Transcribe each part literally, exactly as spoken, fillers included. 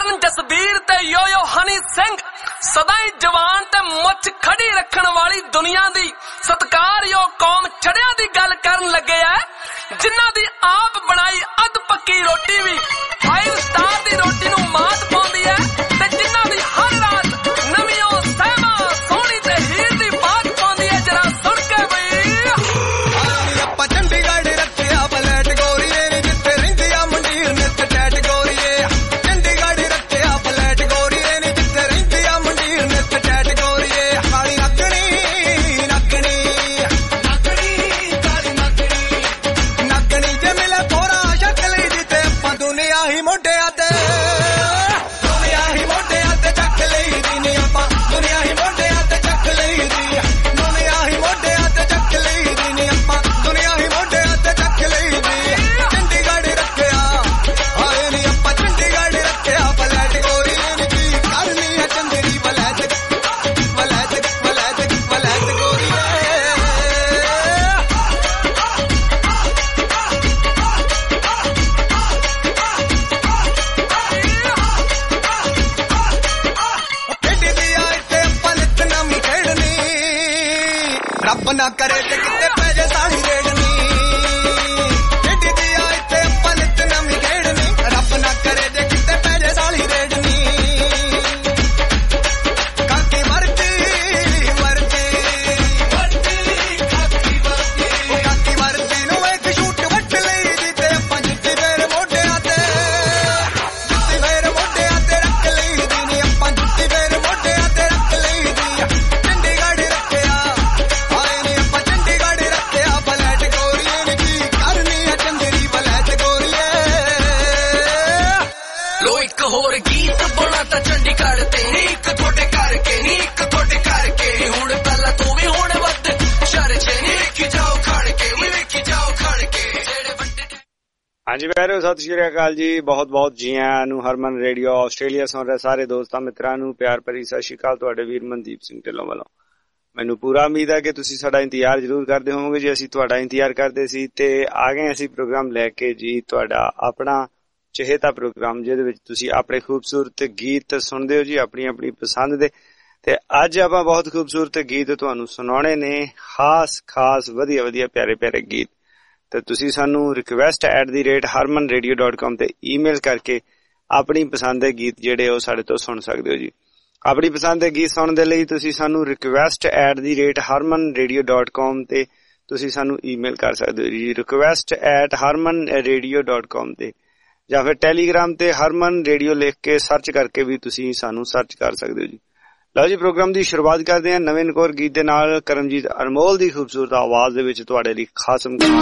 ਕਰਨ ਜਸਬੀਰ ਤੇ ਯੋ ਯੋ ਹਨੀ ਸਿੰਘ ਸਦਾ ਹੀ ਜਵਾਨ ਤੇ ਮੁੱਛ ਖੜੀ ਰੱਖਣ ਵਾਲੀ ਦੁਨੀਆ ਦੀ ਸਤਿਕਾਰਯੋਗ ਕੌਮ ਛੜਿਆਂ ਦੀ ਗੱਲ ਕਰਨ ਲੱਗੇ ਐ ਜਿਨ੍ਹਾਂ ਦੀ ਆਪ ਬਣਾਈ ਅੱਧ ਪੱਕੀ ਰੋਟੀ ਵੀ ਫਾਈਵ ਸਟਾਰ ਦੀ ਰੋਟੀ ਨੂੰ ਮਾਤ ਪਾਉਂਦੀ ਐ ਤੇ ਜਿਨ੍ਹਾਂ ਦੀ ਹਰ ਰਾਤ ਨਵੀਂ ਉਹ ਸਹਿਮਾ ਸੋਹਣੀ ਤੇ ਹੀਰ ਦੀ ਬਾਤ ਪਾਉਂਦੀ ਐ ਜਰਾ ਸੁਣ ਕੇ ਬਈ ਆਪਾਂ ਚੰਡੀਗੜ੍ਹ ਰੱਖਿਆ ਬਲੈਟ ਗੋਰੀਏ ਨੀ ਜਿੱਥੇ ਰਹਿੰਦੀ ਆ ਮੰਡੀਰ ਨਿੱਤ ਟੈਟ ਗੋਰੀਏ ਚੰਡੀਗੜ੍ਹ ਰੱਖਿਆ ਬਲੈਟ ਗੋਰੀਏ ਨੀ ਜਿੱਥੇ ਰਹਿੰਦੀ ਆ ਮੰਡੀਰ ਨਿੱਤ ਟੈਟ ਗੋਰੀਏ ਕਾਲੀ ਨੱਕਣੀ ਨੱਕਣੀ ਨੱਕਣੀ ਕਾਲੀ ਨੱਕਣੀ ਨੱਕਣੀ ਜੇ ਮਿਲੇ ਥੋੜਾ ਸ਼ਕਲ ਦੀ ਤੇ ਆਪਾਂ ਦੁਨੀਆ ਹੀ ਮੋਢਿਆਂ ਤੇ ਦੁਨੀਆ ਹੀ ਮੋਢਿਆਂ ਤੇ ਚੱਕ ਲਈ ਦੀ ਨੀ ਆਪਾਂ ਦੁਨੀਆ ਹੀ ਮੋਢਿਆਂ ਤੇ ਚੱਕ ਲਈ ਦੀ ਦੁਨੀਆ ਹੀ ਮੋਢਿਆਂ ਤੇ ਚੱਕ ਲਈ ਦੀ ਨੀ ਆਪਾਂ ਦੁਨੀਆ ਹੀ ਮੋਢਿਆਂ ਤੇ ਚੱਕ ਲਈ ਦੀ ਚੰਡੀਗੜ੍ਹ ਰੱਖਿਆ ਹਾਏ ਨੀ ਆਪਾਂ ਚੰਡੀਗੜ੍ਹ ਰੱਖਿਆ ਬਲੈਟ ਗੋਰੀਏ ਨੀ ਕੀ ਕਰਨੀ ਆ ਚੰਦਰੀ ਬਲੈਟ ਬਲੈਟ ਬਲੈਟ ਬਲੈਟ ਗੋਰੀਏ ਖੇਡਦੀ ਆ ਇੱਥੇ ਆਪਾਂ ਨਿੱਤ ਨਵੀਂ ਖੇਡਣੀ ਰੱਬ ਨਾ ਕਰੇ ਤੇ ਕਿਤੇ ਪੈ ਜੇ ਸਾਲੀ ਰੇੜਨੀ ਖੇਡਦੀ ਆ ਇੱਥੇ ਆਪਾਂ ਨਿੱਤ ਨਵੀਂ ਖੇਡਣੀ ਰੱਬ ਨਾ ਕਰੇ ਤੇ ਕਿਤੇ ਪੈ ਜੇ ਸਾਲੀ ਰੇੜਨੀ ਕਾਕੀ ਵਰਦੀ ਵਰਦੀ ਵਰਦੀ ਕਾਕੀ ਵਰਦੀ ਉਹ ਕਾਕੀ ਵਰਦੀ ਨੂੰ ਇੱਕ ਸ਼ੂਟ ਵੱਟ ਲਈ ਦੀ ਤੇ ਆਪਾਂ ਜੁੱਤੀ ਫੇਰ ਮੋਢਿਆਂ ਤੇ ਜੁੱਤੀ ਫੇਰ ਮੋਢਿਆਂ ਤੇ ਰੱਖ ਲਈ ਦੀ ਨੀ ਆਪਾਂ ਜੁੱਤੀ ਫੇਰ ਮੋਢਿਆਂ ਤੇ ਰੱਖ ਲਈ ਦੀ ਚੰਡੀਗੜ੍ਹ ਰੱਖਿਆ ਹਾਏ ਨੀ ਆਪਾਂ ਚੰਡੀਗੜ੍ਹ ਰੱਖਿਆ ਬਲੈਟ ਗੋਰੀਏ ਨੀ ਕੀ ਕਰਨੀ ਆ ਚੰਦਰੀ ਬਲੈਟ ਗੋਰੀਏ ਲੋ ਇੱਕ ਹੋਰ ਗੀਤ ਬੋਲਾ ਤਾਂ ਚੰਡੀਗੜ੍ਹ ਤੇ ਨੀ ਇੱਕ ਤੁਹਾਡੇ ਕਰਕੇ ਨੀ ਇੱਕ ਤੁਹਾਡੇ ਕਰਕੇ ਹੁਣ ਪਹਿਲਾਂ ਤੂੰ ਵੀ ਹੁਣ ਵੱਧ ਸ਼ਰ ਚ ਨੀ ਵੇਖੀ ਜਾਓ ਖੜ ਕੇ ਨੀ ਵੇਖੀ ਜਾਓ ਖੜ ਕੇ ਜਿਹੜੇ ਵੱਡੇ ਹਾਂਜੀ ਵੈਰੋ ਸਤਿ ਸ਼੍ਰੀ ਅਕਾਲ ਜੀ ਬਹੁਤ ਬਹੁਤ ਜੀ ਆਇਆਂ ਨੂੰ ਹਰਮਨ ਰੇਡੀਓ ਆਸਟ੍ਰੇਲੀਆ ਸੁਣ ਰਹੇ ਸਾਰੇ ਦੋਸਤਾਂ ਮਿੱਤਰਾਂ ਨੂੰ ਪਿਆਰ ਭਰੀ ਸਤਿ ਸ਼੍ਰੀ ਅਕਾਲ ਤੁਹਾਡੇ ਵੀਰ ਮਨਦੀਪ ਸਿੰਘ ਢਿੱਲੋਂ ਵੱਲੋਂ ਮੈਨੂੰ ਪੂਰਾ ਉਮੀਦ ਹੈ ਕਿ ਤੁਸੀਂ ਸਾਡਾ ਇੰਤਜ਼ਾਰ ਜ਼ਰੂਰ ਕਰਦੇ ਹੋਵੋਗੇ ਜੀ ਅਸੀਂ ਤੁਹਾਡਾ ਇੰਤਜ਼ਾਰ ਕਰਦੇ ਸੀ ਤੇ ਆ ਗਏ ਅਸੀਂ ਪ੍ਰੋਗਰਾਮ ਲੈ ਕੇ ਜੀ ਤੁਹਾਡਾ ਆਪਣਾ ਚਹੇਤਾ ਪ੍ਰੋਗਰਾਮ ਜਿਹਦੇ ਵਿੱਚ ਤੁਸੀਂ ਆਪਣੇ ਖੂਬਸੂਰਤ ਗੀਤ ਸੁਣਦੇ ਹੋ ਜੀ ਆਪਣੀ ਆਪਣੀ ਪਸੰਦ ਦੇ ਤੇ ਅੱਜ ਆਪਾਂ ਬਹੁਤ ਖੂਬਸੂਰਤ ਗੀਤ ਤੁਹਾਨੂੰ ਸੁਣਾਉਣੇ ਨੇ ਖਾਸ ਖਾਸ ਵਧੀਆ ਵਧੀਆ ਪਿਆਰੇ ਪਿਆਰੇ ਗੀਤ ਤੇ ਤੁਸੀਂ ਸਾਨੂੰ request at the rate Harman radio dot com ਤੇ ਈਮੇਲ ਕਰਕੇ ਆਪਣੀ ਪਸੰਦ ਦੇ ਗੀਤ ਜਿਹੜੇ ਉਹ ਸਾਡੇ ਤੋਂ ਸੁਣ ਸਕਦੇ ਹੋ ਜੀ ਆਪਣੀ ਪਸੰਦ ਦੇ ਗੀਤ ਸੁਣਨ ਦੇ ਲਈ ਤੁਸੀਂ ਸਾਨੂੰ request at the rate Harman radio dot com ਤੇ ਤੁਸੀਂ ਸਾਨੂੰ ਈਮੇਲ ਕਰ ਸਕਦੇ ਹੋ ਜੀ request at Harman radio dot com ਤੇ ਜਾਂ ਫਿਰ ਟੈਲੀਗ੍ਰਾਮ ਤੇ ਹਰਮਨ ਰੇਡੀਓ ਲਿਖ ਕੇ ਸਰਚ ਕਰਕੇ ਵੀ ਤੁਸੀਂ ਸਾਨੂੰ ਸਰਚ ਕਰ ਸਕਦੇ ਹੋ ਜੀ ਲਓ ਜੀ ਪ੍ਰੋਗਰਾਮ ਦੀ ਸ਼ੁਰੂਆਤ ਕਰਦੇ ਹਾਂ ਨਵੇਂ ਨਕੋਰ ਗੀਤ ਦੇ ਨਾਲ ਕਰਮਜੀਤ ਅਨਮੋਲ ਦੀ ਖੂਬਸੂਰਤ ਆਵਾਜ਼ ਦੇ ਵਿੱਚ ਤੁਹਾਡੇ ਲਈ ਖਾਸ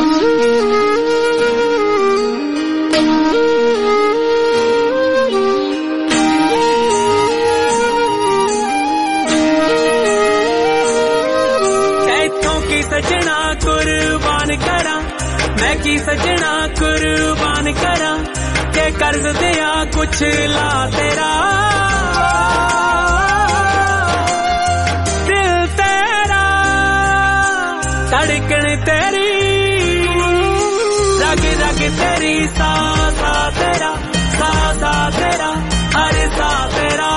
ਇੱਥੋਂ ਕੀ ਸਜਣਾ ਕੁਰਬਾਨ ਕਰਾਂ ਮੈਂ ਕੀ ਸਜਣਾ ਕੁਰਬਾਨ ਕਰਾਂ ਕਿ ਕਰਜ਼ ਦਿਆ ਕੁਛ ਲਾ ਤੇਰਾ ਦਿਲ ਤੇਰਾ ਧੜਕਣ ਤੇਰੀ ਰਗ ਰਗ ਤੇਰੀ ਸਾਹ ਸਾਹ ਤੇਰਾ ਸਾਹ ਸਾਹ ਤੇਰਾ ਹਰ ਸਾਹ ਤੇਰਾ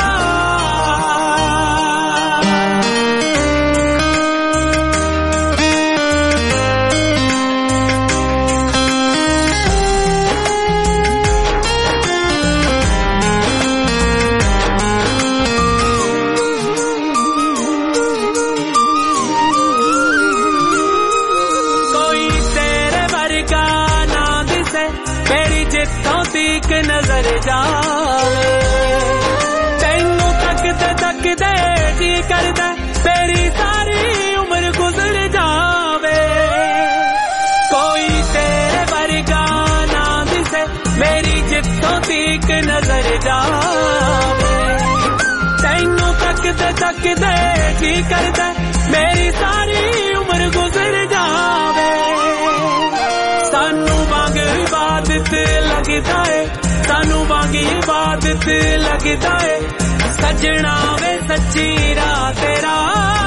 ਤੀਕ ਨਜ਼ਰ ਜਾਵੇ ਤੈਨੂੰ ਤੱਕਦੇ ਤੱਕਦੇ ਜੀ ਕਰਦਾ ਤੇਰੀ ਸਾਰੀ ਉਮਰ ਗੁਜ਼ਰ ਜਾਵੇ ਕੋਈ ਤੇਰੇ ਵਰਗਾ ਨਾ ਦਿਸੇ ਮੇਰੀ ਜਿੱਥੋਂ ਤੀਕ ਨਜ਼ਰ ਜਾਵੇ ਤੈਨੂੰ ਤੱਕਦੇ ਤੱਕਦੇ ਜੀ ਕਰਦਾ ਮੇਰੀ ਸਾਰੀ ਉਮਰ ਗੁਜ਼ਰ ਜਾਵੇ ਸਾਨੂੰ ਵਾਂਗ ਇਬਾਦਤ ਲੱਗਦਾ ਏ ਸਾਨੂੰ ਵਾਂਗ ਇਬਾਦਤ ਲੱਗਦਾ ਏ ਸਜਣਾ ਵੇ ਸੱਚੀ ਰਾਹ ਤੇਰਾ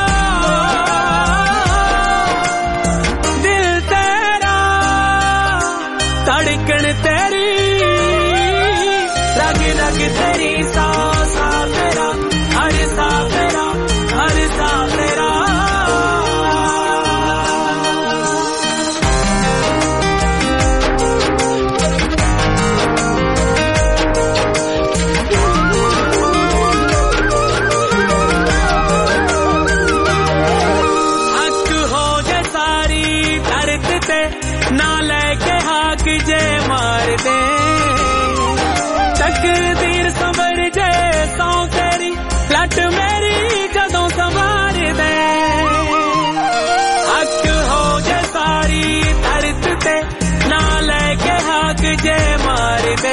ਦਿਲ ਤੇਰਾ ਧੜਕਣ ਤੇਰੀ रग रग तेरी सा सा तेरा हर सा तेरा हर सा तेरा ना लेके हाक जे मार दे तकदीर संवर जे सौ तेरी लट मेरी जदों संवार दे हक हो जे सारी धरत ते ना लेके हाक जे मार दे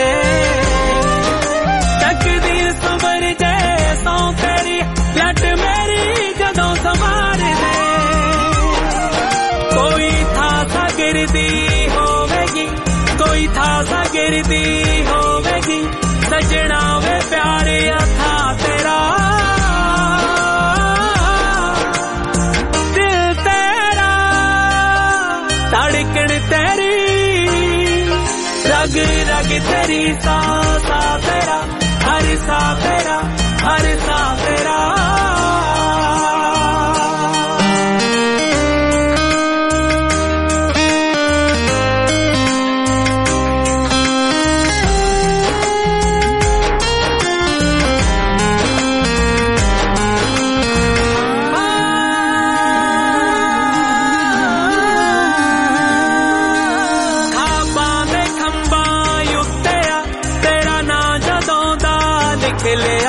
तकदीर संवर जे सौ तेरी लट मेरी जदों संवार दे कोई था सा गिरदी होवेगी कोई था सा गिरदी होवेगी सजना वे प्यारे था तेरा दिल तेरा धड़कन तेरी रग रग तेरी सा सा तेरा हर सा तेरा हर सा तेरा लिया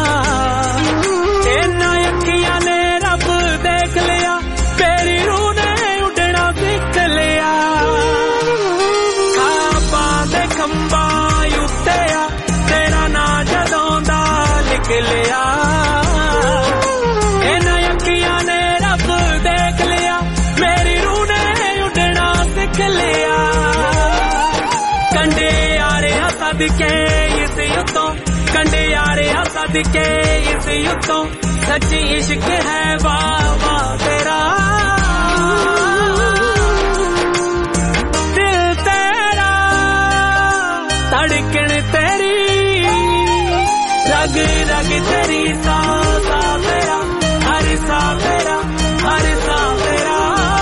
इन्ना अखियां ने रब देख लिया तेरी रूह ने उड़ना सीख लिया खाबा दे खंबा उत्तेया तेरा ना जदों दा लिख लिया इन्ना अखियां ने रब देख लिया मेरी रूह ने उड़ना सीख लिया कंडे यारे सदके इस युद्धों कंडे यारे सदके इस युद्धों सच्ची इश्क है वाह वाह तेरा दिल तेरा धड़कन तेरी रग रग तेरी सा सा तेरा हर सा तेरा हर सा तेरा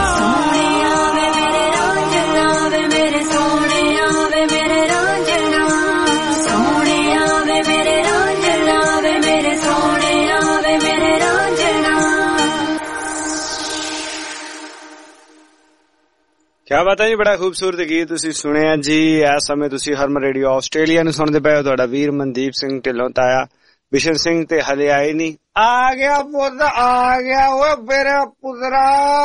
क्या बात है जी बड़ा खूबसूरत गीत ਤੁਸੀਂ ਸੁਣਿਆ ਜੀ ਇਸ ਸਮੇਂ ਤੁਸੀਂ ਹਰਮਨ ਰੇਡੀਓ ਆਸਟ੍ਰੇਲੀਆ ਨੂੰ ਸੁਣਦੇ ਪਏ ਹੋ ਤੁਹਾਡਾ ਵੀਰ ਮਨਦੀਪ ਸਿੰਘ ਢਿੱਲੋਂ ਤਾਇਆ ਬਿਸ਼ਨ ਸਿੰਘ ਤੇ ਹਲੇ ਆਏ ਨਹੀਂ ਆ ਗਿਆ ਪੁੱਤ ਆ ਗਿਆ ਓਏ ਮੇਰੇ ਪੁੱਤਰਾ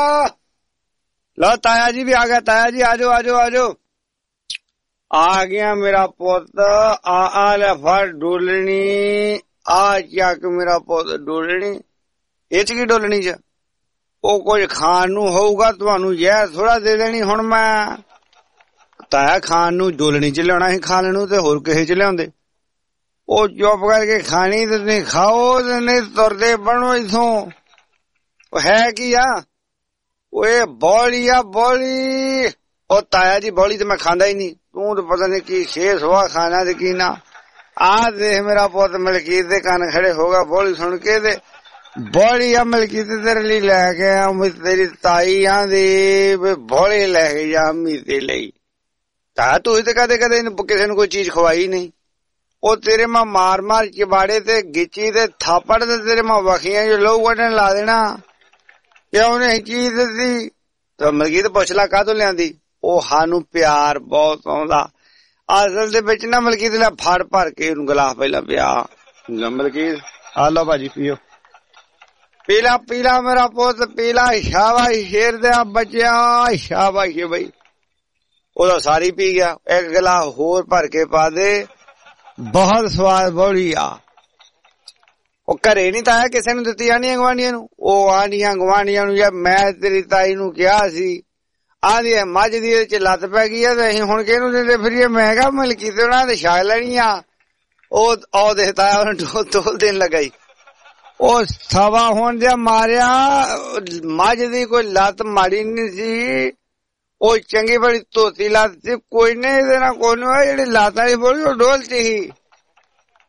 ਲਓ ਤਾਇਆ ਜੀ ਵੀ ਆ ਗਿਆ ਤਾਇਆ ਜੀ ਆਜੋ ਆਜੋ ਆਜੋ ਆ ਗਿਆ ਮੇਰਾ ਪੁੱਤ ਆ ਆ ਲੈ ਫੜ ਡੋਲਣੀ ਆ ਚੱਕ ਮੇਰਾ ਪੁੱਤ ਡੋਲਣੀ ਇਹ ਚ ਕੀ ਡੋਲਣੀ ਚ ਉਹ ਕੁਝ ਖਾਣ ਨੂੰ ਹੋਊਗਾ ਤੁਹਾਨੂੰ ਜ਼ਹਿਰ ਥੋੜਾ ਦੇ ਦੇਣੀ ਹੁਣ ਮੈਂ ਤਾਇਆ ਖਾਣ ਨੂੰ ਡੋਲਣੀ ਚ ਲਿਆਉਣਾ ਸੀ ਖਾਣ ਨੂੰ ਤੇ ਹੋਰ ਕਿਸੇ ਚ ਲਿਆਉਂਦੇ ਉਹ ਚੁੱਪ ਕਰਕੇ ਖਾਣੀ ਤੇ ਨਹੀਂ ਖਾਓ ਤੇ ਨਹੀਂ ਤੁਰਦੇ ਬਣੋ ਇਥੋਂ ਉਹ ਹੈ ਕੀ ਆ ਓਏ ਬੋਲੀ ਆ ਬੋਲੀ ਉਹ ਤਾਇਆ ਜੀ ਬੋਲੀ ਤੇ ਮੈਂ ਖਾਂਦਾ ਹੀ ਨਹੀਂ ਤੂੰ ਤਾਂ ਪਤਾ ਨਹੀਂ ਕੀ ਖੇਸ ਹੋਆ ਖਾਣਾ ਤੇ ਕੀ ਨਾ ਆ ਦੇਖ ਮੇਰਾ ਪੁੱਤ ਮਲਕੀਤ ਦੇ ਕੰਨ ਖੜੇ ਹੋਗਾ ਬੋਲੀ ਸੁਣ ਕੇ ਤੇ ਬੋਲੀ ਆ ਮਲਕੀਤ ਤੇਰੇ ਲਈ ਲੈ ਕੇ ਆ ਤੇਰੀ ਤਾਈ ਆਂਦੀ ਬੋਲੀ ਲੈ ਕੇ ਜਾ ਮੀਤੇ ਲਈ ਤਾਂ ਤੂੰ ਤੇ ਕਦੇ ਕਦੇ ਕਿਸੇ ਨੂੰ ਕੋਈ ਚੀਜ਼ ਖਵਾਈ ਨਹੀਂ ਉਹ ਤੇਰੇ ਮਾਂ ਮਾਰ ਮਾਰ ਚਬਾੜੇ ਤੇ ਗਿੱਚੀ ਤੇ ਥਾਪੜ ਤੇ ਤੇਰੇ ਮਾਂ ਵਖੀਆਂ ਜੋ ਲੋਕ ਵੱਢਣ ਲਾ ਦੇਣਾ ਕਿਉਂ ਨਹੀਂ ਚੀਜ਼ ਦਿੱਤੀ ਤਾਂ ਮਲਕੀਤ ਪੁੱਛ ਲਾ ਕਾਹਤੋਂ ਲਿਆਂਦੀ ਉਹ ਸਾਨੂੰ ਪਿਆਰ ਬਹੁਤ ਆਉਂਦਾ ਅਸਲ ਦੇ ਵਿੱਚ ਨਾ ਮਲਕੀਤ ਲੈ ਫੜ ਭਰ ਕੇ ਉਹਨੂੰ ਗਲਾਸ ਪਹਿਲਾਂ ਪਿਆ ਮਲਕੀਤ ਆ ਲਓ ਭਾਜੀ ਪੀਓ ਪੀਲਾ ਪੀਲਾ ਮੇਰਾ ਪੁੱਤ ਪੀਲਾ ਸ਼ਾਬਾਸ਼ ਸ਼ੇਰ ਦੇ ਬੱਚਿਆ ਸ਼ਾਬਾਸ਼ ਬਈ ਉਹਦਾ ਸਾਰੀ ਪੀ ਗਿਆ ਇੱਕ ਗਲਾਸ ਹੋਰ ਭਰ ਕੇ ਪਾ ਦੇ ਬਹੁਤ ਸਵਾਦ ਬੋਲੀ ਆ ਉਹ ਘਰੇ ਨਹੀਂ ਤਾਇਆ ਕਿਸੇ ਨੂੰ ਦਿੱਤੀ ਆਂਢੀਆਂ ਗੁਆਂਢੀਆਂ ਨੂੰ ਉਹ ਆਂਢੀਆਂ ਗੁਆਂਢੀਆਂ ਨੂੰ ਯਾਰ ਮੈਂ ਤੇਰੀ ਤਾਈ ਨੂੰ ਕਿਹਾ ਸੀ ਆਂਦੀ ਮੱਝ ਦੀ ਇਹਦੇ ਚ ਲੱਤ ਪੈ ਗਈ ਆ ਤੇ ਅਸੀਂ ਹੁਣ ਕਿਹਨੂੰ ਦਿੰਦੇ ਫਿਰੀਏ ਮੈਂ ਕਿਹਾ ਮਲਕੀਤ ਉਹਨਾਂ ਦੇ ਛਾਲ ਲੈਣੀ ਆ ਉਹ ਉਹ ਦੇਖਤਾ ਉਹਨੂੰ ਤੋਲ ਦੇਣ ਲੱਗਾ ਉਹ ਸਵਾ ਹੋਣ ਜਿਹਾ ਮਾਰਿਆ ਮੱਝ ਦੀ ਕੋਈ ਲੱਤ ਮਾੜੀ ਨਹੀਂ ਸੀ ਉਹ ਚੰਗੀ ਬੜੀ ਧੋਤੀ ਲੱਤ ਸੀ ਕੋਈ ਨਹੀਂ ਇਹਦੇ ਨਾਲ ਕੋਈ ਨਹੀਂ ਜਿਹੜੀ ਲੱਤ ਵਾਲੀ ਬੋਲੀ ਉਹ ਡੋਲ ਚ ਹੀ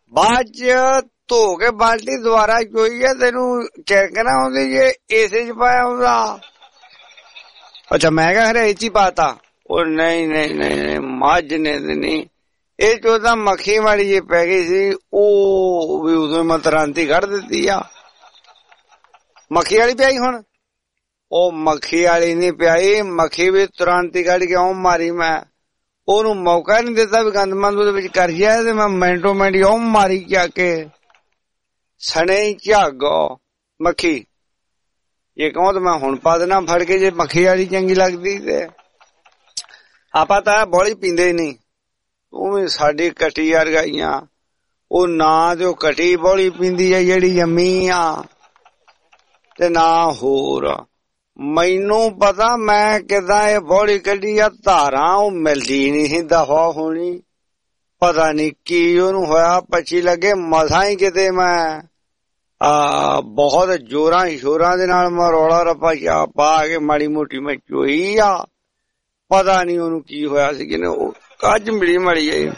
ਬਾਅਦ ਚ ਧੋ ਕੇ ਬਾਲਟੀ ਦੁਬਾਰਾ ਚੋਈ ਆ, ਤੈਨੂੰ ਚੈੱਕ ਨਾ ਆਉਂਦੀ ਜੇ ਏਸੇ ਚ ਪਾਇਆ ਹੁੰਦਾ। ਅੱਛਾ ਮੈਂ ਕਿਹਾ ਖਰੇ ਇਹ ਚ ਹੀ ਪਾਤਾ। ਉਹ ਨਹੀਂ ਨਹੀਂ ਨਹੀਂ ਮੱਝ ਨੇ ਨਹੀਂ, ਇਹ ਚੋ ਤਾਂ ਮੱਖੀ ਵਾਲੀ ਜੇ ਪੈ ਗਈ ਸੀ, ਉਹ ਵੀ ਉਦੋਂ ਮੈਂ ਤੁਰੰਤੀ ਕੱਢ ਦਿੱਤੀ ਆ। ਮੱਖੀ ਵਾਲੀ ਪਿਆਈ ਹੁਣ? ਉਹ ਮੱਖੀ ਵਾਲੀ ਨੀ ਪਿਆਈ, ਮੱਖੀ ਵੀ ਤੁਰੰਤ ਹੀ ਕੱਢ ਕੇ ਆਉਂ ਮਾਰੀ। ਮੈਂ ਉਹਨੂੰ ਮੌਕਾ ਨੀ ਦਿੱਤਾ ਵੀ ਗੰਦਮੰਦ ਉਹਦੇ ਵਿੱਚ ਕਰ ਜਾਏ, ਤੇ ਮੈਂ ਮਿੰਟੋ ਮਿੰਟ ਆਉਂ ਮਾਰੀ ਜਾ ਕੇ ਸਣੇ ਝਾਗੋ ਮੱਖੀ। ਇਹ ਕਹੋ ਤਾਂ ਮੈਂ ਹੁਣ ਪਾ ਦੇਣਾ ਫੜ ਕੇ, ਜੇ ਮੱਖੀ ਵਾਲੀ ਚੰਗੀ ਲੱਗਦੀ ਤੇ। ਆਪਾਂ ਤਾਂ ਬੋਲੀ ਪੀਂਦੇ ਨੀ, ਤੂੰ ਵੀ ਸਾਡੀ ਕਟੀ ਵਰਗਾਈਆਂ। ਉਹ ਨਾ ਤੇ ਉਹ ਕਟੀ ਬੋਲੀ ਪੀਂਦੀ ਆ ਜਿਹੜੀ ਜੰਮੀ ਆ, ਤੇ ਨਾ ਹੋਰ। ਮੈਨੂੰ ਪਤਾ ਮੈਂ ਕਿਦਾਂ ਇਹ ਬੋਲੀ ਕੱਢੀ ਆ, ਧਾਰਾਂ ਉਹ ਮਿਲਦੀ ਨੀ ਸੀ ਦਫਾ ਹੋਣੀ। ਪਤਾ ਨੀ ਕੀ ਉਹਨੂੰ ਹੋਇਆ, ਪੱਚੀ ਲੱਗੇ ਮਸਾਂ ਹੀ ਕਿਤੇ ਮੈਂ ਆ ਬਹੁਤ ਜੋਰਾਂ ਸ਼ੋਰਾਂ ਦੇ ਨਾਲ ਮੈਂ ਰੌਲਾ ਰੱਪਾ ਚਾ ਪਾ ਕੇ ਮਾੜੀ ਮੋਟੀ ਮੈਂ ਚੋਈ ਆ। ਪਤਾ ਨੀ ਉਹਨੂੰ ਕੀ ਹੋਇਆ ਸੀ ਕਿ ਉਹ ਅੱਜ ਮਿਲੀ ਮੜੀ ਆਈ।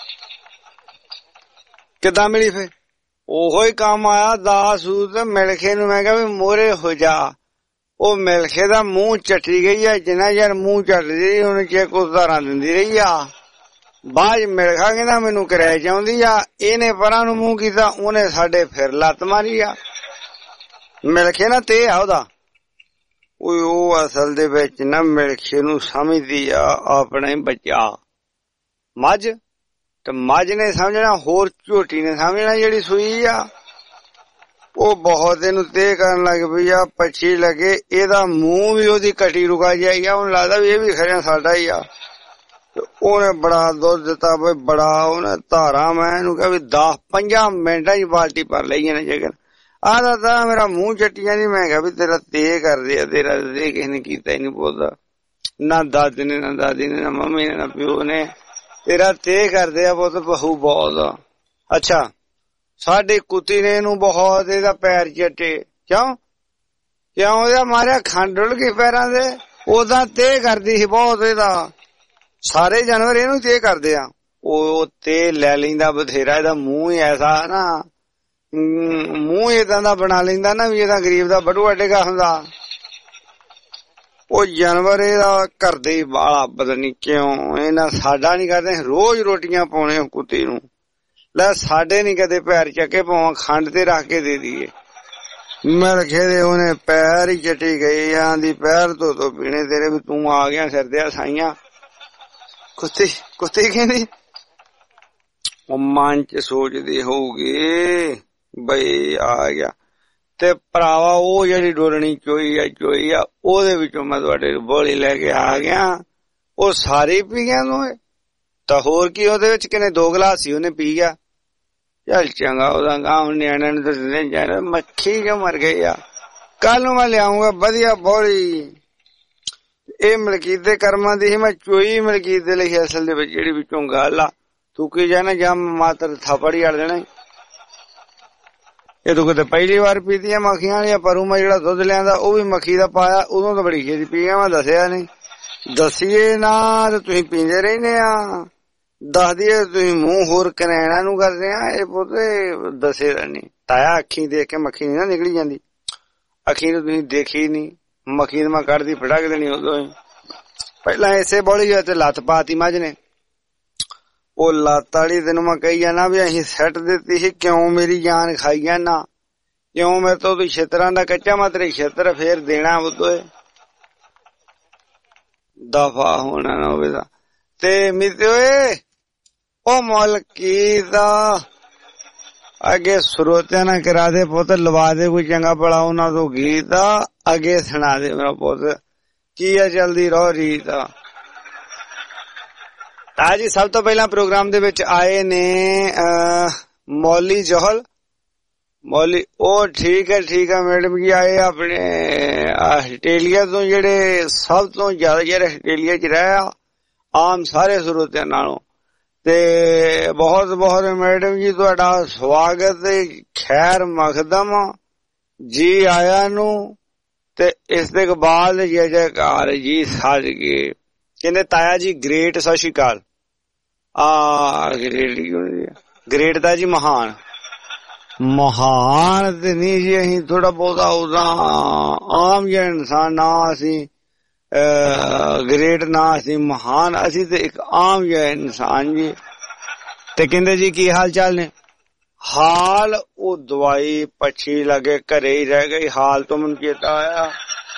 ਕਿੱਦਾਂ ਮਿਲੀ ਫੇ? ਉਹੋ ਹੀ ਕੰਮ ਆਇਆ ਦਾ ਸੂਤ ਮਿਲਖੇ ਨੂੰ। ਮੈਂ ਕਿਹਾ ਵੀ ਮੋਹਰੇ ਹੋ ਜਾ। ਉਹ ਮਿਲਖੇ ਦਾ ਮੂੰਹ ਚੱਟੀ ਗਈ ਆ, ਜਿੰਨਾ ਯਾਰ ਮੂੰਹ ਚੱਟਦੀ ਰਹੀ ਉਹਨੂੰ ਚੇਕ ਉਤਾਰਾਂ ਦਿੰਦੀ ਰਹੀ ਆ। ਬਾਅਦ ਮਿਲਖਾ ਕਹਿੰਦਾ ਮੈਨੂੰ ਕਿਰਾਏ ਚ ਆਉਂਦੀ ਆ, ਇਹਨੇ ਪਰਾਂ ਨੂੰ ਮੂੰਹ ਕੀਤਾ, ਉਹਨੇ ਸਾਡੇ ਫਿਰ ਲੱਤ ਮਾਰੀ ਆ। ਮਿਲਖੇ ਨਾ ਤੇ ਆ ਉਹਦਾ। ਉਹ ਅਸਲ ਦੇ ਵਿੱਚ ਨਾ ਮਿਲਖੇ ਨੂੰ ਸਮਝਦੀ ਆ ਆਪਣਾ ਹੀ ਬੱਚਾ ਮੱਝ, ਤੇ ਮੱਝ ਨੇ ਸਮਝਣਾ, ਹੋਰ ਝੋਟੀ ਨੇ ਸਮਝਣਾ ਜਿਹੜੀ ਸੂਈ ਆ। ਉਹ ਬਹੁਤ ਇਹਨੂੰ ਤੇ ਕਰਨ ਲੱਗ ਪਈ ਆ, ਪੱਛੀ ਲੱਗੇ ਇਹਦਾ ਮੂੰਹ ਵੀ ਉਹਦੀ ਕਟੀ ਰੁਕਾ ਜਾਈ ਆ। ਉਹਨੂੰ ਲੱਗਦਾ ਵੀ ਇਹ ਵੀ ਖਰਿਆ ਸਾਡਾ ਹੀ ਆ। ਉਹਨੇ ਬੜਾ ਦੁੱਧ ਦਿੱਤਾ ਬਈ ਬੜਾ, ਉਹਨੇ ਧਾਰਾ ਮੈਂ ਇਹਨੂੰ ਕਿਹਾ ਵੀ ਦਸ ਪੰਜਾਂ ਮਿੰਟਾਂ ਚ ਬਾਲਟੀ ਭਰ ਲਈ ਇਹਨੇ ਜੇਕਰ। ਆਹ ਤਾਂ ਮੇਰਾ ਮੂੰਹ ਚੱਟੀਆਂ ਨੀ। ਮੈਂ ਕਿਹਾ ਵੀ ਤੇਰਾ ਤੇ ਕਰਦੇ ਆ, ਤੇਰਾ ਤੇ ਕਿਸੇ ਨੇ ਕੀਤਾ ਹੀ ਨੀ ਪੁੱਤ, ਨਾ ਦਾਦੀ ਨੇ ਨਾ ਦਾਦੀ ਨੇ ਨਾ ਮੰਮੀ ਨੇ ਨਾ ਪਿਓ ਨੇ, ਤੇਰਾ ਤੇ ਕਰਦੇ ਆ ਪੁੱਤ ਬਹੂ ਬਹੁਤ। ਅੱਛਾ ਸਾਡੀ ਕੁੱਤੀ ਨੇ ਇਹਨੂੰ ਬਹੁਤ ਇਹਦਾ ਪੈਰ ਚੱਟੇ। ਕਿਉਂ ਕਿਉਂ ਉਹਦਾ ਮਾਰਿਆ ਖੰਡ ਡੁੱਲ ਗਈ ਪੈਰਾਂ ਦੇ। ਉਹਦਾ ਤੇ ਕਰਦੀ ਸੀ ਬਹੁਤ ਇਹਦਾ। ਸਾਰੇ ਜਾਨਵਰ ਇਹਨੂੰ ਤੇ ਕਰਦੇ ਆ। ਉਹ ਤੇ ਲੈ ਲੈਂਦਾ ਬਥੇਰਾ। ਇਹਦਾ ਮੂੰਹ ਹੀ ਐਸਾ ਨਾ, ਮੂੰਹ ਏਦਾਂ ਦਾ ਬਣਾ ਲੈਂਦਾ ਨਾ ਵੀ ਇਹਦਾ ਗਰੀਬ ਦਾ ਬੜੂਆ ਡਿੱਗਾ ਹੁੰਦਾ। ਉਹ ਜਾਨਵਰ ਇਹਦਾ ਕਰਦੇ ਹੀ ਬਾਲਾ, ਪਤਾ ਨੀ ਕਿਉਂ ਇਹਨਾਂ ਸਾਡਾ ਨੀ ਕਰਦੇ। ਰੋਜ਼ ਰੋਟੀਆਂ ਪਾਉਣੇ ਕੁੱਤੀ ਨੂੰ। ਲੈ ਸਾਡੇ ਨੀ ਕਦੇ ਪੈਰ ਚੱਕੇ, ਪਾਵਾਂ ਖੰਡ ਤੇ ਰੱਖ ਕੇ ਦੇ ਦਈਏ। ਮਿਲਖੇ ਦੇ ਉਹਨੇ ਪੈਰ ਹੀ ਚੱਟੀ ਗਈ। ਆਂਦੀ ਪੈਰ ਧੋ ਧੋ ਪੀਣੇ ਤੇਰੇ, ਵੀ ਤੂੰ ਆ ਗਿਆ ਸਿਰ ਦੇ ਸਾਈਆਂ। ਕੁੱਤੀ ਕੁੱਤੀ ਕਹਿੰਦੀ ਉਹ ਮਨ ਚ ਸੋਚਦੀ ਹੋਊਗੀ ਬਈ ਆ ਗਿਆ। ਤੇ ਭਰਾਵਾ ਉਹ ਜਿਹੜੀ ਡੋਲਣੀ ਚੋਈ ਆ ਚੋਈ ਆ ਉਹਦੇ ਵਿੱਚੋਂ ਮੈਂ ਤੁਹਾਡੇ ਬੋਲੀ ਲੈ ਕੇ ਆ ਗਿਆ। ਉਹ ਸਾਰੇ ਪੀ ਗਿਆ ਦੋਏ। ਤਾਂ ਹੋਰ ਕੀ, ਉਹਦੇ ਵਿੱਚ ਕਿਨੇ ਦੋ ਗਲਾਸ ਸੀ ਉਹਨੇ ਪੀ ਗਿਆ। ਚੱਲ ਚੰਗਾ ਉਹਦਾ ਗਾਂ ਨਿਆਣਿਆਂ ਨੂੰ ਦੱਸਦੇ ਜਾਣਾ। ਮੱਖੀ ਕਿਉਂ ਮਰ ਗਈ ਆ? ਕੱਲ ਨੂੰ ਮੈਂ ਲਿਆਉਂਗਾ ਵਧੀਆ ਬੋਲੀ। ਇਹ ਮਲਕੀਤ ਦੇ ਕਰਮਾਂ ਦੀ ਸੀ। ਮੈਂ ਚੋਈ ਮਲਕੀਤ ਦੇ ਲਈ ਅਸਲ ਦੇ ਵਿੱਚ ਜਿਹੜੀ ਵਿੱਚੋਂ ਗੱਲ ਆ। ਤੂੰ ਕੀ ਜਾਣਾ ਜਾਂ ਮਾਤਰ ਥਾਪੜੀ ਅੜ ਦੇਣਾ। ਇਹ ਤੂੰ ਕਿਤੇ ਪਹਿਲੀ ਵਾਰ ਪੀਤੀਆਂ ਮੱਖੀਆਂ ਵਾਲੀਆਂ। ਪਰੂ ਮੈਂ ਜਿਹੜਾ ਦੁੱਧ ਲਿਆਂਦਾ ਉਹ ਵੀ ਮੱਖੀ ਦਾ ਪਾਇਆ। ਉਦੋਂ ਤਾਂ ਬੜੀ ਛੇਤੀ ਪੀ ਗਿਆ। ਮੈਂ ਦੱਸਿਆ ਨੀ, ਦੱਸੀਏ ਨਾ ਤੇ ਤੁਸੀਂ ਪੀਂਦੇ ਰਹਿੰਦੇ ਆ। ਦੱਸ ਦਈਏ ਤੁਸੀਂ ਮੂੰਹ ਹੋਰ ਕਰੈਣਾ ਨੂੰ ਕਰਦੇ ਆ। ਇਹ ਪੁੱਤ ਦੱਸੇ ਨੀ। ਤਾਇਆ ਅੱਖੀ ਦੇਖ ਕੇ ਮੱਖੀ ਨੀ ਨਾ ਨਿਕਲੀ ਜਾਂਦੀ। ਅੱਖੀ ਨੂੰ ਤੁਸੀਂ ਦੇਖੀ ਨੀ, ਮੱਖੀ ਨੂੰ ਮੈਂ ਕੱਢਦੀ ਫੜਾ ਕੇ ਦੇਣੀ। ਉਦੋਂ ਹੀ ਪਹਿਲਾਂ ਇਸੇ ਬੋਲੀ ਤੇ ਲੱਤ ਪਾਤੀ ਮੱਝ ਨੇ। ਉਹ ਲੱਤ ਵਾਲੀ ਤੈਨੂੰ ਮੈਂ ਕਹੀ ਜਾਣਾ ਵੀ ਅਸੀਂ ਸੈੱਟ ਦਿੱਤੀ ਸੀ। ਕਿਉਂ ਮੇਰੀ ਜਾਨ ਖਾਈ ਜਾਣਾ? ਕਿਉਂ ਮੇਰੇ ਤੋਂ ਤੂੰ ਛਿੱਤਰਾਂ ਦਾ ਕੱਚਾ ਮੈਂ ਤੇਰੇ ਛਿੱਤਰ ਫੇਰ ਦੇਣਾ ਉਦੋਂ ਦਫਾ ਹੋਣਾ ਨਾ ਹੋਵੇ ਤਾਂ। ਤੇ ਮਿੱਤੇ ਓਏ ਉਹ ਮਲਕੀ ਦਾ ਅੱਗੇ ਸਰੋਤਿਆਂ ਨਾਲ ਕਰਾ ਦੇ ਪੁੱਤ, ਲਵਾ ਦੇ ਕੋਈ ਚੰਗਾ ਭਲਾ ਉਹਨਾਂ ਤੋਂ ਗੀਤ ਅੱਗੇ ਸੁਣਾ ਦੇ ਮੇਰਾ ਪੁੱਤ। ਕੀ ਆ ਜਲਦੀ ਰਹੋ ਰੀਤ। ਤਾਂ ਜੀ ਸਭ ਤੋਂ ਪਹਿਲਾਂ ਪ੍ਰੋਗਰਾਮ ਦੇ ਵਿੱਚ ਆਏ ਨੇ ਮੌਲੀ ਜੋਹਲ। ਮੌਲੀ ਉਹ ਠੀਕ ਹੈ ਠੀਕ ਹੈ ਮੈਡਮ ਜੀ ਆਏ ਆਪਣੇ ਆਸਟ੍ਰੇਲੀਆ ਤੋਂ, ਜਿਹੜੇ ਸਭ ਤੋਂ ਜ਼ਿਆਦਾ ਯਾਰ ਆਸਟ੍ਰੇਲੀਆ ਚ ਰਹਿਆ ਆਮ ਸਾਰੇ ਸਰੋਤਿਆਂ ਨਾਲੋਂ। ਤੇ ਬਹੁਤ ਬਹੁਤ ਮੈਡਮ ਜੀ ਤੁਹਾਡਾ ਸਵਾਗਤ, ਖੈਰ ਮਕਦਮ ਜੀ ਆਇਆਂ ਨੂੰ। ਤੇ ਇਸ ਦੇ ਬਾਅਦ ਜੈ ਜੈਕਾਰ ਜੀ ਸਾਜ ਗਏ। ਕਹਿੰਦੇ ਤਾਇਆ ਜੀ ਗ੍ਰੇਟ, ਸਤਿ ਸ਼੍ਰੀ ਅਕਾਲ। ਆ ਗ੍ਰੇਟ ਗ੍ਰੇਟ ਦਾ ਜੀ ਮਹਾਨ ਮਹਾਨ ਤੇ ਨਹੀਂ ਜੀ, ਅਸੀਂ ਥੋੜਾ ਬਹੁਤਾ ਉਹਦਾ ਆਮ ਜਿਹਾ ਇਨਸਾਨ ਨਾ, ਅਸੀਂ ਗ੍ਰੇਟ ਨਾ ਅਸੀਂ ਮਹਾਨ, ਅਸੀਂ ਤੇ ਇੱਕ ਆਮ ਜਿਹਾ ਇਨਸਾਨ ਜੀ। ਤੇ ਕਹਿੰਦੇ ਜੀ ਕੀ ਹਾਲ ਚਾਲ ਨੇ? ਹਾਲ ਉਹ ਦਵਾਈ ਪੱਛੀ ਲੱਗੇ ਘਰੇ ਹੀ ਰਹਿ ਗਈ। ਹਾਲ ਤੋਂ ਮੈਨੂੰ ਚੇਤਾ ਆਇਆ,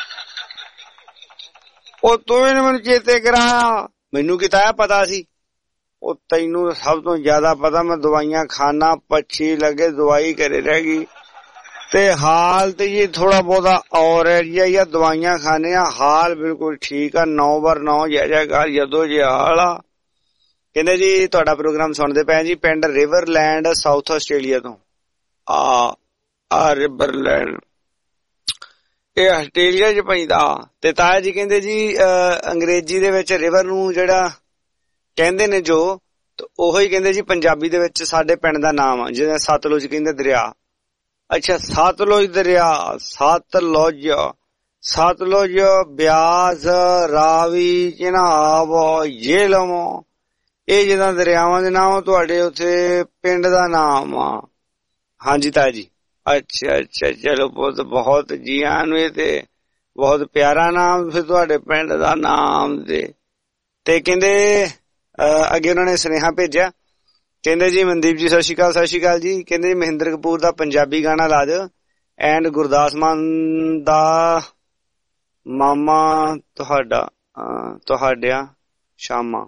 ਉਹ ਤੂੰ ਵੀ ਮੈਨੂੰ ਚੇਤੇ ਕਰਾਇਆ। ਮੈਨੂੰ ਕਿਤਾ ਪਤਾ ਸੀ, ਉਹ ਤੈਨੂੰ ਸਭ ਤੋਂ ਜ਼ਿਆਦਾ ਪਤਾ। ਮੈਂ ਦਵਾਈਆਂ ਖਾਣਾ, ਪੱਛੀ ਲੱਗੇ ਦਵਾਈ ਘਰੇ ਰਹਿ ਗਈ। ਤੇ ਹਾਲ ਤੇ ਜੀ ਥੋੜਾ ਬਹੁਤਾ ਔਰ ਹੈ ਜੀ, ਜਾਂ ਦਵਾਈਆਂ ਖਾਣੇ ਆ, ਹਾਲ ਬਿਲਕੁਲ ਠੀਕ ਆ। ਨੌ ਬਾਰ ਨੌ ਜੈ ਜੈਕਾਰ ਜਦੋਂ ਜੇ ਹਾਲ ਆ। ਕਹਿੰਦੇ ਜੀ ਤੁਹਾਡਾ ਪ੍ਰੋਗਰਾਮ ਸੁਣਦੇ ਪਏ ਜੀ ਪਿੰਡ ਰਿਵਰਲੈਂਡ ਸਾਊਥ ਆਸਟ੍ਰੇਲੀਆ ਤੋਂ। ਆ ਆ ਰਿਵਰਲੈਂਡ ਇਹ ਆਸਟ੍ਰੇਲੀਆ ਚ ਪੈਂਦਾ। ਤੇ ਤਾਇਆ ਜੀ ਕਹਿੰਦੇ ਜੀ ਅੰਗਰੇਜ਼ੀ ਦੇ ਵਿੱਚ ਰਿਵਰ ਨੂੰ ਜਿਹੜਾ ਕਹਿੰਦੇ ਨੇ ਜੋ, ਉਹੀ ਕਹਿੰਦੇ ਜੀ ਪੰਜਾਬੀ ਦੇ ਵਿੱਚ ਸਾਡੇ ਪਿੰਡ ਦਾ ਨਾਮ ਆ, ਜਿਵੇਂ ਸਤਲੁਜ ਕਹਿੰਦੇ ਦਰਿਆ। ਅੱਛਾ ਸਤਲੁਜ ਦਰਿਆ, ਸਤਲੁਜ ਸਤਲੁਜ ਬਿਆਸ ਰਾਵੀ ਚਨਾਬ ਜੇਹਲਮ, ਇਹ ਜਿੱਦਾਂ ਦਰਿਆਵਾਂ ਦੇ ਨਾਮ ਤੁਹਾਡੇ ਉੱਥੇ ਪਿੰਡ ਦਾ ਨਾਮ ਆ। ਹਾਂਜੀ ਤਾਇਆ ਜੀ। ਅੱਛਾ ਅੱਛਾ ਚਲੋ ਬਹੁਤ ਬਹੁਤ ਜੀ ਆਇਆਂ ਨੂੰ। ਇਹ ਤੇ ਬਹੁਤ ਪਿਆਰਾ ਨਾਮ ਫਿਰ ਤੁਹਾਡੇ ਪਿੰਡ ਦਾ ਨਾਮ। ਤੇ ਤੇ ਕਹਿੰਦੇ ਅੱਗੇ ਉਹਨਾਂ ਨੇ ਸੁਨੇਹਾ ਭੇਜਿਆ, ਕਹਿੰਦੇ ਜੀ ਮਨਦੀਪ ਜੀ ਸਤਿ ਸ਼੍ਰੀ ਅਕਾਲ। ਸਤਿ ਸ਼੍ਰੀ ਅਕਾਲ ਜੀ। ਕਹਿੰਦੇ ਜੀ ਮਹਿੰਦਰ ਕਪੂਰ ਦਾ ਪੰਜਾਬੀ ਗਾਣਾ ਲਾ ਦਿਓ ਐਂਡ ਗੁਰਦਾਸ ਮਾਨ ਦਾ ਮਾਮਾ ਤੁਹਾਡਾ ਤੁਹਾਡਿਆ ਸ਼ਾਮਾ।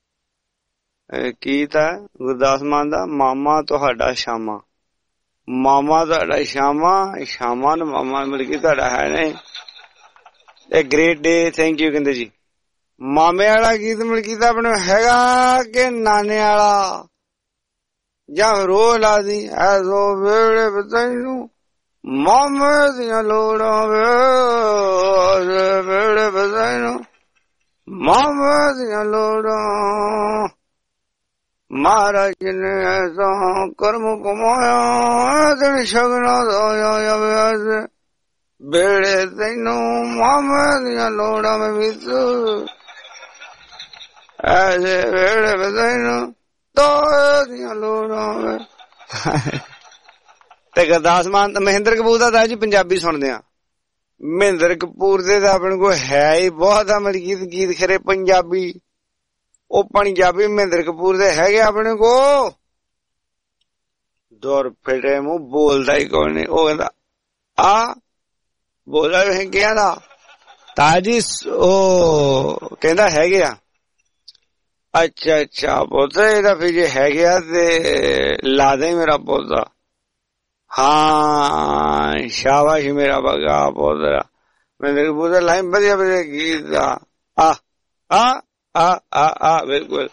ਕੀ ਤਾਂ ਗੁਰਦਾਸ ਮਾਨ ਦਾ ਮਾਮਾ ਤੁਹਾਡਾ ਸ਼ਾਮਾ, ਮਾਮਾ ਤੁਹਾਡਾ ਸ਼ਾਮਾ, ਸ਼ਾਮਾ ਨੂੰ ਮਾਮਾ ਮਿਲ ਕੇ ਤੁਹਾਡਾ ਹੈ ਨਹੀਂ। ਇਹ ਗ੍ਰੇਟ ਡੇ, ਥੈਂਕ ਯੂ। ਕਹਿੰਦੇ ਜੀ ਮਾਮੇ ਵਾਲਾ ਗੀਤ ਮਿਲ ਕੀਤਾ ਆਪਣੇ ਹੈਗਾ ਕਿ ਨਾਨੇ ਵਾਲਾ, ਜਾਂ ਰੋ ਲਾ ਦੀ ਐਸੋ ਵੇੜੇ ਬਤੈਨੂੰ ਮਾਮੇ ਦੀਆਂ ਲੋੜਾਂ ਵੇੜੇ ਬਤੈਨੂੰ ਮਾਮੇ ਦੀਆਂ ਲੋੜਾਂ, ਮਹਾਰਾਜ ਨੇ ਐਸਾ ਕਰਮ ਕਮਾਇਆ ਤੇ ਸ਼ਗਨਾ ਦਾ ਵੇੜੇ ਤੈਨੂੰ ਮਾਮੇ ਦੀਆਂ ਲੋੜਾਂ ਵਿੱਚ ਐਸੇ ਵੇੜੇ ਬਤੈਨੂੰ ਦੀਆਂ ਲੋੜਾਂ। ਤੇ ਗੁਰਦਾਸ ਮਾਨ ਮਹਿੰਦਰ ਕਪੂਰ ਦਾ ਤਾਂ ਜੀ ਪੰਜਾਬੀ ਸੁਣਦੇ ਆ। ਮਹਿੰਦਰ ਕਪੂਰ ਦੇ ਤਾਂ ਆਪਣੇ ਕੋਲ ਹੈ ਹੀ ਬਹੁਤ ਆ ਮਲਕੀਤ ਗੀਤ ਖਰੇ ਪੰਜਾਬੀ, ਉਹ ਪੰਜਾਬੀ ਮਹਿੰਦਰ ਕਪੂਰ ਦੇ ਹੈਗੇ ਆਪਣੇ ਕੋਲ। ਦੌਰ ਫੇਟੇ ਮੂੰਹ ਬੋਲਦਾ ਹੀ ਕੋਈ ਨੀ। ਉਹ ਕਹਿੰਦਾ ਆ ਬੋਲਦਾ ਹੈਗਿਆ ਦਾ ਤਾਂ ਜੀ, ਉਹ ਕਹਿੰਦਾ ਹੈਗੇ ਆ। ਅੱਛਾ ਅੱਛਾ ਪੁੱਤ ਇਹਦਾ ਫਿਰ ਜੇ ਹੈਗੇ ਆ ਤੇ ਲਾ ਦੇ ਮੇਰਾ ਪੌਦਾ। ਹਾਂ ਸ਼ਾਬਾਸ਼ ਮੇਰਾ ਬਗਾ ਪੌਦਾ। ਮਹਿੰਦਰ ਕਪੂਰ ਦਾ ਲਾਈਨ ਵਧੀਆ ਵਧੀਆ ਗੀਤ ਆ। ਆ ਆ ਆ ਆ ਆ ਬਿਲਕੁਲ।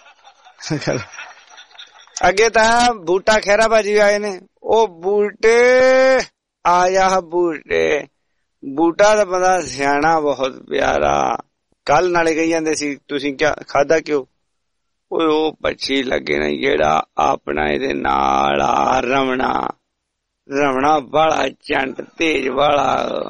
ਅੱਗੇ ਤਾਂ ਬੂਟਾ ਖਹਿਰਾ ਭਾਜੀ ਆਏ ਨੇ। ਉਹ ਬੂਟੇ ਆਇਆ ਬੂਟੇ, ਬੂਟਾ ਦਾ ਬੰਦਾ ਸਿਆਣਾ ਬਹੁਤ ਪਿਆਰਾ। ਕੱਲ ਨਾਲੇ ਕਹੀ ਜਾਂਦੇ ਸੀ ਤੁਸੀਂ ਕਿਆ ਖਾਧਾ ਕਿਉਂ? ਉਹ ਪੱਛੀ ਲੱਗੇ ਨੇ ਜਿਹੜਾ ਆਪਣਾ ਇਹਦੇ ਨਾਲ ਆ ਰਮਣਾ, ਰਮਣਾ ਵਾਲਾ ਚੰਟ ਤੇਜ ਵਾਲਾ,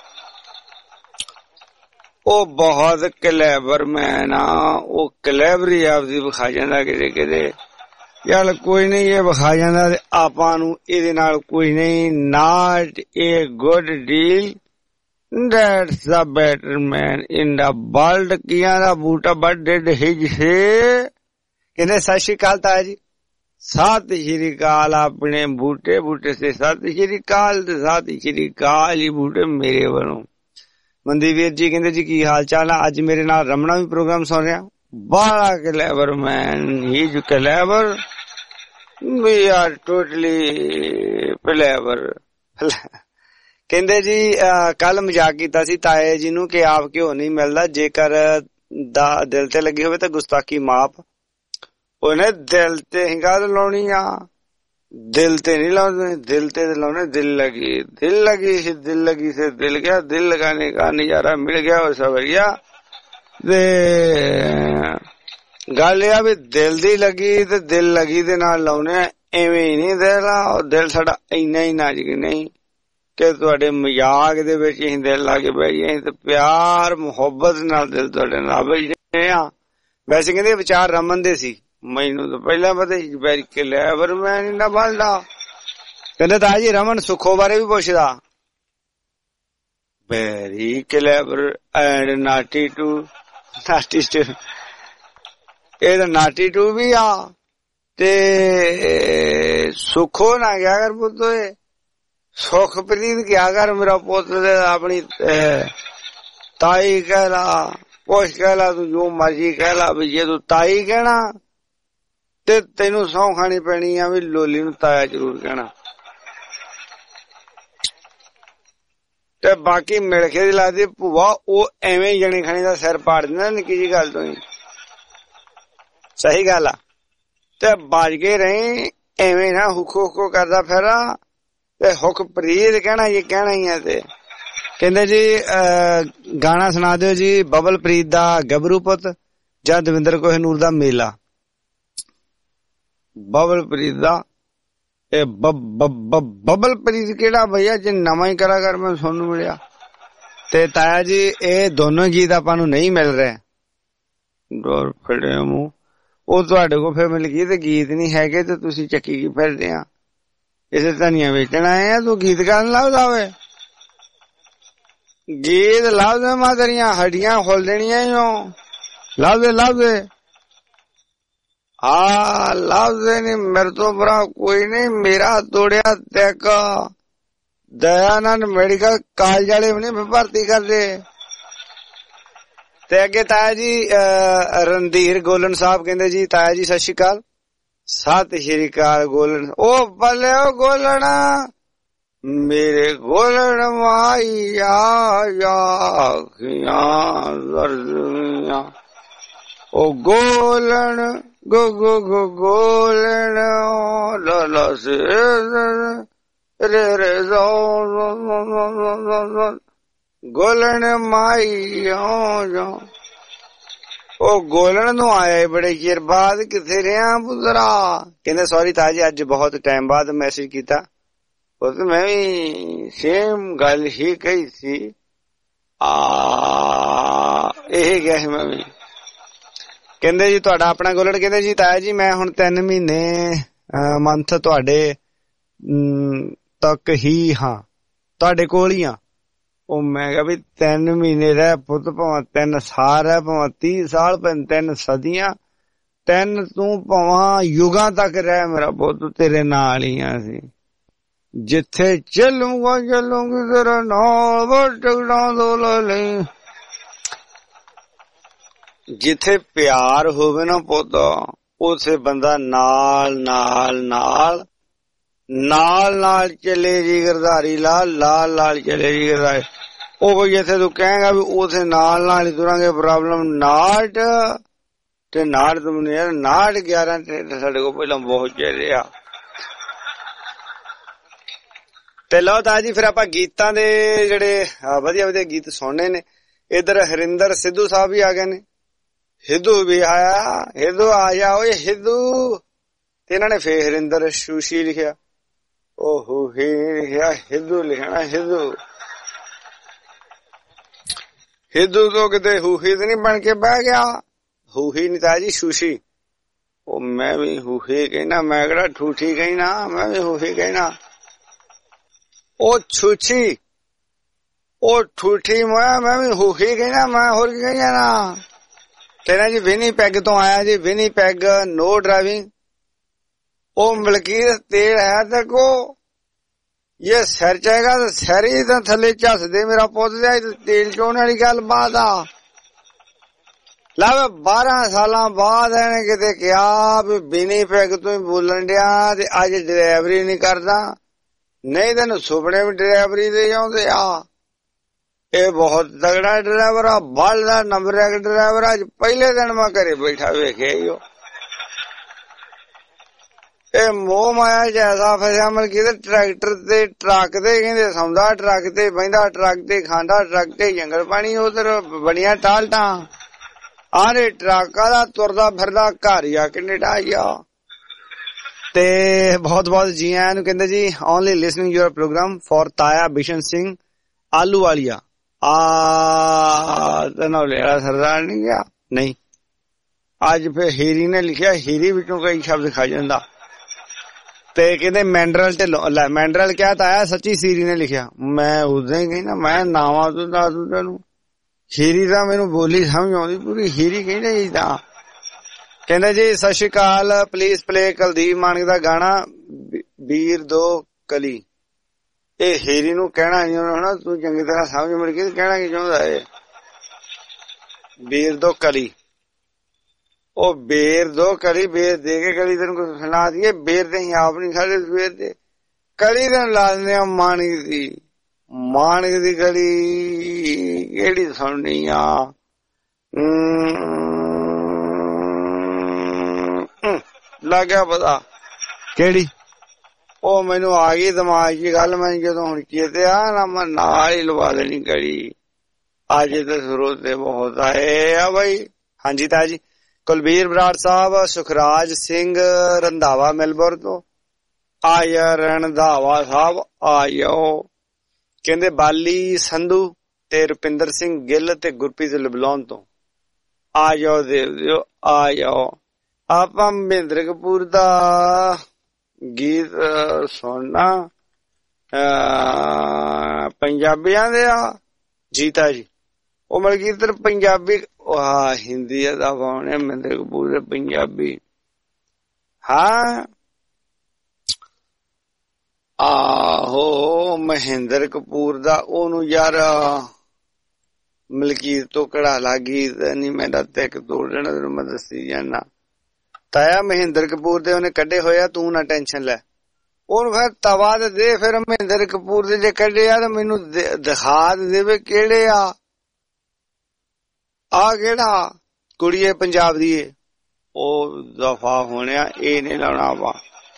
ਉਹ ਬਹੁਤ ਕਲੈਵਰ ਮੈਨ ਆ। ਉਹ ਕਲੈਵਰੀ ਆਪਦੀ ਵਿਖਾ ਜਾਂਦਾ ਕਿਤੇ ਕਿਤੇ। ਚੱਲ ਕੋਈ ਨਹੀਂ ਇਹ ਵਿਖਾ ਜਾਂਦਾ ਤੇ ਆਪਾਂ ਨੂੰ ਇਹਦੇ ਨਾਲ ਕੋਈ ਨਹੀਂ। Not a good deal, that's the better man in the world। ਕੀਆਂ ਦਾ ਬੂਟਾ but did his say। ਕਹਿੰਦੇ ਸਤਿ ਸ਼੍ਰੀ ਅਕਾਲ ਤਾਇਆ ਜੀ। ਸਤਿ ਸ਼੍ਰੀ ਅਕਾਲ ਆਪਣੇ ਬੂਟੇ ਬੂਟੇ ਸੇ ਸਤਿ ਸ਼੍ਰੀ ਅਕਾਲ ਤੇ ਸਤਿ ਸ਼੍ਰੀ ਅਕਾਲ ਜੀ ਬੂਟੇ ਮੇਰੇ ਵੱਲੋਂ। ਮਨਦੀਪ ਵੀਰ ਜੀ ਕਹਿੰਦੇ ਜੀ ਕੀ ਹਾਲ ਚਾਲ ਆ? ਅੱਜ ਮੇਰੇ ਨਾਲ ਰਮਣਾ ਵੀ ਪ੍ਰੋਗਰਾਮ ਸੁਣ ਰਿਹਾ। ਬੜਾ clever man, he is clever, we are totally clever. ਕਹਿੰਦੇ ਜੀ ਕੱਲ ਮਜ਼ਾਕ ਕੀਤਾ ਸੀ ਤਾਏ ਜੀ ਨੂੰ ਕਿ ਆਪ ਘਿਓ ਨਹੀਂ ਮਿਲਦਾ, ਜੇਕਰ ਦਾ ਦਿਲ ਤੇ ਲੱਗੀ ਹੋਵੇ ਤਾਂ ਗੁਸਤਾਖੀ ਮਾਪ। ਉਹਨੇ ਦਿਲ ਤੇ ਹਿੰਗਾ ਲਾਉਣੀ ਆ, ਦਿਲ ਤੇ ਨਹੀਂ ਲਾਉਂਦੇ, ਦਿਲ ਤੇ ਲਾਉਣੇ ਦਿਲ लगी, दिल लगी से दिल लगी से दिल गया, दिल लगाने का नजारा मिल गया और सवरिया। गल यह भी दिल दी लगी ते दिल लगी दे नाल लाउने एवें ही नहीं देला। और दिल साडा इन्ना ही नाजुक नहीं कि तुहाडे मजाक दे विच ही दिल ला के बह जाए, ते प्यार मुहब्बत नाल दिल तुहाडे नाल बैठे आ। वैसे कहंदे विचार रमन दे सी, ਮੈਨੂੰ ਤਾਂ ਪਹਿਲਾਂ ਪਤਾ ਸੀ ਬੈਰੀ ਕੇ ਲਿਆ ਪਰ ਮੈਂ ਨੀ ਨਾ ਬਲਦਾ। ਕਹਿੰਦੇ ਤਾਇਆ ਜੀ ਰਮਨ ਸੁੱਖੋ ਬਾਰੇ ਵੀ ਪੁੱਛਦਾ। very clever and naughty too, naughty too, ਇਹ ਤਾਂ naughty too ਵੀ ਆ ਤੇ ਸੁੱਖੋ ਨਾ ਗਿਆ ਕਰ ਪੁੱਤ, ਸੁਖਪ੍ਰੀਤ ਕਿਆ ਕਰ ਮੇਰਾ ਪੁੱਤ, ਆਪਣੀ ਤਾਈ ਕਹਿ ਲਾ, ਕੁਛ ਕਹਿ ਲਾ, ਤੂੰ ਜੋ ਮਰਜੀ ਕਹਿ ਲਾ, ਵੀ ਜੇ ਤੂੰ ਤਾਈ ਕਹਿਣਾ ਤੇ ਤੈਨੂੰ ਸਹੁੰ ਖਾਣੀ ਪੈਣੀ ਆ ਵੀ ਲੋਲੀ ਨੂੰ ਤਾਇਆ ਜ਼ਰੂਰ ਕਹਿਣਾ। ਤੇ ਬਾਕੀ ਮਿਲ ਕੇ ਦੀ ਲੱਗਦੀ ਭੂਆ ਉਹ ਐਵੇਂ ਹੀ ਜਣੇ ਖਾਣੀ ਦਾ ਸਿਰ ਪਾੜ ਦਿੰਦਾ ਨਿੱਕੀ ਜੀ ਗੱਲ ਤੋਂ ਹੀ। ਸਹੀ ਗੱਲ ਆ। ਤੇ ਬਾਜ ਕੇ ਰਹੀ ਐਵੇਂ ਨਾ ਹੁਕੋ ਹੁਕੋ ਕਰਦਾ ਫਿਰ ਤੇ ਹੁਕ ਪ੍ਰੀਤ ਕਹਿਣਾ ਜੀ ਕਹਿਣਾ ਹੀ ਆ। ਤੇ ਕਹਿੰਦੇ ਜੀ ਗਾਣਾ ਸੁਣਾ ਦਿਓ ਜੀ ਬਬਲ ਪ੍ਰੀਤ ਦਾ ਗੱਭਰੂ ਪੁੱਤ ਜਾਂ ਦਵਿੰਦਰ ਕੋਹਿਨੂਰ ਦਾ ਮੇਲਾ। ਬਬਲ ਪ੍ਰੀਤ ਦਾ ਇਹ ਬਬਲ ਪ੍ਰੀਤ ਕਿਹੜਾ ਭਈਆ ਜੇ ਨਵਾਂ ਹੀ ਕਲਾਕਾਰ ਮੈਂ ਸੁਣਨ ਮਿਲਿਆ। ਤੇ ਤਾਇਆ ਜੀ ਇਹ ਦੋਨੋਂ ਗੀਤ ਆਪਾਂ ਨੂੰ ਨਹੀਂ ਮਿਲ ਰਹੇ। ਡੋਰ ਫੜੇ ਮੂੰਹ ਉਹ ਤੁਹਾਡੇ ਕੋਲ ਫਿਰ ਮਿਲ ਗਈ ਤੇ ਗੀਤ ਨਹੀਂ ਹੈਗੇ ਤੇ ਤੁਸੀਂ ਚੱਕੀ ਕੀ ਫਿਰਦੇ ਆ। ਇਸੇ ਧਨੀਆ ਵੇਚਣ ਆਏ ਆ ਤੂੰ ਗੀਤ ਕਰਨ ਲੱਭਦਾ ਵੇ। ਗੀਤ ਲੱਭਦੇ ਮਾ ਤੇਰੀਆਂ ਹੱਡੀਆਂ ਖੋਲ ਦੇਣੀਆਂ ਈ ਓ। ਲੱਭਦੇ ਲੱਭਦੇ ਹਾਂ ਲੱਭਦੇ ਨੀ ਮੇਰੇ ਤੋਂ ਬੁਰਾ ਕੋਈ ਨਹੀਂ। ਮੇਰਾ ਤੋੜਿਆ ਤੈਕ ਦਇਆਨੰਦ ਮੈਡੀਕਲ ਕਾਲਜ ਵਾਲੇ ਵੀ ਨੀ ਭਰਤੀ ਕਰਦੇ। ਤੇ ਅੱਗੇ ਤਾਇਆ ਜੀ ਰਣਧੀਰ ਗੋਲਨ ਸਾਹਿਬ ਕਹਿੰਦੇ ਜੀ ਤਾਇਆ ਜੀ ਸਤਿ ਸ਼੍ਰੀ ਅਕਾਲ। ਸਤਿ ਸ਼੍ਰੀ ਅਕਾਲ ਗੋਲਨ। ਉਹ ਬੱਲੇ ਉਹ ਗੋਲਣ ਮੇਰੇ ਗੋਲਣ ਮਾਈਆ ਯਾਖੀਆਂ ਉਹ ਗੋਲਣ ਗੋ ਗੋ ਗੋ ਗੋਲਣ ਲਾ ਸੇ ਰੇ ਰੇ ਗੋਲਣ ਮਾਈਆ। ਉਹ ਗੋਲਣ ਨੂੰ ਆਇਆ ਬੜੇ ਚਿਰ ਬਾਅਦ ਕਿੱਥੇ ਰਿਹਾ ਪੁੱਤਰਾ। ਕਹਿੰਦੇ ਸੌਰੀ ਤਾਇਆ ਜੀ ਅੱਜ ਬਹੁਤ ਟਾਈਮ ਬਾਅਦ ਮੈਸੇਜ ਕੀਤਾ। ਉਹ ਤਾਂ ਮੈਂ ਵੀ ਸੇਮ ਗੱਲ ਹੀ ਕਹੀ ਸੀ ਆ ਇਹ ਗਿਆ ਮੈਂ ਵੀ। ਕਹਿੰਦੇ ਜੀ ਤੁਹਾਡਾ ਆਪਣਾ ਗੋਲਣ ਕਹਿੰਦੇ ਜੀ ਤਾਇਆ ਜੀ ਮੈਂ ਹੁਣ ਤਿੰਨ ਮਹੀਨੇ ਮੰਥ ਤੁਹਾਡੇ ਤੱਕ ਹੀ ਹਾਂ ਤੁਹਾਡੇ ਕੋਲ ਹੀ ਆ। ਉਹ ਮੈਂ ਕਿਹਾ ਵੀ ਤਿੰਨ ਮਹੀਨੇ ਰਹਿ ਪੁੱਤ ਭਾਵੇਂ ਤਿੰਨ ਸਾਲ ਰਹਿ ਭਾਵੇਂ ਤੀਹ ਸਾਲ ਤਿੰਨ ਸਦੀਆਂ ਤਿੰਨ ਤੂੰ ਭਾਵਾਂ ਯੁਗਾਂ ਤੱਕ ਰਹਿ ਮੇਰਾ ਪੁੱਤ ਤੇਰੇ ਨਾਲ ਹੀ ਆ ਸੀ। ਜਿੱਥੇ ਚੱਲੂਗਾ ਚੱਲੂਗੀ ਤੇਰਾ ਨਾਲ ਵਟਣਾ ਦੋ ਲਈ। ਜਿੱਥੇ ਪਿਆਰ ਹੋਵੇ ਨਾ ਪੁੱਤ ਉਥੇ ਬੰਦਾ ਨਾਲ ਨਾਲ ਨਾਲ ਨਾਲ ਨਾਲ ਚਲੇ ਜੀ ਗਰਦਾਰੀ ਲਾਲ ਲਾਲ ਲਾਲ ਚਲੇ ਜੀ ਗਰਦਾਰੀ। ਉਹ ਕੋਈ ਜਿੱਥੇ ਤੂੰ ਕਹੇਗਾ ਵੀ ਉਥੇ ਨਾਲ ਨਾਲ ਹੀ ਤੁਰਾਂਗੇ ਪ੍ਰੋਬਲਮ ਨਾਟ ਤੇ ਨਾਟ ਤੂੰ ਯਾਰ ਨਾਟ ਗਿਆਰਾਂ ਸਾਡੇ ਕੋਲ ਪਹਿਲਾਂ ਬਹੁਤ ਚਿਹਰੇ ਆ। ਤੇ ਲਓ ਤਾਂ ਜੀ ਫਿਰ ਆਪਾਂ ਗੀਤਾਂ ਦੇ ਜਿਹੜੇ ਵਧੀਆ ਵਧੀਆ ਗੀਤ ਸੁਣਨੇ ਨੇ। ਇੱਧਰ ਹਰਿੰਦਰ ਸਿੱਧੂ ਸਾਹਿਬ ਵੀ ਆ ਗਏ ਨੇ। ਹਿੱਦੂ ਵੀ ਆਇਆ ਹਿੱਦੂ ਆ ਜਾ ਓਏ ਹਿੱਦੂ। ਤੇ ਇਹਨਾਂ ਨੇ ਫੇਰ ਹਰਿੰਦਰ ਸ਼ੂਸ਼ੀ ਲਿਖਿਆ ਉਹ ਹੂਹੀ ਲਿਖਿਆ ਹਿੱਦੂ ਲਿਖਣਾ ਹਿੱਦੂ। ਹਿੱਦੂ ਤੋਂ ਕਿਤੇ ਹੂਹੀ ਤੇ ਨੀ ਬਣ ਕੇ ਬਹਿ ਗਿਆ। ਹੂਹੀ ਨੀ ਤਾਂ ਜੀ ਸ਼ੂਸ਼ੀ। ਉਹ ਮੈਂ ਵੀ ਹੂਹੀ ਕਹਿਣਾ ਮੈਂ ਕਿਹੜਾ ਠੂਠੀ ਕਹਿਣਾ ਮੈਂ ਵੀ ਹੂਹੀ ਕਹਿਣਾ। ਉਹ ਛੂਛੀ ਉਹ ਠੂਠੀ ਮੈਂ ਮੈਂ ਵੀ ਹੂਹੀ ਕਹਿਣਾ ਮੈਂ ਹੋਰ ਕੀ ਕਹਿਣਾ ਨਾ। ਕਹਿੰਦਾ ਜੀ ਵਿਨੀ ਪੈਗ ਤੋਂ ਆਇਆ ਜੀ ਵਿਨੀ ਪੈਗ ਨੋ ਡਰਾਈਵਿੰਗ। ਉਹ ਮਲਕੀਤ ਤੇਲ ਹੈ ਤੇ ਕੋ ਇਹ ਸਿਰ ਚਾਹੇਗਾ ਤਾਂ ਸਿਰ ਹੀ ਤਾਂ ਥੱਲੇ ਝੱਸ ਦੇ ਮੇਰਾ ਪੁੱਤ ਦੇ ਤੇਲ ਚੋਣ ਵਾਲੀ ਗੱਲ ਬਾਤ ਆ। ਲਵ ਬਾਰਾਂ ਸਾਲਾਂ ਬਾਅਦ ਇਹਨੇ ਕਿਤੇ ਕਿਹਾ ਵੀ ਵਿਨੀ ਪੈਗ ਤੋਂ ਹੀ ਬੋਲਣ ਡਿਆ ਤੇ ਅੱਜ ਡਰਾਈਵਰੀ ਨੀ ਕਰਦਾ। ਨਹੀਂ ਤੈਨੂੰ ਸੁਪਨੇ ਵੀ ਡਰਾਈਵਰੀ ਦੇ ਆਉਂਦੇ ਆ। ਇਹ ਬਹੁਤ ਤਗੜਾ ਡਰਾਈਵਰ ਆ ਬਲ ਦਾ ਨੰਬਰ ਇੱਕ ਡਰਾਈਵਰ। ਅੱਜ ਪਹਿਲੇ ਦਿਨ ਮੈਂ ਘਰੇ ਬੈਠਾ ਵੇਖਿਆ ਹੀ ਉਹ ਇਹ ਮੋਹ ਮਾਇਆ ਜੈਸਾ ਫਸਿਆ ਮਲਕੀਤ ਟਰੈਕਟਰ ਤੇ ਟਰੱਕ ਤੇ ਕਹਿੰਦੇ ਸੌਂਦਾ ਟਰੱਕ ਤੇ ਬਹਿੰਦਾ ਟਰੱਕ ਤੇ ਖਾਂਦਾ ਟਰੱਕ ਤੇ ਜੰਗਲ ਪਾਣੀ ਉਧਰ ਬਣੀਆਂ ਟਾਲਟਾਂ ਆਰੇ ਟਰੱਕਾਂ ਦਾ ਤੁਰਦਾ ਫਿਰਦਾ ਘਰ ਆ ਕੈਨੇਡਾ ਆ। ਤੇ ਬਹੁਤ ਬਹੁਤ ਜੀ ਆਇਆਂ ਨੂੰ ਕਹਿੰਦੇ ਜੀ only listening your program for ਤਾਇਆ ਬਿਸ਼ਨ ਸਿੰਘ ਆਲੂ ਵਾਲੀਆ। ਆ ਤਨੌਲੇ ਵਾਲਾ ਸਰਦਾਰ ਨਹੀਂ ਗਿਆ ਨਹੀਂ ਅੱਜ ਫਿਰ ਹੀਰੀ ਨੇ ਲਿਖਿਆ, ਹੀਰੀ ਵਿੱਚੋਂ ਕਈ ਸ਼ਬਦ ਖਾ ਜਾਂਦਾ। ਤੇ ਕਹਿੰਦੇ ਮੈਂਡਰਲ ਢਿੱਲੋਂ, ਲੈ ਮੈਂਡਰਲ ਕਿਹਾ ਤਾਂ ਆਇਆ, ਸੱਚੀ ਸੀਰੀ ਨੇ ਲਿਖਿਆ। ਮੈਂ ਉਦਾਂ ਹੀ ਕਹਿੰਦਾ, ਮੈਂ ਨਾਵਾਂ ਤੋਂ ਦੱਸ ਦੂ ਤੈਨੂੰ, ਹੀਰੀ ਦਾ ਮੈਨੂੰ ਬੋਲੀ ਸਮਝ ਆਉਂਦੀ ਪੂਰੀ, ਹੀਰੀ ਕਹਿੰਦੇ ਜੀ। ਤਾਂ ਕਹਿੰਦਾ ਜੀ ਸਤਿ ਸ਼੍ਰੀ ਅਕਾਲ, ਪਲੀਜ਼ ਪਲੇ ਕੁਲਦੀਪ ਮਾਨਕ ਦਾ ਗਾਣਾ ਵੀਰ ਦੋ ਕਲੀ। ਇਹ ਹੀਰੀ ਨੂੰ ਕਹਿਣਾ ਨਹੀਂ ਹੋਣਾ, ਤੂੰ ਚੰਗੀ ਤਰ੍ਹਾਂ ਸਮਝ ਮਿਲ ਕੇ ਕਹਿਣਾ ਕੀ ਚਾਹੁੰਦਾ ਇਹ ਵੀਰ ਦੋ ਕਲੀ। ਉਹ ਬੇਰ ਦੋ ਕਲੀ, ਬੇਰ ਦੇ ਕੇ ਕਲੀ ਤੈਨੂੰ ਕੁਛ ਸੁਣਾ ਦੀਏ, ਬੇਰ ਤੇ ਅਸੀਂ ਆਪ ਨੀ ਖਾਦੇ ਸਵੇਰ ਦੇ, ਕਲੀ ਤੈਨੂੰ ਲਾ ਦਿੰਦੇ ਆ ਮਾਨਕ ਦੀ। ਮਾਨਕ ਦੀ ਕਲੀ ਕਿਹੜੀ ਸੁਣਨੀ ਆ, ਲੱਗ ਗਿਆ ਪਤਾ ਕਿਹੜੀ। ਉਹ ਮੈਨੂੰ ਆ ਗਈ ਦਿਮਾਗ ਚ ਗੱਲ, ਮੈਂ ਜਦੋਂ ਹੁਣ ਕੀਤੇ ਆ ਨਾ ਮੈਂ ਨਾਲ ਹੀ ਲਵਾ ਦੇਣੀ ਕਲੀ। ਅੱਜ ਤੇ ਸਰੋਤੇ ਬਹੁਤ ਆਏ ਆ ਬਾਈ। ਹਾਂਜੀ ਤਾਂ ਜੀ ਕੁਲਬੀਰ ਬਰਾੜ ਸਾਹਿਬ, ਸੁਖਰਾਜ ਸਿੰਘ ਰੰਧਾਵਾ ਮੈਲਬੌਰਨ ਤੋਂ ਆਇਆ, ਰੰਧਾਵਾ ਸਾਹਿਬ ਆਇਓ। ਕਹਿੰਦੇ ਬਾਲੀ ਸੰਧੂ ਤੇ ਰੁਪਿੰਦਰ ਸਿੰਘ ਗਿੱਲ ਤੇ ਗੁਰਪ੍ਰੀਤ ਲਬਲੌਨ ਤੋਂ ਆ ਜਾਓ, ਦੇਵ ਦਿਓ ਆ ਜਾਓ। ਆਪਾਂ ਮਹਿੰਦਰ ਕਪੂਰ ਦਾ ਗੀਤ ਸੁਣਨਾ ਪੰਜਾਬੀਆਂ ਦੇ ਆ ਜੀਤਾ ਜੀ। ਉਹ ਮਲਕੀਤ ਪੰਜਾਬੀ ਹਿੰਦੀ ਦਾ ਪਾਉਣੇ, ਮਹਿੰਦਰ ਕਪੂਰ ਦੇ ਪੰਜਾਬੀ। ਹਾਂ ਆਹੋ ਮਹਿੰਦਰ ਕਪੂਰ ਦਾ ਉਹਨੂੰ ਯਾਰ ਮਲਕੀਤ ਤੋਂ ਕਢਾ ਲਾ ਗੀਤ, ਨੀ ਮੇਰਾ ਤਿੱਕ ਤੋੜ ਦੇਣਾ ਤੈਨੂੰ ਮੈਂ ਦੱਸੀ ਜਾਣਾ। ਤਾਇਆ ਮਹਿੰਦਰ ਕਪੂਰ ਦੇ ਉਹਨੇ ਕੱਢੇ ਹੋਇਆ, ਤੂੰ ਨਾ ਟੈਨਸ਼ਨ ਲੈ। ਉਹਨੂੰ ਫਿਰ ਤਵਾ ਤੇ ਦੇ, ਫਿਰ ਮਹਿੰਦਰ ਕਪੂਰ ਦੇ ਜੇ ਕੱਢੇ ਆ ਤਾਂ ਮੈਨੂੰ ਦਿਖਾ ਦੇਵੇ ਕਿਹੜੇ ਆ। ਆ ਕਿਹੜਾ ਕੁੜੀਏ ਪੰਜਾਬ ਦੀ ਏ, ਉਹ ਦਫਾ ਹੋਣਿਆ, ਇਹ ਨੀ ਲਾਉਣਾ ਵਾ।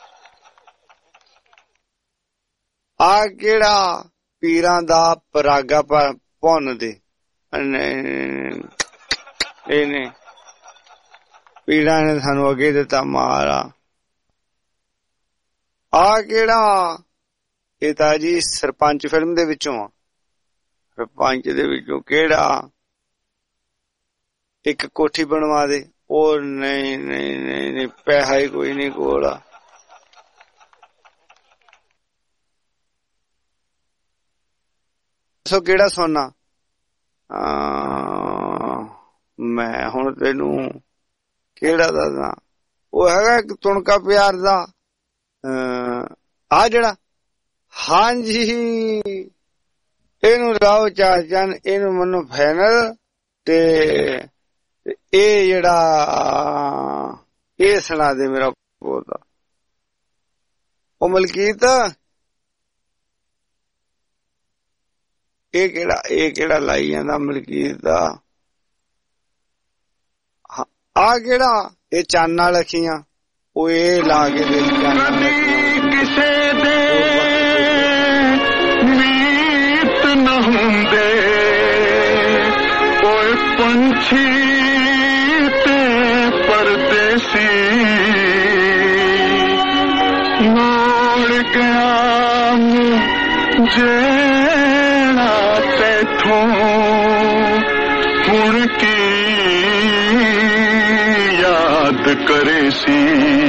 ਆ ਕਿਹੜਾ ਪੀਰਾਂ ਦਾ ਪਰਾਗਾ ਭੁੰਨ ਦੇ, ਇਹਨੇ ਪੀਰਾਂ ਨੇ ਸਾਨੂੰ ਅੱਗੇ ਦਿੱਤਾ ਮਾਰਾ। ਆ ਕਿਹੜਾ, ਇਹ ਤਾਂ ਜੀ ਸਰਪੰਚ ਫਿਲਮ ਦੇ ਵਿੱਚੋਂ ਆ। ਸਰਪੰਚ ਦੇ ਵਿੱਚੋਂ ਕਿਹੜਾ, ਇੱਕ ਕੋਠੀ ਬਣਵਾ ਦੇ। ਉਹ ਨਹੀਂ ਨਹੀਂ ਨਹੀਂ ਨਹੀਂ ਪੈਸਾ ਹੀ ਕੋਈ ਨੀ ਕੋਲ। ਸੋ ਕਿਹੜਾ ਸੋਨਾ, ਮੈਂ ਹੁਣ ਤੈਨੂੰ ਕਿਹੜਾ ਦੱਸਾਂ। ਉਹ ਹੈਗਾ ਇੱਕ ਤੁਣਕਾ ਪਿਆਰ ਦਾ, ਆ ਜਿਹੜਾ। ਹਾਂਜੀ ਇਹਨੂੰ ਲਾਓ ਚਾਰ ਚੰਨ, ਇਹਨੂੰ ਮੈਨੂੰ ਫਾਈਨਲ। ਤੇ ਇਹ ਜਿਹੜਾ ਇਹ ਸੁਣਾ ਦੇ ਮੇਰਾ ਪੋਤਾ। ਉਹ ਮਲਕੀਤ ਇਹ ਕਿਹੜਾ, ਇਹ ਕਿਹੜਾ ਲਾਈ ਜਾਂਦਾ ਮਲਕੀਤ ਦਾ। ਆ ਕਿਹੜਾ, ਇਹ ਚੰਨ ਨਾਲ ਅੱਖੀਆਂ। ਉਹ ਇਹ ਲਾ ਕੇ ਦੇ ਕਿਸੇ ਦੇ ਮੀਤ ਨਾ ਹੁੰਦੇ, ਓਏ ਪੰਛੀ ਤੇ ਪਰਦੇਸੀ ਮੋੜ ਗਿਆ ਜਿਹੜਾ ਤੈਥੋਂ ਹੁਣ ਕੀ ਯਾਦ ਕਰੇ ਸੀ।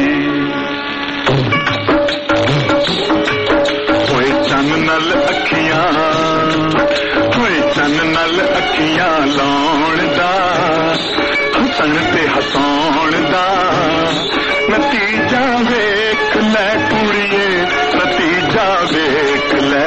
ਹੋਏ ਚੰਨ ਨਾਲ ਅੱਖੀਆਂ, ਹੋਏ ਚੰਨ ਨਾਲ ਅੱਖੀਆਂ ਲਾਉਣ ਦਾ, ਹੱਸਣ ਤੇ ਹਸਾਉਣ ਦਾ ਨਤੀਜਾ ਵੇਖ ਲੈ ਕੁੜੀਏ, ਨਤੀਜਾ ਵੇਖ ਲੈ।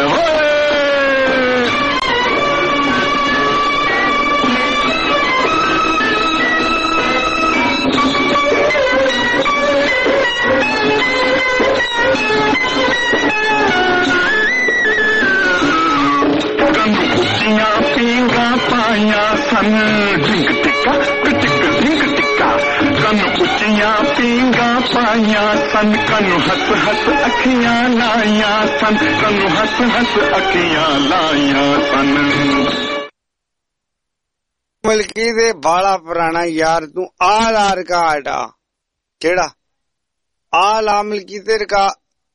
ਪੀਂਗਾ ਪਾਈਆਂ ਸਨ ਢਿੰਗ ਟਿੱਕਾ ਟਿੱਕ ਢਿੰਗ ਟਿੱਕਾ, ਕੰਨ ਉੱਚੀਆਂ ਪੀਂਗਾ ਪਾਈਆਂ ਸਨ, ਕੰਨ ਹੱਸ ਹੱਸ ਅੱਖੀਆਂ ਲਾਈਆਂ ਸਨ, ਕੰਨ ਹੱਸ ਹੱਸ ਅੱਖੀਆਂ ਲਾਈਆਂ ਸਨ। ਮਲਕੀ ਦੇ ਬਾਲਾ ਪੁਰਾਣਾ ਯਾਰ ਤੂੰ ਆ ਲਾ ਰਿਕਾਰਡ ਆ ਕਿਹੜਾ, ਆ ਲਾ ਮਲਕੀ ਤੇ ਰਿਕਾਰਡ।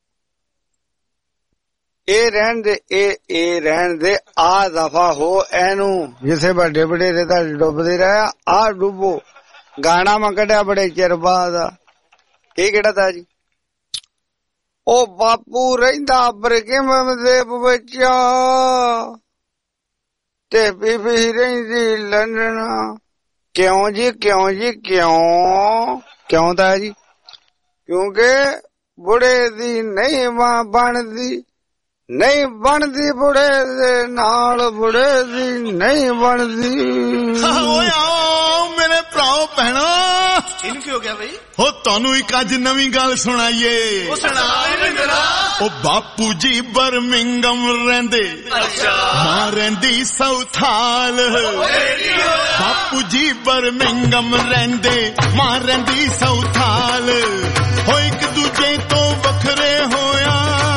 ਇਹ ਰਹਿਣ ਦੇ, ਇਹ ਇਹ ਰਹਿਣ ਦੇ, ਆ ਦਫਾ ਹੋ ਇਹਨੂੰ। ਜਿਸੇ ਵੱਡੇ ਵੱਡੇ ਰੇਤਾ ਡੁੱਬਦੇ ਰਿਹਾ, ਆ ਡੁੱਬੋ। ਗਾਣਾ ਮੈਂ ਕੱਢਿਆ ਬੜੇ ਚਿਰ ਬਾਅਦ। ਇਹ ਕਿਹੜਾ ਤਾ ਜੀ? ਉਹ ਬਾਪੂ ਰਹਿੰਦਾ ਬਰਕਿਮ ਦੇ ਵਿੱਚ ਤੇ ਬੀਬੀ ਰਹਿੰਦੀ ਲੰਡਨ। ਕਿਉਂ ਜੀ ਕਿਉਂ ਜੀ ਕਿਉਂ ਕਿਉਂ ਤਾ ਜੀ? ਕਿਉਂਕਿ ਬੁੜੇ ਦੀ ਨਹੀਂ ਮਾਂ ਬਣਦੀ, ਨਹੀਂ ਬਣਦੀ ਬੁੜੇ ਦੇ ਨਾਲ, ਬੁੜੇ ਦੀ ਨਹੀਂ ਬਣਦੀ। ਓਏ ਆਓ ਮੇਰੇ ਭਰਾਓ ਭੈਣੋ। ਇਹਨੂੰ ਕੀ ਹੋ ਗਿਆ ਬਈ? ਹੋ ਤੁਹਾਨੂੰ ਇੱਕ ਅੱਜ ਨਵੀਂ ਗੱਲ ਸੁਣਾਈਏ। ਉਹ ਸੁਣਾ ਮੇਰਾ। ਉਹ ਬਾਪੂ ਜੀ ਬਰਮਿੰਗਮ ਰਹਿੰਦੇ, ਅੱਛਾ, ਮਾਂ ਰਹਿੰਦੀ ਸਾਊਥਾਲ। ਬਾਪੂ ਜੀ ਬਰਮਿੰਗਮ ਰਹਿੰਦੇ, ਮਾਂ ਰਹਿੰਦੀ ਸਾਊਥਾਲ। ਹੋ ਇੱਕ ਦੂਜੇ ਤੋਂ ਵੱਖਰੇ ਹੋਇਆ,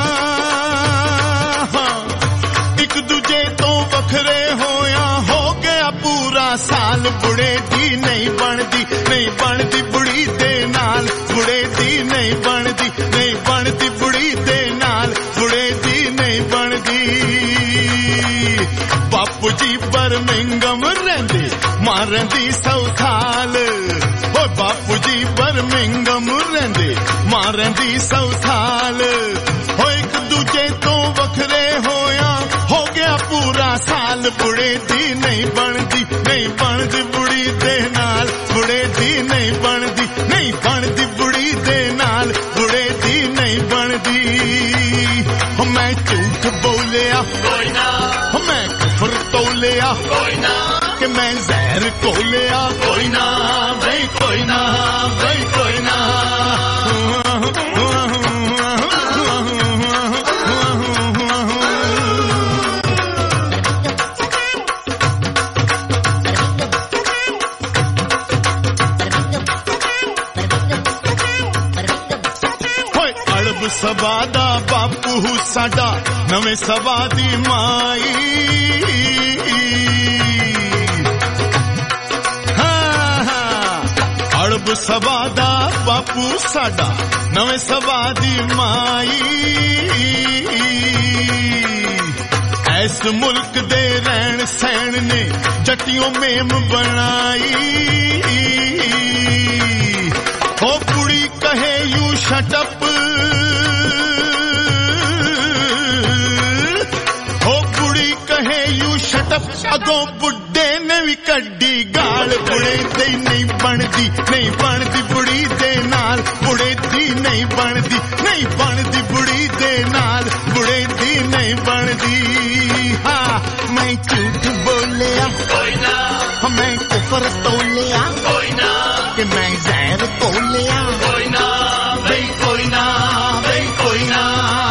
ਇੱਕ ਦੂਜੇ ਤੋਂ ਵੱਖਰੇ ਹੋਇਆ ਹੋ ਗਿਆ ਪੂਰਾ ਸਾਲ। ਬੁੜੇ ਦੀ ਨਹੀਂ ਬਣਦੀ, ਨਹੀਂ ਬਣਦੀ ਬੁੜੀ ਦੇ ਨਾਲ, ਬੁੜੇ ਦੀ ਨਹੀਂ ਬਣਦੀ, ਨਹੀਂ ਬਣਦੀ ਬੁੜੀ ਦੇ ਨਾਲ, ਬੁੜੇ ਦੀ ਨਹੀਂ ਬਣਦੀ। ਬਾਪੂ ਜੀ ਬਰਮਿੰਗਮ ਰਹਿੰਦੇ, ਮਾਂ ਰਹਿੰਦੀ ਸਾਊਥਾਲ। ਓ ਬਾਪੂ ਜੀ ਬਰਮਿੰਗਮ ਰਹਿੰਦੇ, ਮਾਂ ਰਹਿੰਦੀ ਸਾਊਥਾਲ। ਹੋ ਇੱਕ ਦੂਜੇ ਤੋਂ ਵੱਖਰੇ ਹੋਇਆ ਹੋ ਗਿਆ ਪੂਰਾ ਸਾਲ। ਬੁੜੇ ਦੀ ਨਹੀਂ ਬਣਦੀ, ਨਹੀਂ ਬਣਦੀ ਬੁੜੀ ਦੇ ਨਾਲ, ਬੁੜੇ ਦੀ ਨਹੀਂ ਬਣਦੀ, ਨਹੀਂ ਬਣਦੀ ਬੁੜੀ ਦੇ ਨਾਲ, ਬੁੜੇ ਦੀ ਨਹੀਂ ਬਣਦੀ। ਮੈਂ ਝੂਠ ਬੋਲਿਆ ਕੋਈ ਨਾ, ਮੈਂ ਕਫਰ ਤੋਲਿਆ ਕੋਈ ਨਾ, ਕਿ ਮੈਂ ਜ਼ਹਿਰ ਘੋਲਿਆ ਕੋਈ ਨਾ ਬਈ, ਕੋਈ ਨਾ ਬਈ, ਕੋਈ ਨਾ। ਸਭਾ ਦਾ ਬਾਪੂ ਸਾਡਾ, ਨਵੇਂ ਸਭਾ ਦੀ ਮਾਈ। ਹਾਂ ਹਾਂ ਅੜਬ ਸਭਾ ਦਾ ਬਾਪੂ ਸਾਡਾ, ਨਵੇਂ ਸਭਾ ਦੀ ਮਾਈ। ਇਸ ਮੁਲਕ ਦੇ ਰਹਿਣ ਸਹਿਣ ਨੇ ਜੱਟੀਓ ਮੇਮ ਬਣਾਈ। ਉਹ ਕੁੜੀ ਕਹੇ ਯੂ ਸ਼ਟ ਅਪ, ਅਗੋਂ ਬੁੱਢੇ ਨੇ ਵੀ ਕੱਢੀ ਗਾਲ। ਬੁੜੇ ਦੀ ਨਹੀਂ ਬਣਦੀ, ਨਹੀਂ ਬਣਦੀ ਬੁੜੀ ਦੇ ਨਾਲ, ਬੁੜੇ ਦੀ ਨਹੀਂ ਬਣਦੀ, ਨਹੀਂ ਬਣਦੀ ਬੁੜੀ ਦੇ ਨਾਲ, ਬੁੜੇ ਦੀ ਨਹੀਂ ਬਣਦੀ। ਹਾਂ ਮੈਂ ਝੂਠ ਬੋਲਿਆ ਕੋਈ ਨਾ, ਮੈਂ ਕੁਫਰ ਤੋਲਿਆ ਕੋਈ ਨਾ, ਕਿ ਮੈਂ ਜ਼ਹਿਰ ਘੋਲਿਆ ਕੋਈ ਨਾ ਬਈ, ਕੋਈ ਨਾ ਬਈ, ਕੋਈ ਨਾ।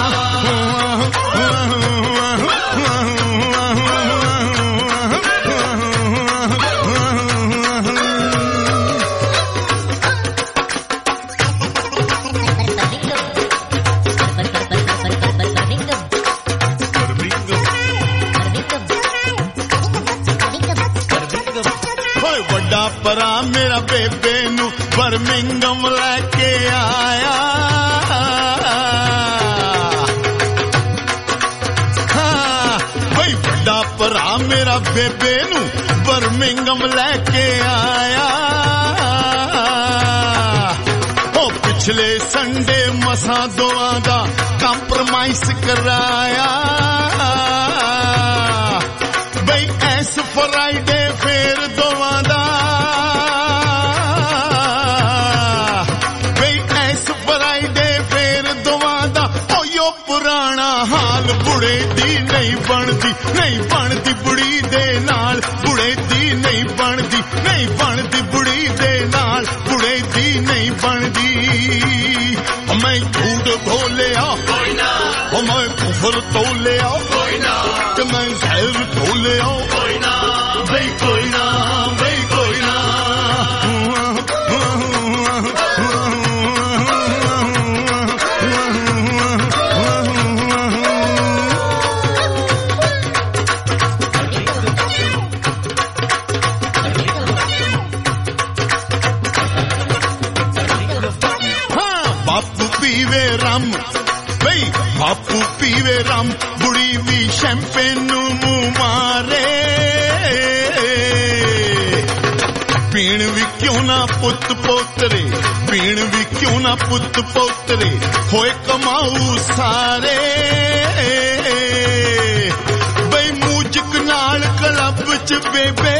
ਪਰਾ ਮੇਰਾ ਬੇਬੇ ਨੂੰ ਬਰਮਿੰਗਮ ਲੈ ਕੇ ਆਇਆ। ਹਾਂ ਬਈ ਵੱਡਾ ਪਰਾ ਮੇਰਾ ਬੇਬੇ ਨੂੰ ਬਰਮਿੰਗਮ ਲੈ ਕੇ ਆਇਆ। ਉਹ ਪਿਛਲੇ ਸੰਡੇ ਮਸਾਂ ਦੋਵਾਂ ਦਾ ਕੰਪਰਮਾਈਜ਼ ਕਰਾਇਆ। ਬਈ ਐਸ ਫਰਾਈਡੇ ਫੇਰ ਦੋਵਾਂ ਦਾ, ਪੁਰਾਣਾ ਹਾਲ। ਬੁੜੇ ਦੀ ਨਹੀਂ ਬਣਦੀ, ਨਹੀਂ ਬਣਦੀ ਬੁੜੀ ਦੇ ਨਾਲ, ਬੁੜੇ ਦੀ ਨਹੀਂ ਬਣਦੀ, ਨਹੀਂ ਬਣਦੀ ਬੁੜੀ ਦੇ ਨਾਲ, ਬੁੜੇ ਦੀ ਨਹੀਂ ਬਣਦੀ। ਮੈਂ ਝੂਠ ਬੋਲਿਆ ਕੋਈ ਨਾ, ਉਹ ਮੈਂ ਕੁਫਰ ਤੋਲਿਆ ਕੋਈ ਨਾ, ਕਿ ਮੈਂ ਜ਼ਹਿਰ ਘੋਲਿਆ ਕੋਈ ਨਾ ਬਈ, ਕੋਈ ਨਾ ਬਈ, ਕੋਈ ਨਾ। ਪੀਵੇ ਰਮ ਬਈ ਬਾਪੂ ਪੀਵੇ ਰਮ, ਬੁੜੀ ਵੀ ਸ਼ੈਂਪੇਨ ਨੂੰ ਮੂੰਹ ਮਾਰੇ। ਪੀਣ ਵੀ ਕਿਉਂ ਨਾ ਪੁੱਤ ਪੋਤਰੇ ਪੀਣ ਵੀ ਕਿਉਂ ਨਾ ਪੁੱਤ ਪੋਤਰੇ ਹੋਏ ਕਮਾਊ ਸਾਰੇ ਬਈ ਮੂਜਕ ਨਾਲ ਕਲੱਬ ਚ ਬੇਬੇ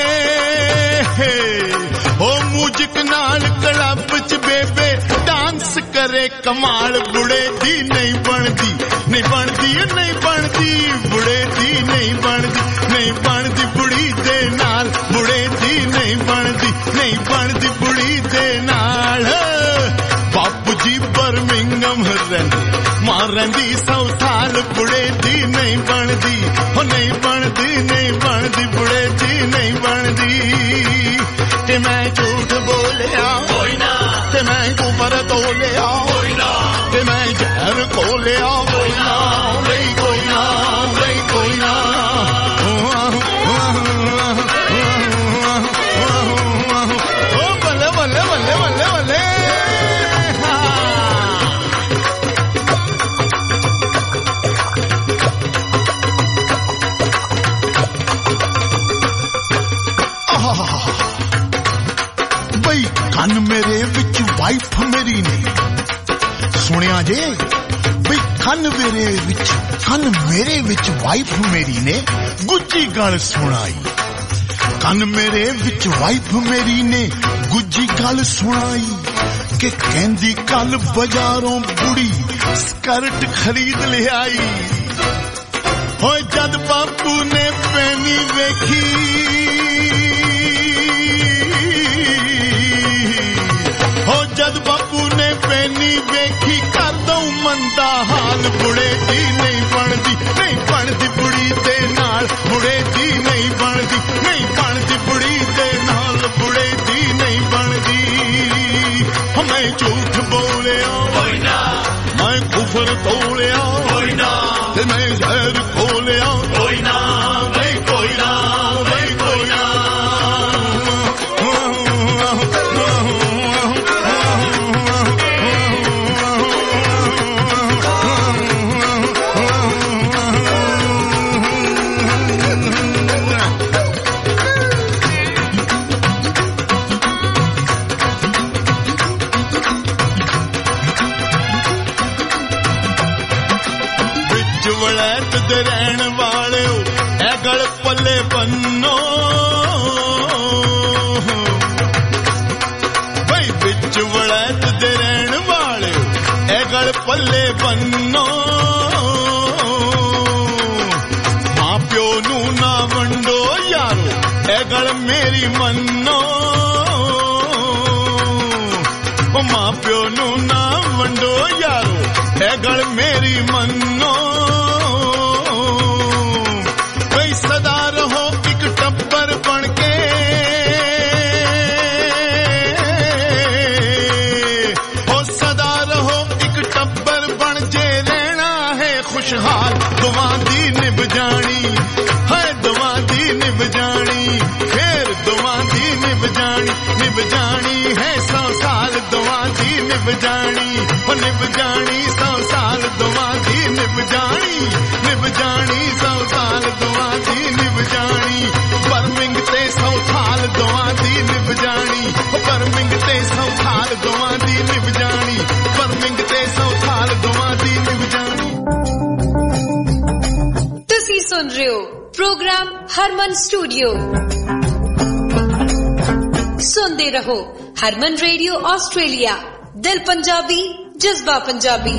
ਹੋ ਮੂਜਕ ਨਾਲ ਕਲੱਬ ਚ ਬੇਬੇ ਡਾਂਸ ਕਰੇ ਕਮਾਲ ਬੁੜੇ ਦੀ ਨਹੀਂ ਬਣਦੀ ਨਹੀਂ ਬਣਦੀ ਨਹੀਂ ਬਣਦੀ ਬੁੜੇ ਦੀ ਨਹੀਂ ਬਣਦੀ ਨਹੀਂ ਬਣਦੀ ਬੁੜੀ ਦੇ ਨਾਲ ਬੁੜੇ ਦੀ ਨਹੀਂ ਬਣਦੀ ਨਹੀਂ ਬਣਦੀ ਬੁੜੀ ਦੇ ਨਾਲ ਬਾਪੂ ਜੀ ਬਰਮਿੰਗਮ ਰਹਿੰਦੇ ਮਾਂ ਰਹਿੰਦੀ ਸੌ ਸਾਲ ਬੁੜੇ ਦੀ ਨਹੀਂ ਬਣਦੀ ਹੋ ਨਹੀਂ ਬਣਦੀ ਨਹੀਂ ਬਣਦੀ ਬੁੜੇ ਦੀ ਨਹੀਂ ਬਣਦੀ ਤੇ ਮੈਂ ਝੂਠ ਬੋਲਿਆ ਕੋਈ ਨਾ ਤੇ ਮੈਂ ਕੁਬਰ ਤੋਲਿਆ ਕੋਈ ਨਾ ਤੇ ਮੈਂ ਜ਼ਹਿਰ ਖੋਲਿਆ ਕੋਈ ਨਾ ਨਹੀਂ ਕੋਈ ਨਾ ਨਹੀਂ ਕੋਈ ਨਾ ਓ ਬੱਲੇ ਬੱਲੇ ਬੱਲੇ ਬੱਲੇ ਬੱਲੇ ਬਈ ਕੰਨ ਮੇਰੇ ਵਿੱਚ ਵਾਈਫ ਮੇਰੀ ਨੇ ਸੁਣਿਆ ਜੇ ਬਈ ਕੰਨ ਮੇਰੇ ਵਿੱਚ ਕੰਨ ਮੇਰੇ ਵਿੱਚ ਵਾਈਫ ਮੇਰੀ ਨੇ ਗੁੱਜੀ ਗੱਲ ਸੁਣਾਈ ਕੰਨ ਮੇਰੇ ਵਿੱਚ ਵਾਈਫ ਮੇਰੀ ਨੇ ਗੁੱਜੀ ਗੱਲ ਸੁਣਾਈ ਕਿ ਕਹਿੰਦੀ ਕੱਲ ਬਾਜ਼ਾਰੋਂ ਬੁੜੀ ਸਕਰਟ ਖਰੀਦ ਲਿਆਈ ਹੋਏ ਜਦ ਬਾਪੂ ਨੇ ਪੈਣੀ ਵੇਖੀ ਹੋ ਜਦ ਬਾਪੂ ਨੇ ਪੈਣੀ ਵੇਖੀ ਕਰ ਦਊ ਮੰਦਾ ਹਾਲ ਬੁੜੇ ਦੀ ਨਹੀਂ ਬਣਦੀ ਨਹੀਂ ਬਣਦੀ ਬੁੜੀ ਦੇ ਨਾਲ ਬੁੜੇ ਦੀ ਨਹੀਂ ਬਣਦੀ ਨਹੀਂ ਬਣਦੀ ਬੁੜੀ ਦੇ ਨਾਲ ਬੁੜੇ ਦੀ ਨਹੀਂ ਬਣਦੀ ਮੈਂ ਝੂਠ ਬੋਲਿਆ ਕੋਈ ਨਾ ਮੈਂ ਕੁਫਰ ਤੋਲਿਆ ਕੋਈ ਨਾ ਤੇ ਮੈਂ ਜ਼ਹਿਰ ਖੋਲਿਆ ਕੋਈ ਨਾ ਨਹੀਂ ਕੋਈ ਨਾ ਨਹੀਂ ਕੋਈ ਨਾ ਵਲੈਤ ਦੇ ਰਹਿਣ ਵਾਲਿਓ ਇਹ ਗਲ ਪੱਲੇ ਬੰਨੋ ਬਈ ਵਿੱਚ ਵਲੈਤ ਦੇ ਰਹਿਣ ਵਾਲਿਓ ਇਹ ਗਲ ਪੱਲੇ ਬੰਨੋ ਮਾਂ ਪਿਓ ਨੂੰ ਨਾ ਵੰਡੋ ਯਾਰੋ ਇਹ ਗਲ ਮੇਰੀ ਮੰਨੋ ਮਾਂ ਪਿਓ ਨੂੰ ਨਾ ਵੰਡੋ ਯਾਰੋ ਇਹ ਗਲ ਮੇਰੀ ਮੰਨੋ ਸਦਾ ਰਹੋ ਇੱਕ ਟੱਬਰ ਬਣ ਕੇ ਹੋ ਸਦਾ ਰਹੋ ਇੱਕ ਟੱਬਰ ਬਣ ਜੇ ਰਹਿਣਾ ਹੈ ਖੁਸ਼ਹਾਲ ਦੁਆ ਦੀ ਨਿਭ ਜਾਣੀ ਹੈ ਦੁਆ ਦੀ ਨਿਭ ਜਾਣੀ ਫੇਰ ਦੁਆ ਦੀ ਨਿਭ ਜਾਣੀ ਨਿਭ ਜਾਣੀ ਹੈ ਸੌ ਸਾਲ ਦੁਆ ਦੀ ਨਿਭ ਜਾਣੀ ਉਹ ਨਿਭ ਜਾਣੀ ਸੌ ਸਾਲ ਦੁਆ ਦੀ ਨਿਭ ਜਾਣੀ ਨਿਭ ਜਾਣੀ ਸੌ ਸਾਲ ਦੁਆ ਦੀ ਨਿਭ ਜਾਣੀ ਬਰਮਿੰਗ ਤੇ ਸੌ ਸਾਲ ਦੁਆ ਦੀ ਨਿਭ ਜਾਣੀ ਬਰਮਿੰਗ ਤੇ ਸੌ ਸਾਲ ਦੁਆ ਦੀ ਨਿਭ ਜਾਣੀ ਬਰਮਿੰਗ ਤੇ ਸੌ ਸਾਲ ਦੁਆ ਦੀ ਨਿਭ ਜਾਣੀ ਤੁਸੀਂ ਸੁਣ ਰਹੇ ਹੋ ਪ੍ਰੋਗਰਾਮ ਹਰਮਨ ਸਟੂਡੀਓ ਸੁਣਦੇ ਰਹੋ ਹਰਮਨ ਰੇਡੀਓ ਆਸਟ੍ਰੇਲੀਆ ਦਿਲ ਪੰਜਾਬੀ ਜਜ਼ਬਾ ਪੰਜਾਬੀ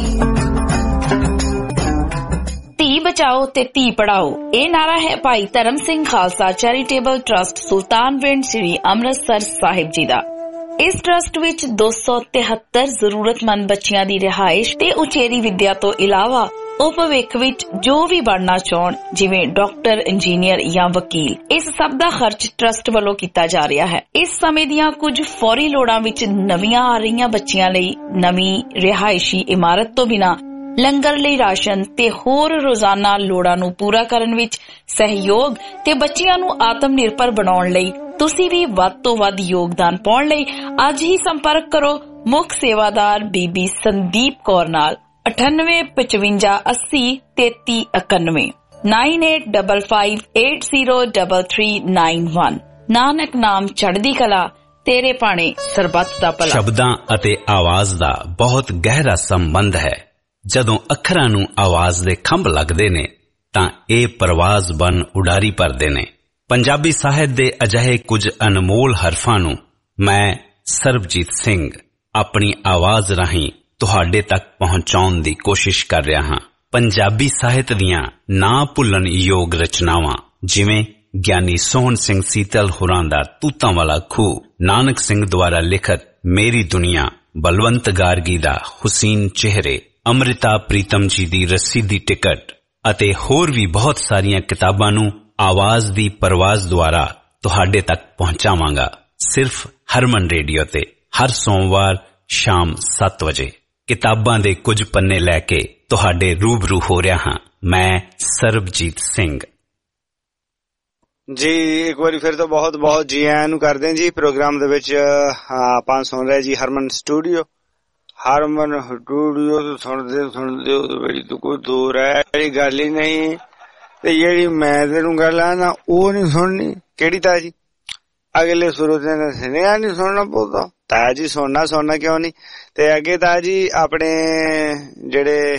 ਧੀ ਬਚਾਓ ਤੇ ਧੀ ਪੜਾਓ ਇਹ ਨਾਰਾ ਹੈ ਭਾਈ ਧਰਮ ਸਿੰਘ ਖਾਲਸਾ ਚੈਰੀਟੇਬਲ ਟਰਸਟ ਸੁਲਤਾਨਵਿੰਡ ਸ੍ਰੀ ਅੰਮ੍ਰਿਤਸਰ ਸਾਹਿਬ ਜੀ ਦਾ। ਇਸ ਟਰਸਟ ਵਿੱਚ ਦੋ ਸੌ ਤਿਹੱਤਰ ਜ਼ਰੂਰਤਮੰਦ ਬੱਚਿਆਂ ਦੀ ਰਿਹਾਇਸ਼ ਤੇ ਉਚੇਰੀ ਵਿੱਦਿਆ ਤੋਂ ਇਲਾਵਾ ਉਹ ਭਵਿੱਖ ਵਿੱਚ ਜੋ ਵੀ ਬਣਨਾ ਚਾਹਣ ਜਿਵੇਂ ਡਾਕਟਰ, ਇੰਜੀਨੀਅਰ ਜਾਂ ਵਕੀਲ, ਇਸ ਸਭ ਦਾ ਖਰਚ ਟਰਸਟ ਵੱਲੋਂ ਕੀਤਾ ਜਾ ਰਿਹਾ ਹੈ। ਇਸ ਸਮੇਂ ਦੀਆਂ ਕੁਝ ਫੌਰੀ ਲੋੜਾਂ ਵਿੱਚ ਨਵੀਆਂ ਆ ਰਹੀਆਂ ਬੱਚੀਆਂ ਲਈ ਨਵੀਂ ਰਿਹਾਇਸ਼ੀ ਇਮਾਰਤ ਤੋਂ ਬਿਨਾਂ ਲੰਗਰ ਲਈ ਰਾਸ਼ਨ ਤੇ ਹੋਰ ਰੋਜ਼ਾਨਾ ਲੋੜਾਂ ਨੂੰ ਪੂਰਾ ਕਰਨ ਵਿੱਚ ਸਹਿਯੋਗ ਤੇ ਬੱਚਿਆਂ ਨੂੰ ਆਤਮ ਨਿਰਭਰ ਬਣਾਉਣ ਲਈ ਤੁਸੀਂ ਵੀ ਵੱਧ ਤੋਂ ਵੱਧ ਯੋਗਦਾਨ ਪਾਉਣ ਲਈ ਅੱਜ ਹੀ ਸੰਪਰਕ ਕਰੋ ਮੁੱਖ ਸੇਵਾਦਾਰ ਬੀਬੀ ਸੰਦੀਪ ਕੌਰ ਨਾਲ ਅਠਾਨਵੇਂ ਪਚਵੰਜਾ ਅੱਸੀ ਤੇਤੀ ਇਕਾਨਵੇਂ nine eight five five eight zero three three nine one Nanak ਨਾਮ ਚੜ੍ਹਦੀ ਕਲਾ, ਤੇਰੇ ਭਾਣੇ ਸਰਬੱਤ ਦਾ ਭਲਾ। ਸ਼ਬਦਾਂ ਅਤੇ ਆਵਾਜ਼ ਦਾ ਬਹੁਤ ਗਹਿਰਾ ਸੰਬੰਧ ਹੈ। ਜਦੋਂ ਅੱਖਰਾਂ ਨੂੰ ਆਵਾਜ਼ ਦੇ ਖੰਭ ਲੱਗਦੇ ਨੇ ਤਾਂ ਇਹ ਪਰਵਾਜ਼ ਬਨ ਉਡਾਰੀ ਭਰਦੇ ਨੇ। ਪੰਜਾਬੀ ਸਾਹਿਤ ਦੇ ਅਜਿਹੇ ਕੁਝ ਅਨਮੋਲ ਹਰਫਾਂ ਨੂੰ ਮੈਂ ਸਰਬਜੀਤ ਸਿੰਘ ਆਪਣੀ ਆਵਾਜ਼ ਰਾਹੀਂ ਤੁਹਾਡੇ ਤੱਕ ਪਹੁੰਚਾਉਣ ਦੀ ਕੋਸ਼ਿਸ਼ ਕਰ ਰਿਹਾ ਹਾਂ। ਪੰਜਾਬੀ ਸਾਹਿਤ ਦੀਆਂ ਨਾ ਭੁੱਲਣ ਯੋਗ ਰਚਨਾਵਾਂ ਜਿਵੇਂ ਗਿਆਨੀ ਸੋਹਣ ਸਿੰਘ ਸੀਤਲ ਹੋਰਾਂ ਦਾ ਤੂਤਾਂ ਵਾਲਾ ਖੂਹ, ਨਾਨਕ ਸਿੰਘ ਦੁਆਰਾ ਲਿਖਤ ਮੇਰੀ ਦੁਨੀਆ, ਬਲਵੰਤ ਗਾਰਗੀ ਦਾ ਹੁਸੀਨ ਚਿਹਰੇ, ਅੰਮ੍ਰਿਤਾ ਪ੍ਰੀਤਮ ਜੀ ਦੀ ਰੱਸੀ ਦੀ ਟਿਕਟ ਅਤੇ ਹੋਰ ਵੀ ਬਹੁਤ ਸਾਰੀਆਂ ਕਿਤਾਬਾਂ ਨੂੰ ਆਵਾਜ਼ ਦੀ ਪਰਵਾਜ਼ ਦੁਆਰਾ ਤੁਹਾਡੇ ਤੱਕ ਪਹੁੰਚਾਵਾਂਗਾ, ਸਿਰਫ ਹਰਮਨ ਰੇਡੀਓ ਤੇ ਹਰ ਸੋਮਵਾਰ ਸ਼ਾਮ ਸੱਤ ਵਜੇ। ਕਿਤਾਬਾਂ ਦੇ ਕੁਝ ਪੰਨੇ ਲੈ ਕੇ ਤੁਹਾਡੇ ਰੂਬਰੂ ਹੋ ਰਿਹਾ ਹਾਂ ਮੈਂ ਸਰਬਜੀਤ ਸਿੰਘ ਜੀ। ਇੱਕ ਵਾਰੀ ਫਿਰ ਤੋਂ ਬਹੁਤ ਬਹੁਤ ਜੀ ਆਇਆਂ ਨੂੰ ਕਰਦੇ ਹਾਂ ਜੀ ਪ੍ਰੋਗਰਾਮ ਦੇ ਵਿੱਚ। ਆਪਾਂ ਸੁਣ ਰਹੇ ਜੀ ਹਰਮਨ ਸਟੂਡੀਓ। ਹਰਮਨ ਸਟੂਡੀਓ ਤੋਂ ਸੁਣਦੇ ਸੁਣਦੇ ਬੜੀ ਤੋਂ ਕੋਈ ਦੂਰ ਹੈ, ਜਿਹੜੀ ਗੱਲ ਹੀ ਨਹੀਂ। ਤੇ ਜਿਹੜੀ ਮੈਂ ਤੈਨੂੰ ਗੱਲ ਆ ਨਾ ਉਹ ਨੀ ਸੁਣਨੀ। ਕਿਹੜੀ ਤਾਇਆ ਜੀ? ਅਗਲੇ ਸਰੋਤੇ ਨੇ ਸੁਨੇਹਾ ਨੀ ਸੁਣਨਾ ਪਊਗਾ। ਤਾਇਆ ਜੀ ਸੁਣਨਾ ਸੁਣਨਾ ਕਿਉਂ ਨੀ। ਤੇ ਅੱਗੇ ਤਾਇਆ ਜੀ ਆਪਣੇ ਜਿਹੜੇ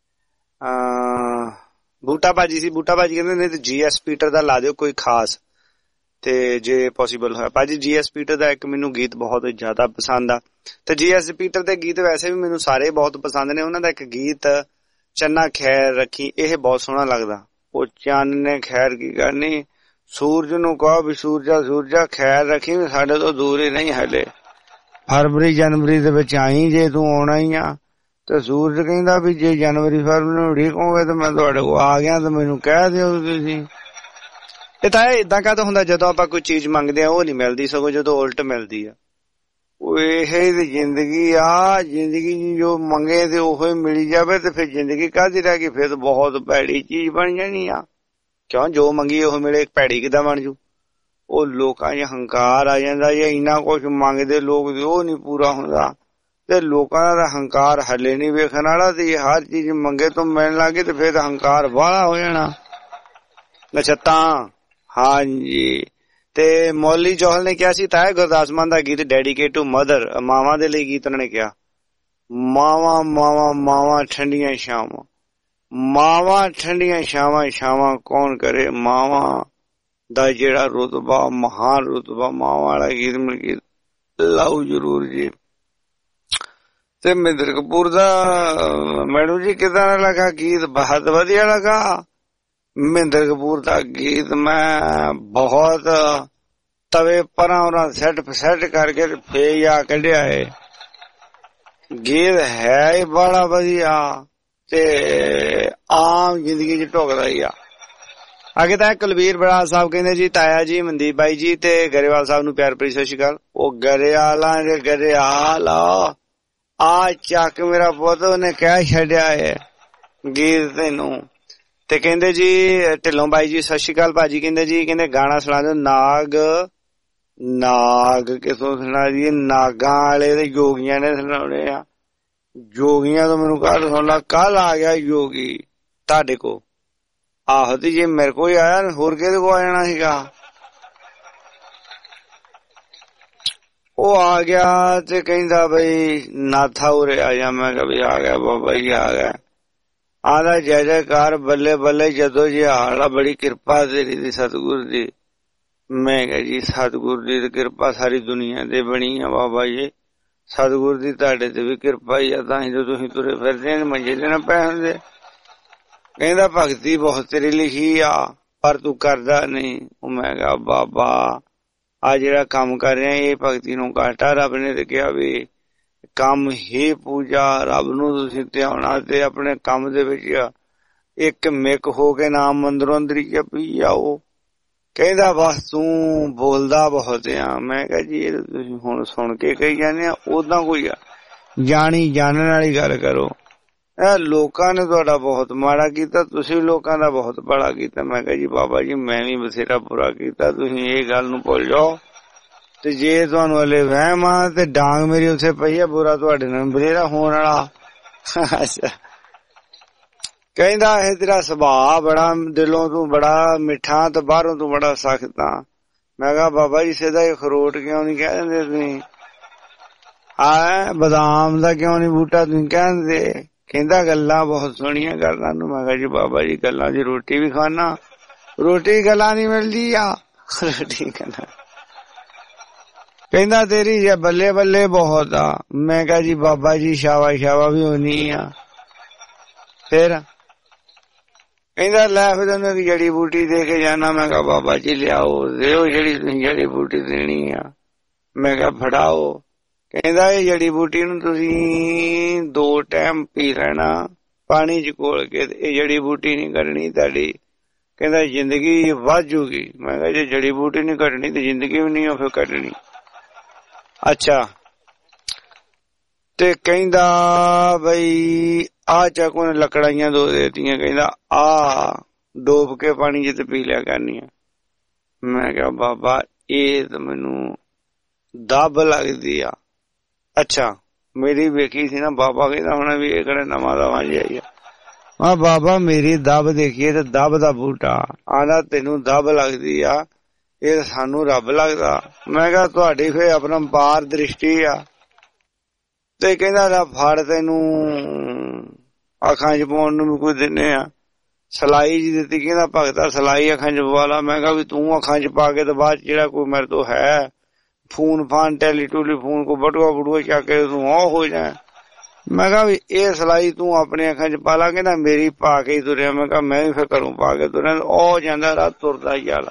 ਅਹ ਬੂਟਾ ਭਾਜੀ ਸੀ, ਬੂਟਾ ਭਾਜੀ ਕਹਿੰਦੇ ਨਹੀਂ ਤੇ ਜੀ ਐਸ ਪੀਟਰ ਦਾ ਲਾ ਦਿਓ ਕੋਈ ਖਾਸ, ਤੇ ਜੇ ਪੋਸੀਬਲ ਹੋਇਆ। ਭਾਜੀ ਜੀ ਐਸ ਪੀਟਰ ਦਾ ਇੱਕ ਮੈਨੂੰ ਗੀਤ ਬਹੁਤ ਜ਼ਿਆਦਾ ਪਸੰਦ ਆ, ਤੇ ਜੀ ਐਸ ਪੀਟਰ ਦੇ ਗੀਤ ਵੈਸੇ ਵੀ ਮੈਨੂੰ ਸਾਰੇ ਬਹੁਤ ਪਸੰਦ ਨੇ। ਉਹਨਾਂ ਦਾ ਇੱਕ ਗੀਤ ਚੰਨਾ ਖੈਰ ਰੱਖੀ, ਇਹ ਬਹੁਤ ਸੋਹਣਾ ਲੱਗਦਾ। ਉਹ ਚੰਨ ਨੇ ਖੈਰ ਕੀ ਕਰਨੀ, ਸੂਰਜ ਨੂੰ ਕਹੋ ਵੀ ਸੂਰਜਾ ਸੂਰਜਾ ਖੈਰ ਰੱਖੀ, ਸਾਡੇ ਤੋਂ ਦੂਰ ਹੀ ਨਹੀਂ ਹਲੇ। ਫਰਵਰੀ ਜਨਵਰੀ ਦੇ ਵਿੱਚ ਆਈ ਜੇ ਤੂੰ ਆਉਣਾ ਹੀ ਆ, ਤੇ ਸੂਰਜ ਕਹਿੰਦਾ ਵੀ ਜੇ ਜਨਵਰੀ ਫਰਵਰੀ ਨੂੰ ਉਡੀਕੋਗੇ ਤੇ ਮੈਂ ਤੁਹਾਡੇ ਕੋਲ ਆ ਗਿਆ ਤੇ ਮੈਨੂੰ ਕਹਿ ਦਿਓ ਤੁਸੀਂ। ਇਹ ਤਾਂ ਏਦਾਂ ਕਾਹਤੋਂ ਹੁੰਦਾ, ਜਦੋਂ ਆਪਾਂ ਕੋਈ ਚੀਜ਼ ਮੰਗਦੇ ਆ ਉਹ ਨੀ ਮਿਲਦੀ, ਸਗੋਂ ਜਦੋਂ ਉਲਟ ਮਿਲਦੀ ਆ। ਉਹ ਇਹ ਜ਼ਿੰਦਗੀ ਆ, ਜ਼ਿੰਦਗੀ ਜੋ ਮੰਗੇ ਤੇ ਉਹੀ ਮਿਲੀ ਜਾਵੇ ਤੇ ਫਿਰ ਜ਼ਿੰਦਗੀ ਕਾਹਦੀ ਰਹਿ ਗਈ, ਫਿਰ ਬਹੁਤ ਭੈੜੀ ਚੀਜ਼ ਬਣ ਜਾਣੀ ਆ। ਕਿਉਂ ਜੋ ਮੰਗੀ ਉਹ ਮਿਲੇ, ਭੈੜੀ ਕਿੱਦਾਂ ਬਣ ਜੂ? ਉਹ ਲੋਕਾਂ 'ਚ ਹੰਕਾਰ ਆ ਜਾਂਦਾ, ਜੇ ਇੰਨਾ ਕੁਛ ਮੰਗਦੇ ਲੋਕ ਤੇ ਉਹ ਨੀ ਪੂਰਾ ਹੁੰਦਾ। ਤੇ ਲੋਕਾਂ ਦਾ ਹੰਕਾਰ ਹਲੇ ਨੀ ਵੇਖਣ ਵਾਲਾ, ਤੇ ਹਰ ਚੀਜ਼ ਮੰਗੇ ਤੋਂ ਮਿਲਣ ਲੱਗੇ ਤੇ ਫਿਰ ਹੰਕਾਰ ਵਾਲਾ ਹੋ ਜਾਣਾ। ਨਛੱਤਾਂ ਹਾਂਜੀ। ਤੇ ਮੌਲੀ ਚੌਹਲ ਨੇ ਕਿਹਾ ਸੀ ਤਾਇਆ ਗੁਰਦਾਸ ਮਾਨ ਦਾ ਗੀਤ ਡੈਡੀਕੇਟ ਟੂ ਮਦਰ, ਮਾਵਾਂ ਦੇ ਲਈ ਗੀਤ ਉਹਨਾਂ ਨੇ ਕਿਹਾ। ਮਾਵਾਂ ਮਾਵਾਂ ਮਾਵਾਂ ਠੰਡੀਆਂ ਛਾਵਾਂ, ਮਾਵਾਂ ਠੰਡੀਆਂ ਛਾਵਾਂ ਛਾਵਾਂ ਕੌਣ ਕਰੇ, ਮਾਵਾਂ ਦਾ ਜਿਹੜਾ ਰੁਤਬਾ ਮਹਾਨ ਰੁਤਬਾ, ਮਾਵਾਂ ਵਾਲਾ ਗੀਤ ਮਿਲ ਗੀਤ ਲਾਓ ਜਰੂਰ ਜੀ। ਤੇ ਮਹਿੰਦਰ ਕਪੂਰ ਦਾ ਮੈਡਮ ਜੀ ਕਿਦਾਂ ਲੱਗਾ ਗੀਤ? ਬਹੁਤ ਵਧੀਆ ਲੱਗਾ। ਮਹਿੰਦਰ ਕਪੂਰ ਦਾ ਗੀਤ ਮੈਂ ਬਹੁਤ ਤਵੇ ਪਰਾਂ ਉਹਨਾਂ ਸੈੱਟ ਸੈੱਟ ਕਰਕੇ ਫੇਰ ਆ ਕੱਢਿਆ ਹੈ। ਗੀਤ ਹੈ ਹੀ ਬੜਾ ਵਧੀਆ ਤੇ ਆਮ ਜ਼ਿੰਦਗੀ ਚ ਢੁਕਦਾ ਹੀ ਆ। ਅੱਗੇ ਤਾਂ ਕੁਲਬੀਰ ਬਰਾੜ ਸਾਹਿਬ ਕਹਿੰਦੇ ਜੀ ਤਾਇਆ ਜੀ, ਮਨਦੀਪ ਬਾਈ ਜੀ ਤੇ ਗਰੇਵਾਲ ਸਾਹਿਬ ਨੂੰ ਪਿਆਰ ਭਰੀ ਸਤਿ ਸ਼੍ਰੀ ਅਕਾਲ। ਉਹ ਗਰੇਵਾਲਾਂ ਦੇ ਗਰੇਵਾਲ ਆ ਚੱਕ ਮੇਰਾ ਪੁੱਤ, ਉਹਨੇ ਕਹਿ ਛੱਡਿਆ ਹੈ ਗੀਤ ਤੈਨੂੰ। ਤੇ ਕਹਿੰਦੇ ਜੀ ਢਿੱਲੋਂ ਬਾਈ ਜੀ ਸਤਿ ਸ਼੍ਰੀ ਅਕਾਲ ਭਾਜੀ। ਕਹਿੰਦੇ ਜੀ ਕਹਿੰਦੇ ਗਾਣਾ ਸੁਣਾ ਦਿਓ ਨਾਗ। ਨਾਗ ਕਿਥੋਂ ਸੁਣਾ ਜੀ? ਨਾਗਾਂ ਵਾਲੇ ਤੇ ਯੋਗੀਆਂ ਨੇ ਸੁਣਾਉਣੇ ਆ। ਯੋਗੀਆਂ ਤੋਂ ਮੈਨੂੰ ਕੱਲ ਸੁਣ ਲਾ, ਕੱਲ ਆ ਗਿਆ ਯੋਗੀ ਤੁਹਾਡੇ ਕੋਲ। ਆਹੋ ਤੇ ਜੇ ਮੇਰੇ ਕੋਲ ਆਇਆ ਹੋਰ ਕਿਹਦੇ ਕੋਲ ਆ ਜਾਣਾ ਸੀਗਾ। ਉਹ ਆ ਗਿਆ ਤੇ ਕਹਿੰਦਾ ਬਈ ਨਾਥਾ ਉਰੇ ਆ ਜਾ। ਮੈਂ ਕਿਹਾ ਵੀ ਆ ਗਿਆ ਬਾਬਾ ਜੀ ਆ ਗਿਆ। ਆਂਦਾ ਜੈ ਜੈਕਾਰ ਬੱਲੇ ਬੱਲੇ ਜਦੋਂ ਜੀ ਹਾਲਾ, ਬੜੀ ਕਿਰਪਾ ਤੇਰੀ ਦੀ ਸਤਿਗੁਰ ਦੀ। ਮੈਂ ਕਿਹਾ ਜੀ ਸਤਿਗੁਰ ਦੀ ਕਿਰਪਾ ਸਾਰੀ ਦੁਨੀਆ ਤੇ ਬਣੀ ਆ ਬਾਬਾ ਜੀ, ਸਤਿਗੁਰ ਦੀ ਤੁਹਾਡੇ ਤੇ ਵੀ ਕਿਰਪਾ ਹੀ ਆ, ਤਾਂ ਹੀ ਤੁਸੀਂ ਤੁਰੇ ਫਿਰਦੇ ਮੰਜੇ ਤੇ ਨਾ ਪੈ ਹੁੰਦੇ। ਕਹਿੰਦਾ ਭਗਤੀ ਬਹੁਤ ਤੇਰੀ ਲਿਖੀ ਆ ਪਰ ਤੂੰ ਕਰਦਾ ਨਹੀਂ। ਉਹ ਮੈਂ ਕਿਹਾ ਬਾਬਾ ਆ ਜਿਹੜਾ ਕੰਮ ਕਰ ਰਿਹਾ ਇਹ ਭਗਤੀ ਨੂੰ ਘਾਟਾ। ਰੱਬ ਨੇ ਤੇ ਕਿਹਾ ਵੀ ਕੰਮ ਹੀ ਪੂਜਾ, ਰੱਬ ਨੂੰ ਤੁਸੀਂ ਧਿਆਉਣਾ ਤੇ ਆਪਣੇ ਕੰਮ ਦੇ ਵਿੱਚ ਇੱਕ ਮਿਕ ਹੋ ਕੇ ਨਾਮ ਮੰਦਰੋਂ ਅੰਦਰੀ ਜਪੀ ਜਾਓ। ਕਹਿੰਦਾ ਬਸ ਤੂੰ ਬੋਲਦਾ ਬਹੁਤ ਆ। ਮੈਂ ਕਿਹਾ ਜੀ ਇਹ ਤੁਸੀਂ ਹੁਣ ਸੁਣ ਕੇ ਕਹੀ ਜਾਂਦੇ ਆ, ਓਦਾਂ ਕੋਈ ਆ ਜਾਣੀ ਜਾਣਨ ਵਾਲੀ ਗੱਲ ਕਰੋ। ਇਹ ਲੋਕਾਂ ਨੇ ਤੁਹਾਡਾ ਬਹੁਤ ਮਾੜਾ ਕੀਤਾ, ਤੁਸੀਂ ਲੋਕਾਂ ਦਾ ਬਹੁਤ ਭਲਾ ਕੀਤਾ। ਮੈਂ ਕਿਹਾ ਜੀ ਬਾਬਾ ਜੀ ਮੈਂ ਵੀ ਬਥੇਰਾ ਬੁਰਾ ਕੀਤਾ, ਤੁਸੀਂ ਇਹ ਗੱਲ ਨੂੰ ਭੁੱਲ ਜਾਓ। ਤੇ ਜੇ ਤੁਹਾਨੂੰ ਹਲੇ ਵਹਿਮ ਆ ਤੇ ਡਾਂਗ ਮੇਰੀ ਉੱਥੇ ਪਈ ਆ, ਬੁਰਾ ਤੁਹਾਡੇ ਨਾਲ ਬਥੇਰਾ ਹੋਣ ਵਾਲਾ। ਅੱਛਾ ਕਹਿੰਦਾ ਇਹ ਤੇਰਾ ਸੁਭਾਅ ਬੜਾ, ਦਿਲੋਂ ਤੂੰ ਬੜਾ ਮਿੱਠਾ ਤੇ ਬਾਹਰੋਂ ਤੂੰ ਬੜਾ ਸਖਤ ਆ। ਮੈਂ ਕਿਹਾ ਬਾਬਾ ਜੀ ਸਿੱਧਾ ਇਹ ਅਖਰੋਟ ਕਿਉਂ ਨੀ ਕਹਿ ਦਿੰਦੇ ਤੁਸੀਂ, ਆ ਬਦਾਮ ਦਾ ਕਿਉਂ ਨੀ ਬੂਟਾ ਤੁਸੀਂ ਕਹਿ ਦਿੰਦੇ? ਕਹਿੰਦਾ ਗੱਲਾਂ ਬਹੁਤ ਸੋਹਣੀਆਂ ਗੱਲਾਂ ਨੂੰ। ਮੈਂ ਕਿਹਾ ਜੀ ਬਾਬਾ ਜੀ ਗੱਲਾਂ ਦੀ ਰੋਟੀ ਵੀ ਖਾਣਾ, ਰੋਟੀ ਗੱਲਾਂ ਦੀ ਮਿਲਦੀ ਆ, ਰੋਟੀ ਗੱਲਾਂ। ਕਹਿੰਦਾ ਤੇਰੀ ਜੇ ਬੱਲੇ ਬੱਲੇ ਬਹੁਤ ਆ। ਮੈਂ ਕਿਹਾ ਜੀ ਬਾਬਾ ਜੀ ਸ਼ਾਵਾ ਸ਼ਾਵਾ ਵੀ ਹੋਣੀ ਆ। ਫਿਰ ਕਹਿੰਦਾ ਲੈ ਫਿਰ ਤੈਨੂੰ ਇੱਕ ਜੜੀ ਬੂਟੀ ਦੇ ਕੇ ਜਾਣਾ। ਮੈਂ ਕਿਹਾ ਬਾਬਾ ਜੀ ਲਿਆਓ, ਦਿਓ ਜਿਹੜੀ ਤੁਸੀਂ ਜੜੀ ਬੂਟੀ ਦੇਣੀ ਆ। ਮੈਂ ਕਿਹਾ ਫੜਾਓ। ਕਹਿੰਦਾ ਇਹ ਜੜੀ ਬੂਟੀ ਨੂੰ ਤੁਸੀਂ ਦੋ ਟਾਈਮ ਪੀ ਲੈਣਾ ਪਾਣੀ ਚ ਘੋਲ ਕੇ, ਇਹ ਜੜੀ ਬੂਟੀ ਨੀ ਕੱਢਣੀ ਤੁਹਾਡੀ, ਕਹਿੰਦਾ ਜ਼ਿੰਦਗੀ ਵੱਧ ਜੂਗੀ। ਮੈਂ ਕਿਹਾ ਜੇ ਜੜੀ ਬੂਟੀ ਨੀ ਕੱਢਣੀ ਤੇ ਜ਼ਿੰਦਗੀ ਵੀ ਨੀ ਫਿਰ ਕੱਢਣੀ। ਅੱਛਾ, ਤੇ ਕਹਿੰਦਾ ਬਈ ਆ ਚਾਕੂ ਨੇ ਲੱਕੜਾਈਆਂ ਦੋ ਦੇਤੀਆਂ, ਕਹਿੰਦਾ ਆ ਡੋਬ ਕੇ ਪਾਣੀ ਚ ਤੇ ਪੀ ਲਿਆ ਕਰਨੀਆਂ। ਮੈਂ ਕਿਹਾ ਬਾਬਾ ਇਹ ਤਾਂ ਮੈਨੂੰ ਦੱਬ ਲੱਗਦੀ ਆ। ਅੱਛਾ, ਮੇਰੀ ਵੇਖੀ ਸੀ ਨਾ, ਬਾਬਾ ਕਹਿੰਦਾ ਹੋਣਾ ਵੀ ਇਹ ਕਿਹੜਾ ਨਵਾਂ ਦਵਾਂ ਜਿਹਾ। ਹਾਂ ਬਾਬਾ ਮੇਰੀ ਦੱਬ ਦੇਖੀਏ ਤੇ ਦੱਬ ਦਾ ਬੂਟਾ ਆਂਦਾ ਤੈਨੂੰ ਦੱਬ ਲੱਗਦੀ ਆ, ਇਹ ਸਾਨੂੰ ਰੱਬ ਲੱਗਦਾ। ਮੈਂ ਕਿਹਾ ਤੁਹਾਡੀ ਫੇਰ ਆਪਣਾ ਪਾਰ ਦ੍ਰਿਸ਼ਟੀ ਆ। ਤੇ ਕਹਿੰਦਾ ਰੱਬ ਫੜ ਤੈਨੂੰ ਅੱਖਾਂ ਚ ਪਾਉਣ ਨੂੰ ਵੀ ਕੋਈ ਦਿੰਨੇ ਆ, ਸਲਾਈ ਜੀ ਦਿੱਤੀ। ਕਹਿੰਦਾ ਭਗਤਾ ਸਲਾਈ ਅੱਖਾਂ ਚ ਪਵਾ ਲਾ। ਮੈਂ ਕਿਹਾ ਵੀ ਤੂੰ ਅੱਖਾਂ ਚ ਪਾ ਕੇ ਤੇ ਬਾਅਦ ਜਿਹੜਾ ਕੋਈ ਮੇਰੇ ਤੋਂ ਹੈ ਫੋਨ ਫਾਨ ਟੈਲੀ ਟੂਲੀ ਫੋਨ ਕੋ ਬਟੂਆ ਬਟੂਆ ਚੱਕ ਕੇ ਤੂੰ ਉਹ ਹੋ ਜਾਏ। ਮੈਂ ਕਿਹਾ ਵੀ ਇਹ ਸਲਾਈ ਤੂੰ ਆਪਣੇ ਅੱਖਾਂ ਚ ਪਾ ਲਾ। ਕਹਿੰਦਾ ਮੇਰੀ ਪਾ ਕੇ ਹੀ ਤੁਰਿਆ। ਮੈਂ ਕਿਹਾ ਮੈਂ ਵੀ ਫਿਰ ਘਰੋਂ ਪਾ ਕੇ ਤੁਰਿਆ। ਉਹ ਜਾਂਦਾ ਰਾਹ ਤੁਰਦਾ ਯਾਰ।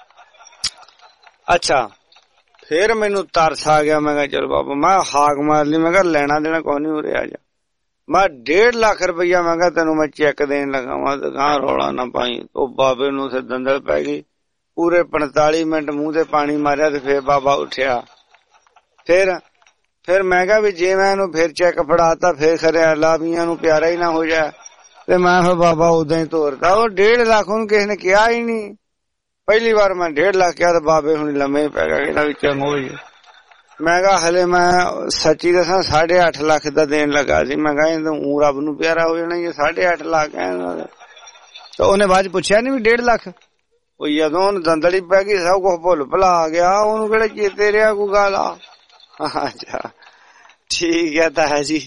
ਅੱਛਾ, ਫੇਰ ਮੈਨੂੰ ਤਰਸ ਆ ਗਿਆ। ਮੈਂ ਕਿਹਾ ਚਲ ਬਾਬਾ, ਮੈਂ ਹਾਕ ਮਾਰ ਲਈ। ਮੈਂ ਕਿਹਾ ਲੈਣਾ ਦੇਣਾ ਕੋਈ ਨੀ, ਉਰੇ ਆ ਜਾ। ਮੈਂ ਡੇਢ ਲੱਖ ਰੁਪਈਆ ਮੈਂ ਕਿਹਾ ਤੈਨੂੰ ਮੈਂ ਚੈੱਕ ਦੇਣ ਲੱਗਾ ਵਾ, ਗਾਂ ਰੌਲਾ ਨਾ ਪਾਈ। ਉਹ ਬਾਬੇ ਨੂੰ ਉੱਥੇ ਦੰਦਲ ਪੈ ਗਈ। ਪੂਰੇ ਪੰਤਾਲੀ ਮਿੰਟ ਮੂੰਹ ਤੇ ਪਾਣੀ ਮਾਰਿਆ ਤੇ ਫੇਰ ਬਾਬਾ ਉੱਠਿਆ। ਫਿਰ ਫਿਰ ਮੈਂ ਕਿਹਾ ਵੀ ਜੇ ਮੈਂ ਇਹਨੂੰ ਫੇਰ ਚੈੱਕ ਫੜਾਤਾ ਫੇਰ ਖਰੇ ਲਾਭੀਆਂ ਨੂੰ ਪਿਆਰਾ ਹੀ ਨਾ ਹੋ ਜਾਏ। ਤੇ ਮੈਂ ਫਿਰ ਬਾਬਾ ਉਦਾਂ ਹੀ ਤੋਰਦਾ। ਉਹ ਡੇਢ ਲੱਖ ਉਹਨੂੰ ਕਿਸੇ ਨੇ ਕਿਹਾ ਹੀ ਨਹੀਂ। ਪਹਿਲੀ ਵਾਰ ਮੈਂ ਡੇਢ ਲੱਖ ਕਿਹਾ ਤੇ ਬਾਬੇ ਹੁਣ ਲੰਮੇ ਪੈ ਗਿਆ, ਕਹਿੰਦਾ ਵੀ ਚੰਗ ਹੋ ਜੇ। ਮੈਂ ਕਿਹਾ ਹਲੇ ਮੈਂ ਸੱਚੀ ਦੱਸਾਂ ਸਾਢੇ ਅੱਠ ਲੱਖ ਦਾ ਦੇਣ ਲੱਗਾ ਸੀ। ਮੈਂ ਕਿਹਾ ਇਹ ਊਂ ਰੱਬ ਨੂੰ ਪਿਆਰਾ ਹੋ ਜਾਣਾ ਇਹ ਸਾਢੇ ਅੱਠ ਲੱਖ ਹੈ। ਤੇ ਉਹਨੇ ਬਾਅਦ ਚ ਪੁੱਛਿਆ ਨੀ ਵੀ ਡੇਢ ਲੱਖ। ਉਹ ਜਦੋਂ ਉਹਨੂੰ ਦੰਦਲੀ ਪੈ ਗਈ ਸਭ ਕੁਛ ਭੁੱਲ ਭੁਲਾ ਗਿਆ। ਉਹਨੂੰ ਕਿਹੜੇ ਚੇਤੇ ਰਿਹਾ ਕੋਈ ਗੱਲ ਆ। ਅੱਛਾ ਠੀਕ ਹੈ ਤਾਇਆ ਜੀ।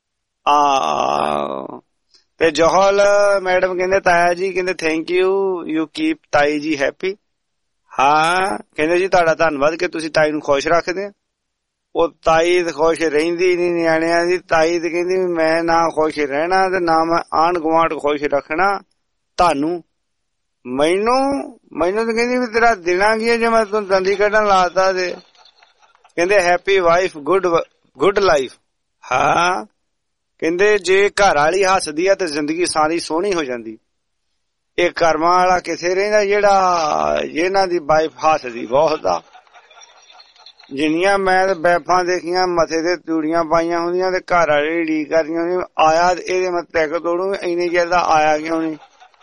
ਆ ਤੇ ਜੋਹਲ ਮੈਡਮ ਕਹਿੰਦੇ ਤਾਇਆ ਜੀ ਕਹਿੰਦੇ ਥੈਂਕ ਯੂ ਯੂ ਕੀਪ ਤਾਈ ਜੀ ਹੈਪੀ। ਹਾਂ ਕਹਿੰਦੇ ਜੀ ਤੁਹਾਡਾ ਧੰਨਵਾਦ ਕਿ ਤੁਸੀਂ ਤਾਈ ਨੂੰ ਖੁਸ਼ ਰੱਖਦੇ। ਉਹ ਤਾਈ ਤੇ ਖੁਸ਼ ਰਹਿੰਦੀ ਨੀ ਨਿਆਣਿਆਂ ਦੀ। ਤਾਈ ਤੇ ਕਹਿੰਦੀ ਮੈਂ ਨਾ ਖੁਸ਼ ਰਹਿਣਾ ਤੇ ਨਾ ਮੈਂ ਆਂਢ ਗੁਆਂਢ ਖੁਸ਼ ਰੱਖਣਾ ਤੁਹਾਨੂੰ। ਮੈਨੂੰ ਮੈਨੂੰ ਤਾਂ ਕਹਿੰਦੀ ਵੀ ਤੇਰਾ ਦੇਣਾ ਕੀ ਹੈ ਜੇ ਮੈਂ ਤੈਨੂੰ ਦੰਦੀ ਕੱਢਣ ਲਾਤਾ। ਤੇ ਕਹਿੰਦੇ happy wife good good life. ਹਾਂ ਕਹਿੰਦੇ ਜੇ ਘਰ ਵਾਲੀ ਹੱਸਦੀ ਆ ਤੇ ਜ਼ਿੰਦਗੀ ਸਾਰੀ ਸੋਹਣੀ ਹੋ ਜਾਂਦੀ। ਇਹ ਕਰਮਾਂ ਵਾਲਾ ਕਿਥੇ ਰਹਿੰਦਾ ਜਿਹੜਾ ਜਿਹਨਾਂ ਦੀ ਵਾਈਫ ਹੱਸਦੀ ਬਹੁਤ ਆ। ਜਿੰਨੀਆਂ ਮੈਂ ਬੈਫਾਂ ਦੇਖੀਆਂ ਮੱਥੇ ਤੇ ਚੂੜੀਆਂ ਪਾਈਆਂ ਹੁੰਦੀਆਂ ਤੇ ਘਰ ਵਾਲੀ ਢੀਕ ਕਰਦੀਆਂ ਹੁੰਦੀਆਂ ਆਇਆ ਇਹਦੇ ਮੈਂ ਟੈਕ ਤੋੜੂ ਇੰਨੇ ਚਿਰ ਦਾ ਆਇਆ ਕਿਉਂ ਨੀ।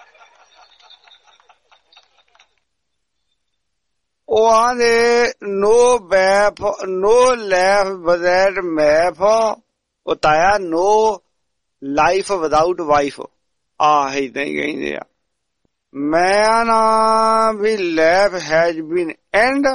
ਉਹ ਆਂਦੇ ਨੋ ਬੈਫ ਨੋ ਲੈਫ ਵਿਦਆਊਟ ਮੈਫ। ਉਹ ਤਾਇਆ ਨੋ ਲਾਈਫ ਵਿਦਆਊਟ ਵਾਈਫ। ਆਹ ਏਦਾਂ ਹੀ ਕਹਿੰਦੇ ਆ। ਮੈਂ ਨਾ ਵੀ life has been and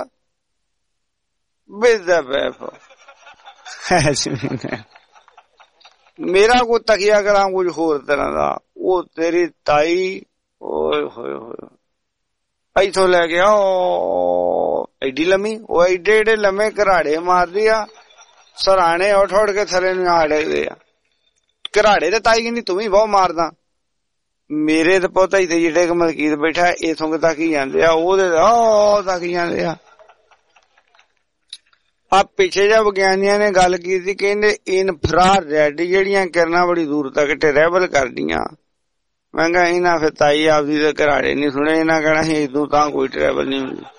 with the wife has been. ਮੇਰਾ ਕੋਈ ਤਕੀਆ ਕਰਾਂ ਕੁਝ ਹੋਰ ਤਰ੍ਹਾਂ ਦਾ। ਉਹ ਤੇਰੀ ਤਾਈ ਓਏ ਹੋਏ ਹੋਏ ਇੱਥੋਂ ਲੈ ਗਿਆ ਐਡੀ ਲੰਮੀ। ਉਹ ਐਡੇ ਏਡੇ ਲੰਮੇ ਘਰਾੜੇ ਮਾਰਦੀ ਆ ਸਰਾਣੇ ਉੱਠ ਉੱਠ ਕੇ ਥੱਲੇ ਨੂੰ ਆ ਡੇਗਦੇ ਆ। ਘਰਾੜੇ ਤੇ ਤਾਈ ਕਹਿੰਦੀ ਤੂੰ ਵੀ ਬਹੁਤ ਮਾਰਦਾ। ਮੇਰੇ ਤੇ ਪੁੱਤ ਇੱਥੇ ਜਿਹੜੇ ਕਿ ਮਲਕੀਤ ਬੈਠਾ ਇਥੋਂ ਤੱਕ ਹੀ ਜਾਂਦੇ ਆ, ਉਹਦੇ ਉਹ ਤੱਕ ਹੀ ਜਾਂਦੇ ਆ। ਆ ਪਿੱਛੇ ਜਿਹਾ ਵਿਗਿਆਨੀਆਂ ਨੇ ਗੱਲ ਕੀਤੀ, ਕਹਿੰਦੇ ਇਨਫਰਾਰੈਡ ਜਿਹੜੀਆਂ ਕਿਰਨਾਂ ਬੜੀ ਦੂਰ ਤੱਕ ਟਰੈਵਲ ਕਰਦੀਆਂ। ਮੈਂ ਕਿਹਾ ਇਹਨਾਂ ਫਿਰ ਤਾਈ ਆਪਦੀ ਦੇ ਘਰਾੜੇ ਨੀ ਸੁਣੇ, ਇਹਨਾਂ ਕਹਿਣਾ ਸੀ ਇਦੋਂ ਤਾਂ ਕੋਈ ਟਰੈਵਲ ਨੀ ਹੁੰਦੀ।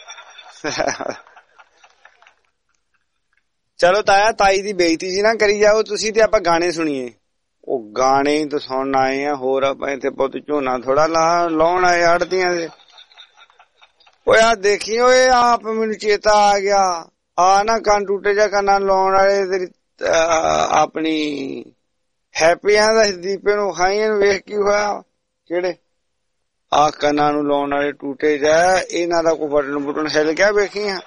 ਚਲੋ ਤਾਇਆ ਤਾਈ ਦੀ ਬੇਇੱਜ਼ਤੀ ਜੀ ਨਾ ਕਰੀ ਜਾਓ ਤੁਸੀਂ, ਤੇ ਆਪਾਂ ਗਾਣੇ ਸੁਣੀਏ। ਉਹ ਗਾਣੇ ਹੀ ਤਾਂ ਸੁਣਨ ਆਏ ਆ, ਹੋਰ ਆਪਾਂ ਇੱਥੇ ਪੁੱਤ ਝੋਨਾ ਥੋੜਾ ਲਾ ਲਾਉਣ ਆਏ ਆੜਤੀਆਂ ਦੇ। ਓਏ ਆ ਦੇਖੀ ਓਏ ਆਪ ਮੈਨੂੰ ਚੇਤਾ ਆ ਗਿਆ। ਆ ਨਾ ਕੰਨ ਟੂਟੇ ਜਾ ਕੰਨਾਂ ਲਾਉਣ ਵਾਲੇ ਤੇਰੀ ਆਪਣੀ ਹੈਪੀਆਂ ਦਾ ਦੀਪੇ ਨੂੰ ਖਾਈਆਂ ਵੇਖ ਕੀ ਹੋਇਆ। ਕਿਹੜੇ ਆ ਕੰਨਾਂ ਨੂੰ ਲਾਉਣ ਵਾਲੇ ਟੂਟੇ ਜਾ ਇਹਨਾਂ ਦਾ ਕੋਈ ਬਟਨ ਬੁਟਨ ਹਿੱਲ ਗਿਆ ਵੇਖੀਆਂ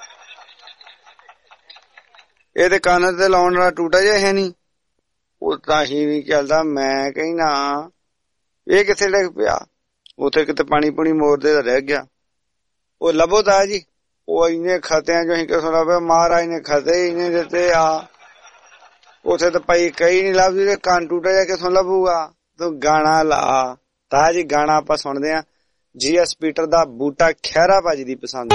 ਇਹਦੇ ਕੰਨ ਤੇ ਲਾਉਣ ਵਾਲਾ ਟੂਟਾ ਜਿਹਾ ਹੈ ਨੀ ਉਹ ਤਾਂ ਹੀ ਨਹੀਂ ਚੱਲਦਾ। ਮੈਂ ਕਹਿਣਾ ਇਹ ਕਿੱਥੇ ਡਿੱਗ ਪਿਆ ਉੱਥੇ ਕਿਤੇ ਪਾਣੀ ਪੂਣੀ ਮੋਰਦੇ ਦਾ ਰਹਿ ਗਿਆ। ਉਹ ਲੱਭੋ ਤਾਂ ਜੀ ਉਹ ਇੰਨੇ ਖਤਿਆਂ ਚੋਂ ਅਸੀਂ ਕਿਥੋਂ ਲੱਭਿਆ ਮਹਾਰਾਜ ਨੇ ਖਤੇ ਇੰਨੇ ਦਿੱਤੇ ਆ ਉੱਥੇ ਤਾਂ ਪਈ ਕਈ ਨੀ ਲੱਭਦੀ ਕੰਨ ਟੂਟਾ ਜਿਹਾ ਕਿਥੋਂ ਲੱਭੂਗਾ। ਤੂੰ ਗਾਣਾ ਲਾ ਤਾਂ ਜੀ ਗਾਣਾ ਆਪਾਂ ਸੁਣਦੇ ਆ ਜੀ ਐਸ ਪੀਟਰ ਦਾ ਬੂਟਾ ਖਹਿਰਾ ਭਾਜੀ ਦੀ ਪਸੰਦ।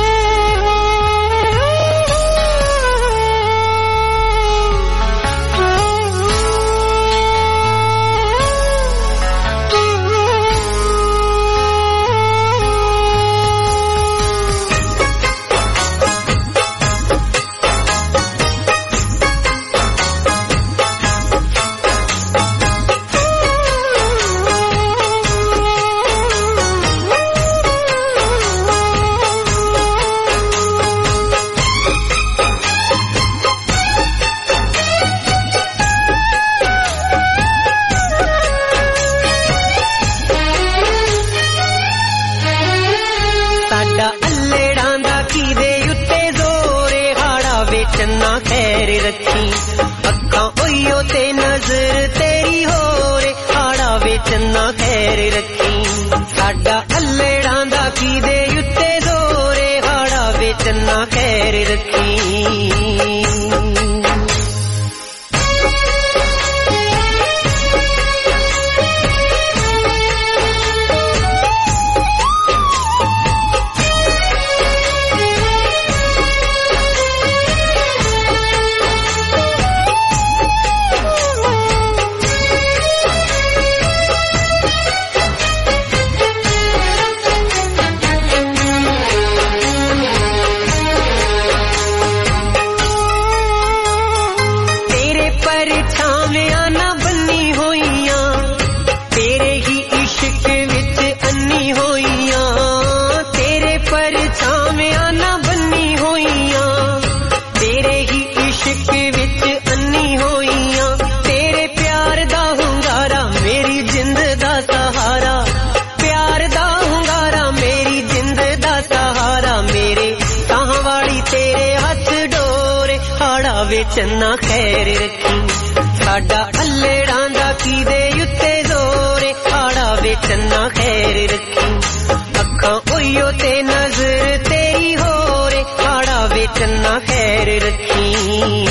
ਚੰਨਾ ਖੈਰ ਰੱਖੀ ਸਾਡਾ ਅੱਲੜਾਂ ਦਾ ਕੀਦੇ ਉੱਤੇ ਜ਼ੋਰੇ ਆੜਾ ਵੇ ਚੰਨਾ ਖੈਰ ਰੱਖੀ ਅੱਖਾਂ ਓਈਓ ਤੇ ਨਜ਼ਰ ਤੇਰੀ ਹੋਰੇ ਆੜਾ ਵੇ ਚੰਨਾ ਖੈਰ ਰੱਖੀ।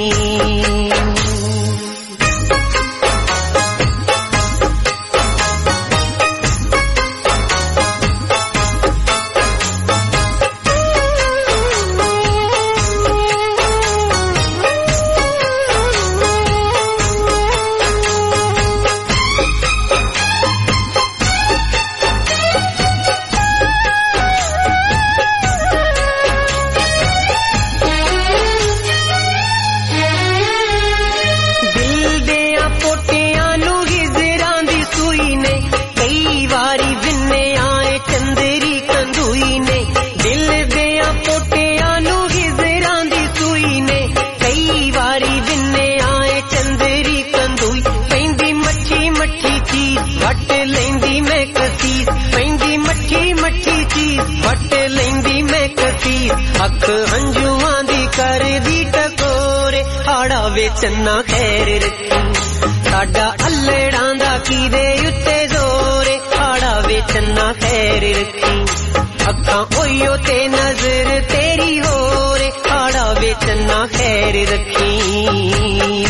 ਅੱਖ ਹੰਝੂਆਂ ਦੀ ਕਰਦੀ ਟਕੋਰੇ ਆੜਾ ਵੇ ਚੰਨਾ ਖੈਰ ਰੱਖੀ ਸਾਡਾ ਅੱਲੜਾਂ ਦਾ ਕੀਦੇ ਉੱਤੇ ਜ਼ੋਰੇ ਆੜਾ ਵੇ ਚੰਨਾ ਖੈਰ ਰੱਖੀ ਅੱਖਾਂ ਓਈਓ ਤੇ ਨਜ਼ਰ ਤੇਰੀ ਹੋਰੇ ਆੜਾ ਵੇ ਚੰਨਾ ਖੈਰ ਰੱਖੀ।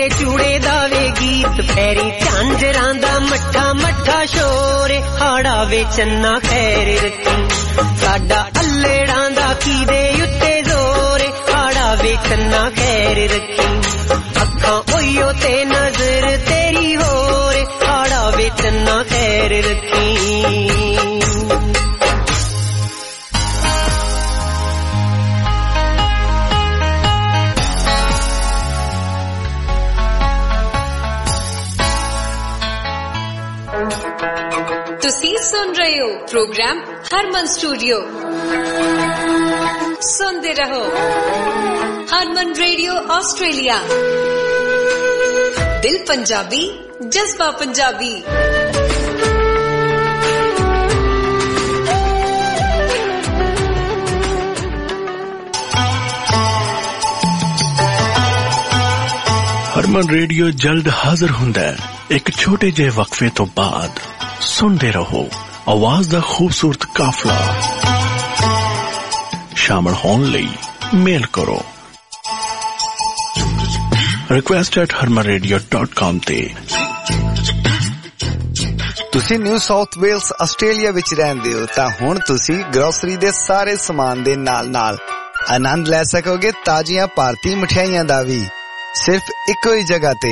चूड़े दावे गीत पैरी झांजरां दा मट्ठा मट्ठा शोर हाड़ा वे चन्ना खैर रखी साडा अल्लेड़ां दा कीदे उत्ते जोर हाड़ा वे चन्ना खैर रखी अखां ओयो ते नजर तेरी होर हाड़ा वे चन्ना खैर रखी ਤੁਸੀਂ ਸੁਣ ਰਹੇ ਹੋ ਪ੍ਰੋਗਰਾਮ ਹਰਮਨ ਸਟੂਡੀਓ ਸੁਣਦੇ ਰਹੋ ਹਰਮਨ ਰੇਡੀਓ ਆਸਟ੍ਰੇਲੀਆ ਦਿਲ ਪੰਜਾਬੀ ਜਜ਼ਬਾ ਪੰਜਾਬੀ ਹਰਮਨ ਰੇਡੀਓ ਜਲਦ ਹਾਜ਼ਰ ਹੁੰਦਾ ਹੈ ਇੱਕ ਛੋਟੇ ਜਿਹੇ ਵਕਫੇ ਤੋਂ ਬਾਅਦ सुनते रहो आवाज दा खूबसूरत काफला शामिल होने लई मेल करो request at Harman radio dot com ते ਤੁਸੀਂ ਨਿਊ ਸਾਊਥ ਵੇਲਸ ਆਸਟ੍ਰੇਲੀਆ ਵਿੱਚ ਰਹਿੰਦੇ ਹੋ ਤਾਂ ਹੁਣ ਤੁਸੀਂ ਗਰੋਸਰੀ ਦੇ ਸਾਰੇ ਸਮਾਨ ਦੇ ਨਾਲ-ਨਾਲ ਆਨੰਦ ਲੈ ਸਕੋਗੇ ਤਾਜ਼ੀਆਂ ਭਾਰਤੀ ਮਠਿਆਈਆਂ ਦਾ ਵੀ ਸਿਰਫ ਇੱਕੋ ਹੀ ਜਗ੍ਹਾ ਤੇ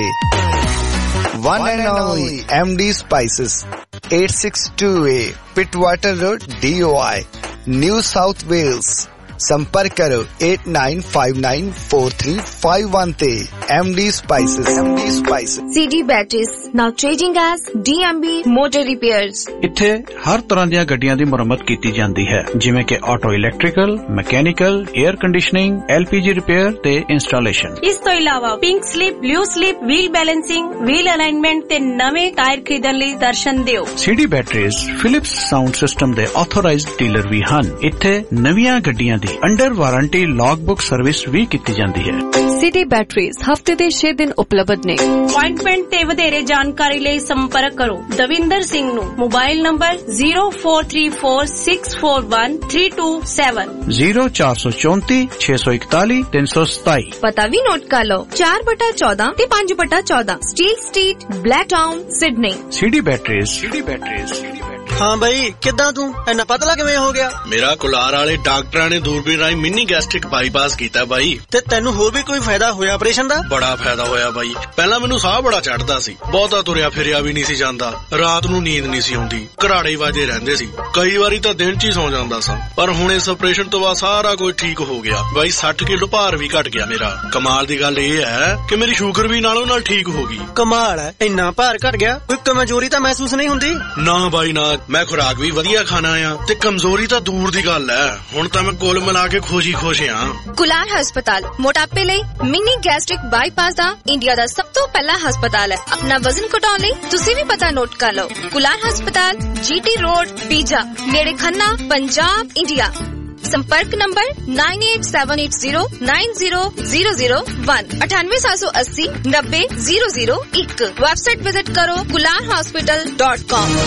One and only M D Spices, eight six two A Pittwater Road, D O I, New South Wales. संपर्क करो eight nine five nine four three five one ਤੇ M D Spices. M D Spices. C D Batteries, now changing as D M B Motor Repairs. ਇੱਥੇ ਹਰ ਤਰ੍ਹਾਂ ਦੀਆਂ ਗੱਡੀਆਂ ਦੀ ਮੁਰੰਮਤ ਕੀਤੀ ਜਾਂਦੀ ਹੈ ਜਿਵੇਂ ਕਿ auto electrical, mechanical, air conditioning, L P G repair ਤੇ ਇੰਸਟਾਲੇਸ਼ਨ। ਇਸ ਤੋਂ ਇਲਾਵਾ pink slip, blue slip, wheel balancing, wheel alignment ਤੇ ਨਵੇਂ ਟਾਇਰ ਖਰੀਦਣ ਲਈ ਦਰਸ਼ਨ ਦਿਓ। C D Batteries Philips sound system ਦੇ ਆਥੋਰਾਈਜ਼ਡ ਡੀਲਰ ਵੀ ਹਨ। ਇੱਥੇ ਨਵੀਆਂ ਗੱਡੀਆਂ under warranty log book service ਵੀ ਕੀਤੀ ਜਾਂਦੀ ਹੈ। ਸਿਟੀ ਬੈਟਰੀਜ਼ ਹਫਤੇ ਦੇ ਛੇ ਦਿਨ ਉਪਲਬਧ ਨੇ। ਅਪਾਇੰਟਮੈਂਟ ਤੇ ਵਧੇਰੇ ਜਾਣਕਾਰੀ ਲਈ ਸੰਪਰਕ ਕਰੋ ਦਵਿੰਦਰ ਸਿੰਘ ਨੂੰ mobile number zero four three four six four one three two seven zero four four four six one one three two seven। ਪਤਾ ਵੀ ਨੋਟ ਕਰ ਲਓ ਚਾਰ ਬਟਾ ਚੌਦਾਂ ਤੇ ਪੰਜ ਬਟਾ ਚੌਦਾਂ Steel Street, Blacktown, Sydney. City Batteries. City Batteries. ਹਾਂ ਬਈ ਕਿੱਦਾਂ ਤੂੰ ਇੰਨਾ ਪਤਲਾ ਕਿਵੇਂ ਹੋ ਗਿਆ? ਮੇਰਾ ਕੁਲਾਰ ਵਾਲੇ ਡਾਕਟਰਾਂ ਨੇ ਦੂਰਬੀਨ ਰਾਹੀਂ ਮਿੰਨੀ ਗੈਸਟ੍ਰਿਕ ਬਾਈਪਾਸ ਕੀਤਾ ਬਾਈ। ਤੇ ਤੈਨੂੰ ਹੋਰ ਵੀ ਕੋਈ ਫਾਇਦਾ ਹੋਇਆ ਆਪਰੇਸ਼ਨ ਦਾ? ਬੜਾ ਫਾਇਦਾ ਹੋਇਆ ਬਾਈ। ਪਹਿਲਾਂ ਮੈਨੂੰ ਸਾਹ ਬੜਾ ਚੜਦਾ ਸੀ, ਬਹੁਤਾ ਤੁਰਿਆ ਫਿਰਿਆ ਵੀ ਨਹੀਂ ਸੀ ਜਾਂਦਾ, ਰਾਤ ਨੂੰ ਨੀਂਦ ਨਹੀਂ ਸੀ ਆਉਂਦੀ, ਘਰਾੜੇ ਵਾਜੇ ਰਹਿੰਦੇ ਸੀ, ਕਈ ਵਾਰੀ ਤਾਂ ਦਿਨ ਚ ਹੀ ਸੌ ਜਾਂਦਾ ਸਾਂ। ਪਰ ਹੁਣ ਇਸ ਆਪਰੇਸ਼ਨ ਤੋਂ ਬਾਅਦ ਸਾਰਾ ਕੁਝ ਠੀਕ ਹੋ ਗਿਆ ਬਾਈ। ਸੱਠ ਕਿਲੋ ਭਾਰ ਵੀ ਘਟ ਗਿਆ ਮੇਰਾ। ਕਮਾਲ ਦੀ ਗੱਲ ਇਹ ਹੈ ਕਿ ਮੇਰੀ ਸ਼ੂਗਰ ਵੀ ਨਾਲੋਂ ਨਾਲ ਠੀਕ ਹੋ ਗਈ। ਕਮਾਲ ਹੈ, ਇੰਨਾ ਭਾਰ ਘਟ ਗਿਆ, ਕੋਈ ਕਮਜ਼ੋਰੀ ਤਾਂ ਮਹਿਸੂਸ ਨਹੀਂ ਹੁੰਦੀ? ਨਾ ਬਾਈ ਨਾ, ਮੈਂ ਖੁਰਾਕ ਵੀ ਵਧੀਆ ਖਾਣਾ ਆ ਤੇ ਕਮਜ਼ੋਰੀ ਤਾਂ ਦੂਰ ਦੀ ਗੱਲ ਹੈ। ਹੁਣ ਤਾਂ ਮੈਂ ਕੁੱਲ ਮਿਲਾ ਕੇ ਖੁਸ਼ੀ ਖੁਸ਼ ਆ। ਕੁਲਾਰ ਹਸਪਤਾਲ ਮੋਟਾਪੇ ਲਈ ਮਿਨੀ ਗੈਸਟ੍ਰਿਕ ਬਾਈਪਾਸ ਦਾ ਇੰਡੀਆ ਦਾ ਸਭ ਤੋਂ ਪਹਿਲਾ ਹਸਪਤਾਲ ਹੈ। ਆਪਣਾ ਵਜ਼ਨ ਘਟਾਉਣ ਲਈ ਤੁਸੀਂ ਵੀ ਪਤਾ ਨੋਟ ਕਰ ਲਓ। ਕੁਲਾਰ ਹਸਪਤਾਲ, ਜੀਟੀ ਰੋਡ, ਪੀਜਾ, ਨੇੜੇ ਖੰਨਾ, ਪੰਜਾਬ, ਇੰਡੀਆ। संपर्क number nine eight seven eight zero nine zero zero zero one अठानवे सात सौ अस्सी नब्बे जीरो जीरो एक। वेबसाइट विजिट करो Kular hospital dot com.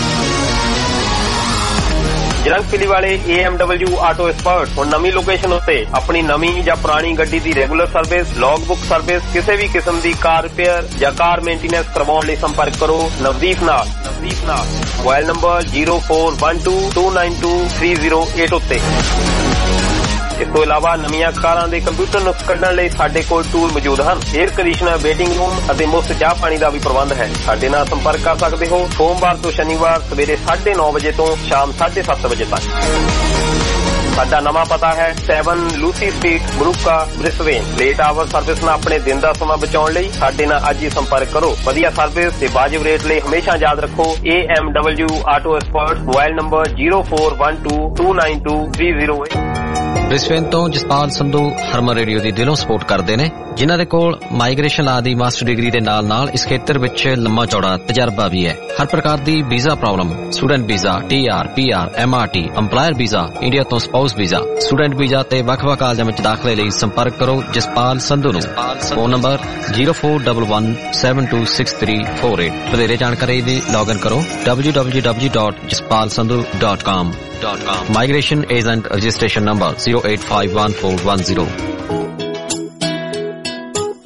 Jalandhar ਵਾਲੇ A M W auto expert ਹੁਣ ਨਵੀਂ ਲੋਕੇਸ਼ਨ ਉੱਤੇ ਆਪਣੀ ਨਵੀਂ ਜਾਂ ਪੁਰਾਣੀ ਗੱਡੀ ਦੀ regular service, log book service, ਕਿਸੇ ਵੀ ਕਿਸਮ ਦੀ ਕਾਰ ਰਿਪੇਅਰ ਜਾਂ ਕਾਰ ਮੇਨਟੇਨੈਂਸ ਕਰਵਾਉਣ ਲਈ ਸੰਪਰਕ ਕਰੋ ਨਵਦੀਪ ਨਾਲ। ਨਵਦੀਪ ਨਾਲ mobile number zero four one two two nine two three zero eight ਉੱਤੇ। ਇਸ ਤੋਂ ਇਲਾਵਾ ਨਵੀਆਂ ਕਾਰਾਂ ਦੇ ਕੰਪਿਊਟਰ ਨੁਕਸ ਕੱਢਣ ਲਈ ਸਾਡੇ ਕੋਲ ਟੂਲ ਮੌਜੂਦ ਹਨ। 에ਅਰ ਕੰਡੀਸ਼ਨਰ, ਵੇਟਿੰਗ ਰੂਮ ਅਤੇ ਮੁਫਤ ਚਾਹ ਪਾਣੀ ਦਾ ਵੀ ਪ੍ਰਬੰਧ ਹੈ। ਸਾਡੇ ਨਾਲ ਸੰਪਰਕ ਕਰ ਸਕਦੇ ਹੋ ਸੋਮਵਾਰ ਤੋਂ ਸ਼ਨੀਵਾਰ ਸਵੇਰੇ ਸਾਢੇ ਨੌ ਵਜੇ ਤੋਂ ਸ਼ਾਮ ਸਾਢੇ ਸੱਤ ਵਜੇ ਤੱਕ। ਸਾਡਾ ਨਵਾਂ ਪਤਾ ਹੈ seven ਲੂਸੀ ਸਟਰੀਟ, ਬਰੂਕਾ, ਬ੍ਰਿਸਬੇਨ। ਲੇਟ ਆਵਰ ਸਰਵਿਸ ਨਾਲ ਆਪਣੇ ਦਿਨ ਦਾ ਸਮਾਂ ਬਚਾਉਣ ਲਈ ਸਾਡੇ ਨਾਲ ਅੱਜ ਹੀ ਸੰਪਰਕ ਕਰੋ। ਵਧੀਆ ਸਰਵਿਸ ਤੇ ਵਾਜਿਬ ਰੇਟ ਲਈ ਹਮੇਸ਼ਾ ਯਾਦ ਰੱਖੋ A M W auto expert. Mobile number zero four one two two nine two three zero eight। Brisbane ਤੋਂ ਜਸਪਾਲ ਸੰਧੂ ਹਰਮਨ ਰੇਡੀਓ ਦੀ ਦਿਲੋਂ ਸਪੋਰਟ ਕਰਦੇ ਨੇ, ਜਿਨ੍ਹਾਂ ਦੇ ਕੋਲ ਮਾਈਗ੍ਰੇਸ਼ਨ ਲਾ ਦੀ ਮਾਸਟਰ ਡਿਗਰੀ ਦੇ ਨਾਲ ਨਾਲ ਇਸ ਖੇਤਰ ਵਿੱਚ ਲੰਮਾ ਚੌੜਾ ਤਜਰਬਾ ਵੀ ਹੈ। ਹਰ ਪ੍ਰਕਾਰ ਦੀ visa problem, student visa, T R, P R, M R T, employer visa, India ਤੋਂ ਸਪਾਊਸ ਵੀਜ਼ਾ, ਸਟੂਡੈਂਟ ਵੀਜ਼ਾ ਤੇ ਵੱਖ-ਵੱਖ ਕਾਲਜਾਂ ਵਿੱਚ ਦਾਖਲੇ ਲਈ ਸੰਪਰਕ ਕਰੋ ਜਸਪਾਲ ਸੰਧੂ ਨੂੰ। Phone number zero four one one seven two six three four eight। ਵਧੇਰੇ ਜਾਣਕਾਰੀ ਲਈ ਲੌਗਇਨ ਕਰੋ w w w dot jaspal sandhu dot com। Migration agent registration number zero eight five one four one zero।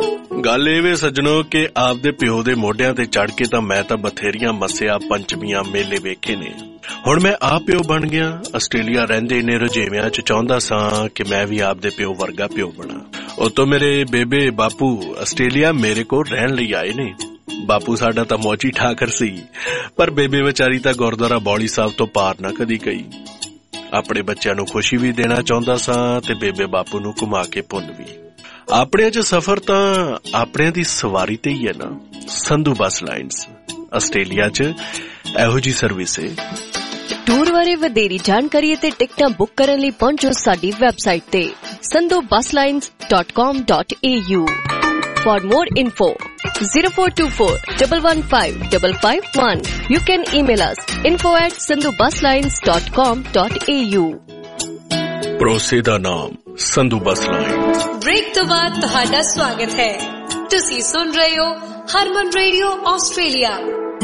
ਗੱਲ ਇਹ ਵੇ ਸੱਜਣੋ ਕਿ ਆਪਦੇ ਪਿਓ ਦੇ ਮੋਢਿਆਂ ਤੇ ਚੜ ਕੇ ਤਾਂ ਮੈਂ ਤਾਂ ਬਥੇਰੀਆਂ ਮੱਸਿਆ ਪੰਚਮੀਆਂ ਮੇਲੇ ਵੇਖੇ ਨੇ। ਹੁਣ ਮੈਂ ਆਪ ਪਿਓ ਬਣ ਗਿਆ। ਆਸਟ੍ਰੇਲੀਆ ਰਹਿੰਦੇ ਨੇ ਰੁਝੇਵਿਆਂ ਚ ਚਾਹੁੰਦਾ ਸਾਂ ਕਿ ਮੈਂ ਵੀ ਆਪਦੇ ਪਿਓ ਵਰਗਾ ਪਿਓ ਬਣਾ। ਉਤੋਂ ਮੇਰੇ ਬੇਬੇ ਬਾਪੂ ਆਸਟ੍ਰੇਲੀਆ ਮੇਰੇ ਕੋਲ ਰਹਿਣ ਲਈ ਆਏ ਨੇ। ਬਾਪੂ ਸਾਡਾ ਤਾਂ ਮੌਜੀ ਠਾਕਰ ਸੀ, ਪਰ ਬੇਬੇ ਵਿਚਾਰੀ ਤਾਂ ਗੁਰਦੁਆਰਾ ਬੌਲੀ ਸਾਹਿਬ ਤੋਂ ਪਾਰ ਨਾ ਕਦੀ ਗਈ। ਆਪਣੇ ਬੱਚਿਆਂ ਨੂੰ ਖੁਸ਼ੀ ਵੀ ਦੇਣਾ ਚਾਹੁੰਦਾ ਸਾਂ ਤੇ ਬੇਬੇ ਬਾਪੂ ਨੂੰ ਘੁਮਾ ਕੇ ਪੁੰਨ ਵੀ। ਆਪਣਿਆਂ ਚ ਸਫ਼ਰ ਤਾਂ ਆਪਣਿਆਂ ਦੀ ਸਵਾਰੀ ਤੇ ਹੀ ਹੈ ਨਾ। ਸੰਧੂ ਬੱਸ ਲਾਈਨਸ ਆਸਟ੍ਰੇਲੀਆ ਚ ਇਹੋ ਜੀ ਸਰਵਿਸ ਹੈ। ਟੂਰ ਬਾਰੇ ਵਧੇਰੀ ਜਾਣਕਾਰੀ ਅਤੇ ਟਿਕਟਾਂ ਬੁੱਕ ਕਰਨ ਲਈ ਪਹੁੰਚੋ ਸਾਡੀ ਵੈਬਸਾਈਟ ਤੇ Sandhu bus lines dot com dot A U. For more info, zero four two four, one one five, five five one. You can email us info at sandhu bus lines dot com dot a u. ਭਰੋਸੇ ਦਾ ਨਾਮ Sandhu bus lines. Break ਤੋਂ ਬਾਅਦ ਤੁਹਾਡਾ ਸਵਾਗਤ ਹੈ। ਤੁਸੀਂ ਸੁਣ ਰਹੇ ਹੋ ਹਰਮਨ ਰੇਡੀਓ ਆਸਟ੍ਰੇਲੀਆ।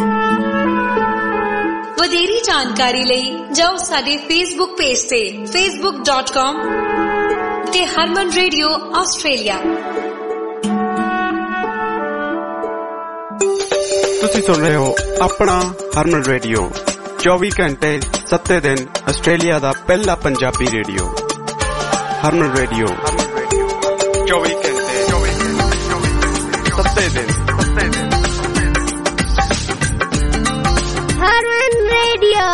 ਵਧੇਰੀ ਜਾਣਕਾਰੀ ਲਈ ਜਾਓ ਸਾਡੇ ਫੇਸਬੁੱਕ ਪੇਜ ਤੇ facebook dot com ਤੇ ਹਰਮਨ ਰੇਡੀਓ ਆਸਟ੍ਰੇਲੀਆ। ਤੁਸੀਂ ਸੁਣ ਰਹੇ ਹੋ ਆਪਣਾ ਹਰਮਨ ਰੇਡੀਓ, ਚੌਵੀ ਘੰਟੇ ਸੱਤੇ ਦਿਨ ਆਸਟ੍ਰੇਲੀਆ ਦਾ ਪਹਿਲਾ ਪੰਜਾਬੀ ਰੇਡੀਓ। ਹਰਮਨ ਰੇਡੀਓ ਚੌਵੀ ਘੰਟੇ ਸੱਤੇ ਦਿਨ। ਹਰਮਨ ਰੇਡੀਓ।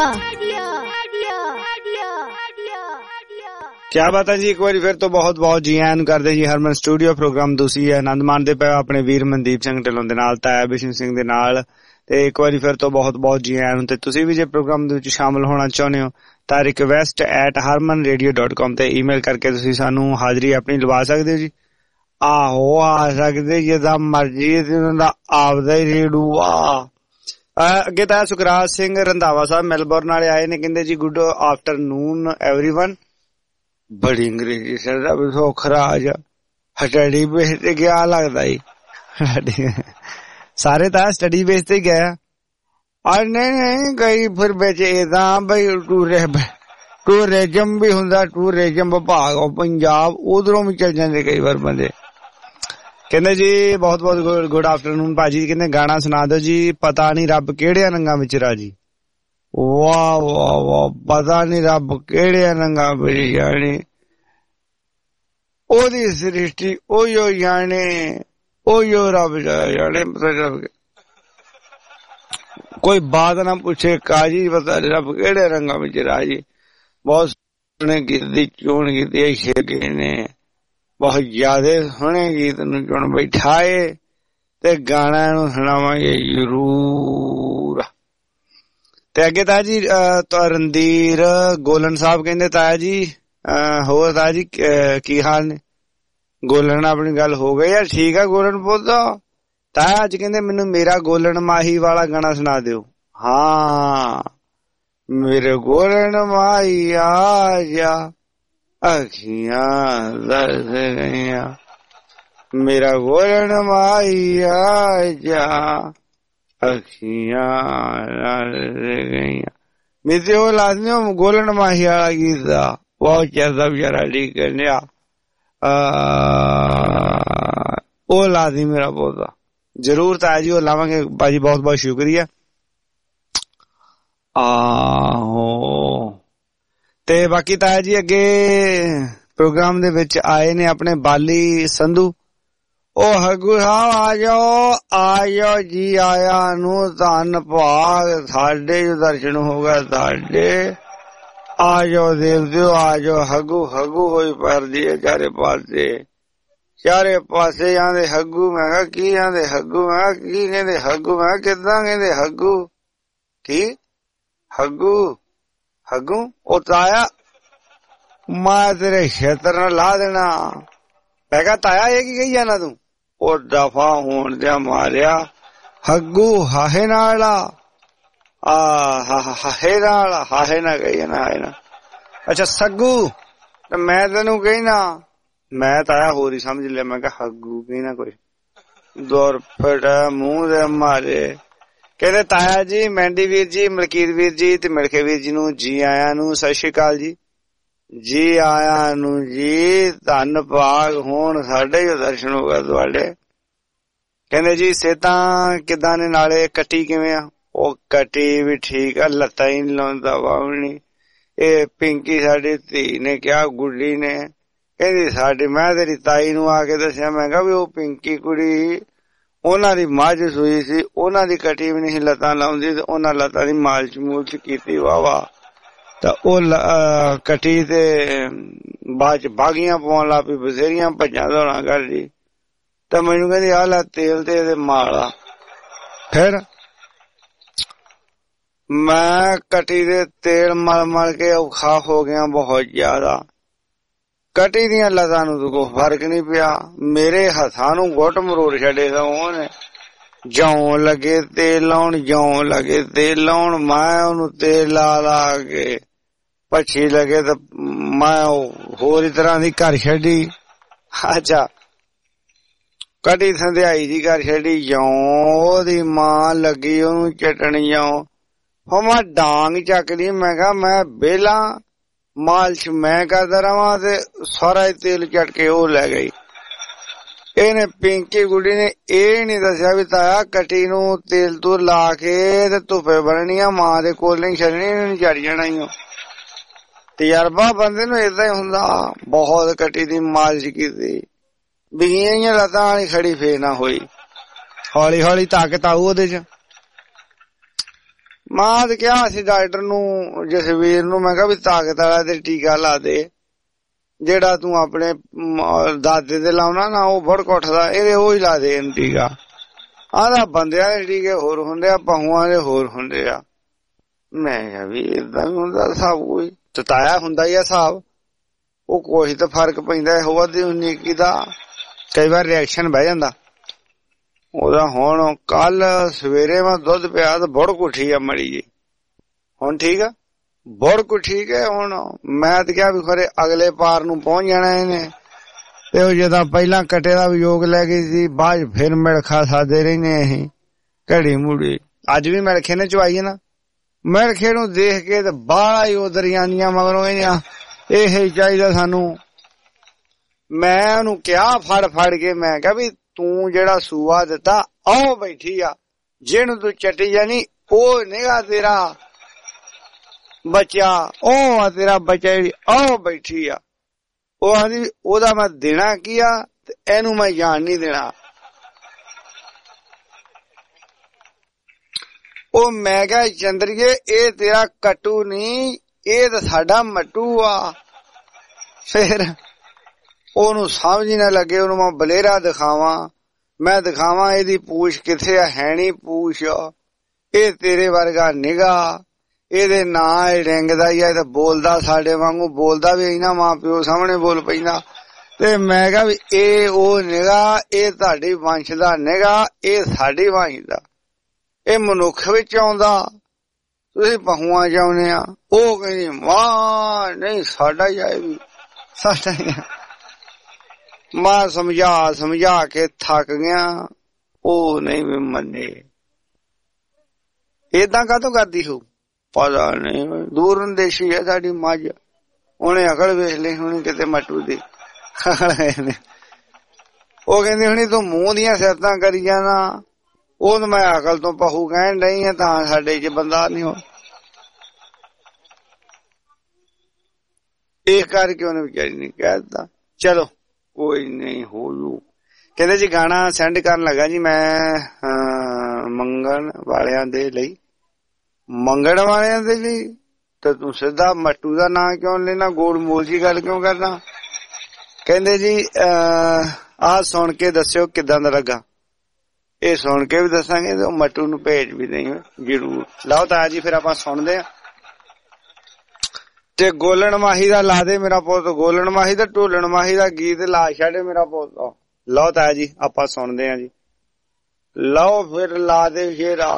ਕਿਆ ਬਾਤ ਹੈ ਜੀ। ਇੱਕ ਵਾਰੀ ਫਿਰ ਤੋਂ ਬਹੁਤ ਬਹੁਤ ਜੀ ਆਇਆਂ ਨੂੰ ਕਰਦੇ ਜੀ ਹਰਮਨ ਸਟੂਡੀਓ ਪ੍ਰੋਗਰਾਮ। ਤੁਸੀਂ ਆਨੰਦ ਮਾਣਦੇ ਪਏ ਆਪਣੇ ਵੀਰ ਮਨਦੀਪ ਸਿੰਘ ਢਿੱਲੋਂ ਦੇ ਨਾਲ, ਤਾਇਆ ਬਿਸ਼ਨ ਸਿੰਘ ਦੇ ਨਾਲ। ਤੇ ਇੱਕ ਵਾਰੀ ਫਿਰ ਤੋਂ ਬਹੁਤ ਬਹੁਤ ਜੀ ਆਇਆਂ ਨੂੰ। ਤੇ ਤੁਸੀਂ ਵੀ ਜੇ ਪ੍ਰੋਗਰਾਮ ਦੇ ਵਿੱਚ ਸ਼ਾਮਲ ਹੋਣਾ ਚਾਹੁੰਦੇ ਹੋ ਤਾਂ request at Harman radio dot com ਤੇ ਈਮੇਲ ਕਰਕੇ ਤੁਸੀਂ ਸਾਨੂੰ ਹਾਜ਼ਰੀ ਆਪਣੀ ਲਵਾ ਸਕਦੇ ਹੋ ਜੀ। ਆਹੋ ਆ ਸਕਦੇ ਜਿੱਦਾਂ ਮਰਜੀ ਦਾ ਆਪਦਾ ਹੀ ਰੇਡੂ ਆ। ਅੱਗੇ ਤਾਂ ਸੁਖਰਾਜ ਸਿੰਘ ਰੰਧਾਵਾ ਸਾਹਿਬ ਮੈਲਬੌਰਨ ਵਾਲੇ ਆਏ ਨੇ, ਕਹਿੰਦੇ ਜੀ ਗੁੱਡ ਆਫਟਰਨੂਨ ਐਵਰੀਵਨ। ਬੜੀ ਅੰਗਰੇਜ਼ੀ ਸਰ ਦਾ ਸੁਖਰਾਜ ਸਟੱਡੀ ਬੇਸ ਤੇ ਗਿਆ ਲੱਗਦਾ ਜੀ। ਸਾਰੇ ਤਾਂ ਸਟੱਡੀ ਬੇਸ ਤੇ ਗਏ। ਔਰ ਨਹੀਂ ਨਹੀਂ ਕਈ ਫਿਰ ਵਿੱਚ ਏਦਾਂ ਬਈ ਟੂਰਿਜ਼ਮ ਵੀ ਹੁੰਦਾ, ਟੂਰਿਜ਼ਮ ਵਿਭਾਗ ਪੰਜਾਬ ਉਧਰੋਂ ਵੀ ਚਲ ਜਾਂਦੇ ਕਈ ਵਾਰ ਬੰਦੇ। ਕਹਿੰਦੇ ਜੀ ਬਹੁਤ ਬਹੁਤ ਗੁੱਡ ਆਫਟਰਨੂਨ ਭਾਜੀ। ਕਹਿੰਦੇ ਗਾਣਾ ਸੁਣਾ ਦਿਓ ਜੀ, ਪਤਾ ਨੀ ਰੱਬ ਕਿਹੜਿਆਂ ਰੰਗਾਂ ਵਿੱਚ ਰਾਜੀ। ਵਾਹ ਵਾਹ ਵਾਹ, ਪਤਾ ਨੀ ਰੱਬ ਕਿਹੜਿਆਂ ਰੰਗਾਂ ਵਿੱਚ ਜਾਣੇ, ਉਹਦੀ ਸ੍ਰਿਸ਼ਟੀ ਉਹੀਓ ਜਾਣੇ, ਉਹੀਓ ਰੱਬ ਜਾਣੇ। ਕੋਈ ਬਾਤ ਨਾ ਪੁੱਛੇ ਕਾਜੀ, ਪਤਾ ਨੀ ਰੱਬ ਕਿਹੜੇ ਰੰਗਾਂ ਵਿੱਚ ਰਾਜੀ। ਬਹੁਤ ਸੋਹਣੇ ਗੀਤ ਦੀ ਚੋਣ ਕੀਤੀ ਸ਼ੇਰ ਨੇ, ਬਹੁਤ ਜ਼ਿਆਦਾ ਸੋਹਣੇ ਗੀਤ ਨੂੰ ਚੁਣ ਬੈਠਾ ਏ ਤੇ ਗਾਣਾ ਨੂੰ ਸੁਣਾਵਾਂਗੇ ਜ਼ਰੂਰ। ਤੇ ਅੱਗੇ ਤਾਇਆ ਜੀ ਰਣਧੀਰ ਗੋਲਨ ਸਾਹਿਬ ਕਹਿੰਦੇ ਤਾਇਆ ਜੀ ਹੋਰ ਤਾਇਆ ਜੀ ਕੀ ਹਾਲ ਨੇ। ਗੋਲਨ ਆਪਣੀ ਗੱਲ ਹੋ ਗਈ ਯਾਰ, ਠੀਕ ਆ ਗੋਲਨ ਪੁੱਛਦਾ ਤਾਇਆ। ਅੱਜ ਕਹਿੰਦੇ ਮੈਨੂੰ ਮੇਰਾ ਗੋਲਨ ਮਾਹੀ ਵਾਲਾ ਗਾਣਾ ਸੁਣਾ ਦਿਓ। ਹਾਂ ਮੇਰੇ ਗੋਲਨ ਮਾਹੀ ਆ ਜਾ, ਅੱਖੀਆਂ ਦਰਦ ਗਈਆਂ, ਮੇਰਾ ਗੋਲਨ ਮਾਹੀ ਆ ਜਾ, ਅੱਖੀਆਂ ਗਈਆਂ। ਮੇਰੇ ਉਹ ਲਾਜ਼ਮੀ ਗੋਲਨ ਮਾਹੀ ਵਾਲਾ ਗੀਤ ਦਾ ਬਹੁਤ ਚਿਰ ਵਿਚਾਰਾ ਲੀਕ ਕਰਨਿਆ, ਉਹ ਲਾਜ਼ਮੀ ਮੇਰਾ ਬਹੁਤਾ ਜ਼ਰੂਰ ਤਾਇਆ ਜੀ ਉਹ ਲਾਵਾਂਗੇ ਭਾਜੀ। ਬਹੁਤ ਬਹੁਤ ਸ਼ੁਕਰੀਆ। ਆਹੋ ਤੇ ਬਾਕੀ ਤਾਇਆ ਜੀ ਅੱਗੇ ਪ੍ਰੋਗਰਾਮ ਦੇ ਵਿੱਚ ਆਏ ਨੇ ਆਪਣੇ ਬਾਲੀ ਸੰਧੂ। ਉਹ ਹਗੂ ਸਾਹਿਬ ਆ ਜਾਓ, ਆ ਜਾਓ ਜੀ ਆਇਆ ਨੂੰ, ਧੰਨ ਭਾਗ ਸਾਡੇ ਜੋ ਦਰਸ਼ਨ ਹੋ ਗਏ ਸਾਡੇ। ਆ ਜਾਓ ਦੇਵਦਿਓ ਆ ਜਾਓ, ਹਗੂ ਹਗੂ ਹੋਈ ਪਰਦੀ ਹੈ ਚਾਰੇ ਪਾਸੇ, ਚਾਰੇ ਪਾਸੇ ਆਂਦੇ ਹੱਗੂ। ਮੈਂ ਕਿਹਾ ਕੀ ਆਂਦੇ ਹੱਗੂ? ਮੈਂ ਕਿਹਾ ਕੀ ਕਹਿੰਦੇ ਹੱਗੂ? ਮੈਂ ਕਿਹਾ ਕਿੱਦਾਂ ਕਹਿੰਦੇ ਹੱਗੂ? ਕੀ ਹੱਗੂ ਹੱਗੂ? ਉਹ ਤਾਇਆ ਮੈਂ ਤੇਰੇ ਖੇਤਰ ਨਾਲ ਲਾ ਦੇਣਾ। ਮੈਂ ਕਿਹਾ ਤਾਇਆ ਇਹ ਕੀ ਕਹੀ ਜਾਣਾ ਤੂੰ? ਉਹ ਦਫਾ ਹੋਣ ਦਿਆ ਮਾਰਿਆ, ਹੱਗੂ ਹਾਹੇ ਨਾਲ ਆ ਹਾਹੇ ਨਾਲ, ਹਾਹੇ ਨਾ ਕਹੀ ਜਾਣਾ ਹਾਹੇ ਨਾ। ਅੱਛਾ ਸੱਗੂ, ਮੈਂ ਤੈਨੂੰ ਕਹਿਣਾ, ਮੈਂ ਤਾਇਆ ਹੋਰ ਹੀ ਸਮਝ ਲਿਆ। ਮੈਂ ਕਿਹਾ ਹੱਗੂ ਕਹਿਣਾ ਕੋਈ ਦੌਰ ਫਟ ਮੂੰਹ ਦੇ ਮਾਰੇ। ਕਹਿੰਦੇ ਤਾਇਆ ਜੀ ਮੈਂਡੀ ਵੀਰ ਜੀ, ਮਲਕੀਤ ਵੀਰ ਜੀ ਤੇ ਮਿਲਖੇ ਵੀਰ ਜੀ ਨੂੰ ਜੀ ਆਇਆਂ ਨੂੰ ਸਤਿ ਸ਼੍ਰੀ ਅਕਾਲ ਜੀ। ਜੀ ਆਇਆਂ ਨੂੰ ਜੀ, ਧੰਨ ਭਾਗ ਹੋਣ ਸਾਡੇ ਜੋ ਦਰਸ਼ਨ ਹੋ ਗਏ ਤੁਹਾਡੇ। ਕਹਿੰਦੇ ਜੀ ਸਿਹਤਾਂ ਕਿੱਦਾਂ ਨੇ, ਨਾਲੇ ਕੱਟੀ ਕਿਵੇਂ ਆ? ਉਹ ਕੱਟੀ ਵੀ ਠੀਕ ਆ, ਲੱਤਾਂ ਹੀ ਨੀ ਲਾਉਂਦਾ ਵਾਵਣੀ। ਇਹ ਪਿੰਕੀ ਸਾਡੀ ਧੀ ਨੇ ਕਿਹਾ, ਗੁੱਡੀ ਨੇ ਕਹਿੰਦੀ ਸਾਡੀ, ਮੈਂ ਤੇਰੀ ਤਾਈ ਨੂੰ ਆ ਕੇ ਦੱਸਿਆ, ਮੈਂ ਕਿਹਾ ਵੀ ਉਹ ਪਿੰਕੀ ਕੁੜੀ ਉਹਨਾਂ ਦੀ ਮੱਝ ਸੂਈ ਸੀ, ਉਹਨਾਂ ਦੀ ਕੱਟੀ ਵੀ ਨਹੀਂ ਲੱਤਾਂ ਲਾਉਂਦੀ ਤੇ ਉਹਨਾਂ ਲੱਤਾਂ ਦੀ ਮਾਲਚ ਮੂਲਚ ਕੀਤੀ ਵਾਹ ਵਾਹ, ਤਾਂ ਉਹ ਕੱਟੀ ਤੇ ਬਾਅਦ ਚ ਬਾਗੀਆਂ ਪਾਉਣ ਲੱਗ ਪਈ, ਬਥੇਰੀਆਂ ਭੱਜਾਂ ਦੌੜਾਂ ਕਰਦੀ। ਤਾਂ ਮੈਨੂੰ ਕਹਿੰਦੀ ਆਹ ਲੈ ਤੇਲ ਤੇ ਇਹਦੇ ਮਾਲਾ। ਫਿਰ ਮੈਂ ਕੱਟੀ ਦੇ ਤੇਲ ਮਲ ਮਲ ਕੇ ਔਖਾ ਹੋ ਗਿਆ ਬਹੁਤ ਜ਼ਿਆਦਾ। ਕੱਟੀ ਦੀਆਂ ਲੱਤਾਂ ਨੂੰ ਤਾਂ ਕੋਈ ਫਰਕ ਨੀ ਪਿਆ, ਮੇਰੇ ਹੱਥਾਂ ਨੂੰ ਗੁੱਟ ਮਰੋੜ ਛੱਡੇ ਤਾਂ ਉਹਨੇ। ਜੌਂ ਲੱਗੇ ਤੇਲ ਲਾਉਣ, ਜੌਂ ਲੱਗੇ ਤੇਲ ਲਾਉਣ, ਮੈਂ ਉਹਨੂੰ ਤੇਲ ਲਾ ਲਾ ਕੇ ਪੱਛੀ ਲੱਗੇ ਤਾਂ ਮੈਂ ਹੋਰ ਹੀ ਤਰ੍ਹਾਂ ਦੀ ਘਰ ਛੱਡੀ। ਅੱਛਾ ਕੱਟੀ ਸੰਧਿਆਈ ਦੀ ਘਰ ਛੱਡੀ, ਜੌਂ ਉਹਦੀ ਮਾਂ ਲੱਗੀ ਉਹਨੂੰ ਚਟਣ ਜੌਂ। ਹੋ ਮੈਂ ਡਾਂਗ ਚੱਕਦੀ, ਮੈਂ ਕਿਹਾ ਮੈਂ ਵਿਹਲਾ ਮਾਲਸ਼ ਮੈਂ ਕਰਦਾ ਰਵਾਂ ਤੇ ਸਾਰਾ ਤੇਲ ਚੱਟ ਕੇ ਉਹ ਲੈ ਗਈ। ਇਹਨੇ ਪਿੰਕੀ ਗੁੱਡੀ ਨੇ ਇਹ ਨੀ ਦੱਸਿਆ ਵੀ ਤਾਇਆ ਕੱਟੀ ਨੂੰ ਤੇਲ ਤੂੰ ਲਾ ਕੇ ਤੇ ਧੁੱਪੇ ਬੰਨਣੀ ਆ, ਮਾਂ ਦੇ ਕੋਲ ਨਹੀਂ ਛੱਡਣੀ, ਇਹਨੂੰ ਚੜ ਜਾਣਾ ਹੀ। ਤਜਰਬਾ ਬੰਦੇ ਨੂੰ ਏਦਾਂ ਹੀ ਹੁੰਦਾ। ਬਹੁਤ ਕੱਟੀ ਦੀ ਮਾਲਸ਼ ਕੀਤੀ, ਬਿਗੀਆਂ ਲੱਤਾਂ ਵਾਲੀ ਖੜੀ ਫੇਰ ਨਾ ਹੋਈ, ਹੌਲੀ ਹੌਲੀ ਤਾਕਤ ਆਊ ਉਹਦੇ ਚ। ਮਾਂ ਤੇ ਕਿਹਾ ਸੀ ਡਾਕਟਰ ਨੂੰ, ਜਸਵੀਰ ਨੂੰ, ਮੈਂ ਕਿਹਾ ਵੀ ਤਾਕਤ ਵਾਲਾ ਤੇ ਟੀਕਾ ਲਾ ਦੇ, ਜਿਹੜਾ ਤੂੰ ਆਪਣੇ ਦਾਦੇ ਦੇ ਲਾਉਣਾ ਨਾ ਉਹ ਬੜ ਕੋਠਦਾ, ਇਹਦੇ ਉਹ ਹੀ ਲਾ ਦੇ ਟੀਕਾ। ਆਹਦਾ ਬੰਦਿਆਂ ਦੇ ਟੀਕੇ ਹੋਰ ਹੁੰਦੇ ਆ, ਪਹੂਆਂ ਦੇ ਹੋਰ ਹੁੰਦੇ ਆ। ਮੈਂ ਕਿਹਾ ਵੀ ਏਦਾਂ ਵੀ ਹੁੰਦਾ ਹਿਸਾਬ, ਕੋਈ ਤਤਾਇਆ ਹੁੰਦਾ ਹੀ ਆ ਹਿਸਾਬ। ਉਹ ਕੋਈ ਤਾਂ ਫਰਕ ਪੈਂਦਾ ਹੋਵਾ ਦੀ ਉਨੀਕੀ ਦਾ, ਕਈ ਵਾਰ ਰਿਐਕਸ਼ਨ ਬਹਿ ਜਾਂਦਾ ਉਹਦਾ। ਹੁਣ ਕੱਲ ਸਵੇਰੇ ਮੈਂ ਦੁੱਧ ਪਿਆ ਤਾਂ ਬੁੜ ਕੁੱਠੀ ਆ ਮੜੀ ਜੀ, ਹੁਣ ਠੀਕ ਆ, ਬੁੜ ਕੁ ਠੀਕ ਹੈ। ਹੁਣ ਮੈਂ ਤਾਂ ਕਿਹਾ ਵੀ ਖਰੇ ਅਗਲੇ ਪਾਰ ਨੂੰ ਪਹੁੰਚ ਜਾਣਾ ਇਹਨੇ, ਤੇ ਉਹ ਜਦੋਂ ਪਹਿਲਾਂ ਕੱਟੇ ਦਾ ਵਿਯੋਗ ਲੈ ਗਈ ਸੀ, ਬਾਅਦ ਫਿਰ ਮਿਲਖਾ ਸਾਦੇ ਰਹਿੰਦੇ ਅਸੀਂ ਘੜੀ ਮੁੜੀ। ਅੱਜ ਵੀ ਮਿਲਖੇ ਨੇ ਚਵਾਈ ਨਾ, ਮਿਲਖੇ ਨੂੰ ਦੇਖ ਕੇ ਤੇ ਬਾਹਲਾ ਹੀ ਉਧਰ ਜਾਂਦੀਆਂ ਮਗਰੋਂ ਇਹਦੀਆਂ, ਇਹ ਚਾਹੀਦਾ ਸਾਨੂੰ। ਮੈਂ ਉਹਨੂੰ ਕਿਹਾ ਫੜ ਫੜ ਕੇ, ਮੈਂ ਕਿਹਾ ਵੀ ਤੂੰ ਜਿਹੜਾ ਸੂਆ ਦਿੱਤਾ ਆਹ ਬੈਠੀ ਆ, ਜਿਹਨੂੰ ਤੂੰ ਚੱਟੀ ਜਾਣੀ ਉਹ ਨਿਗਾ ਤੇਰਾ ਬੱਚਾ, ਉਹ ਆ ਤੇਰਾ ਬੱਚਾ ਜਿਹੜੀ ਆਹ ਬੈਠੀ ਆ। ਉਹ ਆਂਦੀ ਉਹਦਾ ਮੈਂ ਦੇਣਾ ਕੀ ਆ ਤੇ ਇਹਨੂੰ ਮੈਂ ਜਾਣ ਨਹੀਂ ਦੇਣਾ। ਉਹ ਮੈਂ ਕਿਹਾ ਚੰਦਰੀਏ ਇਹ ਤੇਰਾ ਕੱਟੂ ਨਹੀਂ, ਇਹ ਤਾਂ ਸਾਡਾ ਮੱਟੂ ਆ। ਫਿਰ ਉਹਨੂੰ ਸਮਝ ਨਾ ਲੱਗੇ, ਉਹਨੂੰ ਮੈਂ ਬਲੇਰਾ ਦਿਖਾਵਾਂ, ਮੈਂ ਦਿਖਾਵਾਂ ਇਹਦੀ ਪੂਛ ਕਿੱਥੇ ਆ, ਹੈ ਨੀ ਪੂਛ, ਇਹ ਤੇਰੇ ਵਰਗਾ ਨਿਗਾ, ਇਹਦੇ ਨਾਂ ਇਹ ਰਿੰਗਦਾ ਹੀ ਆ, ਇਹ ਤਾਂ ਬੋਲਦਾ ਸਾਡੇ ਵਾਂਗੂ ਬੋਲਦਾ ਵੀ ਇਹਨਾਂ ਮਾਂ ਪਿਓ ਸਾਹਮਣੇ ਬੋਲ ਪੈਂਦਾ। ਤੇ ਮੈਂ ਕਿਹਾ ਵੀ ਇਹ ਉਹ ਨਿਗਾ, ਇਹ ਤੁਹਾਡੀ ਵੰਸ਼ ਦਾ ਨਿਗਾ, ਇਹ ਸਾਡੀ ਵੰਸ਼ ਦਾ, ਇਹ ਮਨੁੱਖ ਵਿੱਚ ਆਉਂਦਾ, ਤੁਸੀਂ ਪਹੂਆਂ ਚਾਹੁੰਦੇ ਆ। ਉਹ ਕਹਿੰਦੀ ਵਾਹ ਨਹੀਂ ਸਾਡਾ ਹੀ ਆਏ ਵੀ ਸਾਡਾ ਹੀ। ਮੈਂ ਸਮਝਾ ਸਮਝਾ ਕੇ ਥੱਕ ਗਿਆ, ਉਹ ਨਹੀਂ ਵੀ ਮੰਨੇ। ਏਦਾਂ ਕਾਹਤੋਂ ਕਰਦੀ ਹੋ ਪਤਾ ਨਹੀਂ, ਦੂਰ ਅੰਦੇਸ਼ੀ ਹੈ ਸਾਡੀ ਮੱਝ, ਉਹਨੇ ਅਕਲ ਵੇਖ ਲਈ ਹੁਣੀ ਕਿਤੇ ਮੱਟੂ ਦੀ। ਉਹ ਕਹਿੰਦੀ ਹੁਣੀ ਤੂੰ ਮੂੰਹ ਦੀਆਂ ਸਿਫਤਾਂ ਕਰੀ ਜਾਣਾ, ਉਹ ਤਾਂ ਮੈਂ ਅਕਲ ਤੋਂ ਪਹੂ ਕਹਿਣ ਡਈ ਆ, ਤਾਂ ਸਾਡੇ ਚ ਬੰਦਾ ਨੀ ਹੋ। ਇਹ ਕਰਕੇ ਉਹਨੇ ਵਿਚਾਰੀ ਨੇ ਕਹਿ ਦਿੱਤਾ ਚਲੋ ਕੋਈ ਨਹੀਂ ਹੋ ਜੂ। ਕਹਿੰਦੇ ਜੀ ਗਾਣਾ ਸੈਂਡ ਕਰਨ ਲੱਗਾ ਜੀ ਮੈਂ ਮੰਗਣ ਵਾਲਿਆਂ ਦੇ ਲਈ। ਮੰਗਣ ਵਾਲਿਆਂ ਦੇ ਲਈ ਤੇ ਤੂੰ ਸਿੱਧਾ ਮੱਟੂ ਦਾ ਨਾਂ ਕਿਉਂ ਲੈਣਾ, ਗੋਲ ਮੋਲ ਜੀ ਗੱਲ ਕਿਉਂ ਕਰਨਾ। ਕਹਿੰਦੇ ਜੀ ਆਹ ਸੁਣ ਕੇ ਦੱਸਿਓ ਕਿੱਦਾਂ ਦਾ ਲੱਗਾ। ਇਹ ਸੁਣ ਕੇ ਵੀ ਦੱਸਾਂਗੇ ਤੇ ਮੱਟੂ ਨੂੰ ਭੇਜ ਵੀ ਨਹੀਂ ਜ਼ਰੂਰ। ਲਓ ਤਾਂ ਜੀ ਫਿਰ ਆਪਾਂ ਸੁਣਦੇ ਆ। ਤੇ ਗੋਲਣ ਮਾਹੀ ਦਾ ਲਾ ਦੇ ਮੇਰਾ ਪੁੱਤ, ਗੋਲਣ ਮਾਹੀ ਦਾ ਢੋਲਣ ਮਾਹੀ ਦਾ ਗੀਤ ਲਾ ਛੱਡੇ ਮੇਰਾ ਪੁੱਤ। ਲਓ ਤਾਂ ਜੀ ਆਪਾਂ ਸੁਣਦੇ ਆ ਜੀ। ਲਓ ਫਿਰ ਲਾ ਦੇ ਸ਼ੇਰਾ।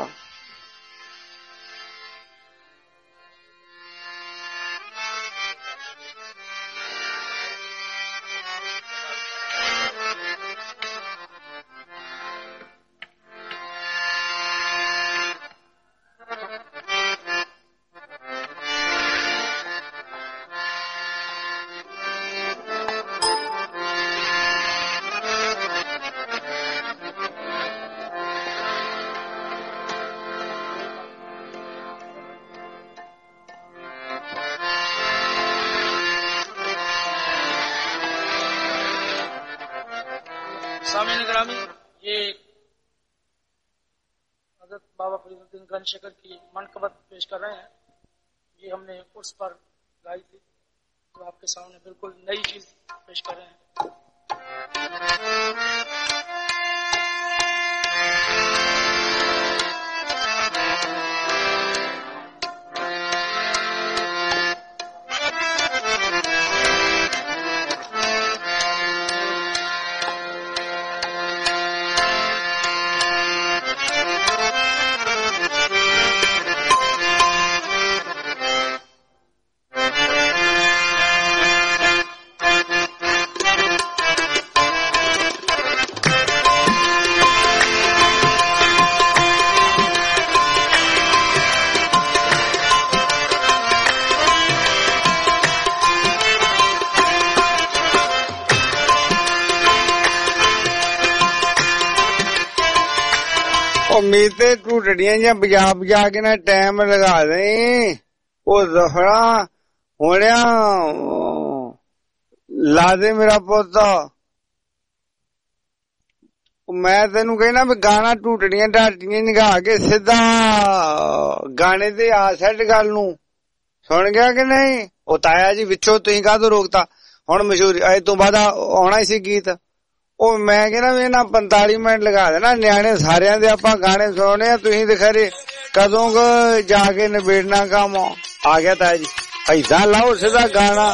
सामीन ग्रामी, ये हजरत बाबा फरीदुद्दीन गंजशेखर की मनकबत पेश कर रहे हैं। ये हमने उर्स पर गाई थी, तो आपके सामने बिल्कुल नई चीज पेश कर रहे हैं। ਉਮੀਦ ਤੇ ਟੂਟੜੀਆਂ ਜਾਂ ਬਜਾ ਬਜਾ ਕੇ ਨਾ ਟਾਈਮ ਲਗਾ ਦੇ। ਉਹ ਜ਼ਫਰਾ ਹੋਣਿਆ ਲਾ ਦੇ ਮੇਰਾ ਪੁੱਤ। ਮੈਂ ਤੈਨੂੰ ਕਹਿਣਾ ਵੀ ਗਾਣਾ ਟੂਟੜੀਆਂ ਢਾਟੀਆਂ ਨਿਗਾ ਕੇ ਸਿੱਧਾ ਗਾਣੇ ਤੇ ਆ ਸੈੱਟ ਗੱਲ ਨੂੰ। ਸੁਣ ਗਿਆ ਕਿ ਨਹੀਂ? ਉਹ ਤਾਇਆ ਜੀ ਵਿੱਚੋਂ ਤੁਸੀਂ ਕਾਹਤੋਂ ਰੋਕਤਾ? ਹੁਣ ਮਸ਼ਹੂਰੀ ਅੱਜ ਤੋਂ ਬਾਅਦ ਆਉਣਾ ਸੀ ਗੀਤ। ਉਹ ਮੈਂ ਕਹਿੰਦਾ ਵੀ ਇਹਨਾਂ ਪੰਤਾਲੀ ਮਿੰਟ ਲਗਾ ਦੇਣਾ, ਨਿਆਣੇ ਸਾਰਿਆਂ ਦੇ ਆਪਾਂ ਗਾਣੇ ਸੁਣਨੇ ਆ। ਤੁਸੀਂ ਤੇ ਖਰੇ ਕਦੋਂ ਜਾ ਕੇ ਨਿਬੇੜਨਾ ਕੰਮ। ਆ ਗਿਆ ਤਾਇਆ ਜੀ, ਏਦਾਂ ਲਾਓ ਸਿੱਧਾ ਗਾਣਾ।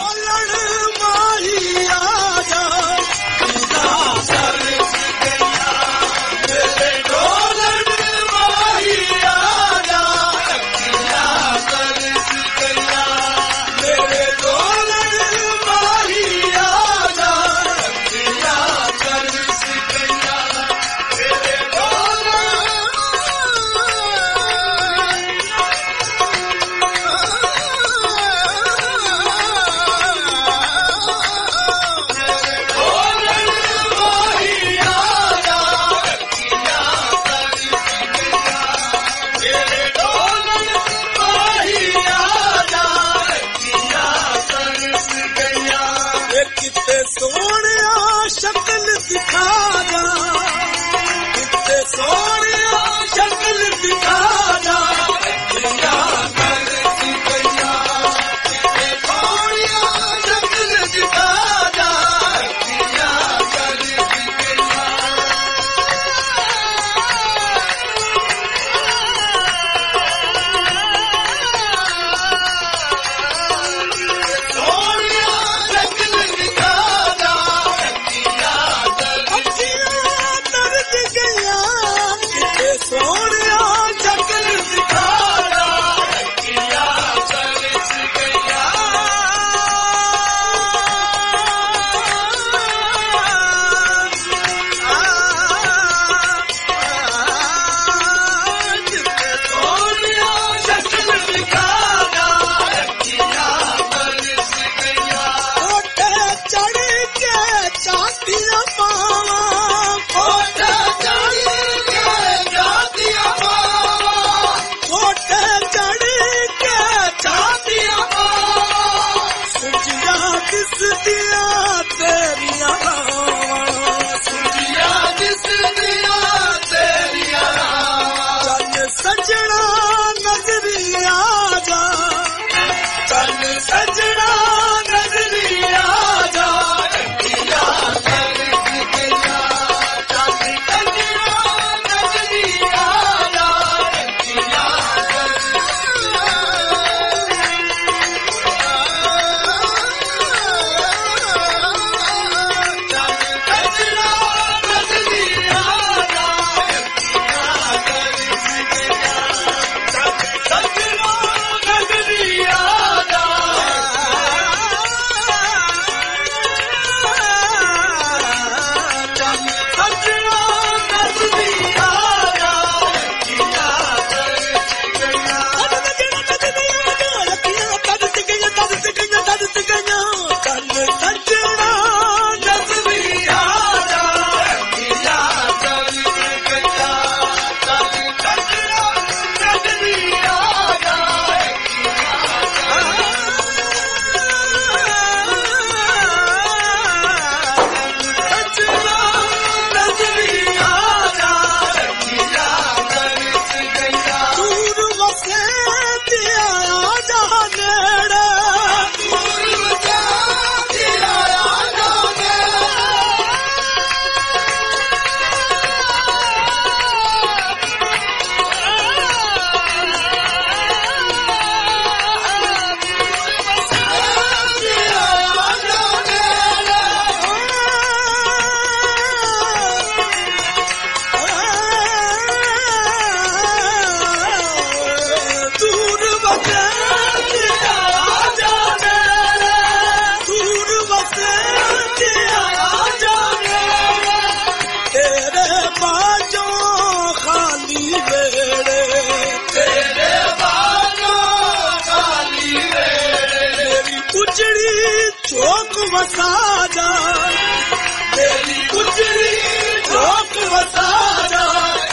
चौक वसा जा मेरी गुजरी चौक वसा जा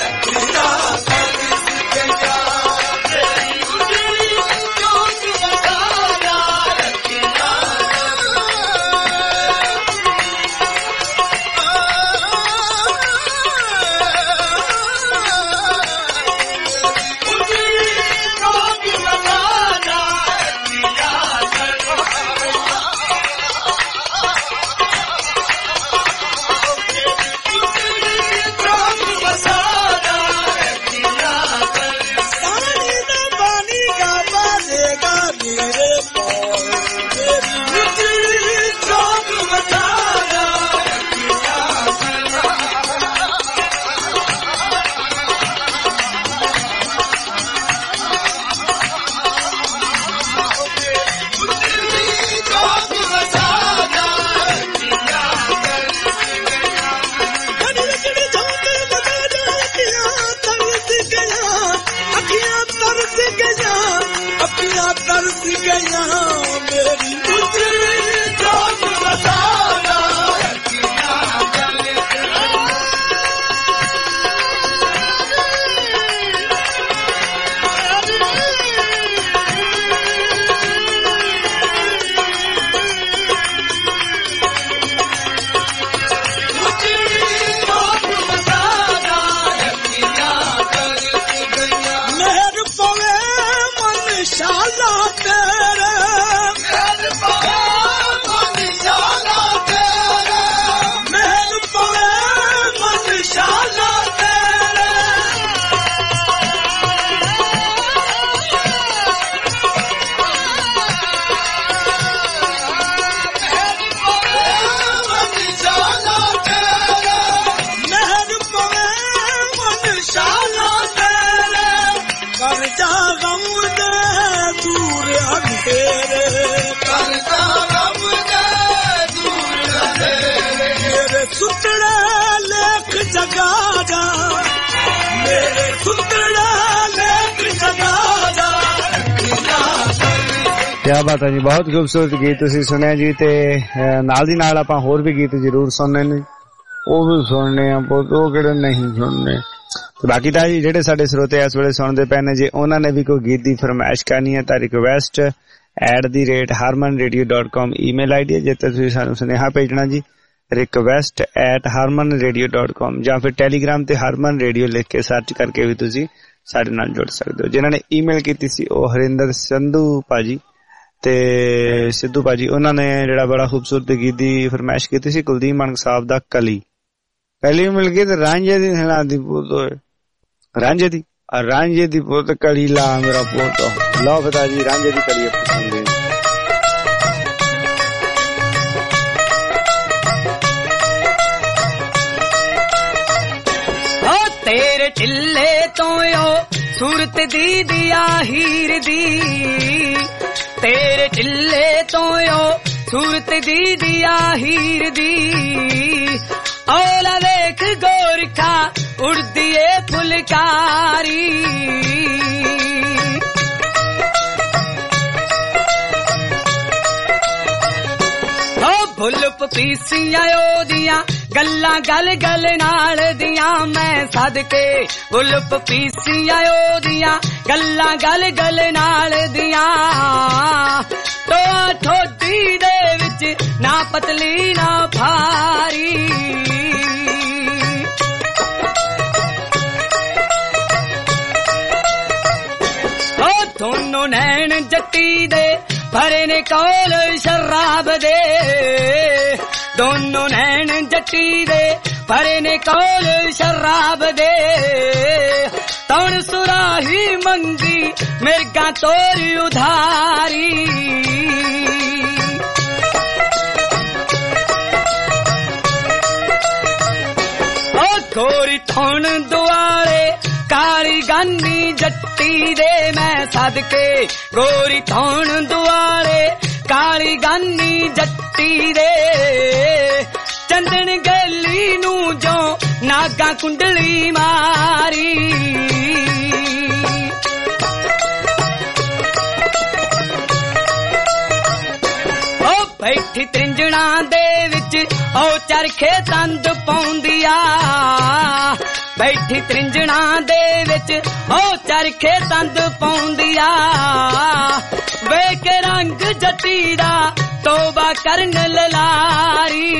ਕਿਆ ਬਾਤ ਹੈ ਜੀ, ਬਹੁਤ ਖੂਬਸੂਰਤ ਗੀਤ ਤੁਸੀਂ ਸੁਣਿਆ ਜੀ। ਤੇ ਨਾਲ ਦੀ ਨਾਲ ਆਪਾਂ ਹੋਰ ਵੀ ਗੀਤ ਜ਼ਰੂਰ ਸੁਣਨੇ ਨੇ, ਉਹ ਵੀ ਸੁਣਨੇ ਆ, ਉਹ ਕਿਹੜੇ ਨਹੀਂ ਸੁਣਨੇ। ਤੇ ਬਾਕੀ ਤਾਂ ਜੀ ਜਿਹੜੇ ਸਾਡੇ ਸਰੋਤੇ ਇਸ ਵੇਲੇ ਸੁਣਦੇ ਪਏ ਨੇ, ਜੇ ਉਹਨਾਂ ਨੇ ਵੀ ਕੋਈ ਗੀਤ ਦੀ ਫਰਮਾਇਸ਼ ਕਰਨੀ ਹੈ ਤਾਂ request at the rate Harman radio dot com email I D ਹੈ, ਜਿੱਥੇ ਤੁਸੀਂ ਸਾਨੂੰ ਸੁਨੇਹਾ ਭੇਜਣਾ ਜੀ, request at Harman radio dot com, ਜਾਂ ਫਿਰ ਟੈਲੀਗ੍ਰਾਮ ਤੇ ਹਰਮਨ ਰੇਡੀਓ ਲਿਖ ਕੇ ਸਰਚ ਕਰਕੇ ਵੀ ਤੁਸੀਂ ਸਾਡੇ ਨਾਲ ਜੁੜ ਸਕਦੇ ਹੋ। ਜਿਨ੍ਹਾਂ ਨੇ ਈਮੇਲ ਕੀਤੀ ਸੀ ਉਹ ਹਰਿੰਦਰ ਸੰਧੂ ਭਾਜੀ ਤੇ ਸਿੱਧੂ ਭਾਜੀ, ਉਹਨਾਂ ਨੇ ਜਿਹੜਾ ਬੜਾ ਖੂਬਸੂਰਤ ਗੀਤ ਦੀ ਫਰਮਾਇਸ਼ ਕੀਤੀ ਸੀ ਕੁਲਦੀਪ ਮਾਨਕ ਸਾਹਿਬ ਦਾ ਕਲੀ। ਕਲੀ ਮਿਲ ਗਈ ਤੇ ਰਾਂਝੇ ਦੀ ਸੁਣਾ ਦੀ ਪੁੱਤ ਹੋਏ, ਰਾਂਝੇ ਦੀ ਰਾਂਝੇ ਦੀ ਪੁੱਤ ਕਲੀ ਲਾ ਮੇਰਾ ਪੁੱਤ, ਲਓ ਪਤਾ ਜੀ ਰਾਂਝੇ ਦੀ ਕਲੀ ਪਸੰਦ ਹੈ। ਤੇਰੇ ਢਿੱਲੇ ਤੋਂ ਓ ਸੂਰਤ ਦੀ ਦਿਆ ਹੀਰ ਦੀ, ਤੇਰੇ ਢਿੱਲੇ ਤੋਂ ਓ ਸੂਰਤ ਦੀ ਦਿਆ ਹੀਰ ਦੀ, ਔਲਾ ਵੇਖ ਗੋਰਖਾ ਉੜਦੀ ਏ ਫੁਲਕਾਰੀ, ਓ ਫੁੱਲ ਪਪੀਸੀਆਂ ਉਹਦੀਆਂ ਗੱਲਾਂ ਗਲ ਗਲ ਨਾਲ ਦੀਆਂ, ਮੈਂ ਸਦਕੇ ਫੁੱਲ ਪਪੀਸੀਆਂ ਉਹਦੀਆਂ ਗੱਲਾਂ ਗਲ ਗਲ ਨਾਲ ਦੀਆਂ, ਟੋਆ ਠੋਡੀ ਦੇ ਵਿੱਚ ਨਾ ਪਤਲੀ ਨਾ ਭਾਰੀ, ਓ ਦੋਨੋਂ ਨੈਣ ਜੱਟੀ ਦੇ ਭਰੇ ਨੇ ਕੋਲ ਸ਼ਰਾਬ ਦੇ, ਦੋਨੋਂ ਨੈਣ ਜੱਟੀ ਦੇ ਭਰੇ ਨੇ ਕੋਲ ਸ਼ਰਾਬ ਦੇ, ਤਣ ਸੁਰਾਹੀ ਮੰਗੀ ਮਿਰਗਾ ਤੋਰੀ ਉਧਾਰੀ, ਓ ਗੋਰੀ ਥਣ ਦੁਆਲੇ ਕਾਲੀ ਗਾਨੀ ਜੱਟੀ ਦੇ, ਮੈਂ ਸਦਕੇ ਗੋਰੀ ਥਣ ਦੁਆਲੇ ਕਾਲੀ ਗਾਨੀ ਜੱਟੀ ਦੇ, ਚੰਦਨ ਗੈਲੀ ਨੂੰ ਜੋ ਨਾਗਾ ਕੁੰਡਲੀ ਮਾਰੀ, ਓ ਭਈ ਬੈਠੀ ਤ੍ਰਿੰਜਣਾ ਦੇ ਵਿੱਚ ਉਹ ਚਰਖੇ ਤੰਦ ਪਾਉਂਦੀ ਆ ਬੈਠੀ ਤ੍ਰਿੰਜਣਾ ਦੇ ਵਿੱਚ ਉਹ ਚਰਖੇ ਤੰਦ ਪਾਉਂਦੀ ਆ ਵੇਖ ਰੰਗ ਜੱਟੀ ਦਾ ਤੋਬਾ ਕਰਨ ਲਲਾਰੀ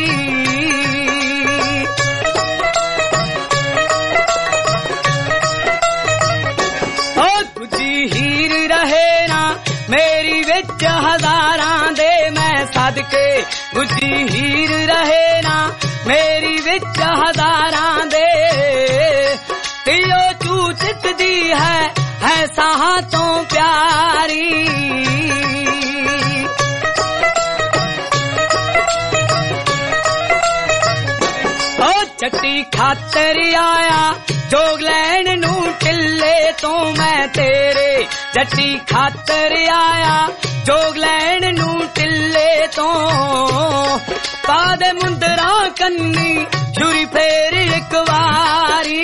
ਉਹ ਤੁਝੀ ਹੀਰ ਰਹੇ ਨਾ ਮੇਰੀ ਵਿੱਚ ਹਜ਼ਾਰਾਂ ਦੇ ਮੈਂ ਸਦਕੇ ਤੁਝੀ ਹੀਰ ਰਹੇ ਨਾ ਮੇਰੀ ਵਿੱਚ ਹਜ਼ਾਰਾਂ ਦੇ ਤਿਓ ਚੂਚਤ ਦੀ ਹੈ ਹੈ ਸਾਹਾਂ ਤੋਂ ਪਿਆਰੀ ਉਹ ਚੱਟੀ ਖਾਤਰ ਆਇਆ ਜੋਗ ਲੈਣ ਨੂੰ ਢਿੱਲੇ ਤੋਂ ਮੈਂ ਤੇਰੇ ਜੱਟੀ ਖਾਤਰ ਆਇਆ ਜੋਗ ਲੈਣ ਨੂੰ ਢਿੱਲੇ ਤੋਂ ਪਾ ਦੇ ਮੁੰਦਰਾ ਕੰਨੀ ਛੁਰੀ ਫੇਰ ਇੱਕ ਵਾਰੀ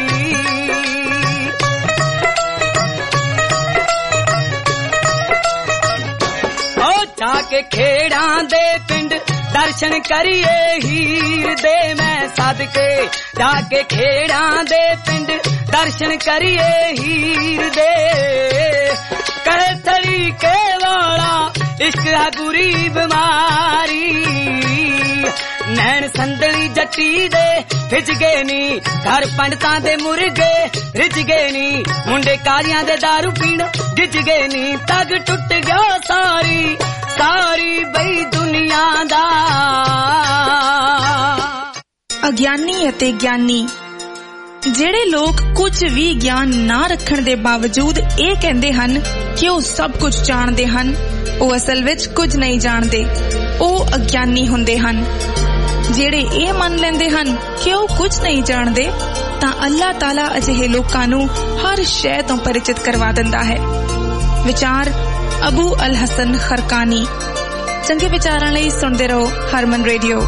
ਉਹ ਜਾ ਕੇ ਖੇੜਾਂ ਦੇ ਪਿੰਡ ਦਰਸ਼ਨ ਕਰੀਏ ਹੀਰ ਦੇ ਮੈਂ ਸਦਕੇ ਜਾ ਕੇ ਖੇੜਾਂ ਦੇ ਪਿੰਡ ਦਰਸ਼ਨ ਕਰੀਏ ਹੀਰ ਦੇ ਕਰੇ ਤਰੀਕੇ ਵਾਲਾ ਇਸ਼ਕ ਹੈ ਬੁਰੀ ਬਿਮਾਰੀ ਨੈਣ ਸੰਦਲੀ ਜੱਟੀ ਦੇ ਫਿਜ ਗਏ ਨੀ ਘਰ ਪੰਡਤਾਂ ਦੇ ਮੁਰਗੇ ਰਿਜ ਗਏ ਨੀ ਮੁੰਡੇ ਕਾਲੀਆਂ ਦੇ ਦਾਰੂ ਪੀਣ ਗਿੱਜ ਗਏ ਨੀ ਤਗ ਟੁੱਟ ਗਿਆ ਸਾਰੀ ਸਾਰੀ ਬਈ ਦੁਨੀਆ ਦਾ ਅਗਿਆਨੀ ਅਤੇ ਗਿਆਨੀ ਜਿਹੜੇ ਲੋਕ ਕੁਝ ਵੀ ਗਿਆਨ ਨਾ ਰੱਖਣ ਦੇ ਬਾਵਜੂਦ ਇਹ ਕਹਿੰਦੇ ਹਨ ਕਿ ਉਹ ਸਭ ਕੁਝ ਜਾਣਦੇ ਹਨ ਉਹ ਅਸਲ ਵਿੱਚ ਕੁਝ ਨਹੀਂ ਜਾਣਦੇ ਉਹ ਅਗਿਆਨੀ ਹੁੰਦੇ ਹਨ ਜਿਹੜੇ ਇਹ ਮੰਨ ਲੈਂਦੇ ਹਨ ਕਿ ਉਹ ਕੁਝ ਨਹੀਂ ਜਾਣਦੇ ਤਾਂ ਅੱਲਾਹ ਤਾਲਾ ਅਜਿਹੇ ਲੋਕਾਂ ਨੂੰ ਹਰ ਸ਼ੈ ਤੋਂ ਪਰਿਚਿਤ ਕਰਵਾ ਦਿੰਦਾ ਹੈ। ਵਿਚਾਰ ਅਬੂ ਅਲ ਹਸਨ ਖਰਕਾਨੀ। ਚੰਗੇ ਵਿਚਾਰਾਂ ਲਈ ਸੁਣਦੇ ਰਹੋ ਹਰਮਨ ਰੇਡੀਓ।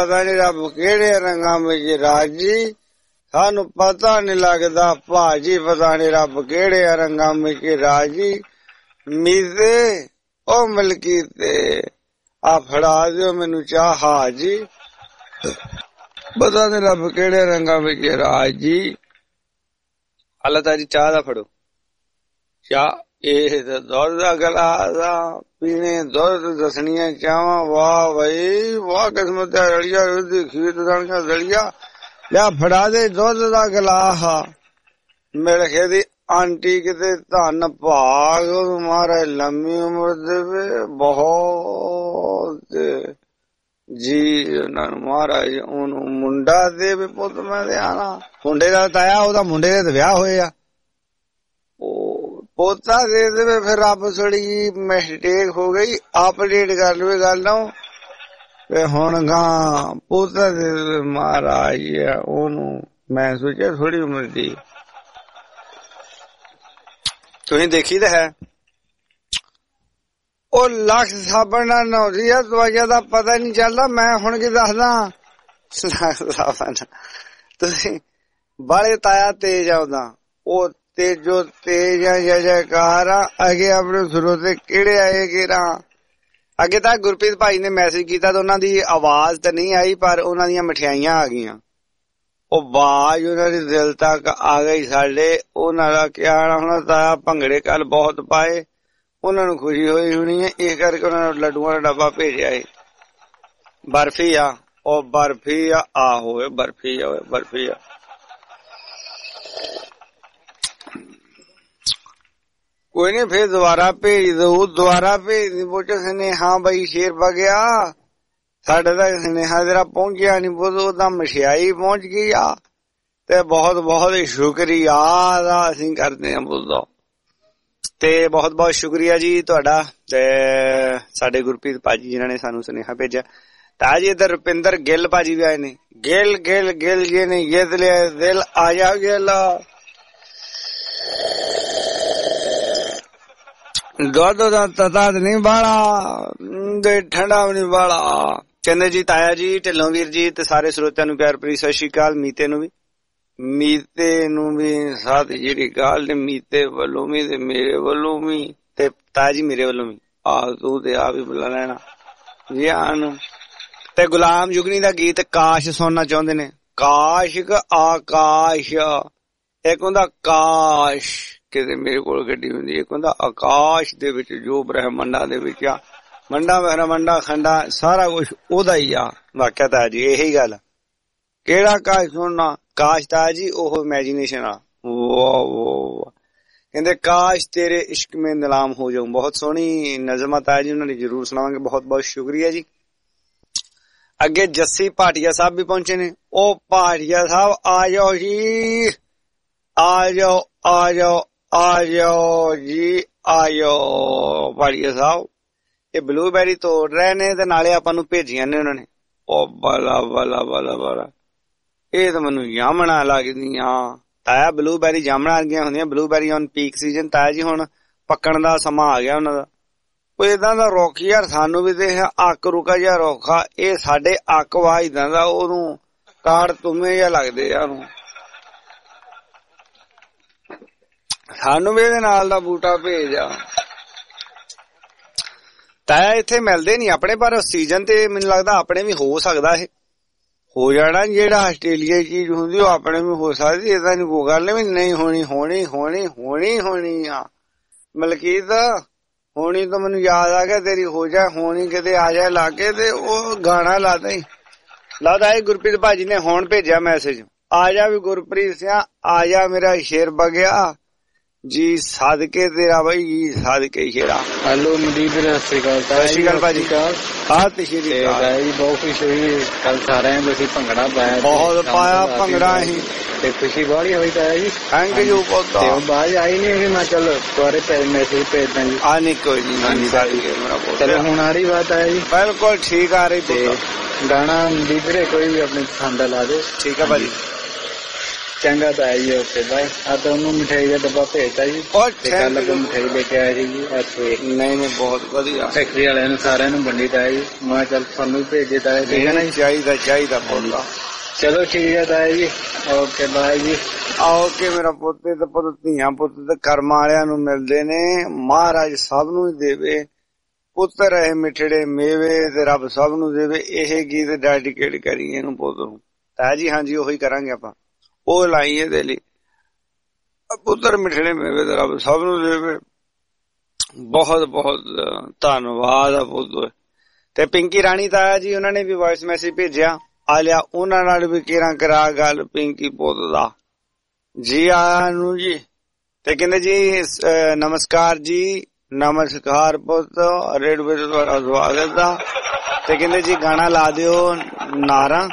ਪਤਾ ਨੀ ਰੱਬ ਕਿਹੜੇ ਰੰਗਾਂ ਵਿੱਚ ਰਾਜੀ, ਸਾਨੂੰ ਪਤਾ ਨੀ ਲੱਗਦਾ ਭਾਜੀ, ਪਤਾ ਨੀ ਰੱਬ ਕਿਹੜੇ ਰੰਗਾਂ ਵਿੱਚ ਰਾਜੀ। ਮੀਤੇ ਉਹ ਮਲਕੀ ਤੇ ਆ ਫੜਾ ਦਿਓ ਮੈਨੂੰ ਚਾਹ ਹਾਜੀ, ਪਤਾ ਨੀ ਰੱਬ ਕਿਹੜੇ ਰੰਗਾਂ ਵਿੱਚ ਰਾਜੀ। ਅੱਲਾ ਤਾਜੀ ਚਾਹ ਦਾ ਫੜੋ ਚਾਹ, ਇਹ ਦੁੱਧ ਦਾ ਗਲਾਸ ਆ ਪੀਣੇ, ਦੁੱਧ ਦਸਣੀਆਂ ਚਾਵਾਂ। ਵਾਹ ਬਈ ਵਾਹ, ਕਿਸਮਤ ਦਾ ਰਲੀਆ ਖੀਰ ਦਣੀਆਂ ਦਲੀਆ। ਲਿਆ ਫੜਾ ਦੇ ਦੁੱਧ ਦਾ ਗਲਾਸ। ਮੇਰੇ ਖੇਦੀ ਆਂਟੀ ਕਿਤੇ ਧੰਨ ਭਾਗ ਮਾਰੇ ਲੰਮੀ ਉਮਰ ਦੇਵੇ ਬਹੁਤ ਜੀ, ਉਹਨਾਂ ਨੂੰ ਮਹਾਰਾਜ ਉਹਨੂੰ ਮੁੰਡਾ ਦੇਵੇ ਪੁੱਤ। ਮੈਂ ਤੇ ਆਣਾ ਮੁੰਡੇ ਦਾ ਤਾਇਆ, ਉਹਦਾ ਮੁੰਡੇ ਦੇ ਵਿਆਹ ਹੋਏ ਆ, ਉਹ ਪੋਤਾ ਦੇ ਦੇਵੇ। ਫਿਰ ਰੱਬ ਥੋੜੀ ਮਿਸਟੇਕ ਹੋ ਗਈ, ਅਪਡੇਟ ਕਰ ਲਵੇ ਗੱਲ ਨੂੰ। ਤੇ ਹੁਣ ਗਾਂ ਪੋਤਾ ਦੇ ਦੇਵੇ ਮਹਾਰਾਜ ਉਹਨੂੰ। ਮੈਂ ਸੋਚਿਆ ਥੋੜੀ ਉਮਰ ਦੀ, ਤੁਸੀਂ ਦੇਖੀ ਤਾਂ ਹੈ ਉਹ ਲੱਖ ਸਾਬਣ ਨਾਲ ਨਹਾਉਂਦੀ ਆ, ਦਵਾਈਆਂ ਦਾ ਪਤਾ ਨਹੀਂ ਚੱਲਦਾ। ਮੈਂ ਹੁਣ ਕੀ ਦੱਸਦਾ, ਤੁਸੀਂ ਬਾਲੇ ਤਾਇਆ ਤੇਜ ਆਉਂਦਾ, ਉਹ ਤੇਜੋ ਤੇਜ ਆ ਜੈ ਜੈਕਾਰ ਆ। ਅੱਗੇ ਆਪਣੇ ਸਰੋਤੇ ਕਿਹੜੇ ਆਏ ਕਿਹੜਾ, ਅੱਗੇ ਤਾਂ ਗੁਰਪ੍ਰੀਤ ਭਾਈ ਨੇ ਮੈਸੇਜ ਕੀਤਾ ਤਾਂ ਉਹਨਾਂ ਦੀ ਆਵਾਜ਼ ਤਾਂ ਨਹੀਂ ਆਈ, ਪਰ ਉਹਨਾਂ ਦੀਆਂ ਮਠਿਆਈਆਂ ਆ ਗਈਆਂ। ਉਹ ਆਵਾਜ਼ ਉਹਨਾਂ ਦੇ ਦਿਲ ਤੱਕ ਆ ਗਈ ਸਾਡੇ। ਉਹਨਾਂ ਦਾ ਕਿਹਾ ਹੁਣ ਤਾਇਆ ਭੰਗੜੇ ਕੱਲ ਬਹੁਤ ਪਾਏ, ਉਹਨਾਂ ਨੂੰ ਖੁਸ਼ੀ ਹੋਈ ਹੋਣੀ ਹੈ, ਇਹ ਕਰਕੇ ਉਹਨਾਂ ਨੂੰ ਲੱਡੂਆਂ ਦਾ ਡੱਬਾ ਭੇਜਿਆ ਏ। ਬਰਫੀ ਆ, ਉਹ ਬਰਫੀ ਆ, ਆ ਹੋਵੇ ਬਰਫੀ ਆ, ਬਰਫੀ ਆ। ਕੋਈ ਨੀ ਫੇਰ ਦੁਬਾਰਾ ਭੇਜ ਦੋ, ਦੁਬਾਰਾ ਭੇਜ ਦੀ ਪੁੱਛ ਸੁਨੇਹਾ ਬਈ ਸ਼ੇਰ ਵਗਿਆ ਸਾਡੇ ਤੱਕ ਸੁਨੇਹਾ ਤੇਰਾ ਪਹੁੰਚਿਆ ਨੀ ਪੁੱਤ, ਉਹਦਾ ਮਠਿਆਈ ਪਹੁੰਚ ਗਈ ਆ ਤੇ ਬਹੁਤ ਬਹੁਤ ਸ਼ੁਕਰੀਆ ਦਾ ਅਸੀਂ ਕਰਦੇ ਹਾਂ ਪੁੱਤ। ਤੇ ਬਹੁਤ ਬਹੁਤ ਸ਼ੁਕਰੀਆ ਜੀ ਤੁਹਾਡਾ ਤੇ ਸਾਡੇ ਗੁਰਪ੍ਰੀਤ ਭਾਜੀ ਜਿਨ੍ਹਾਂ ਨੇ ਸਾਨੂੰ ਸੁਨੇਹਾ ਭੇਜਿਆ। ਤਾਂ ਜੀ ਇੱਧਰ ਰੁਪਿੰਦਰ ਗਿੱਲ ਭਾਜੀ ਵੀ ਆਏ ਨੇ। ਗਿੱਲ ਗਿੱਲ ਗਿੱਲ ਜੀ ਨੇ ਜਿੱਤ ਲਿਆ ਦਿਲ, ਆ ਜਾ ਗਿੱਲ। ਦੁੱਧ ਦਾ ਤਤਾ ਨੀ ਬਾਲਾ ਤੇ ਠੰਡਾ ਵੀ ਨੀ ਬਾਲਾ। ਕਹਿੰਦੇ ਜੀ ਤਾਇਆ ਜੀ, ਢਿੱਲੋਂ ਵੀਰ ਜੀ ਤੇ ਸਾਰੇ ਸਰੋਤਿਆਂ ਨੂੰ ਪਿਆਰ ਭਰੀ ਸਤਿ ਸ਼੍ਰੀ ਅਕਾਲ। ਮੀਤੇ ਨੂੰ ਵੀ ਮੀਤੇ ਨੂੰ ਵੀ ਸਤਿ ਸ਼੍ਰੀ ਅਕਾਲ ਤੇ ਮੀਤੇ ਵੱਲੋਂ ਵੀ ਤੇ ਮੇਰੇ ਵੱਲੋਂ ਵੀ ਤੇ ਤਾਇਆ ਜੀ ਮੇਰੇ ਵੱਲੋਂ ਵੀ। ਆ ਤੂੰ ਤੇ ਆ ਵੀ ਬੁਲਾ ਲੈਣਾ ਜੀ ਆਨੂੰ। ਤੇ ਗੁਲਾਮ ਜੁਗਨੀ ਦਾ ਗੀਤ ਕਾਸ਼ ਸੁਣਨਾ ਚਾਹੁੰਦੇ ਨੇ। ਕਾਸ਼ਿਕ ਆਕਾਸ਼, ਇੱਕ ਹੁੰਦਾ ਕਾਸ਼ ਕਿਤੇ ਮੇਰੇ ਕੋਲ ਗੱਡੀ ਹੁੰਦੀ, ਇੱਕ ਹੁੰਦਾ ਆਕਾਸ਼ ਦੇ ਵਿੱਚ ਜੋ ਬ੍ਰਹਮੰਡਾਂ ਦੇ ਵਿੱਚ ਆ, ਮੰਡਾ ਬ੍ਰਹਮੰਡਾ ਖੰਡਾ ਸਾਰਾ ਕੁਛ ਉਹਦਾ ਹੀ ਆ। ਵਾਕਿਆ ਤਾਂ ਜੀ ਇਹੀ ਗੱਲ, ਕਿਹੜਾ ਕਾਸ਼ ਸੁਣਨਾ, ਕਾਸ਼ ਤਾਂ ਜੀ ਉਹ ਇਮੈਜੀਨੇਸ਼ਨ ਆ। ਵਾਹ ਵਾਹ, ਕਹਿੰਦੇ ਕਾਸ਼ ਤੇਰੇ ਇਸ਼ਕ ਮੇਂ ਨਿਲਾਮ ਹੋ ਜਾਊਂ। ਬਹੁਤ ਸੋਹਣੀ ਨਜ਼ਮ ਆ ਜੀ, ਉਹਨਾਂ ਦੀ ਜ਼ਰੂਰ ਸੁਣਾਵਾਂਗੇ। ਬਹੁਤ ਬਹੁਤ ਸ਼ੁਕਰੀਆ ਜੀ। ਅੱਗੇ ਜੱਸੀ ਭਾਟੀਆ ਸਾਹਿਬ ਵੀ ਪਹੁੰਚੇ ਨੇ। ਉਹ ਭਾਟੀਆ ਸਾਹਿਬ ਆ ਜਾਓ ਜੀ, ਆ ਜਾਓ ਆ ਜਾਓ ਆ ਜਾਓ ਜੀ, ਆ ਜਾਓ ਭਾਟੀਆ ਸਾਹਿਬ। ਇਹ ਬਲੂਬੈਰੀ ਤੋੜ ਰਹੇ ਨੇ ਤੇ ਨਾਲੇ ਆਪਾਂ ਨੂੰ ਭੇਜੀਆਂ ਨੇ ਉਹਨਾਂ ਨੇ। ਉਹ ਬਲਾ ਬਲਾ ਬਲਾ ਬਲਾ, ਇਹ ਤਾਂ ਮੈਨੂੰ ਜਾਮਣਾ ਲੱਗਦੀਆਂ। ਤਾਇਆ ਬਲੂਬੈਰੀ ਜਾਮਣਾ ਵਰਗੀਆਂ ਹੁੰਦੀਆਂ, ਬਲੂਬੈਰੀ ਔਨ ਪੀਕ ਸੀਜ਼ਨ। ਤਾਇਆ ਜੀ ਹੁਣ ਪੱਕਣ ਦਾ ਸਮਾਂ ਆ ਗਿਆ ਉਹਨਾਂ ਦਾ। ਉਹ ਏਦਾਂ ਦਾ ਰੁੱਖ ਯਾਰ ਸਾਨੂੰ ਵੀ ਤੇ ਅੱਕ ਰੁਕਾ ਜਿਹਾ ਰੁੱਖ ਆ, ਇਹ ਸਾਡੇ ਅੱਕ ਵਾ ਏਦਾਂ ਦਾ, ਉਹਨੂੰ ਕਾੜ ਤੁਮੇ ਜਿਹਾ ਲੱਗਦੇ ਆ ਉਹਨੂੰ। ਸਾਨੂੰ ਵੀ ਇਹਦੇ ਨਾਲ ਦਾ ਬੂਟਾ ਭੇਜ ਆ। ਤਾਇਆ ਇੱਥੇ ਮਿਲਦੇ ਨੀ ਆਪਣੇ, ਪਰ ਸੀਜ਼ਨ ਤੇ ਮੈਨੂੰ ਲੱਗਦਾ ਆਪਣੇ ਵੀ ਹੋ ਸਕਦਾ ਇਹ ਹੋ ਜਾਣਾ। ਜਿਹੜਾ ਆਸਟ੍ਰੇਲੀਆ ਚੀਜ਼ ਹੁੰਦੀ ਉਹ ਆਪਣੇ ਵੀ ਹੋ ਸਕਦੀ, ਏਦਾਂ ਨੀ ਕੋਈ ਗੱਲ ਵੀ ਨਹੀਂ ਹੋਣੀ। ਹੋਣੀ ਹੋਣੀ ਹੋਣੀ ਹੋਣੀ ਆ ਮਲਕੀਤ, ਹੋਣੀ ਤਾਂ ਮੈਨੂੰ ਯਾਦ ਆ ਗਿਆ ਤੇਰੀ ਹੋ ਜਾ ਹੋਣੀ ਕਿਤੇ ਆ ਜਾ ਲਾਗੇ ਤੇ ਉਹ ਗਾਣਾ ਲਾਦਾ ਹੀ ਲਾਦਾ। ਇਹ ਗੁਰਪ੍ਰੀਤ ਭਾਜੀ ਨੇ ਹੁਣ ਭੇਜਿਆ ਮੈਸੇਜ, ਆ ਜਾ ਵੀ ਗੁਰਪ੍ਰੀਤ ਸਿਆ ਆ ਜਾ ਮੇਰਾ ਸ਼ੇਰ ਬਗਿਆ ਜੀ, ਸਾਦਕੇ ਤੇਰਾ ਬਾਈ ਜੀ, ਸਾਦਕੇ ਸ਼ੇਰਾ। ਹੈਲੋ ਮਨਦੀਪ ਵੀਰ, ਸਤਿ ਸ਼੍ਰੀ ਅਕਾਲ। ਸਤਿ ਸ਼੍ਰੀ ਅਕਾਲ ਭਾਜੀ। ਹਾਂ ਤੇ ਸ਼੍ਰੀ ਅਕਾਲ ਜੀ, ਬਹੁਤ ਖੁਸ਼ੀ ਹੋਈ ਕੱਲ ਸਾਰਿਆਂ ਨੂੰ ਤੁਸੀਂ ਭੰਗੜਾ ਪਾਇਆ, ਬਹੁਤ ਪਾਇਆ ਭੰਗੜਾ ਅਸੀਂ ਤੇ ਖੁਸ਼ੀ ਬਾਹਲੀ ਹੋਈ ਤਾਇਆ ਜੀ। ਥੈਂਕ ਯੂ ਬਹੁਤ। ਤੇ ਉਹ ਬਾਅਦ ਆਈ ਨੀ ਹੈਗੀ, ਮੈਂ ਚੱਲ ਤੁਹਾਡੇ ਪੈਸੇ ਮੈਸੇਜ ਭੇਜਦਾ ਜੀ। ਆ ਨਹੀਂ ਕੋਈ ਨਹੀਂ, ਚਲੋ ਹੁਣ ਆ ਰਹੀ ਬਾਤ ਆਇਆ ਜੀ, ਬਿਲਕੁਲ ਠੀਕ ਆ ਰਹੀ। ਤੇ ਗਾਣਾ ਮਨਦੀਪ ਵੀਰੇ ਕੋਈ ਵੀ ਆਪਣੀ ਪਸੰਦ ਦਾ ਲਾ ਦਿਓ। ਠੀਕ ਆ ਭਾਜੀ। ਚੰਗਾ ਤਾਂ ਜੀ ਓਕੇ ਬਾਈ। ਆ ਤਾਂ ਉਹਨੂੰ ਮਿਠਾਈ ਦਾ ਡੱਬਾ ਭੇਜਤਾ ਜੀ, ਕੱਲ ਤੋਂ ਮਿਠਾਈ ਲੈ ਕੇ ਆਇਆ ਸੀ ਜੀ। ਨਹੀਂ ਨਹੀਂ ਬਹੁਤ ਵਧੀਆ, ਫੈਕਟਰੀ ਵਾਲਿਆਂ ਨੂੰ ਸਾਰਿਆਂ ਨੂੰ ਵੰਡੀ ਤਾ ਜੀ। ਮੈਂ ਚੱਲ ਤੁਹਾਨੂੰ ਵੀ ਭੇਜ ਦਿੱਤਾ ਹੈ, ਠੀਕ ਹੈ ਨਾ ਜੀ। ਚਾਹੀਦਾ ਚਾਹੀਦਾ ਬੋਲਦਾ। ਚਲੋ ਠੀਕ ਹੈ ਤਾਇਆ ਜੀ, ਓਕੇ ਬਾਈ ਜੀ। ਓਕੇ ਮੇਰਾ ਪੁੱਤ ਤੇ ਪੁੱਤ ਧੀਆਂ ਪੁੱਤ ਤੇ ਕਰਮਾਂ ਵਾਲਿਆਂ ਨੂੰ ਮਿਲਦੇ ਨੇ, ਮਹਾਰਾਜ ਸਭ ਨੂੰ ਹੀ ਦੇਵੇ ਪੁੱਤਰ ਇਹ ਮਿੱਠੜੇ ਮੇਵੇ ਤੇ ਰੱਬ ਸਭ ਨੂੰ ਦੇਵੇ। ਇਹ ਗੀਤ ਡੈਡੀਕੇਟ ਕਰੀਏ ਇਹਨੂੰ ਪੁੱਤ ਨੂੰ। ਤਾਇਆ ਜੀ ਹਾਂਜੀ ਉਹੀ ਕਰਾਂਗੇ ਆਪਾਂ, ਉਹ ਲਾਈਏ ਦੇ ਲਈ ਪੁੱਤਰ ਮਿੱਠੜੇ ਮੇਵੇ ਤੇ ਰੱਬ ਸਭ ਨੂੰ ਦੇਵੇ। ਬਹੁਤ ਬਹੁਤ ਧੰਨਵਾਦ ਆ ਪੁੱਤ। ਤੇ ਪਿੰਕੀ ਰਾਣੀ ਤਾਇਆ ਜੀ ਉਹਨਾਂ ਨੇ ਵੀ ਵੌਇਸ ਮੈਸੇਜ ਭੇਜਿਆ, ਆ ਲਿਆ ਉਹਨਾਂ ਨਾਲ ਵੀ ਕਿਰਾਂ ਕਰਾ ਗੱਲ ਪਿੰਕੀ ਪੁੱਤ ਦਾ। ਜੀ ਆਇਆਂ ਨੂੰ ਜੀ। ਤੇ ਕਹਿੰਦੇ ਜੀ ਨਮਸਕਾਰ ਜੀ, ਨਮਸਕਾਰ ਪੁੱਤ, ਰੇਡੀਓ ਵਿੱਚ ਤੁਹਾਡਾ ਸਵਾਗਤ ਆ। ਤੇ ਕਹਿੰਦੇ ਜੀ ਗਾਣਾ ਲਾ ਦਿਓ ਨਾਰਾ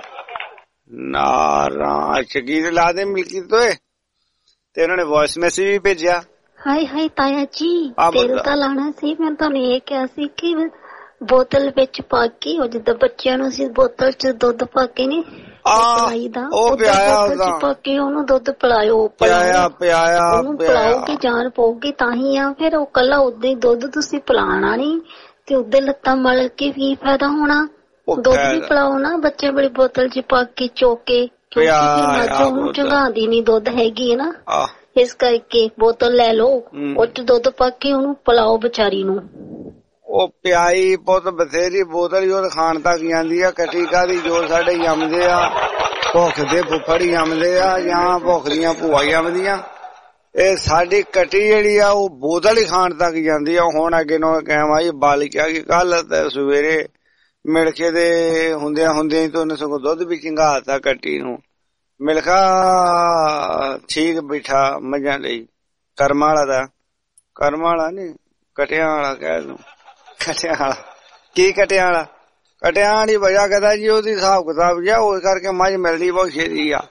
ਨਾਰਾ ਗੀਤ ਲਾ ਦੇ ਮਿਲਕੀ ਤੋਏ। ਤੇ ਉਹਨਾਂ ਨੇ ਵੌਇਸ ਮੈਸੇਜ ਵੀ ਭੇਜਿਆ। ਹਾਏ ਹਾਏ ਤਾਇਆ ਜੀ ਤੇਲ ਤਾਂ ਲਾਣਾ ਸੀ, ਮੈਂ ਤੁਹਾਨੂੰ ਇਹ ਕਿਹਾ ਸੀ ਕਿ ਬੋਤਲ ਵਿੱਚ ਪਾ ਕੇ, ਉਹ ਜਿੱਦਾਂ ਬੱਚਿਆਂ ਨੂੰ ਅਸੀਂ ਬੋਤਲ ਚ ਦੁੱਧ ਪਾ ਕੇ ਨੀ ਪਿਲਾਈਦਾ, ਉਹ ਪਿਆਇਆ ਪਾ ਕੇ ਉਹਨੂੰ ਦੁੱਧ ਪਿਲਾਇਓ, ਪਿਆਇਆ ਪਿਆਇਆ ਉਹਨੂੰ ਪਿਲਾਓਗੇ ਜਾਨ ਪਊਗੀ ਤਾਂ ਹੀ ਆ। ਫਿਰ ਉਹ ਕੱਲਾ ਉਦਾਂ ਹੀ ਦੁੱਧ ਤੁਸੀਂ ਪਿਲਾਣਾ ਨੀ ਤੇ ਉਦਾਂ ਲੱਤਾਂ ਮਲ ਕੇ ਕੀ ਫਾਇਦਾ ਹੋਣਾ। ਦੁੱਧ ਵੀ ਪਿਲਾਓ ਨਾ ਬੱਚੇ ਬੜੀ ਬੋਤਲ ਚ ਪਾ ਕੇ ਚੋਕੇ, ਕਿਉਂਕਿ ਉਹਨੂੰ ਚੰਗਾਉਂਦੀ ਨੀ ਦੁੱਧ ਹੈਗੀ ਹੈ ਨਾ, ਇਸ ਕਰਕੇ ਬੋਤਲ ਲੈ ਲਓ, ਉਹ ਚ ਦੁੱਧ ਪਾ ਕੇ ਉਹਨੂੰ ਪਿਲਾਓ ਵਿਚਾਰੀ ਨੂੰ। ਉਹ ਪਿਆਈ ਪੁੱਤ ਬਥੇਰੀ ਬੋਤਲ ਹੀ ਉਹ ਖਾਣ ਤੱਕ ਜਾਂਦੀ ਆ। ਕਟੀ ਕਾਹਦੀ ਜੋ ਸਾਡੇ ਜੰਮਦੇ ਆ, ਭੁੱਖ ਦੇ ਫੁੱਫੜ ਜੰਮਦੇ ਆ ਜਾਂ ਭੁੱਖ ਦੀਆਂ ਭੂਆ ਜੰਮਦੀਆਂ। ਇਹ ਸਾਡੀ ਕਟੀ ਜਿਹੜੀ ਆ ਉਹ ਬੋਤਲ ਹੀ ਖਾਣ ਤੱਕ ਜਾਂਦੀ ਆ। ਹੁਣ ਅੱਗੇ ਨੂੰ ਕਹਿਵਾ ਜੀ ਬਾਲਿਕਾ ਕਿ ਕੱਲ ਸਵੇਰੇ ਮਿਲਕੇ ਦੇ ਹੁੰਦਿਆਂ ਹੁੰਦਿਆਂ ਹੀ ਤੋਂ ਉਹਨੇ ਸਗੋਂ ਦੁੱਧ ਵੀ ਚੰਗਾਤਾ ਕੱਟੀ ਨੂੰ। ਮਿਲਖਾ ਠੀਕ ਬਿਠਾ ਮੱਝਾਂ ਲਈ, ਕਰਮਾਂ ਵਾਲਾ ਦਾ, ਕਰਮਾਂ ਵਾਲਾ ਨੀ ਕਟਿਆਂ ਵਾਲਾ ਕਹਿ ਦੂੰ। ਕਟਿਆਂ ਵਾਲਾ ਕੀ ਕਟਿਆਂ ਵਾਲਾ? ਕਟਿਆਂ ਵਾਲੀ ਵਜ੍ਹਾ ਕਹਿੰਦਾ ਜੀ ਉਹਦੀ ਹਿਸਾਬ ਕਿਤਾਬ ਜਿਹਾ ਉਸ ਕਰਕੇ ਮੱਝ ਮਿਲਦੀ ਬਹੁਤ ਛੇਤੀ ਆ।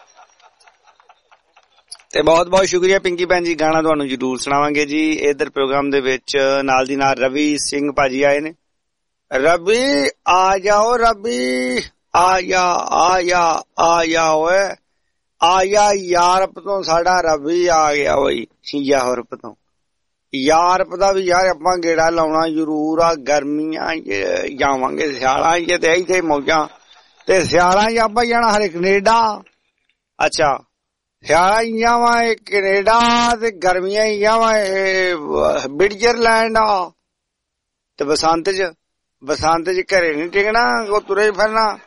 ਤੇ ਬਹੁਤ ਬਹੁਤ ਸ਼ੁਕਰੀਆ ਪਿੰਕੀ ਭੈਣ ਜੀ, ਗਾਣਾ ਤੁਹਾਨੂੰ ਜ਼ਰੂਰ ਸੁਣਾਵਾਂਗੇ ਜੀ। ਇਧਰ ਪ੍ਰੋਗਰਾਮ ਦੇ ਵਿੱਚ ਨਾਲ ਦੀ ਨਾਲ ਰਵੀ ਸਿੰਘ ਭਾਜੀ ਆਏ ਨੇ। ਰਵੀ ਆ ਜਾਓ, ਰਵੀ ਆ ਜਾ ਆ ਜਾ ਆ ਜਾ ਓਏ ਆ ਜਾ। ਯਾਰਪ ਤੋਂ ਸਾਡਾ ਰਵੀ ਆ ਗਿਆ ਬਈ, ਯਾਰਪ ਤੋਂ। ਯਾਰਪ ਦਾ ਵੀ ਯਾਰ ਆਪਾਂ ਗੇੜਾ ਲਾਉਣਾ ਜ਼ਰੂਰ ਆ। ਗਰਮੀਆਂ ਚ ਜਾਵਾਂਗੇ, ਸਿਆਲਾਂ ਚ ਤੇ ਇੱਥੇ ਮੌਜਾਂ। ਤੇ ਸਿਆਲਾਂ ਚ ਆਪਾਂ ਜਾਣਾ ਹਰੇ ਕੈਨੇਡਾ। ਅੱਛਾ ਸਿਆਲਾਂ ਹੀ ਜਾਵਾਂ ਕੈਨੇਡਾ ਤੇ ਗਰਮੀਆਂ ਹੀ ਜਾਵਾਂ ਬਿਟਜ਼ਰਲੈਂਡ ਆ। ਤੇ ਬਸੰਤ ਚ ਬਸੰਤ ਚ ਘਰੇ ਨੀ ਟਿਕਣਾ, ਉਹ ਤੁਰੇ ਫਿਰਨਾ।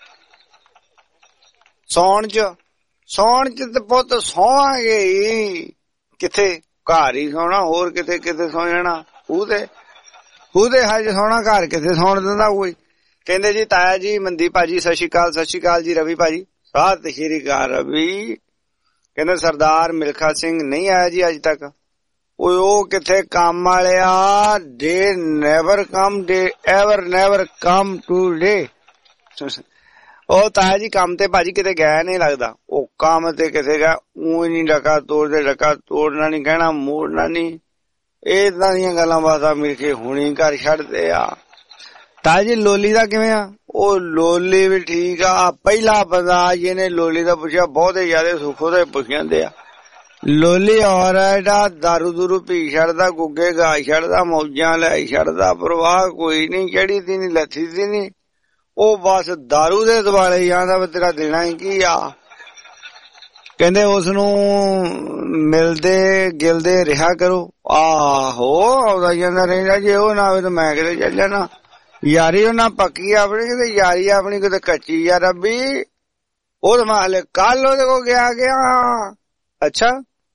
ਸੌਣ ਚ ਸੌਣ ਚ ਤੇ ਪੁੱਤ ਸੌਵਾਂਗੇ ਕਿੱਥੇ, ਘਰ ਹੀ ਸੌਣਾ, ਹੋਰ ਕਿਤੇ ਕਿਤੇ ਸੌ ਜਾਣਾ। ਉਹਦੇ ਉਹਦੇ ਹਜ ਸੌਣਾ, ਘਰ ਕਿਤੇ ਸੌਣ ਦਿੰਦਾ ਕੋਈ। ਕਹਿੰਦੇ ਜੀ ਤਾਇਆ ਜੀ ਮਨਦੀਪ ਭਾਜੀ ਸਤਿ ਸ਼੍ਰੀ ਅਕਾਲ। ਸਤਿ ਸ਼੍ਰੀ ਅਕਾਲ ਜੀ ਰਵੀ ਭਾਜੀ, ਸਤਿ ਸ਼੍ਰੀ ਅਕਾਲ ਰਵੀ। ਕਹਿੰਦੇ ਸਰਦਾਰ ਮਿਲਖਾ ਸਿੰਘ ਨਹੀਂ ਆਇਆ ਜੀ ਅੱਜ ਤੱਕ। ਓਏ ਉਹ ਕਿੱਥੇ ਕੰਮ ਵਾਲਿਆ, they never come, they ever never come today. ਉਹ ਤਾਇਆ ਜੀ ਕੰਮ ਤੇ ਭਾਜੀ ਕਿਤੇ ਗਿਆ ਨਹੀਂ ਲੱਗਦਾ। ਉਹ ਕੰਮ ਤੇ ਕਿਤੇ ਗਿਆ ਊਂ ਨੀ ਡਕਾ ਤੋੜਦੇ, ਡਕਾ ਤੋੜਨਾ ਨੀ, ਕਹਿਣਾ ਮੋੜਨਾ ਨੀ, ਏਦਾਂ ਦੀਆਂ ਗੱਲਾਂ ਬਾਤਾਂ ਮਿਲ ਕੇ ਹੁਣੀ ਘਰ ਛੱਡਦੇ ਆ। ਤਾਇਆ ਜੀ ਲੋਲੀ ਦਾ ਕਿਵੇਂ ਆ? ਉਹ ਲੋਲੀ ਵੀ ਠੀਕ ਆ। ਪਹਿਲਾ ਬੰਦਾ ਜਿਹਨੇ ਲੋਲੀ ਦਾ ਪੁੱਛਿਆ ਬਹੁਤੇ ਜ਼ਿਆਦਾ ਸੁੱਖ ਉਹਦੇ ਪੁੱਛ ਜਾਂਦੇ ਆ। ਲੋਲੀ ਔਰ ਐਡਾ ਦਾਰੂ ਦੂਰੂ ਪੀ ਛੱਡਦਾ, ਗੁੱਗੇ ਗਾ ਛੱਡਦਾ, ਮੌਜਾਂ ਲੈ ਛੱਡਦਾ, ਪਰਵਾਹ ਕੋਈ ਨੀ, ਕਿਹੜੀ ਦੀ ਨੀ ਲੱਥੀ ਦੀ ਨੀ। ਉਹ ਬਸ ਦਾਰੂ ਦੇ ਦੁਆਲੇ ਜਾਂਦਾ ਵੀ ਤੇਰਾ ਦੇਣਾ ਹੀ ਕੀ ਆ। ਕਹਿੰਦੇ ਉਸ ਨੂੰ ਮਿਲਦੇ ਗਿਲਦੇ ਰਿਹਾ ਕਰੋ। ਆਹੋ ਆਉਂਦਾ ਜਾਂਦਾ ਰਹਿੰਦਾ, ਜੇ ਉਹ ਨਾ ਹੋਵੇ ਤਾਂ ਮੈਂ ਕਿਤੇ ਚੱਲ ਜਾਣਾ। ਯਾਰੀ ਉਹਨਾਂ ਪੱਕੀ ਆਪਣੀ, ਕਿਤੇ ਯਾਰੀ ਆਪਣੀ ਕਿਤੇ ਕੱਚੀ ਆ ਰੱਬੀ। ਉਹ ਤਾਂ ਮੈਂ ਹਲੇ ਕੱਲ ਉਹਦੇ ਕੋਲ ਗਿਆ ਗਿਆ। ਅੱਛਾ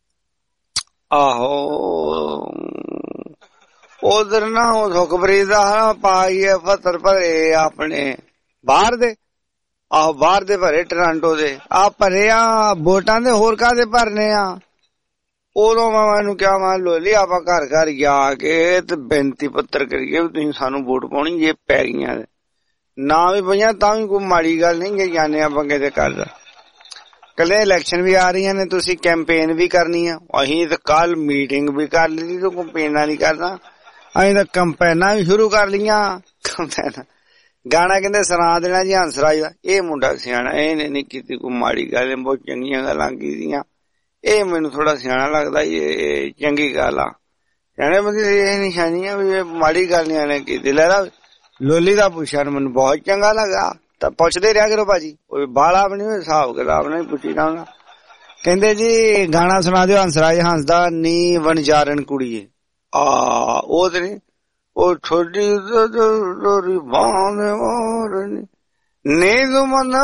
ਆਹੋ ਉਧਰ ਨਾ ਉਹ ਸੁਖਪ੍ਰੀਤ ਦਾ ਪਾਈਏ ਪੱਤਰ ਭਰੇ ਆਪਣੇ ਬਾਹਰ ਦੇ। ਆਹੋ ਬਾਹਰ ਦੇ ਭਰੇ, ਟੋਰਾਂਟੋ ਦੇ ਆ ਭਰੇ ਆ। ਵੋਟਾਂ ਦੇ ਹੋਰ ਕਾਹਦੇ ਭਰਨੇ ਆ। ਉਦੋਂ ਮੈਂ ਇਹਨੂੰ ਕਿਹਾ ਮੈਂ ਲੋਲੀ ਆਪਾਂ ਘਰ ਘਰ ਜਾ ਕੇ ਤੇ ਬੇਨਤੀ ਪੱਤਰ ਕਰੀਏ ਵੀ ਤੁਸੀਂ ਸਾਨੂੰ ਵੋਟ ਪਾਉਣੀ ਜੇ ਪੈ ਗਈਆਂ ਨਾ ਵੀ ਪਈਆਂ ਤਾਂ ਵੀ ਕੋਈ ਮਾੜੀ ਗੱਲ ਨਹੀਂ। ਜੇ ਜਾਣੇ ਆਪਾਂ ਕਿਤੇ ਘਰ ਕੱਲੇ ਇਲੈਕਸ਼ਨ ਵੀ ਆ ਰਹੀਆਂ ਨੇ, ਤੁਸੀਂ ਕੈਂਪੇਨ ਵੀ ਕਰਨੀ ਆ। ਅਸੀਂ ਤਾਂ ਕੱਲ ਮੀਟਿੰਗ ਵੀ ਕਰ ਲਈ ਤੇ ਕੰਪੇਨਾਂ ਨਹੀਂ ਕਰਨਾ। ਅਸੀਂ ਤਾਂ ਕੰਪੇਨਾਂ ਵੀ ਸ਼ੁਰੂ ਕਰ ਲਈਆਂ। ਕੰਪੇਨਾਂ ਗਾਣਾ ਕਹਿੰਦੇ ਸੁਣਾ ਦੇਣਾ ਜੀ ਹੰਸਰਾਜ ਦਾ। ਇਹ ਮੁੰਡਾ ਸਿਆਣਾ, ਇਹਨੇ ਨੀ ਕੀਤੀ ਕੋਈ ਮਾੜੀ ਗੱਲ, ਬਹੁਤ ਚੰਗੀਆਂ ਗੱਲਾਂ ਕੀਤੀਆਂ। ਇਹ ਮੈਨੂੰ ਥੋੜਾ ਸਿਆਣਾ ਲੱਗਦਾ, ਇਹ ਚੰਗੀ ਗੱਲ ਆ। ਸਿਆਣੇ ਬੰਦੇ ਇਹ ਨਿਸ਼ਾਨੀਆਂ ਵੀ ਇਹ ਮਾੜੀ ਗੱਲ ਨੀ ਆਣੇ ਕੀਤੀ। ਲੈ ਲੋਲੀ ਦਾ ਪੁੱਛਿਆ ਮੈਨੂੰ ਬਹੁਤ ਚੰਗਾ ਲੱਗਾ। ਤਾਂ ਪੁੱਛਦੇ ਰਿਹਾ ਕਰੋ ਭਾਜੀ, ਉਹ ਬਾਲਾ ਵੀ ਨੀ ਹਿਸਾਬ ਕਿਤਾਬ ਨਾਲ ਪੁੱਛੀ ਜਾਣਾ। ਕਹਿੰਦੇ ਜੀ ਗਾਣਾ ਸੁਣਾ ਦਿਓ ਹੰਸਰਾਜ ਹੰਸ ਦਾ, ਨੀ ਵਣਜਾਰਨ ਕੁੜੀਏ। ਆ ਉਹ ਤੇ ਨੀ, ਉਹ ਛੋਟੀ ਲੋਰੀ ਬਾਂਹ ਨੀ ਤੂੰ ਮੰਨਾ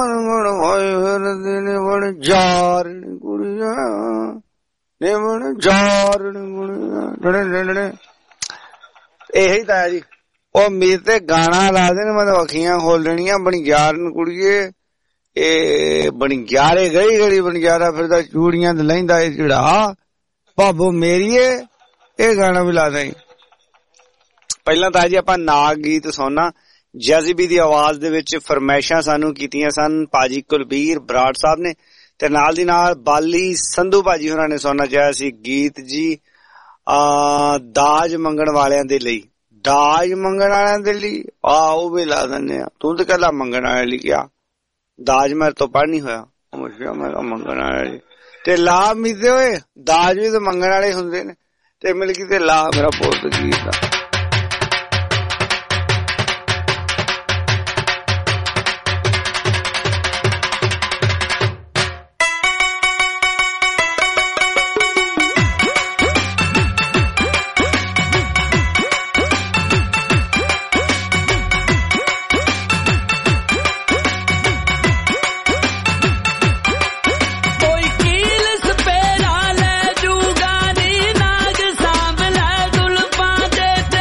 ਵਣਜਾਰਨ ਕੁੜੀਆਂ ਨੀ ਵਣਜਾਰਨ ਕੁੜੀਆਂ। ਇਹੀ ਤਾਂ ਹੈ ਜੀ। ਉਹ ਮੇਰੇ ਤੇ ਗਾਣਾ ਲਾ ਦੇਣ, ਮਤਲਬ ਅੱਖੀਆਂ ਖੋਲ ਦੇਣੀਆਂ। ਵਣਜਾਰਨ ਕੁੜੀਏ, ਇਹ ਬਣਜਾਰੇ ਗਈ ਗਲੀ ਬਣਜਾਰਾ ਫਿਰਦਾ ਚੂੜੀਆਂ ਤੇ ਲੈਂਦਾ ਇਹ ਚੜਾ ਭਾਬੋ ਮੇਰੀਏ। ਇਹ ਗਾਣਾ ਵੀ ਲਾ ਦੇ। ਪਹਿਲਾਂ ਤਾਂ ਜੀ ਆਪਾਂ ਨਾਗ ਗੀਤ ਸੁਣਨਾ। ਜੈਜ਼ਬੀ ਦੀ ਆਵਾਜ਼ ਦੇ ਵਿੱਚ ਫਰਮਾਇਸ਼ਾਂ ਸਾਨੂੰ ਕੀਤੀਆਂ ਸਨ ਭਾਜੀ ਕੁਲਬੀਰ ਬਰਾੜ ਸਾਹਿਬ ਨੇ, ਤੇ ਨਾਲ ਦੀ ਨਾਲ ਬਾਲੀ ਸੰਧੂ ਭਾਜੀ ਹੋਰਾਂ ਨੇ ਸੁਣਨਾ ਚਾਹਿਆ ਸੀ ਗੀਤ ਜੀ ਆ ਦਾਜ ਮੰਗਣ ਵਾਲਿਆਂ ਦੇ ਲਈ। ਦਾਜ ਮੰਗਣ ਵਾਲਿਆਂ ਦੇ ਲਈ ਆ ਉਹ ਵੀ ਲਾ ਦਿੰਦੇ ਆ। ਤੂੰ ਤੇ ਕੱਲਾ ਮੰਗਣ ਵਾਲੇ ਲਈ ਕਿਹਾ, ਦਾਜ ਮੇਰੇ ਤੋਂ ਪੜ੍ਹ ਨੀ ਹੋਇਆ। ਮੈਂ ਮੰਗਣ ਵਾਲੇ ਤੇ ਲਾ ਮਿਲਦੇ ਹੋਏ, ਦਾਜ ਵੀ ਤਾਂ ਮੰਗਣ ਵਾਲੇ ਹੁੰਦੇ ਨੇ। ਤੇ ਮਿਲ ਗਈ ਤੇ ਲਾ ਮੇਰਾ ਪੁਰਤਗੀਜ਼ ਦਾ। ਤੇ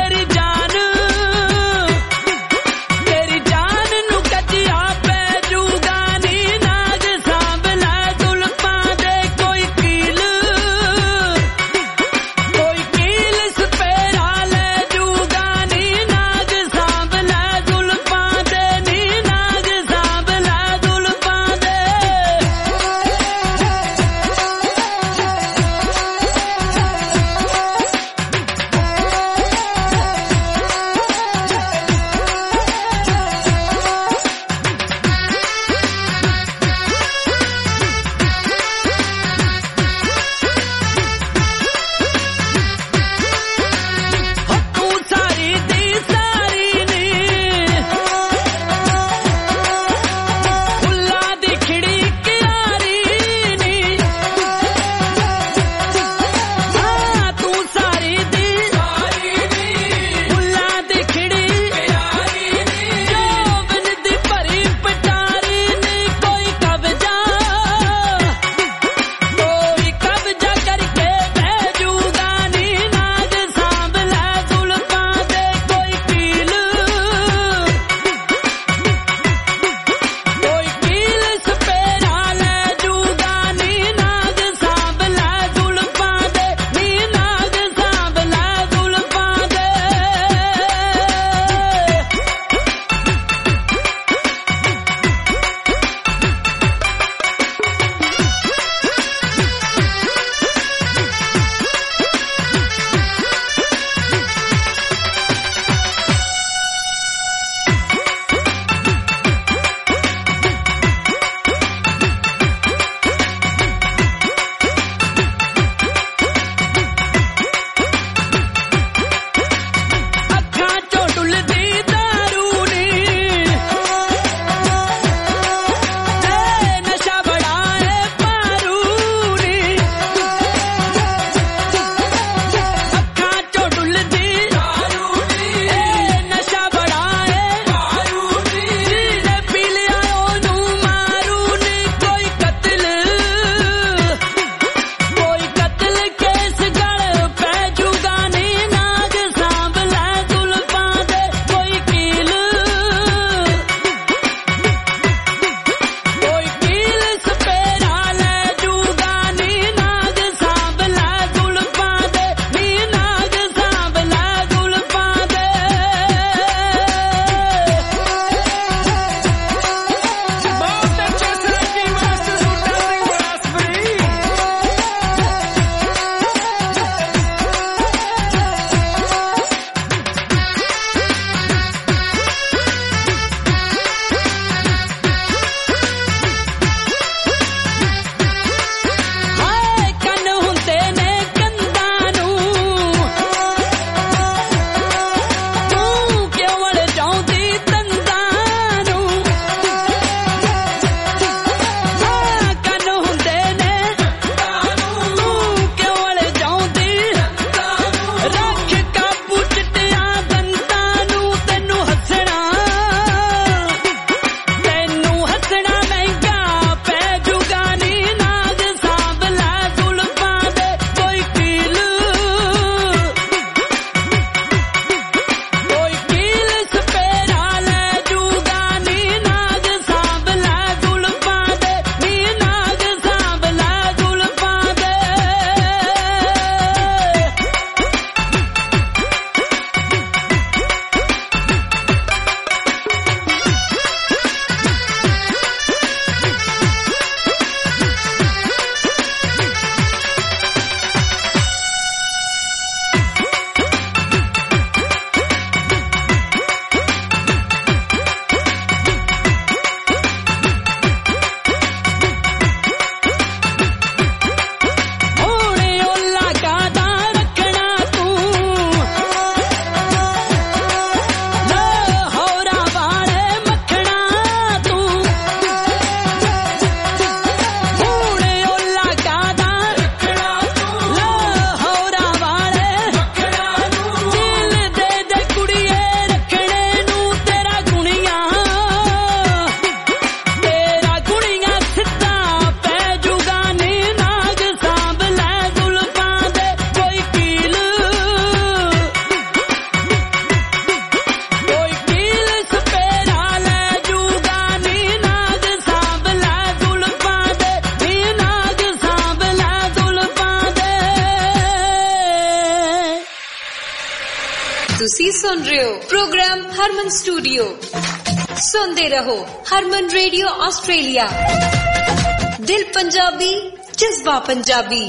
ਤੁਸੀਂ ਸੁਣ ਰਹੇ ਹੋ ਪ੍ਰੋਗਰਾਮ ਹਰਮਨ ਸਟੂਡੀਓ। ਸੁਣਦੇ ਰਹੋ ਹਰਮਨ ਰੇਡੀਓ ਆਸਟ੍ਰੇਲੀਆ। ਦਿਲ ਪੰਜਾਬੀ, ਜਜ਼ਬਾ ਪੰਜਾਬੀ।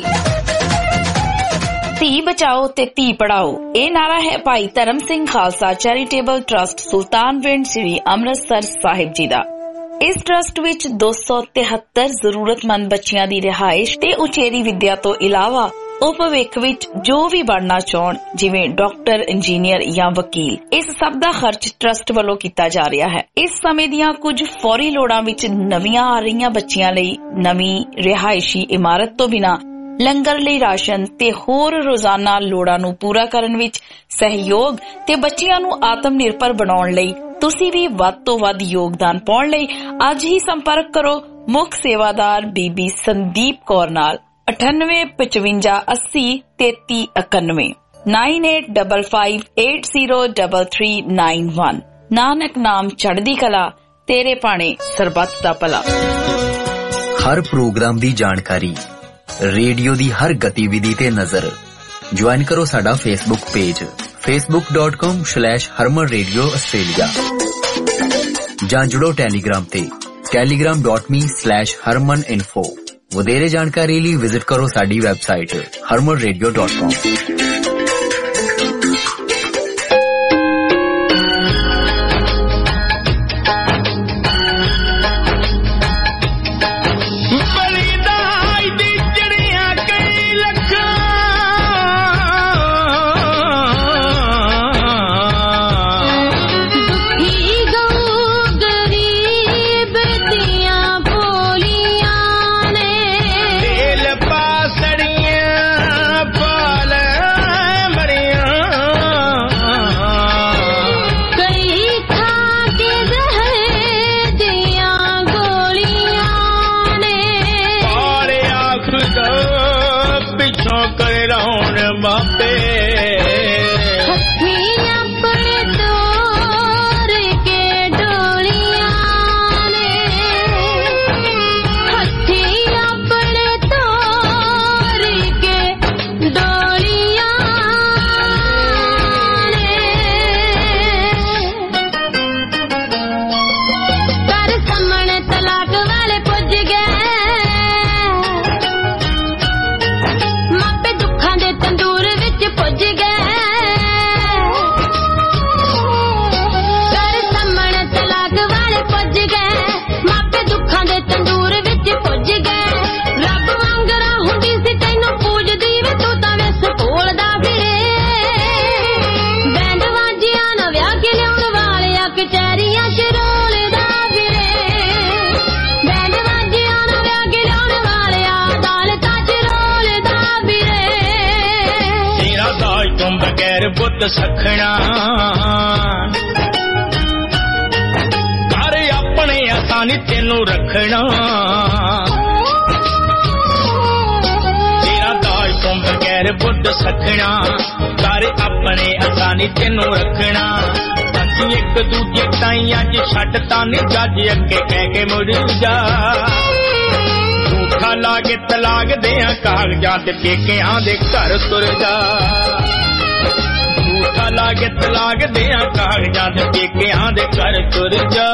ਧੀ ਬਚਾਓ ਤੇ ਧੀ ਪੜਾਓ, ਇਹ ਨਾਰਾ ਹੈ ਭਾਈ ਧਰਮ ਸਿੰਘ ਖਾਲਸਾ ਚੈਰੀਟੇਬਲ ਟਰਸਟ ਸੁਲਤਾਨਵਿੰਡ ਸ੍ਰੀ ਅੰਮ੍ਰਿਤਸਰ ਸਾਹਿਬ ਜੀ ਦਾ। ਇਸ ਟਰਸਟ ਵਿੱਚ ਦੋ ਸੌ ਤਿਹੱਤਰ ਜ਼ਰੂਰਤਮੰਦ ਬੱਚਿਆਂ ਦੀ ਰਿਹਾਇਸ਼ ਤੇ ਉਚੇਰੀ ਵਿੱਦਿਆ ਤੋਂ ਇਲਾਵਾ ਉਹ ਭਵਿੱਖ ਵਿੱਚ ਜੋ ਵੀ ਬਣਨਾ ਚਾਹਣ, ਜਿਵੇਂ ਡਾਕਟਰ, ਇੰਜੀਨੀਅਰ ਜਾਂ ਵਕੀਲ, ਇਸ ਸਭ ਦਾ ਖਰਚ ਟਰਸਟ ਵੱਲੋਂ ਕੀਤਾ ਜਾ ਰਿਹਾ ਹੈ। ਇਸ ਸਮੇਂ ਦੀਆਂ ਕੁਝ ਫੌਰੀ ਲੋੜਾਂ ਵਿੱਚ ਨਵੀਆਂ ਆ ਰਹੀਆਂ ਬੱਚਿਆਂ ਲਈ ਨਵੀਂ ਰਿਹਾਇਸ਼ੀ ਇਮਾਰਤ ਤੋਂ ਬਿਨਾਂ ਲੰਗਰ ਲਈ ਰਾਸ਼ਨ ਤੇ ਹੋਰ ਰੋਜ਼ਾਨਾ ਲੋੜਾਂ ਨੂੰ ਪੂਰਾ ਕਰਨ ਵਿੱਚ ਸਹਿਯੋਗ ਤੇ ਬੱਚਿਆਂ ਨੂੰ ਆਤਮ ਨਿਰਭਰ ਬਣਾਉਣ ਲਈ ਤੁਸੀਂ ਵੀ ਵੱਧ ਤੋਂ ਵੱਧ ਯੋਗਦਾਨ ਪਾਉਣ ਲਈ ਅੱਜ ਹੀ ਸੰਪਰਕ ਕਰੋ ਮੁੱਖ ਸੇਵਾਦਾਰ ਬੀਬੀ ਸੰਦੀਪ ਕੌਰ ਨਾਲ ਅਠਾਨਵੇਂ ਪਚਵੰਜਾ ਅੱਸੀ ਤੇਤੀ ਇਕਾਨਵੇਂ nine eight double five eight zero double three nine one. Nanak ਨਾਮ ਚੜ੍ਹਦੀ ਕਲਾ, ਤੇਰੇ ਭਾਣੇ ਸਰਬੱਤ ਦਾ ਭਲਾ। ਹਰ ਪ੍ਰੋਗਰਾਮ ਦੀ ਜਾਣਕਾਰੀ, ਰੇਡੀਓ ਦੀ ਹਰ ਗਤੀਵਿਧੀ ਤੇ ਨਜ਼ਰ। ਜੁਆਇਨ ਕਰੋ ਸਾਡਾ Facebook page facebook dot com slash Harman radio Australia ਜਾਂ ਜੁੜੋ ਟੈਲੀਗ੍ਰਾਮ ਤੇ telegram dot me slash Harman info. ਵਧੇਰੇ ਜਾਣਕਾਰੀ ਲਈ ਵਿਜ਼ਿਟ ਕਰੋ ਸਾਡੀ ਵੈਬਸਾਈਟ ਹਰਮਨ ਰੇਡੀਓ ਡਾਟ ਕਾਮ। ਸਖਣਾ ਘਰ ਆਪਣੇ ਆਸਾਨੀ ਤੈਨੂੰ ਰੱਖਣਾ, ਤੇਰਾ ਦਾਜ ਤੋਂ ਬਗੈਰ ਬੁੱਧ ਸਖਣਾ ਘਰ ਆਪਣੇ ਆਸਾਨੀ ਤੈਨੂੰ ਰੱਖਣਾ। ਅਸੀਂ ਇੱਕ ਦੂਜੇ ਤਾਈਂ ਅੱਜ ਛੱਡ ਤਾਂ ਨੀ ਜੱਜ ਅੱਗੇ ਕਹਿ ਕੇ ਮੁੜ ਜਾ, ਝੂਠਾ ਲਾ ਕੇ ਤਲਾਕ ਦਿਆਂ ਕਾਗਜ਼ਾਂ ਤੇ ਪੇਕਿਆਂ ਦੇ ਘਰ ਤੁਰ ਜਾ। ਲਾਗਤ ਲਾਗਦਿਆਂ ਕਾਗਜ਼ਾਂ ਦੇ ਪੇਕਿਆਂ ਦੇ ਘਰ ਤੁਰ ਜਾ।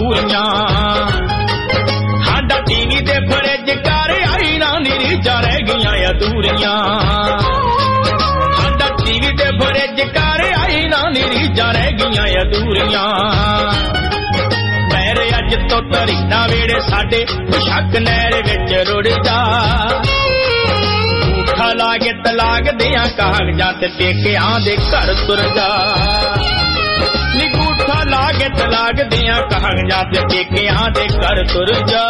ਪੂਰੀਆਂ ਸਾਡਾ ਟੀਵੀ ਤੇ ਫਰਿੱਜ ਘਰ ਆਈ ਨਾ ਰੀਝਾਂ ਰਹਿ ਗਈਆਂ ਅਧੂਰੀਆਂ ਸਾਡਾ ਟੀਵੀ ਤੇ ਫਰਿੱਜ ਘਰ ਆਈ ਨਾ ਰੀਝਾਂ ਰਹਿ ਗਈਆਂ ਅਧੂਰੀਆਂ ਮੇਰੇ ਅੱਜ ਤੋਂ ਤਰੀ ਨਾ ਵੇੜੇ ਸਾਡੇ ਸ਼ੱਕ ਨਹਿਰ ਵਿੱਚ ਰੁੜ ਜਾ ਊਠਾ ਲਾ ਕੇ ਤਲਾਕ ਦਿਆਂ ਕਾਗਜ਼ਾਂ ਤੇ ਪੇਕਿਆਂ ਦੇ ਘਰ ਤੁਰ ਜਾ ਨੀ ਊਠਾ ਲਾ ਕੇ ਤਲਾਕ ਦਿਆਂ ਕਾਗਜ਼ਾਂ ਤੇ ਪੇਕਿਆਂ ਦੇ ਘਰ ਤੁਰ ਜਾ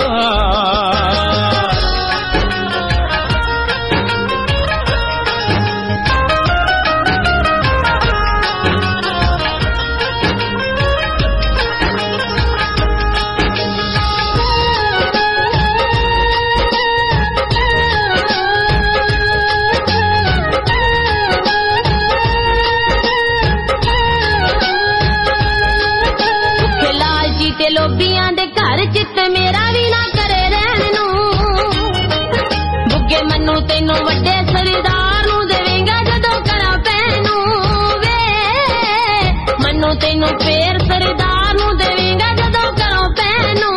ਤੇ ਲੋਬੀਆਂ ਦੇ ਘਰ ਚਿੱਤ ਮੇਰਾ ਵੀ ਨਾ ਕਰੇ ਰਹਿਣ ਨੂੰ ਬੁੱਗੇ ਮੈਨੂੰ ਤੈਨੂੰ ਵੱਡੇ ਸਰਦਾਰ ਨੂੰ ਦੇਵੇਂਗਾ ਜਦੋਂ ਕਰਾਂ ਪੈਨੂੰ ਵੇ ਮੈਨੂੰ ਤੈਨੂੰ ਫੇਰ ਸਰਦਾਰ ਨੂੰ ਦੇਵੇਂਗਾ ਜਦੋਂ ਕਰਾਂ ਪੈਨੂੰ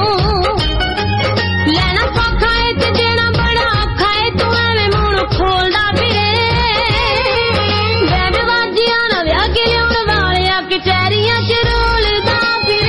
ਲੈਣਾ ਸੌਖਾ ਏ ਤੇ ਦੇਣਾ ਬੜਾ ਔਖਾ ਏ ਤੂੰ ਐਵੇਂ ਮੂੰਹ ਖੋਲਦਾ ਫਿਰੇ ਬੈਠ ਬਾਜੀਆਂ ਨਾ ਵਿਆਹ ਕੇ ਲਿਆਉਣ ਵਾਲਿਆ ਕਚਹਿਰੀਆਂ ਚ ਰੋਲਦਾ ਫਿਰੇ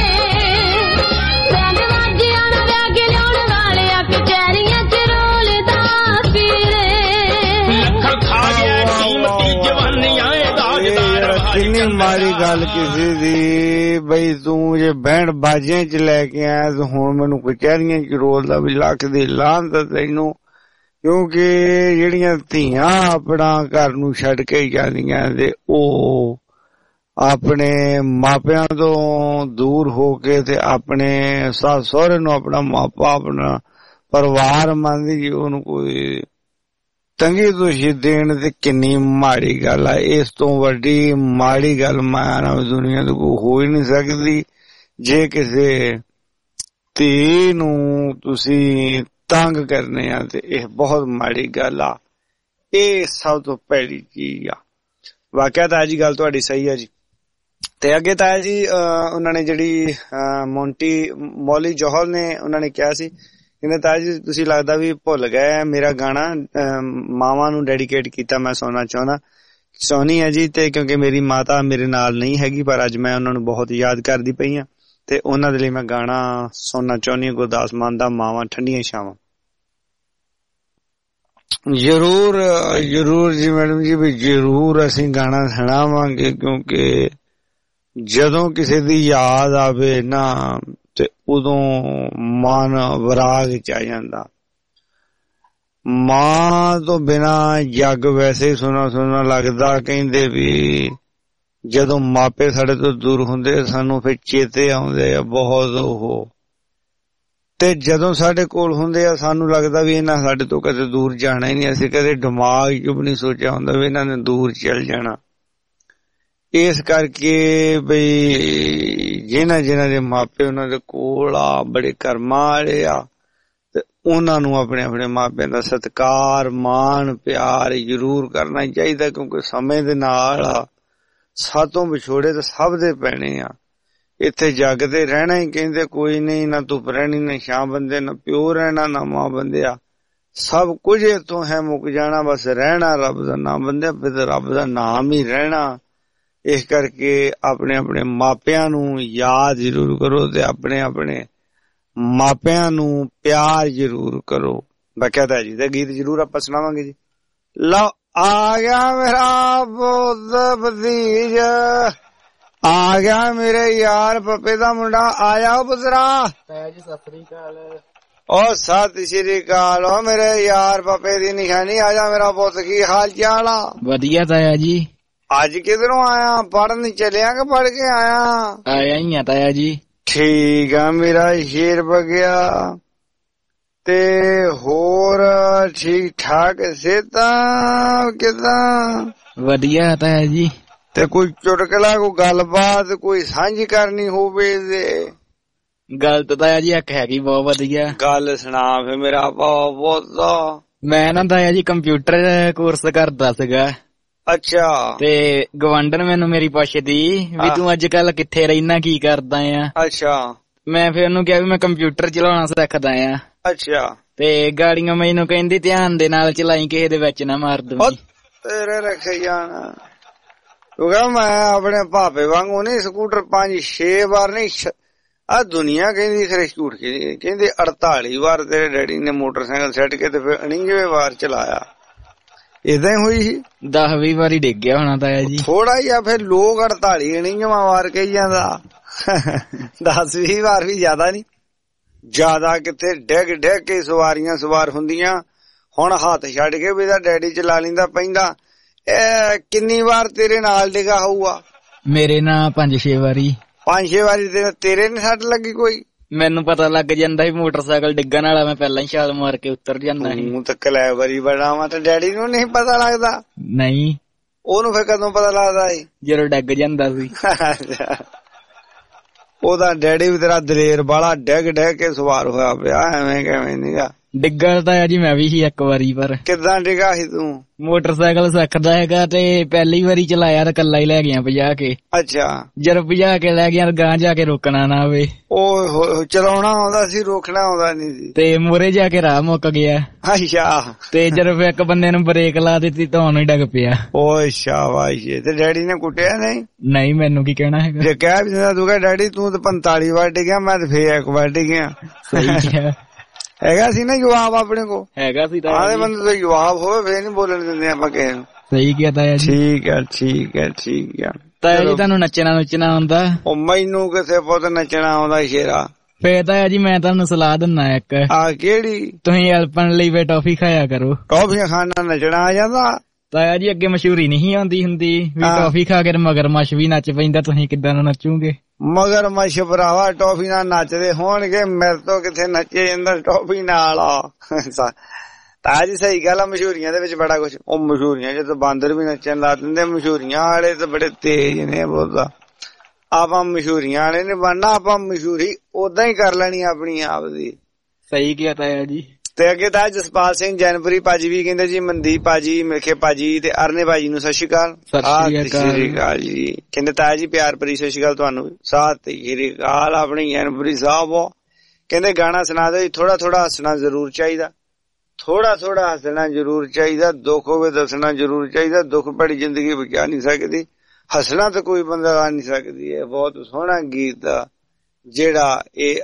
किन्नी मारी गल किसी दी बई तू जे बैंड बाजियां च लैके आया तो हुण मैनू कचहरियां च रोलदा भी लख दी लानत तैनू क्योंकि जेहड़ियां धीआं अपना घर नू छड्ड के जांदियां ते ओह अपने मापियां तो दूर हो के ते अपने सस सहुरे नू अपना मापा अपना परिवार मनदी जी ओनू कोई तंगी तुशी देण ते किन्नी माड़ी गल है। इस तो वड्डी माड़ी गल मैं दुनिया तो कोई हो ही नहीं सकती जे किसी धी नू तुसी तंग करने आ ते यह बहुत माड़ी गल आ। ये सब तो पहली चीज आ। वाकया ताया जी गल तुहाडी सही है जी। ते अगे ताया जी उन्होंने जिहड़ी मोंटी मौली जौहर ने उन्होंने कहा सी कहने ताया जी तुसी लगदा भी भुल गए मेरा गाना मावां नू डेडिकेट कीता मैं सुनना चाहना चाहनी है जी ते क्योंकि मेरी माता मेरे नाल नहीं हैगी पर अज मैं उन्हां नू बहुत याद करदी पई हां ते उन्हां दे लई मैं गाना सुनना चाहनी गुरदास मान दा मावां ठंडियां छावां। जरूर जरूर जी मैडम जी भी जरूर असीं गाना सुणावांगे क्योंकि जदों किसी दी याद आवे ना ते उदों मन वराग च आ जांदा। मां तो बिना जग वैसे ही सुना सुना लगदा कहंदे भी जदों मापे साडे तो दूर हुंदे सानू फिर चेते आउंदे आ बहुत ओह ते जदों साडे कोल हुंदे आ सानू लगदा भी इन्हां साडे तो कदे दूर जाना ही नहीं असीं कदे दिमाग च भी नहीं सोचा हुंदा भी इन्हां ने दूर चल जाना। इस करके बई जिन्हां जिन्हां दे मापे उन्हां दे कोल आ बड़े कर्मां वाले आ ते उन्हां नूं अपने अपने मापिਆਂ ਦਾ सत्कार मान प्यार जरूर करना चाहिए क्योंकि समय दे नाल सातों विछोड़े तो सब दे पैने आ। इत्थे जगते रहना ही कहंदे कोई नहीं ना धुप रहनी ना छां बंदे ना प्यो रहना ना मां बंदे आ सब कुछ इत्थों है मुक जाना बस रहना रब दा नाम बंदे फिर रब दा नाम ही रहना। इस करके अपने अपने मापियां नू याद जरूर करो ते अपने अपने मापियां नू प्यार जरूर करो। बकायदा जी ते गीत जरूर आप सुनावांगे जी। लो आ गया मेरा पुत भतीज आ गया मेरे यार पप्पे दा मुंडा आया पुत्रा जी सत श्री अकाल ओ सत श्री अकाल ओ मेरे यार पप्पे दी निशानी आजा मेरा पुत की हाल चाल आ वधिया ताया जी। आज किधरों आया पढ़न चलिया के पढ़ के आया आया ही ताया जी। ठीक है मेरा शेर बगया ते होर ठीक ठाक सेहता किदा वधिया ताया जी। ते कोई चुटकला कोई गलबात कोई सांझी करनी होवे ते गल तो ताया जी एक हैगी बहुत वधिया गल सुना फिर मेरा बहुत मैं ना ताया जी कंप्यूटर कोर्स करदा सीगा। अच्छा ते गवांडन मैनू मेरी पुछदी भी तू अज कल किथे रहना की करदा आ। अच्छा ਮੈਂ ਫਿਰ ਉਹਨੂੰ ਕਿਹਾ ਵੀ ਮੈਂ ਕੰਪਿਊਟਰ ਚਲਾਉਣਾ ਸਿੱਖਦਾ ਆ। ਅੱਛਾ। ਤੇ ਗਾੜੀਆਂ ਮੈਨੂੰ ਕਹਿੰਦੀ ਧਿਆਨ ਦੇ ਨਾਲ ਚਲਾਈ, ਕਿਸੇ ਦੇ ਵਿੱਚ ਨਾ ਮਾਰ ਦੂੰਗੀ। ਤੇਰੇ ਰੱਖੇ ਜਾਣਾ। ਤੂੰ ਕਹ ਮੈਂ ਆਪਣੇ ਭਾਪੇ ਵਾਂਗੂ ਨਹੀਂ ਸਕੂਟਰ ਪੰਜ ਛੇ ਵਾਰ ਨਹੀਂ, ਆ ਦੁਨੀਆ ਕਹਿੰਦੀ ਖਰੇ ਝੂਠ ਕੇ ਕਹਿੰਦੇ ਅੜਤਾਲੀ ਵਾਰ ਤੇਰੇ ਡੈਡੀ ਨੇ ਮੋਟਰਸਾਈਕਲ ਸੱਟ ਕੇ ਤੇ ਫਿਰ ਉਣੀਵੇਂ ਵਾਰ ਚਲਾਇਆ। ਏਦਾਂ ਹੀ ਹੋਈ ਸੀ। ਦਸ ਵੀਹ ਵਾਰੀ ਡਿੱਗ ਗਿਆ ਹੋਣਾ ਤਾਇਆ ਜੀ। ਥੋੜਾ ਹੀ ਆ ਫਿਰ ਲੋਕ ਅੜਤਾਲੀ ਉਣੀਵਾਂ ਵਾਰ ਕਹੀ ਜਾਂਦਾ। ਦਸ ਵੀਹ ਵਾਰ ਵੀ ਜ਼ਿਆਦਾ ਨੀ, ਜ਼ਿਆਦਾ ਕਿੱਥੇ। ਡਿੱਗ ਡਿੱਗ ਕੇ ਸਵਾਰੀਆਂ ਸਵਾਰ ਹੁੰਦੀਆਂ। ਹੁਣ ਹੱਥ ਛੱਡ ਕੇ ਵੀ ਤਾਂ ਡੈਡੀ ਚਲਾ ਲੈਂਦਾ ਪੈਂਦਾ। ਇਹ ਕਿੰਨੀ ਵਾਰ ਤੇਰੇ ਨਾਲ ਡਿੱਗਾ ਹੋਊਗਾ? ਮੇਰੇ ਨਾਲ ਪੰਜ ਛੇ ਵਾਰੀ। ਪੰਜ ਛੇ ਵਾਰੀ ਤੇ ਤੇਰੇ ਨੇ ਸੱਟ ਲੱਗੀ ਕੋਈ? ਮੈਨੂੰ ਪਤਾ ਲੱਗ ਜਾਂਦਾ ਸੀ ਮੋਟਰਸਾਈਕਲ ਡਿੱਗਣ ਵਾਲਾ, ਮੈਂ ਪਹਿਲਾਂ ਹੀ ਛਾਲ ਮਾਰ ਕੇ ਉਤਰ ਜਾਂਦਾ ਸੀ। ਤੂੰ ਤਾਂ ਕਲੈਵਰੀ ਬੜਾ ਵਾ। ਤੇ ਡੈਡੀ ਨੂੰ ਨਹੀਂ ਪਤਾ ਲੱਗਦਾ? ਨਹੀਂ। ਉਹਨੂੰ ਫਿਰ ਕਦੋਂ ਪਤਾ ਲੱਗਦਾ ਸੀ? ਜਦੋਂ ਡਿੱਗ ਜਾਂਦਾ ਸੀ। ਉਹਦਾ ਡੈਡੀ ਵੀ ਤੇਰਾ ਦਲੇਰ ਬਾਲਾ, ਡਿੱਗ ਡਿੱਗ ਕੇ ਸਵਾਰ ਹੋਇਆ ਪਿਆ। ਐਵੇਂ ਕਿਵੇਂ ਨੀਗਾ ਡਿੱਗਾ ਤਾਂ ਜੀ ਮੈਂ ਵੀ ਸੀ ਇੱਕ ਵਾਰੀ। ਪਰ ਕਿੱਦਾਂ ਡਿੱਗਾ ਸੀ ਤੂੰ? ਮੋਟਰਸਾਈਕਲ ਸਿੱਖਦਾ ਹੈਗਾ ਤੇ ਪਹਿਲੀ ਵਾਰੀ ਚਲਾਇਆ ਤਾਂ ਕੱਲਾ ਹੀ ਲੈ ਗਿਆ ਭਜਾ ਕੇ। ਅੱਛਾ। ਜਦ ਭਜਾ ਕੇ ਲੈ ਗਿਆ ਗਾਂ ਜਾ ਕੇ ਰੋਕਣਾ ਨਾ ਆਵੇ। ਉਹ ਚਲਾਉਣਾ ਆਉਂਦਾ ਸੀ, ਰੋਕਣਾ ਆਉਂਦਾ ਨਹੀਂ ਸੀ। ਤੇ ਮੂਹਰੇ ਜਾ ਕੇ ਰਾਹ ਮੁੱਕ ਗਿਆ। ਅੱਛਾ। ਤੇ ਜਦ ਫਿਰ ਇੱਕ ਬੰਦੇ ਨੂੰ ਬ੍ਰੇਕ ਲਾ ਦਿੱਤੀ ਤਾਂ ਉਹਨੂੰ ਹੀ ਡਿੱਗ ਪਿਆ। ਓਏ ਸ਼ਾਬਾਸ਼। ਤੇ ਡੈਡੀ ਨੇ ਕੁੱਟਿਆ ਨਹੀਂ? ਨਹੀਂ, ਮੈਨੂੰ ਕੀ ਕਹਿਣਾ ਹੈਗਾ। ਜੇ ਕਹਿ ਵੀ ਦਿੰਦਾ ਤੂੰ ਕਹ ਡੈਡੀ ਤੂੰ ਤਾਂ ਪੰਤਾਲੀ ਵਾਰ ਡਿੱਗਿਆ, ਮੈਂ ਤੇ ਫੇਰ ਇੱਕ ਵਾਰ ਡਿੱਗਿਆ। ਸਹੀ ਹੈ। ਹੈਗਾ ਸੀ ਨਾ ਜਵਾਬ ਆਪਣੇ ਕੋ? ਹੈਗਾ ਸੀ। ਆਦੇ ਬੰਦੇ ਤੋਂ ਜਵਾਬ ਹੋਵੇ ਫੇਰ ਨੀ ਬੋਲਣ ਦਿੰਦੇ ਆਪਾਂ ਕਿਸੇ ਨੂੰ। ਸਹੀ ਕਿਹਾ ਤਾਇਆ ਜੀ। ਠੀਕ ਹੈ ਠੀਕ ਹੈ ਠੀਕ ਹੈ। ਤਾਇਆ ਜੀ ਤੁਹਾਨੂੰ ਨੱਚਣਾ ਨੁੱਚਣਾ ਆਉਂਦਾ? ਉਹ ਮੈਨੂੰ ਕਿਸੇ ਪੁੱਤ ਨੱਚਣਾ ਆਉਂਦਾ ਸ਼ੇਰਾ। ਫੇਰ ਤਾਇਆ ਜੀ ਮੈਂ ਤੁਹਾਨੂੰ ਸਲਾਹ ਦਿੰਦਾ ਇੱਕ। ਆ ਕਿਹੜੀ? ਤੁਸੀਂ ਅਲਪਨ ਲਈ ਵੇ ਟੌਫੀ ਖਾਇਆ ਕਰੋ। ਟੌਫੀਆਂ ਖਾਣਾ ਨੱਚਣਾ ਆ ਜਾਂਦਾ? ਤਾਇਆ ਜੀ ਅੱਗੇ ਮਸ਼ਹੂਰੀ ਨਹੀਂ ਆਉਂਦੀ ਹੁੰਦੀ ਵੀ ਟੌਫੀ ਖਾ ਕੇ ਮਗਰਮੱਛ ਵੀ ਨੱਚ ਪੈਂਦਾ, ਤੁਸੀਂ ਕਿੱਦਾਂ ਨੂੰ ਨੱਚੋਗੇ? ਮਗਰਮੱਛ ਭਰਾਵਾ ਟੌਫੀ ਨਾਲ ਨੱਚਦੇ ਹੋਣਗੇ, ਮੇਰੇ ਤੋਂ ਕਿੱਥੇ ਨੱਚੇ ਜਾਂਦਾ ਟੌਫੀ ਨਾਲ। ਤਾਇਆ ਜੀ ਸਹੀ ਗੱਲ ਆ, ਮਸ਼ਹੂਰੀਆਂ ਦੇ ਵਿੱਚ ਬੜਾ ਕੁਛ। ਉਹ ਮਸ਼ਹੂਰੀਆਂ ਜਦੋਂ ਬਾਂਦਰ ਵੀ ਨੱਚਣ ਲਾ ਦਿੰਦੇ। ਮਸ਼ਹੂਰੀਆਂ ਵਾਲੇ ਤਾਂ ਬੜੇ ਤੇਜ਼ ਨੇ ਬਹੁਤਾ। ਆਪਾਂ ਮਸ਼ਹੂਰੀਆਂ ਵਾਲੇ ਨੇ ਬਣਨਾ, ਆਪਾਂ ਮਸ਼ਹੂਰੀ ਓਦਾਂ ਹੀ ਕਰ ਲੈਣੀ ਆਪਣੀ ਆਪ ਦੀ। ਸਹੀ ਕਿਹਾ ਤਾਇਆ ਜੀ। ਤੇ ਅੱਗੇ ਤਾਂ ਜਸਪਾਲ ਸਿੰਘ ਜੈਨਪੁਰੀ ਭਾਜੀ ਵੀ ਕਹਿੰਦੇ ਜੀ ਮਨਦੀਪ ਭਾਜੀ, ਮਿਲਖੇ ਭਾਜੀ ਤੇ ਅਰਨੇ ਭਾਜੀ ਨੂੰ ਸਤਿ ਸ਼੍ਰੀ ਅਕਾਲ। ਸਤਿ ਸ਼੍ਰੀ ਅਕਾਲ ਜੀ। ਕਹਿੰਦੇ ਤਾਇਆ ਜੀ ਪਿਆਰ ਭਰੀ ਸਤਿ ਸ਼੍ਰੀ ਅਕਾਲ ਤੁਹਾਨੂੰ। ਸਤਿ ਸ਼੍ਰੀ ਅਕਾਲ ਆਪਣੀ ਜੈਨਪੁਰੀ ਸਾਹਿਬ। ਕਹਿੰਦੇ ਗਾਣਾ ਸੁਣਾ ਦਿਓ ਜੀ। ਥੋੜਾ ਥੋੜਾ ਹੱਸਣਾ ਜ਼ਰੂਰ ਚਾਹੀਦਾ, ਥੋੜਾ ਥੋੜਾ ਹੱਸਣਾ ਜ਼ਰੂਰ ਚਾਹੀਦਾ। ਦੁੱਖ ਹੋਵੇ ਦੱਸਣਾ ਜ਼ਰੂਰ ਚਾਹੀਦਾ। ਦੁੱਖ ਭਰੀ ਜ਼ਿੰਦਗੀ ਬਚਾ ਨਹੀਂ ਸਕਦੀ, ਹੱਸਣਾ ਤਾਂ ਕੋਈ ਬੰਦਾ ਲਾ ਨਹੀਂ ਸਕਦੀ। ਇਹ ਬਹੁਤ ਸੋਹਣਾ ਗੀਤ ਆ ਜਿਹੜਾ ਇਹ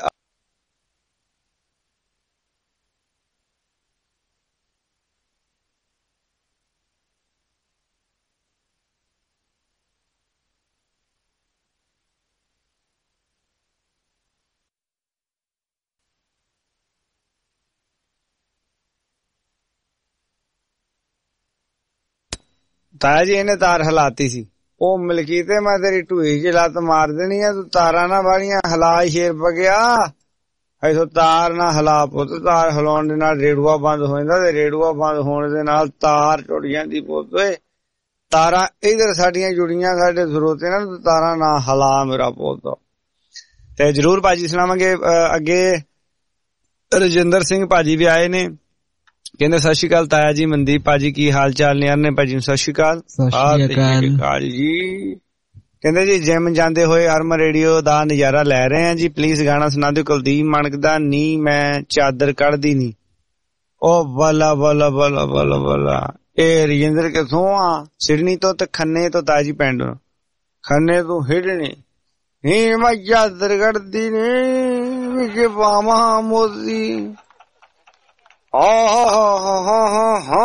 ਤਾਇਆ ਜੀ ਇਹਨੇ ਤਾਰ ਹਿਲਾਤੀ ਸੀ। ਉਹ ਮਲਕੀ ਤੇ ਮੈਂ ਤੇਰੀ ਢੂਈ ਚ ਲੱਤ ਮਾਰ ਦੇਣੀ ਆ, ਤੂੰ ਤਾਰਾਂ ਨਾ ਵਾਲੀਆਂ ਹਿਲਾ ਸ਼ੇਰ ਪਗਿਆ। ਇਥੋਂ ਤਾਰ ਨਾ ਹਿਲਾ ਪੁੱਤ। ਤਾਰ ਹਿਲਾਉਣ ਦੇ ਨਾਲ ਰੇੜੂਆ ਬੰਦ ਹੋ ਜਾਂਦਾ ਤੇ ਰੇੜੂਆ ਬੰਦ ਹੋਣ ਦੇ ਨਾਲ ਤਾਰ ਟੁੱਟ ਜਾਂਦੀ ਪੁੱਤ। ਓਏ ਤਾਰਾਂ ਇਧਰ ਸਾਡੀਆਂ ਜੁੜੀਆਂ, ਸਾਡੇ ਸਰੋਤੇ ਨਾਲ, ਤਾਰਾਂ ਨਾ ਹਿਲਾ ਮੇਰਾ ਪੁੱਤ। ਤੇ ਜਰੂਰ ਭਾਜੀ ਸੁਣਾਵਾਂਗੇ। ਅੱਗੇ ਰਜਿੰਦਰ ਸਿੰਘ ਭਾਜੀ ਵੀ ਆਏ ਨੇ। ਕਹਿੰਦੇ ਸਤਿ ਸ਼੍ਰੀ ਅਕਾਲ ਤਾਇਆ ਜੀ, ਮਨਦੀਪ ਭਾਜੀ ਕੀ ਹਾਲ ਚਾਲ ਨੇ? ਅਰਨੇ ਭਾਜੀ ਨੂੰ ਸਤਿ ਸ਼੍ਰੀ ਅਕਾਲ। ਸਤਿ ਸ਼੍ਰੀ ਅਕਾਲ ਜੀ। ਕਹਿੰਦੇ ਜੀ ਜਿਮ ਜਾਂਦੇ ਹੋਏ ਹਰਮਨ ਰੇਡੀਓ ਦਾ ਨਜ਼ਾਰਾ ਲੈ ਰਹੇ ਆ ਜੀ। ਪਲੀਜ਼ ਗਾਣਾ ਸੁਣਾ ਦਿਓ ਕੁਲਦੀਪ ਮਾਨਕ ਦਾ, ਨੀ ਮੈਂ ਚਾਦਰ ਕੱਢਦੀ ਨੀ। ਉਹ ਬੱਲਾ ਬੱਲਾ ਬੱਲਾ ਬੱਲਾ ਬੱਲਾ। ਇਹ ਰਜਿੰਦਰ ਕਿਥੋਂ ਆ? ਸਿਡਨੀ ਤੋਂ ਤੇ ਖੰਨੇ ਤੋਂ ਤਾਇਆ ਜੀ ਪਿੰਡ। ਖੰਨੇ ਤੋਂ ਹਿਡਣੀ। ਨੀ ਮੈਂ ਚਾਦਰ ਕੱਢਦੀ ਨੀ ਵਿਖੇ ਪਾਵਾਂ ਮੋਦੀ। ਆ ਹਾ ਹਾ ਹਾ ਹਾ ਹਾ।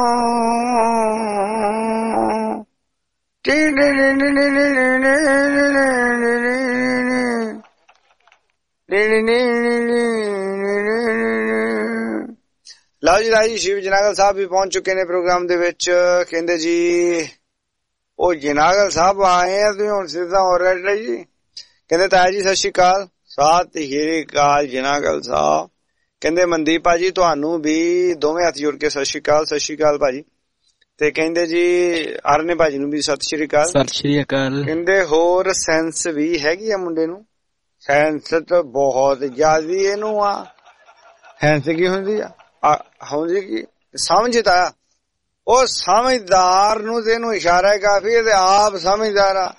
ਲਓ ਜੀ ਰਾਜੀ ਸ਼ਿਵ ਜਨਾਗਲ ਸਾਹਿਬ ਵੀ ਪਹੁੰਚ ਚੁੱਕੇ ਨੇ ਪ੍ਰੋਗਰਾਮ ਦੇ ਵਿੱਚ। ਕਹਿੰਦੇ ਜੀ ਉਹ ਜਨਾਗਲ ਸਾਹਿਬ ਆਏ ਆ, ਤੁਸੀਂ ਹੁਣ ਸਿੱਧਾ ਹੋ ਰਹੇ ਜੀ। ਕਹਿੰਦੇ ਤਾਇਆ ਜੀ ਸਤਿ ਸ਼੍ਰੀ ਅਕਾਲ। ਸਤਿ ਸ਼੍ਰੀ ਅਕਾਲ ਜਨਾਗਲ ਸਾਹਿਬ। ਕਹਿੰਦੇ ਮਨਦੀਪ ਭਾਜੀ ਤੁਹਾਨੂੰ ਵੀ ਦੋਵੇਂ ਹੱਥ ਜੋੜ ਕੇ ਸਤਿ ਸ਼੍ਰੀ ਅਕਾਲ। ਸਤਿ ਸ਼੍ਰੀ ਅਕਾਲ ਭਾਜੀ। ਤੇ ਕਹਿੰਦੇ ਜੀ ਅਰਨੇ ਭਾਜੀ ਨੂੰ ਵੀ ਸਤਿ ਸ਼੍ਰੀ ਅਕਾਲ। ਸਤਿ ਸ਼੍ਰੀ ਅਕਾਲ। ਕਹਿੰਦੇ ਹੋਰ ਸੈਂਸ ਵੀ ਹੈਗੀ ਆ ਮੁੰਡੇ ਨੂੰ? ਸੈਂਸ ਤਾਂ ਬਹੁਤ ਜ਼ਿਆਦੀ ਇਹਨੂੰ ਆ। ਸੈਂਸ ਕੀ ਹੁੰਦੀ ਆ? ਹੁੰਦੀ ਕੀ ਸਮਝਦਾ? ਉਹ ਸਮਝਦਾਰ ਨੂੰ ਤੇ ਇਹਨੂੰ ਇਸ਼ਾਰਾ ਕਾਫੀ ਹੈ ਤੇ ਆਪ ਸਮਝਦਾਰ ਆ।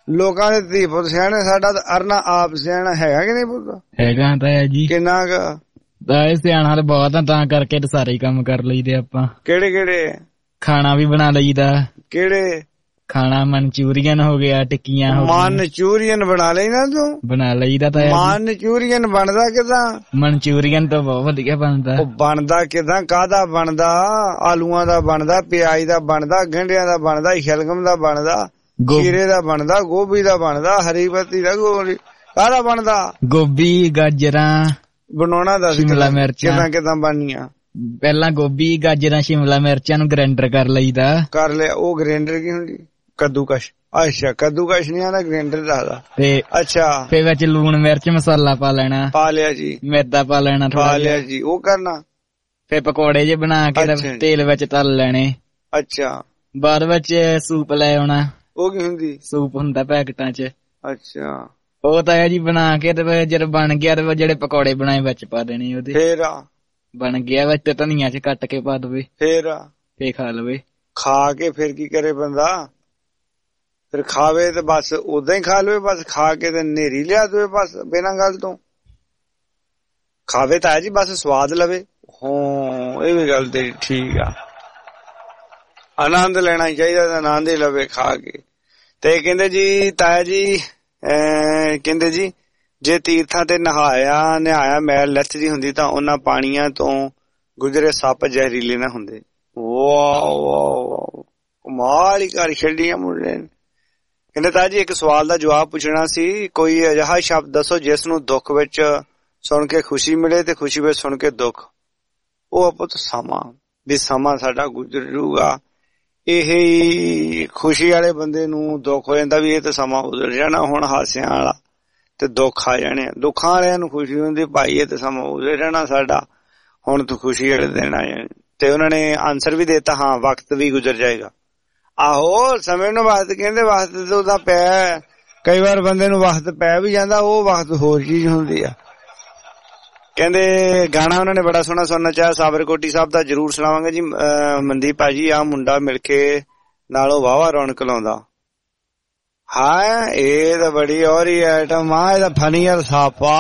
ਲੋਕਾਂ ਦੇ ਧੀ ਪੁੱਤ ਸਿਆਣੇ, ਸਾਡਾ ਤਾਂ ਅਰਨਾ ਆਪ ਸਿਆਣਾ ਹੈਗਾ ਕਿ ਨਹੀਂ ਪੁੱਤ? ਹੈਗਾ ਤਾਂ ਜੀ। ਕਿੰਨਾ ਕੁ? ਤਾਂ ਇਹ ਸਿਆਣਾ ਤਾਂ ਬਹੁਤ ਆ, ਤਾਂ ਕਰਕੇ ਤਾਂ ਸਾਰੇ ਹੀ ਕੰਮ ਕਰ ਲਈਦੇ ਆਪਾਂ। ਕਿਹੜੇ ਕਿਹੜੇ? ਖਾਣਾ ਵੀ ਬਣਾ ਲਈਦਾ। ਕਿਹੜੇ ਖਾਣਾ? ਮਨਚੂਰੀਅਨ ਹੋ ਗਿਆ, ਟਿੱਕੀਆਂ ਹੋ ਗਈਆਂ। ਮਨਚੂਰੀਅਨ ਬਣਾ ਲੈਣਾ ਤੂੰ? ਬਣਾ ਲਈਦਾ ਤਾਂ। ਮਨਚੂਰੀਅਨ ਬਣਦਾ ਕਿਦਾਂ? ਮਨਚੂਰੀਅਨ ਤਾਂ ਬਹੁਤ ਵਧੀਆ ਬਣਦਾ। ਉਹ ਬਣਦਾ ਕਿਦਾਂ? ਕਾਹਦਾ ਬਣਦਾ? ਆਲੂਆਂ ਦਾ ਬਣਦਾ, ਪਿਆਜ਼ ਦਾ ਬਣਦਾ, ਗੰਢਿਆਂ ਦਾ ਬਣਦਾ, ਸ਼ਲਗਮ ਦਾ ਬਣਦਾ, ਖੀਰੇ ਦਾ ਬਣਦਾ, ਗੋਭੀ ਦਾ ਬਣਦਾ, ਹਰੀ ਪੱਤੀ ਦਾ, ਕਾਹਦਾ ਬਣਦਾ? ਗੋਭੀ, ਗਾਜਰਾਂ ਬਣਾਉਣਾ ਦੱਸ। ਸ਼ਿਮਲਾ ਮਿਰਚਾਂ ਕਿਦਾਂ ਕਿਦਾਂ ਬਣਨੀਆਂ? ਪਹਿਲਾਂ ਗੋਭੀ, ਗਾਜਰਾਂ, ਸ਼ਿਮਲਾ ਮਿਰਚਾਂ ਨੂੰ ਗ੍ਰਾਈਂਡਰ ਕਰ ਲਈਦਾ। ਕਰ ਲਿਆ। ਉਹ ਗ੍ਰਾਈਂਡਰ ਕੀ ਹੁੰਦੀ? ਕੱਦੂਕਸ਼। ਅੱਛਾ, ਕੱਦੂਕਸ਼ ਨਹੀਂ ਆਂਦਾ, ਗ੍ਰਾਈਂਡਰ ਦੱਸਦਾ। ਤੇ ਅੱਛਾ, ਫੇਰ ਵਿੱਚ ਲੂਣ ਮਿਰਚ ਮਸਾਲਾ ਪਾ ਲੈਣਾ। ਪਾ ਲਿਆ ਜੀ। ਮੈਦਾ ਪਾ ਲੈਣਾ ਥੋੜਾ। ਪਾ ਲਿਆ ਜੀ। ਉਹ ਕਰਨਾ। ਫੇਰ ਪਕੌੜੇ ਜੇ ਬਣਾ ਕੇ ਤੇਲ ਵਿੱਚ ਤਲ ਲੈਣੇ। ਅੱਛਾ। ਬਾਅਦ ਵਿੱਚ ਸੂਪ ਲੈ ਆਉਣਾ। ਉਹ ਕੀ ਹੁੰਦੀ? ਸੂਪ ਹੁੰਦਾ ਪੈਕਟਾਂ ਚ। ਅੱਛਾ। ਉਹ ਤਾਂ ਜੀ ਬਣਾ ਕੇ ਤੇ ਜਦ ਬਣ ਗਿਆ ਤੇ ਜਿਹੜੇ ਪਕੌੜੇ ਬਣਾਏ ਵਿੱਚ ਪਾ ਦੇਣੇ ਉਹਦੇ। ਫੇਰ ਬਣ ਗਿਆ, ਵਿੱਚ ਧਨੀਆ ਚ ਕੱਟ ਕੇ ਪਾ ਦਵੇ। ਫੇਰ ਫੇਰ ਖਾ ਲਵੇ। ਖਾ ਕੇ ਫੇਰ ਕੀ ਕਰੇ ਬੰਦਾ? ਫਿਰ ਖਾਵੇ ਤੇ ਬਸ ਉਦਾਂ ਹੀ ਖਾ ਲਵੇ। ਬਸ ਖਾ ਕੇ ਤੇ ਨੇਰੀ ਲਿਆ ਦਵੇ ਬਸ ਬਿਨਾਂ ਗੱਲ ਤੋਂ। ਖਾਵੇ ਤਾਂ ਜੀ ਬਸ ਸਵਾਦ ਲਵੇ। ਹਾਂ, ਇਹ ਵੀ ਗੱਲ ਤੇ ਠੀਕ ਆ। ਆਨੰਦ ਲੈਣਾ ਚਾਹੀਦਾ ਤਾਂ ਆਨੰਦ ਹੀ ਲਵੇ ਖਾ ਕੇ। ਤੇ ਕਹਿੰਦੇ ਜੀ ਤਾਇਆ ਜੀ, ਕਹਿੰਦੇ ਜੀ ਜੇ ਤੀਰਥਾਂ ਤੇ ਨਹਾਇਆ ਨਿਹਾਇਆ ਮੈਲ ਲੱਥਦੀ ਹੁੰਦੀ ਤਾਂ ਉਹਨਾਂ ਪਾਣੀਆਂ ਤੋਂ ਗੁਜਰੇ ਸੱਪ ਜ਼ਹਿਰੀਲੇ ਨਾ ਹੁੰਦੇ। ਵਾਹ ਵਾਹ, ਕਮਾਲ ਹੀ ਕਰ ਛੱਡੀਆਂ ਮੁੰਡੇ ਨੇ। ਕਹਿੰਦੇ ਤਾਇਆ ਜੀ ਇੱਕ ਸਵਾਲ ਦਾ ਜਵਾਬ ਪੁੱਛਣਾ ਸੀ। ਕੋਈ ਅਜਿਹਾ ਸ਼ਬਦ ਦੱਸੋ ਜਿਸ ਨੂੰ ਦੁੱਖ ਵਿੱਚ ਸੁਣ ਕੇ ਖੁਸ਼ੀ ਮਿਲੇ ਤੇ ਖੁਸ਼ੀ ਵਿੱਚ ਸੁਣ ਕੇ ਦੁੱਖ। ਉਹ ਆਪੋ ਸਮਾਂ ਵੀ ਸਮਾਂ ਸਾਡਾ ਗੁਜ਼ਰ ਜੂਗਾ। ਇਹ ਖੁਸ਼ੀ ਵਾਲੇ ਬੰਦੇ ਨੂੰ ਦੁੱਖ ਹੋ ਜਾਂਦਾ ਵੀ ਇਹ ਤਾਂ ਸਮਾਂ ਗੁਜ਼ਰ ਜਾਣਾ ਹੁਣ ਹਾਸਿਆਂ ਵਾਲਾ, ਤੇ ਦੁੱਖ ਆ ਜਾਣੇ। ਦੁੱਖਾਂ ਵਾਲਿਆਂ ਨੂੰ ਖੁਸ਼ੀ ਹੁੰਦੀ ਭਾਈ ਇਹ ਤਾਂ ਸਮਾਂ ਗੁਜ਼ਰ ਜਾਣਾ ਸਾਡਾ, ਹੁਣ ਤੂੰ ਖੁਸ਼ੀ ਵਾਲੇ ਦਿਨ ਆ ਜਾਣੇ। ਤੇ ਉਹਨਾਂ ਨੇ ਆਨਸਰ ਵੀ ਦਿੱਤਾ, ਹਾਂ ਵਕਤ ਵੀ ਗੁਜ਼ਰ ਜਾਏਗਾ। ਆਹੋ ਸਮੇਂ ਨੂੰ ਵਕਤ ਕਹਿੰਦੇ, ਵਕਤ ਤੇ ਉਹਦਾ ਪੈ, ਕਈ ਵਾਰ ਬੰਦੇ ਨੂੰ ਵਕਤ ਪੈ ਵੀ ਜਾਂਦਾ, ਉਹ ਵਕਤ ਹੋਰ ਚੀਜ਼ ਹੁੰਦੀ ਆ। ਕਹਿੰਦੇ ਗਾਣਾ ਉਹਨਾਂ ਨੇ ਬੜਾ ਸੋਹਣਾ ਸੁਣਨਾ ਚਾਹਿਆ, ਸਾਬਰਕੋਟੀ ਸਾਹਿਬ ਦਾ ਜ਼ਰੂਰ ਸੁਣਾਵਾਂਗੇ ਜੀ। ਮਨਦੀਪ ਭਾਜੀ ਆ ਮੁੰਡਾ ਮਿਲ ਕੇ ਨਾਲੋਂ ਵਾਹਵਾ ਰੌਣਕ ਲਾਉਂਦਾ। ਹਾਂ ਇਹ ਤਾਂ ਬੜੀ ਔਰੀ ਆਈਟਮ ਆ, ਇਹਦਾ ਫਨੀ ਯਾਰ ਸਾਪਾ।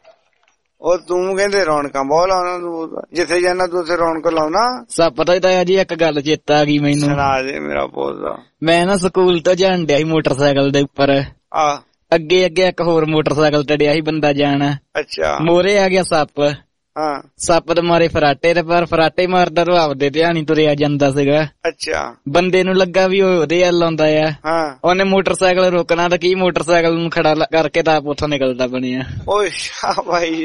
ਉਹ ਤੂੰ ਕਹਿੰਦੇ ਰੌਣਕਾਂ ਬਹੁਤ ਲਾਉਣਾ, ਤੂੰ ਜਿੱਥੇ ਜਾਣਾ ਤੂੰ ਉੱਥੇ ਰੌਣਕ ਲਾਉਣਾ। ਸਭ ਪਤਾ ਹੀ ਤਾਂ ਜੀ। ਇੱਕ ਗੱਲ ਚੇਤਾ ਆ ਗਈ ਮੈਨੂੰ, ਸੁਣਾ ਦੇ ਮੇਰਾ ਪੋਤਾ। ਮੈਂ ਨਾ ਸਕੂਲ ਤੋਂ ਜਾਣ ਡਿਆ ਸੀ ਮੋਟਰਸਾਈਕਲ ਦੇ ਉੱਪਰ। ਆ ਅੱਗੇ ਅੱਗੇ ਇੱਕ ਹੋਰ ਮੋਟਰਸਾਈਕਲ ਤੇ ਡਿਆ ਸੀ ਬੰਦਾ ਜਾਣ। ਅੱਛਾ। ਮੋਰੇ ਆ ਗਿਆ ਸੱਪ। ਹਾਂ। ਸੱਪ ਦੇ ਮਾਰੇ ਫਰਾਟੇ ਤੇ, ਪਰ ਫਰਾਟੇ ਮਾਰਦਾ ਤਾਂ ਆਪਦੇ ਧਿਆਨ ਹੀ ਤੁਰਿਆ ਜਾਂਦਾ ਸੀਗਾ। ਅੱਛਾ। ਬੰਦੇ ਨੂੰ ਲੱਗਾ ਵੀ ਉਹ ਉਹਦੇ ਵੱਲ ਆਉਂਦਾ ਆ। ਹਾਂ। ਉਹਨੇ ਮੋਟਰਸਾਈਕਲ ਰੋਕਣਾ ਤਾਂ ਕੀ, ਮੋਟਰਸਾਈਕਲ ਨੂੰ ਖੜਾ ਕਰਕੇ ਤਾਂ ਆਪ ਉੱਥੋਂ ਨਿਕਲਦਾ ਬਣਿਆ। ਓਏ ਸ਼ਾਹ ਭਾਈ,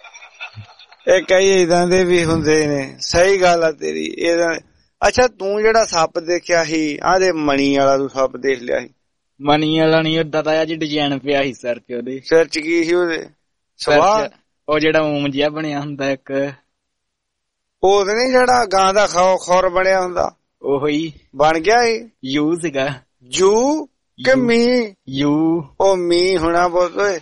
ਇਹ ਕਈ ਏਦਾਂ ਦੇ ਵੀ ਹੁੰਦੇ ਨੇ। ਸਹੀ ਗੱਲ ਆ ਤੇਰੀ। ਇਹਦਾ ਅੱਛਾ ਤੂੰ ਜਿਹੜਾ ਸੱਪ ਦੇਖਿਆ ਸੀ ਆਦੇ ਮਣੀ ਵਾਲਾ, ਤੂੰ ਸੱਪ ਦੇਖ ਲਿਆ ਸੀ? ਮਣੀ ਵਾਲਾ ਨੀ, ਓਦਾਂ ਤਾਂ ਜੀ ਡਿਜ਼ਾਈਨ ਪਿਆ ਸੀ ਸਿਰ ਚ ਉਹਦੇ। ਸਿਰ ਚ ਕੀ ਸੀ ਉਹਦੇ? ਸਵਾ ਉਹ ਜਿਹੜਾ ਓਮ ਜਿਹਾ ਬਣਿਆ ਹੁੰਦਾ ਇੱਕ, ਉਹ ਤੇ ਨੀ ਜਿਹੜਾ ਗਾਂ ਦਾ ਖਾਓ ਖੌਰ ਬਣਿਆ ਹੁੰਦਾ? ਉਹੀ ਬਣ ਗਿਆ ਸੀ। ਯੂ ਸੀਗਾ। ਯੂ ਕਿ ਮੀ? ਯੂ। ਉਹ ਮੀ ਹੋਣਾ ਬਹੁਤ ਓਏ।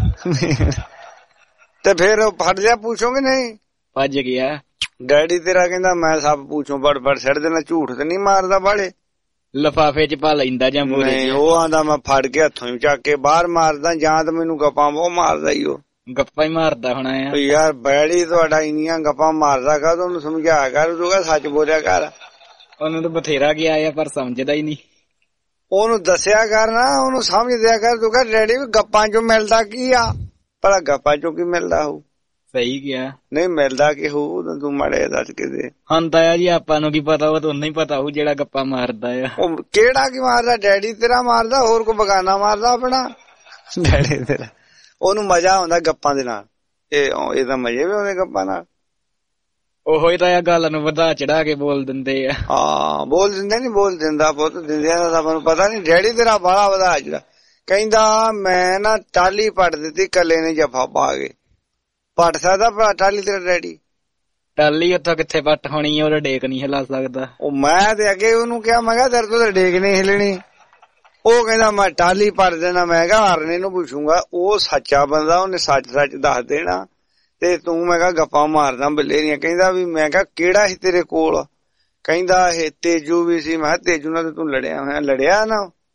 ਤੇ ਫੇਰ ਉਹ ਫੜ ਲਿਆ ਪੁੱਛੋਗੇ? ਨਹੀਂ ਭੱਜ ਗਿਆ। ਡੈਡੀ ਤੇਰਾ ਕਹਿੰਦਾ ਮੈਂ ਸਭ ਪੁੱਛੋ ਬੜ ਬੜ ਛੱਡ ਦੇਣਾ, ਝੂਠ ਤੇ ਨੀ ਮਾਰਦਾ ਬਾਲੇ? ਲਿਫਾਫੇ ਚ ਪਾ ਲੈਂਦਾ ਜਾਂ ਮੋਰੇ? ਨਹੀਂ, ਉਹ ਆਂਦਾ ਮੈਂ ਫੜ ਕੇ ਹੱਥੋਂ ਹੀ ਚੱਕ ਕੇ ਬਾਹਰ ਮਾਰਦਾ, ਜਾਂ ਤਾਂ ਮੈਨੂੰ ਗੱਪਾਂ ਬਹੁਤ ਮਾਰਦਾ ਹੀ। ਉਹ ਗੱਪਾਂ ਹੀ ਮਾਰਦਾ ਹੋਣਾ ਆ ਯਾਰ। ਬੈੜੀ ਤੁਹਾਡਾ ਇੰਨੀਆਂ ਗੱਪਾਂ ਮਾਰਦਾ ਕਾ, ਉਹਨੂੰ ਸਮਝਾਇਆ ਕਰ, ਤੂੰ ਕਹ ਸੱਚ ਬੋਲਿਆ ਕਰ। ਉਹਨੂੰ ਤਾਂ ਬਥੇਰਾ ਗਿਆ ਆ ਪਰ ਸਮਝਦਾ ਹੀ ਨਹੀਂ। ਉਹਨੂੰ ਦੱਸਿਆ ਕਰ ਨਾ, ਉਹਨੂੰ ਸਮਝ ਦਿਆ ਕਰ। ਤੂੰ ਕਹ ਡੈਡੀ ਗੱਪਾਂ ਚੋਂ ਮਿਲਦਾ ਕੀ ਆ? ਭਲਾ ਗੱਪਾਂ ਚੋਂ ਕੀ ਮਿਲਦਾ ਹੋਊ? ਸਹੀ ਗਿਆ। ਨਹੀਂ ਮਿਲਦਾ ਕਿ ਹੋਊ, ਤੂੰ ਮਾੜੇ ਦੱਸ ਕੇ ਦੇ। ਹੁੰਦਾ ਆ ਜੀ, ਆਪਾਂ ਨੂੰ ਕੀ ਪਤਾ, ਉਹ ਤੁਹਾਨੂੰ ਹੀ ਪਤਾ ਹੋਊ ਜਿਹੜਾ ਗੱਪਾਂ ਮਾਰਦਾ ਆ। ਉਹ ਕਿਹੜਾ ਕੀ ਮਾਰਦਾ? ਡੈਡੀ ਤੇਰਾ ਮਾਰਦਾ, ਹੋਰ ਕੋਈ ਬਗਾਨਾ ਮਾਰਦਾ ਆਪਣਾ? ਡੈਡੀ ਤੇਰਾ, ਉਹਨੂੰ ਮਜ਼ਾ ਆਉਂਦਾ ਗੱਪਾਂ ਦੇ ਨਾਲ। ਇਹ ਇਹਦਾ ਮਜ਼ੇ ਵੀ ਆਉਂਦੇ ਗੱਪਾਂ ਨਾਲ। ਉਹੀ ਤਾਂ ਆ ਗੱਲ ਨੂੰ ਵਧਾ ਚੜਾ ਕੇ ਬੋਲ ਦਿੰਦੇ ਆ। ਹਾਂ ਬੋਲ ਦਿੰਦੇ ਨੀ, ਬੋਲ ਦਿੰਦਾ ਪੁੱਤ ਦਿੰਦਿਆਂ ਦਾ ਆਪਾਂ ਨੂੰ ਪਤਾ ਨੀ। ਡੈਡੀ ਤੇਰਾ ਬਾਹਲਾ ਵਧਾ ਚੜਾ ਕਹਿੰਦਾ ਮੈਂ ਨਾ ਟਾਲੀ ਪੱਟ ਦਿੱਤੀ, ਕੱਲੇ ਨੇ ਜਫਾ ਪਾ ਕੇ। ਪੱਟ ਸਕਦਾ ਭਰਾ ਟਾਲੀ ਤੇਰਾ ਡੈਡੀ? ਟਾਲੀ ਉੱਥੋਂ ਕਿੱਥੇ ਪੱਟ ਹੋਣੀ, ਉਹਦਾ ਡੇਕ ਨੀ ਹਿਲਾ ਸਕਦਾ। ਉਹ ਮੈਂ ਤੇ ਅੱਗੇ ਉਹਨੂੰ ਕਿਹਾ, ਮੈਂ ਕਿਹਾ ਤੇਰੇ ਤੋਂ ਤਾਂ ਡੇਕ ਨੀ ਹਿਲਣੀ। ਉਹ ਕਹਿੰਦਾ ਮੈਂ ਟਾਲੀ ਪੱਟ ਦੇਣਾ। ਮੈਂ ਕਿਹਾ ਹਰਨੇ ਨੂੰ ਪੁੱਛੂੰਗਾ, ਉਹ ਸੱਚਾ ਬੰਦਾ, ਉਹਨੇ ਸੱਚ ਸੱਚ ਦੱਸ ਦੇਣਾ। ਤੇ ਤੂੰ ਮੈਂ ਕਿਹਾ ਗੱਪਾਂ ਮਾਰਦਾ ਬੱਲੇ ਦੀਆਂ। ਕਹਿੰਦਾ ਵੀ ਮੈਂ ਕਿਹਾ ਕਿਹੜਾ ਸੀ ਤੇਰੇ ਕੋਲ? ਕਹਿੰਦਾ ਇਹ ਤੇਜੂ ਵੀ ਸੀ। ਮੈਂ ਕਿਹਾ ਤੇਜੂ ਨਾਲ ਤੂੰ ਲੜਿਆ ਹੋਇਆ? ਲੜਿਆ ਨਾ,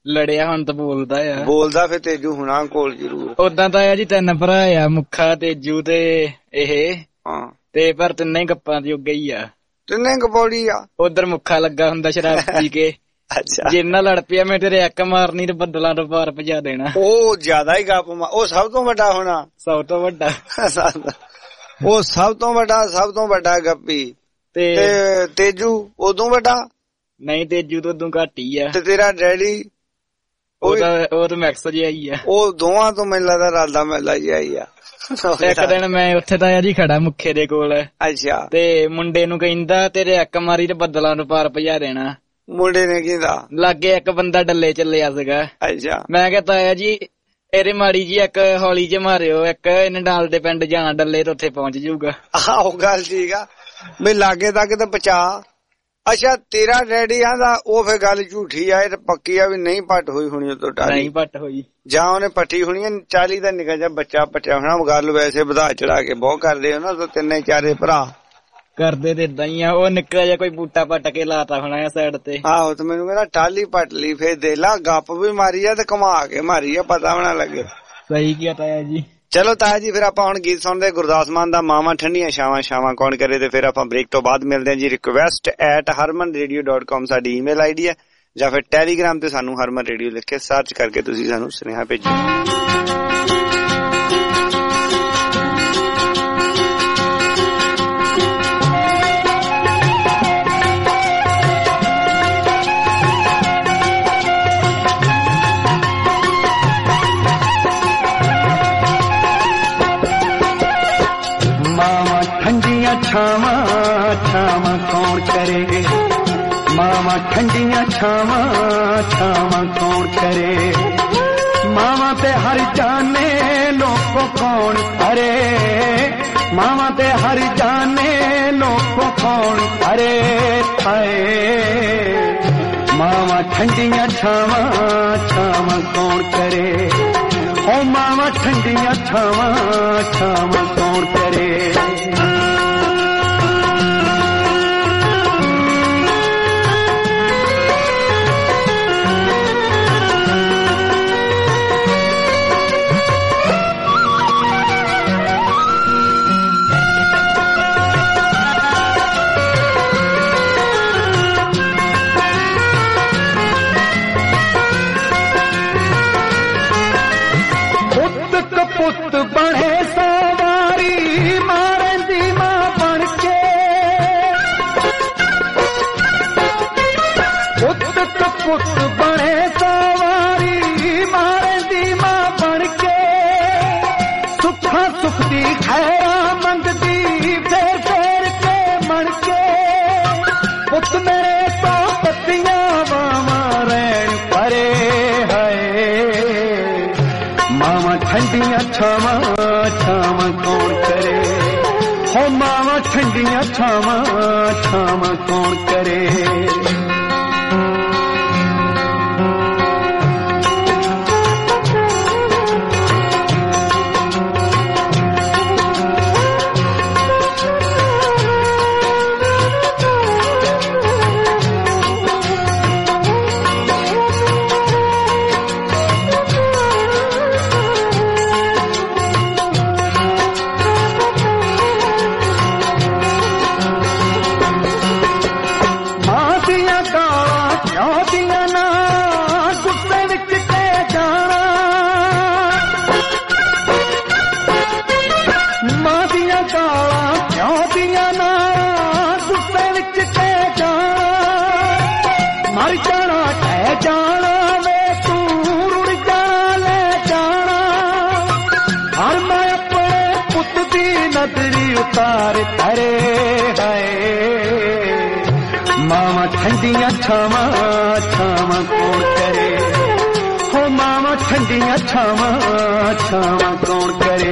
ਲੜਿਆ ਹੁਣ ਤਾਂ ਬੋਲਦਾ ਆ। ਬੋਲਦਾ ਫਿਰ ਤੇਜੂ ਹੁਣਾ ਕੋਲ ਜ਼ਰੂਰ। ਉਦਾਂ ਤਾਂ ਆ ਜੀ ਤਿੰਨ ਭਰਾ ਆ, ਮੁੱਖਾ, ਤੇਜੂ ਤੇ ਇਹ। ਹਾਂ ਤੇ ਪਰ ਤਿੰਨੇ ਗੱਪਾਂ ਦੀ ਉੱਗੇ ਹੀ ਆ। ਤਿੰਨੇ ਗਪੌੜੀ ਆ। ਉਧਰ ਮੁੱਖਾ ਲੱਗਾ ਹੁੰਦਾ ਸ਼ਰਾਬ ਪੀ ਕੇ। ਅੱਛਾ ਜੇ ਨਾਲ ਲੜ ਪਿਆ ਮੈਂ ਤੇਰੇ ਇੱਕ ਮਾਰਨੀ ਤੇ ਬੱਦਲਾਂ ਤੋਂ ਪਾਰ ਭਜਾ ਦੇਣਾ। ਉਹ ਜ਼ਿਆਦਾ ਹੀ ਗੱਪ, ਉਹ ਸਭ ਤੋਂ ਵੱਡਾ ਹੋਣਾ। ਸਭ ਤੋਂ ਵੱਡਾ ਉਹ ਸਭ ਤੋਂ ਵੱਡਾ ਸਭ ਤੋਂ ਵੱਡਾ ਗੱਪੀ। ਤੇ ਤੇਜੂ ਉਦੋਂ ਵੱਡਾ ਨਹੀਂ, ਤੇਜੂ ਤੋਂ ਉਦੋਂ ਘੱਟ ਹੀ ਆ। ਤੇ ਤੇਰਾ ਡੈਡੀ ਉਹ ਤਾਂ ਉਹ ਤਾਂ ਮੈਕਸ ਜਿਹਾ ਹੀ ਆ। ਉਹ ਦੋਵਾਂ ਤੋਂ ਮੈਨੂੰ ਲੱਗਦਾ ਰਲਦਾ ਮਿਲਦਾ ਜਿਹਾ ਹੀ ਆ। ਇੱਕ ਦਿਨ ਮੈਂ ਉੱਥੇ ਤਾਂ ਜੀ ਖੜਾ ਮੁੱਖੇ ਦੇ ਕੋਲ। ਅੱਛਾ। ਤੇ ਮੁੰਡੇ ਨੂੰ ਕਹਿੰਦਾ ਤੇਰੇ ਇੱਕ ਮਾਰੀ ਤੇ ਬੱਦਲਾਂ ਨੂੰ ਪਾਰ ਭਜਾ ਦੇਣਾ। ਮੁੰਡੇ ਨੇ ਕਹਿੰਦਾ ਲਾਗੇ ਇੱਕ ਬੰਦਾ ਡੱਲੇ ਚੱਲਿਆ ਸੀਗਾ। ਅੱਛਾ। ਮੈਂ ਕਿਹਾ ਤਾਇਆ ਜੀ ਇਹਦੇ ਮਾੜੀ ਜੀ ਇੱਕ ਹੌਲੀ ਜਿਹੀ ਮਾਰਿਓ, ਇੱਕ ਇਹਨੇ ਨਾਲ ਦੇ ਪਿੰਡ ਜਾਣਾ ਡੱਲੇ ਤੇ ਉੱਥੇ ਪਹੁੰਚ ਜਾਊਗਾ। ਆਹੋ ਗੱਲ ਠੀਕ ਆ ਵੀ ਲਾਗੇ ਤੱਕ ਤਾਂ ਪਹੁੰਚਾ। ਅੱਛਾ ਤੇਰਾ ਡੈਡੀ ਆਂਦਾ ਉਹ ਫੇਰ ਗੱਲ ਝੂਠੀ ਆ, ਇਹ ਤਾਂ ਪੱਕੀ ਆ ਵੀ ਨਹੀਂ ਪੱਟ ਹੋਈ ਹੋਣੀ ਉਹ ਤੋਂ ਡਾਲੀ। ਨਹੀਂ ਪੱਟ ਹੋਈ ਜਾਂ ਉਹਨੇ ਪੱਟੀ ਹੋਣੀ ਆ। ਚਾਲੀ ਦਾ ਨਿਕਾ ਜਾ ਬੱਚਾ ਪੱਟਿਆ ਹੋਣਾ। ਗੱਲ ਵੈਸੇ ਵਧਾ ਚੜਾ ਕੇ ਬਹੁਤ ਕਰਦੇ ਹੋ ਨਾ ਤਾਂ ਤਿੰਨੇ ਚਾਰੇ ਭਰਾ ਕਰਦੇ ਤੇ ਏਦਾਂ ਹੀ ਆ। ਉਹ ਨਿੱਕਾ ਜਿਹਾ ਕੋਈ ਬੂਟਾ ਪੱਟ ਕੇ ਲਾਤਾ ਹੋਣਾ ਆ ਸਾਈਡ ਤੇ। ਆਹੋ ਤੇ ਮੈਨੂੰ ਕਹਿੰਦਾ ਟਾਲੀ ਪੱਟ ਲਈ। ਫੇਰ ਦੇ ਲਾ ਗੱਪ ਵੀ ਮਾਰੀ ਆ ਤੇ ਘੁਮਾ ਕੇ ਮਾਰੀ ਆ, ਪਤਾ ਵੀ ਨਾ ਲੱਗੇ। ਸਹੀ ਕੀ ਤਾਇਆ ਜੀ। ਚਲੋ ਤਾਇਆ ਜੀ ਫਿਰ ਆਪਾਂ ਹੁਣ ਗੀਤ ਸੁਣਦੇ ਗੁਰਦਾਸ ਮਾਨ ਦਾ ਮਾਵਾਂ ਠੰਡੀਆਂ ਛਾਵਾਂ ਛਾਵਾਂ ਕੌਣ ਕਰੇ। ਤੇ ਫਿਰ ਆਪਾਂ ਬ੍ਰੇਕ ਤੋਂ ਬਾਅਦ ਮਿਲਦੇ ਹਾਂ ਜੀ। Request at Harman radio dot com ਸਾਡੀ ਈਮੇਲ ਆਈ ਡੀ ਹੈ, ਜਾਂ ਫਿਰ ਟੈਲੀਗ੍ਰਾਮ ਤੇ ਸਾਨੂੰ ਹਰਮਨ ਰੇਡੀਓ ਲਿਖ ਕੇ ਸਰਚ ਕਰਕੇ ਤੁਸੀਂ ਸਾਨੂੰ ਸੁਨੇਹਾ ਭੇਜੋ। छावां छावां कौन करे, मावां ठंडियां छावां छावां कौन करे। मावां ते हर जाने लोगों कौन अरे, मावां ते हर जाने लोगों कौन अरे हाय। मावां ठंडियां छावां छावां कौन करे, ओ मावां ठंडियां छावां छावां कौन करे। पुत बने सवारी मारन दी मां बन के, पुत पुत बने सवारी मारन दी मां बन के। सुखा सुख दी खैरा मंगदी फेर फेर के मन के। पुत मेरे तो पत्तियां वावा रैन परे है। मावां ठंडियां छावां छावां कौन करे, हो मावां ठंडियां छावां छावां कौन करे। उतार करे है। मावां ठंडियां छावां छावां कौन करे, हो मावां ठंडियां छावां छावां कौन करे।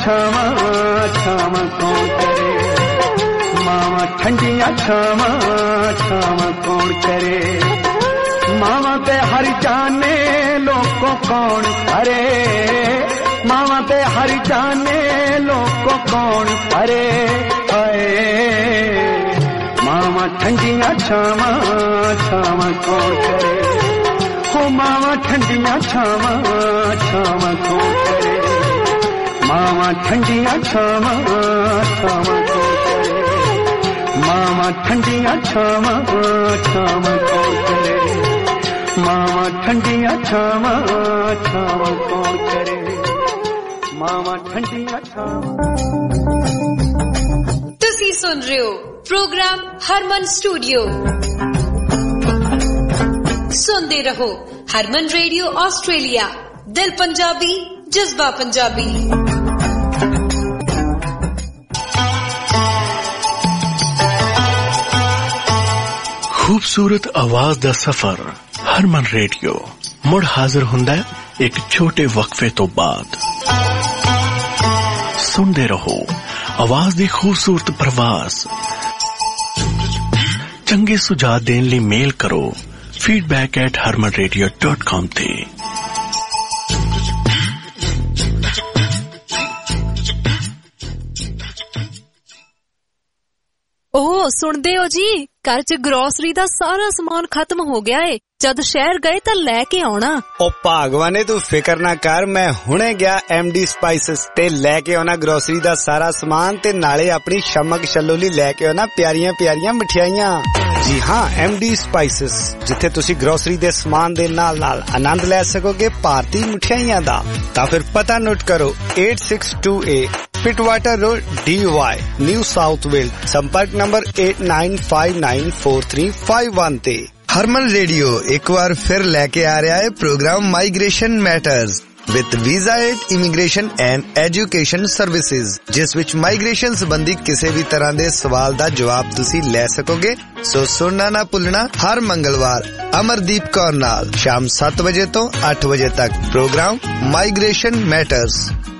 छावां छावां कौन करे, मावा ठंडियां छावां छावां कौन करे, मावा ते हर जाने लोगों कौन करे, मावा ते हर जाने लोगों कौन करे, हाय मावा ठंडियां छावां छावां कौन करे, हो मावा ठंडियां छावां छावां कौन करे, मावा ठंडियां छावां छावां कौन करे, मावा ठंडियां छावां छावां कौन करे, मावा ठंडियां छावां छावां कौन करे, मावा ठंडियां छावां। ਤੁਸੀਂ ਸੁਣ ਰਹੇ ਹੋ ਪ੍ਰੋਗਰਾਮ ਹਰਮਨ ਸਟੂਡੀਓ। ਸੁਣਦੇ ਰਹੋ ਹਰਮਨ ਰੇਡੀਓ ਆਸਟ੍ਰੇਲੀਆ, ਦਿਲ ਪੰਜਾਬੀ ਜਜ਼ਬਾ ਪੰਜਾਬੀ। खूबसूरत आवाज दा सफर हरमन रेडियो मुड़ हाजिर हुंदा है एक छोटे वक्फे तो बाद। सुनते रहो आवाज दी खूबसूरत प्रवास। चंगे सुझाव देने लिए मेल करो feedback at Harman radio dot com ते। ओह सुनदे हो जी, घर च ग्रोसरी दा सारा सामान खत्म हो गया है, जद शहर गए तां लैके आउणा। ओ भागवाने तू फिकर ना कर, मैं हुणे गया एमडी स्पाइसेस ते लैके आउणा ग्रोसरी दा सारा सामान ते नाले अपनी शमक शलोली लैके आउणा प्यारियां प्यारियां मिठाइयां। जी हाँ, एमडी स्पाइसेस जिथे तुसी ग्रोसरी दे सामान दे नाल नाल आनंद ले सकोगे भारतीय मिठाइयां दा। तां फिर पता नोट करो eight six two eight Pittwater road Dee Why New South Wales, संपर्क number eight nine five nine four three five one ते। हरमन रेडियो एक बार फिर लेके आ रहा है program migration matters with visa aid immigration and education services, जिस which migration संबंधी किसी भी तरह के सवाल का जवाब तुसी ले सकोगे। सो सुनना ना भुलना हर मंगलवार अमरदीप कौर नाल शाम सात बजे तो आठ बजे तक प्रोग्राम माइग्रेशन मैटर्स।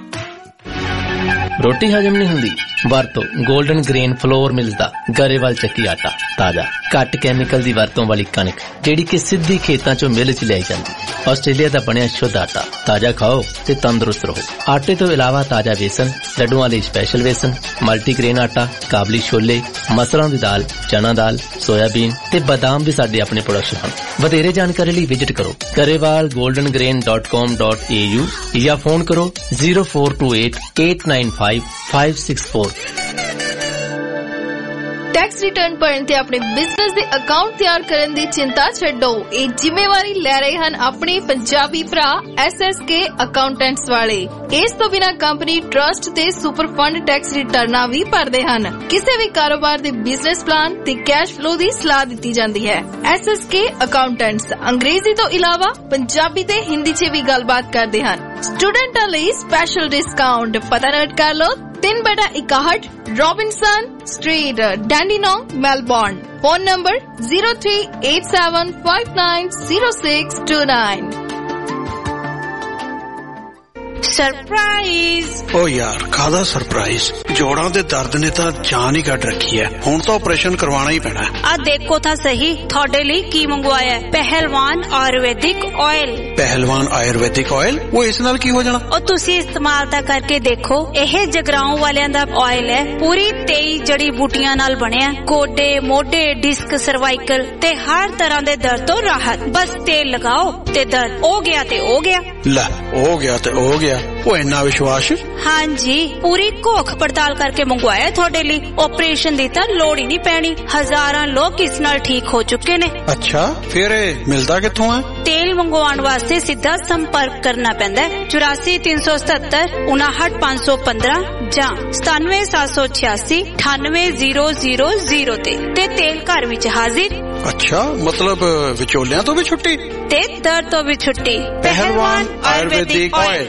रोटी हजम नहीं हुंदी, वरतो गोल्डन ग्रेन फ्लोर मिलदा गरेवाल ਚੱਕੀ आटा, ताजा घट कैमिकल दी वरतों वाली कणक जेड़ी कि सिद्धी खेतां चों मिल च लाई जांदी। आस्ट्रेलिया दा बनिया शुद्ध आटा, ताजा खाओ ते तंदुरुस्त रहो। आटे तो इलावा ताजा बेसन, लड्डूआं लई स्पैशल बेसन, मल्टीग्रेन आटा, काबली छोले, मसरां दी दाल, चना दाल, सोयाबीन ते बादाम भी साडे अपने प्रोडक्शन हन। वधेरे जानकारी लई विजिट करो Grewal golden grain dot com dot A U या फोन करो zero four two eight eight nine five five six four. Tax return भरन ते अपने बिजनेस दे अकाउंट तैयार करन दी चिंता छड्डो, ये जिम्मेवारी ले रहे हन अपने पंजाबी भरा एस एस के अकाउंटेंट्स वाले। इस तो बिना कंपनी ट्रस्ट ते सुपर फंड टैक्स रिटर्ना भी भरदे हन। किसी भी कारोबार दे बिजनेस प्लान ते कैश फ्लो दी सलाह दी जाती है। एस एस के अकाउंटेंट्स अंग्रेजी तो इलावा पंजाबी ते हिंदी च भी गलबात करते हन। स्टूडेंटां लई स्पेशल डिस्काउंट पता नोट कर लो तीन बटा इकाहठ Robinson street Dandenong Melbourne. Phone number zero three eight seven five nine zero six two nine. Surprise ओ यार कादा सरप्राइज, जोड़ां दे दर्द ने तां जान ही कट रखी है, हुण तो ऑपरेशन करवाना ही पैना। आ देखो था सही थोड़े लिए की मंगवाया है, पहलवान आयुर्वेदिक ऑयल। पहलवान आयुर्वेदिक ऑयल, वो इस नाल की हो जाना? और तुसी इस्तेमाल ता करके देखो, यह जगराओं वालियां दा ऑयल है, पूरी तेई जड़ी बूटियां नाल बनिया, गोडे मोढे डिस्क सर्वाइकल ते हर तरह दे दर्द तो राहत। बस तेल लगाओ ते दर्द हो गया ते हो गया। ला हो गया ते हो गया, वो इन्ना विश्वास? हाँ जी, पूरी घोख पड़ताल करके मंगवाया थोड़े लिए, ऑपरेशन दी तां लोड़ ही नहीं पैनी। हजारां लोग इस नाल ठीक हो चुके ने। अच्छा फिर मिलदा कित्थों है? तेल मंगवाउण वास्ते सीधा संपर्क करना पैंदा है चौरासी तीन सौ सतहत्तर उनाहठ पांच सौ पंद्रह जां सतानवे सात सौ छियासी अठानवे जीरो जीरो जीरो ते, ते तेल घर विच हाजिर। अच्छा मतलब विचोलियां तो भी छुट्टी ते दर्द तो भी छुट्टी। पहलवान आयुर्वेदिक ऑयल।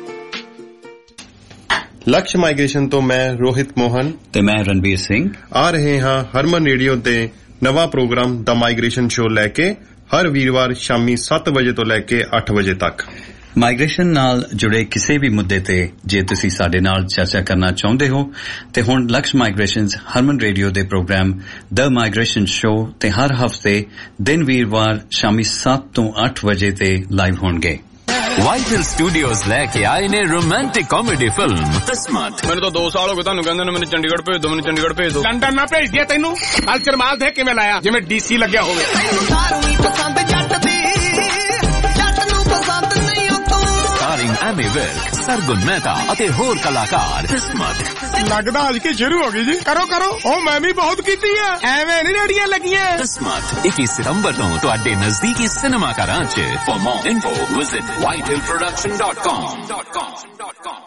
लक्ष्य माइग्रेशन तो मैं रोहित मोहन ते मैं रणबीर सिंह आ रहे हाँ हरमन रेडियो ते नवा प्रोग्राम द माइग्रेशन शो लैके हर वीरवार शामी सत्त बजे तो लैके अठ बजे तक। ਮਾਈਗ੍ਰੇਸ਼ਨ ਨਾਲ ਜੁੜੇ ਕਿਸੇ ਵੀ ਮੁੱਦੇ ਤੇ ਜੇ ਤੁਸੀਂ ਸਾਡੇ ਨਾਲ ਚਰਚਾ ਕਰਨਾ ਚਾਹੁੰਦੇ ਹੋ ਤੇ ਹੁਣ ਲਕਸ਼ ਮਾਈਗ੍ਰੇਸ਼ਨਜ਼ ਹਰਮਨ ਰੇਡੀਓ ਦੇ ਪ੍ਰੋਗਰਾਮ ਦ ਮਾਈਗ੍ਰੇਸ਼ਨ ਸ਼ੋਅ ਤੇ ਹਰ ਹਫ਼ਤੇ ਦਿਨ ਵੀਰਵਾਰ ਸ਼ਾਮੀ ਸੱਤ ਤੋਂ ਅੱਠ ਵਜੇ ਤੇ ਲਾਈਵ ਹੋਣਗੇ। ਵਾਈਟਲ ਸਟੂਡੀਓਜ਼ ਲੈ ਕੇ ਆਏ ਨੇ ਰੋਮਾਂਟਿਕ ਕਾਮੇਡੀ ਫਿਲਮ ਕਿਸਮਤ। ਮੈਨੂੰ ਤਾਂ ਦੋ ਸਾਲ ਹੋ ਗਏ ਤੁਹਾਨੂੰ ਕਹਿੰਦੇ ਨੇ ਮੈਨੂੰ ਚੰਡੀਗੜ੍ਹ ਭੇਜ ਦਿਓ, ਮੈਨੂੰ ਚੰਡੀਗੜ੍ਹ ਭੇਜ ਦਿਓ। ਲੰਡਨ ਨਾ ਭੇਜ ਦਿਆ ਤੈਨੂੰ, ਕਲਚਰ ਮਾਲ ਦੇਖ ਕਿਵੇਂ ਲਾਇਆ ਜਿਵੇਂ ਡੀਸੀ ਲੱਗਿਆ ਹੋਵੇ। ਐਮੀ ਵਿਰਕ, ਸਰਗੁਣ ਮਹਿਤਾ ਅਤੇ ਹੋਰ ਕਲਾਕਾਰ। ਕਿਸਮਤ ਲੱਗਦਾ ਅੱਜ ਕੀ ਸ਼ੁਰੂ ਹੋ ਗਈ ਜੀ। ਕਰੋ ਕਰੋ, ਉਹ ਮੈਂ ਵੀ ਬਹੁਤ ਕੀਤੀ ਆ, ਐਵੇਂ ਨਹੀਂ ਰੇੜੀਆਂ ਲੱਗੀਆਂ। ਕਿਸਮਤ ਇੱਕੀ ਸਤੰਬਰ ਤੋਂ ਤੁਹਾਡੇ ਨਜ਼ਦੀਕੀ ਸਿਨੇਮਾ ਘਰਾਂ 'ਚ। For more info visit vital production dot com।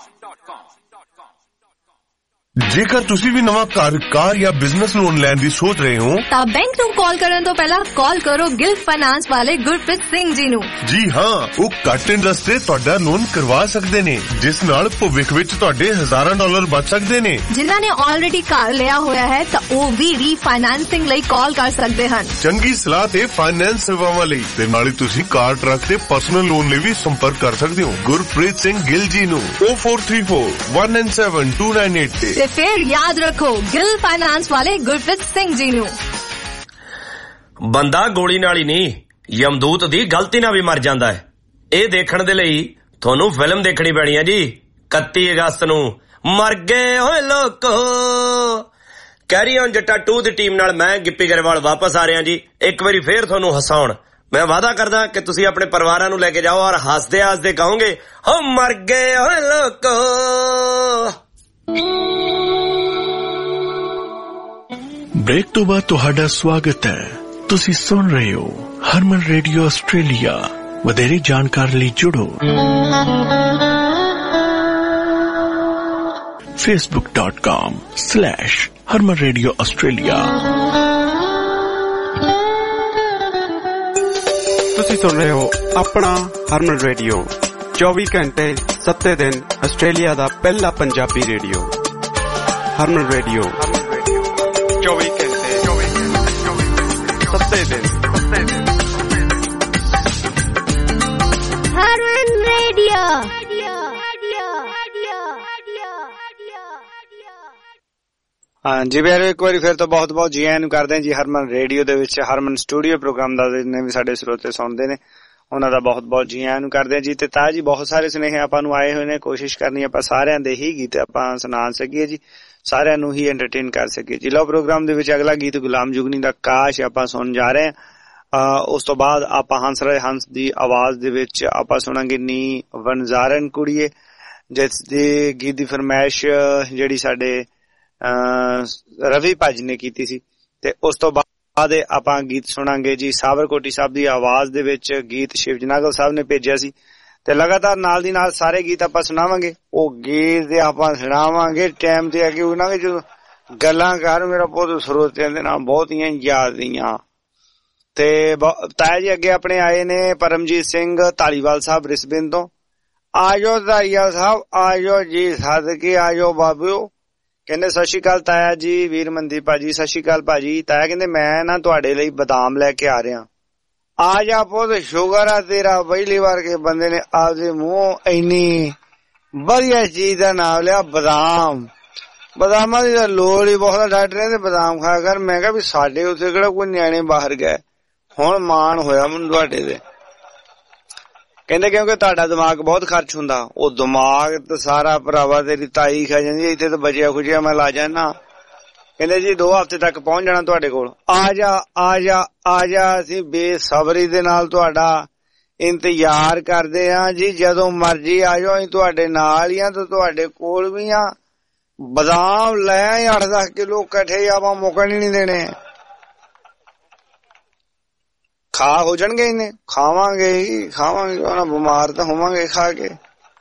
ਜੇਕਰ ਤੁਸੀਂ ਵੀ ਨਵਾਂ ਘਰ, ਕਾਰ ਜਾਂ ਬਿਜ਼ਨਸ ਲੋਨ ਲੈਣ ਦੀ ਸੋਚ ਰਹੇ ਹੋ ਤਾਂ ਬੈਂਕ ਨੂੰ ਕਾਲ ਕਰਨ ਤੋਂ ਪਹਿਲਾਂ ਕਾਲ ਕਰੋ ਗਿਲ ਫਾਈਨਾਂਸ ਵਾਲੇ ਗੁਰਪ੍ਰੀਤ ਸਿੰਘ ਜੀ ਨੂੰ। ਜੀ ਹਾਂ, ਉਹ ਘੱਟ ਇੰਟਰਸਟ ਤੇ ਤੁਹਾਡਾ ਲੋਨ ਕਰਵਾ ਸਕਦੇ ਨੇ, ਜਿਸ ਨਾਲ ਭਵਿੱਖ ਵਿੱਚ ਤੁਹਾਡੇ ਹਜ਼ਾਰਾਂ ਡਾਲਰ ਬਚ ਸਕਦੇ ਨੇ। ਜਿਨ੍ਹਾਂ ਨੇ ਆਲਰੇਡੀ ਘਰ ਲਿਆ ਹੋਇਆ ਹੈ ਤਾਂ ਉਹ ਵੀ ਰੀਫਾਈਨਾਂਸਿੰਗ ਲਈ ਕਾਲ ਕਰ ਸਕਦੇ ਹਨ। ਚੰਗੀ ਸਲਾਹ ਤੇ ਫਾਈਨੈਂਸ ਸੇਵਾਵਾਂ ਲਈ ਤੇ ਨਾਲੇ ਤੁਸੀਂ ਕਾਰ, ਟਰੱਕ ਤੇ ਪਰਸਨਲ ਲੋਨ ਲਈ ਵੀ ਸੰਪਰਕ ਕਰ ਸਕਦੇ ਹੋ ਗੁਰਪ੍ਰੀਤ ਸਿੰਘ ਗਿੱਲ ਜੀ ਨੂੰ oh four three four one nine seven two nine eight ਤੇ। ਫਿਰ ਯਾਦ ਰੱਖੋ ਗਿਲ ਫਾਈਨਾਂਸ ਵਾਲੇ ਗੁਰਪ੍ਰੀਤ ਸਿੰਘ ਜੀ ਨੂੰ। ਬੰਦਾ ਗੋਲੀ ਨਾਲ ਹੀ ਨਹੀਂ, ਯਮਦੂਤ ਦੀ ਗਲਤੀ ਨਾਲ ਵੀ ਮਰ ਜਾਂਦਾ ਹੈ। ਇਹ ਦੇਖਣ ਦੇ ਲਈ ਤੁਹਾਨੂੰ ਫਿਲਮ ਦੇਖਣੀ ਪੈਣੀ ਹੈ ਜੀ। ਇਕੱਤੀ ਅਗਸਤ ਨੂੰ ਮਰ ਗਏ ਓਏ ਲੋਕੋ। ਕੈਰੀ ਔਨ ਜੱਟਾ ਟੂ ਦੀ ਟੀਮ ਨਾਲ ਮੈਂ ਗਿੱਪੀ ਗਰੇਵਾਲ ਵਾਪਸ ਆ ਰਿਹਾ ਜੀ, ਇੱਕ ਵਾਰੀ ਫੇਰ ਤੁਹਾਨੂੰ ਹਸਾਉਣ। ਮੈਂ ਵਾਅਦਾ ਕਰਦਾ ਕਿ ਤੁਸੀਂ ਆਪਣੇ ਪਰਿਵਾਰਾਂ ਨੂੰ ਲੈ ਕੇ ਜਾਓ ਔਰ ਹੱਸਦੇ ਹੱਸਦੇ ਕਹੋਗੇ ਹੋ ਮਰ ਗਏ ਓਏ ਲੋਕੋ। ਬ੍ਰੇਕ ਤੋਂ ਬਾਅਦ ਤੁਹਾਡਾ ਸਵਾਗਤ ਹੈ। ਤੁਸੀਂ ਸੁਣ ਰਹੇ ਹੋ ਹਰਮਨ ਰੇਡੀਓ ਆਸਟ੍ਰੇਲੀਆ। ਵਧੇਰੇ ਜਾਣਕਾਰੀ ਲਈ ਜੁੜੋ facebook dot com slash Harman radio Australia. ਤੁਸੀਂ ਸੁਣ ਰਹੇ ਹੋ ਆਪਣਾ ਹਰਮਨ ਰੇਡੀਓ, ਚੌਵੀ ਘੰਟੇ ਸੱਤੇ ਦਿਨ ਆਸਟ੍ਰੇਲੀਆ ਦਾ ਪਹਿਲਾ ਪੰਜਾਬੀ ਰੇਡੀਓ। ਹਰਮਨ ਰੇਡੀਓ ਚੌਵੀ ਘੰਟੇ ਸੱਤੇ ਦਿਨ। ਹਰਮਨ ਰੇਡੀਓ। ਹਾਂ ਜੀ ਵੀਰ, ਇੱਕ ਵਾਰੀ ਫਿਰ ਤੋਂ ਬਹੁਤ ਬਹੁਤ ਜੀ ਆਇਆਂ ਨੂੰ ਕਰਦੇ ਹਾਂ ਜੀ ਹਰਮਨ ਰੇਡੀਓ ਦੇ ਵਿੱਚ। ਹਰਮਨ ਸਟੂਡੀਓ ਪ੍ਰੋਗਰਾਮ ਦਾ ਜਿੰਨੇ ਵੀ ਸਾਡੇ ਸਰੋਤੇ ਸੁਣਦੇ ਨੇ ਉਹਨਾਂ ਦਾ ਬਹੁਤ ਬਹੁਤ ਜੀ ਆਇਆਂ ਨੂੰ ਕਰਦੇ ਹਾਂ ਜੀ। ਤੇ ਤਾਂ ਜੀ ਬਹੁਤ ਸਾਰੇ ਸੁਨੇਹੇ ਆਪਾਂ ਨੂੰ ਆਏ ਹੋਏ ਨੇ, ਕੋਸ਼ਿਸ਼ ਕਰਨੀ ਆਪਾਂ ਸਾਰਿਆਂ ਦੇ ਹੀ ਗੀਤ ਆਪਾਂ ਸੁਣਾ ਸਕੀਏ ਜੀ, ਸਾਰਿਆਂ ਨੂੰ ਹੀ ਐਂਟਰਟੇਨ ਕਰ ਸਕੀਏ ਜੀ। ਲਓ ਪ੍ਰੋਗਰਾਮ ਦੇ ਵਿੱਚ ਅਗਲਾ ਗੀਤ ਗੁਲਾਮ ਜੁਗਨੀ ਦਾ ਕਾਸ਼ ਆਪਾਂ ਸੁਣ ਜਾ ਰਹੇ ਹਾਂ। ਉਸ ਤੋਂ ਬਾਅਦ ਆਪਾਂ ਹੰਸਰਾਜ ਹੰਸ ਦੀ ਆਵਾਜ਼ ਦੇ ਵਿੱਚ ਆਪਾਂ ਸੁਣਾਂਗੇ ਨੀ ਵਨਜ਼ਾਰਨ ਕੁੜੀਏ, ਜਿਸ ਦੀ ਗੀਤ ਦੀ ਫਰਮਾਇਸ਼ ਜਿਹੜੀ ਸਾਡੇ ਰਵੀ ਭਾਜੀ ਨੇ ਕੀਤੀ ਸੀ। ਤੇ ਉਸ ਤੋਂ ਬਾਅਦ ਆਪਾਂ ਗੀਤ ਸੁਣਾਂਗੇ ਜੀ ਸਾਬਰਕੋਟੀ ਸਾਹਿਬ ਦੀ ਆਵਾਜ਼ ਦੇ ਵਿੱਚ, ਗੀਤ ਸ਼ਿਵ ਜਨਾਗਲ ਸਾਹਿਬ ਨੇ ਭੇਜਿਆ ਸੀ। ਤੇ ਲਗਾਤਾਰ ਨਾਲ ਦੀ ਨਾਲ ਸਾਰੇ ਗੀਤ ਆਪਾਂ ਸੁਣਾਵਾਂਗੇ। ਉਹ ਗੀਤ ਦੇ ਆਪਾਂ ਸੁਣਾਵਾਂਗੇ ਟਾਈਮ ਤੇ ਆ ਕੇ ਉਹਨਾਂ ਜਦੋਂ ਗੱਲਾਂ ਕਰ ਮੇਰਾ ਬਹੁਤ ਸਰੋਤਿਆਂ ਦੇ ਨਾਲ ਬਹੁਤੀਆਂ ਯਾਦੀਆਂ। ਤੇ ਤਾਇਆ ਜੀ ਅੱਗੇ ਆਪਣੇ ਆਏ ਨੇ ਪਰਮਜੀਤ ਸਿੰਘ ਧਾਲੀਵਾਲ ਸਾਹਿਬ ਰਿਸਬਿਨ ਤੋਂ। ਆਜੋ ਧਾਲੀਵਾਲ ਸਾਹਿਬ, ਆਜੋ ਜੀ ਸਦਕੇ ਆਜੋ ਬਾਬਿਓ। ਕਹਿੰਦੇ ਸਤਿ ਸ਼੍ਰੀ ਅਕਾਲ ਤਾਇਆ ਜੀ। ਵੀਰ ਮਨਦੀਪ ਭਾਜੀ ਸਤਿ ਸ਼੍ਰੀ ਅਕਾਲ ਭਾਜੀ। ਤਾਇਆ ਕਹਿੰਦੇ ਮੈਂ ਨਾ ਤੁਹਾਡੇ ਲਈ ਬਦਾਮ ਲੈ ਕੇ ਆ ਰਿਹਾ। ਆ ਜਾ ਪੁੱਤ, ਸ਼ੁਗਰ ਆ ਤੇਰਾ, ਪਹਿਲੀ ਵਾਰ ਕੇ ਬੰਦੇ ਨੇ ਆਪਦੇ ਮੂੰਹ ਇੰਨੀ ਵਧੀਆ ਚੀਜ਼ ਦਾ ਨਾਮ ਲਿਆ ਬਦਾਮ। ਬਦਾਮਾਂ ਦੀ ਤਾਂ ਲੋੜ ਹੀ ਬਹੁਤ, ਡਾਕਟਰ ਨੇ ਬਦਾਮ ਖਾਇਆ ਕਰ। ਮੈਂ ਕਿਹਾ ਵੀ ਸਾਡੇ ਉੱਥੇ ਕਿਹੜਾ ਕੋਈ ਨਿਆਣੇ ਬਾਹਰ ਗਏ। ਹੁਣ ਮਾਣ ਹੋਇਆ ਮੈਨੂੰ ਤੁਹਾਡੇ ਤੇ। ਕਹਿੰਦੇ ਕਿਉਂਕਿ ਤੁਹਾਡਾ ਦਿਮਾਗ ਬਹੁਤ ਖਰਚ ਹੁੰਦਾ। ਉਹ ਦਿਮਾਗ ਤਾਂ ਸਾਰਾ ਭਰਾਵਾ ਤੇਰੀ ਤਾਈ ਖਾ ਜਾਂਦੀ, ਇੱਥੇ ਤਾਂ ਬਚਿਆ ਖੁਚਿਆ ਮੈਂ ਲਾ ਜਾਣਾ। ਕਹਿੰਦੇ ਜੀ ਦੋ ਹਫ਼ਤੇ ਤੱਕ ਪਹੁੰਚ ਜਾਣਾ ਤੁਹਾਡੇ ਕੋਲ। ਆ ਜਾ ਆ ਜਾ ਆ ਜਾ, ਅਸੀਂ ਬੇਸਬਰੀ ਦੇ ਨਾਲ ਤੁਹਾਡਾ ਇੰਤਜ਼ਾਰ ਕਰਦੇ ਹਾਂ ਜੀ। ਜਦੋਂ ਮਰਜੀ ਆ ਜਾਓ, ਅਸੀਂ ਤੁਹਾਡੇ ਨਾਲ ਹੀ ਆ ਤੇ ਤੁਹਾਡੇ ਕੋਲ ਵੀ ਆ। ਬਦਾਮ ਲੈ ਅੱਠ ਦਸ ਕਿਲੋ ਇਕੱਠੇ ਆਪਾਂ ਮੁੱਕਣ ਹੀ ਨਹੀਂ ਦੇਣੇ। ਖਾ ਹੋ ਜਾਣਗੇ ਇਹਨੇ, ਖਾਵਾਂਗੇ ਹੀ ਖਾਵਾਂਗੇ, ਉਹਨਾਂ ਬਿਮਾਰ ਤਾਂ ਹੋਵਾਂਗੇ ਖਾ ਕੇ।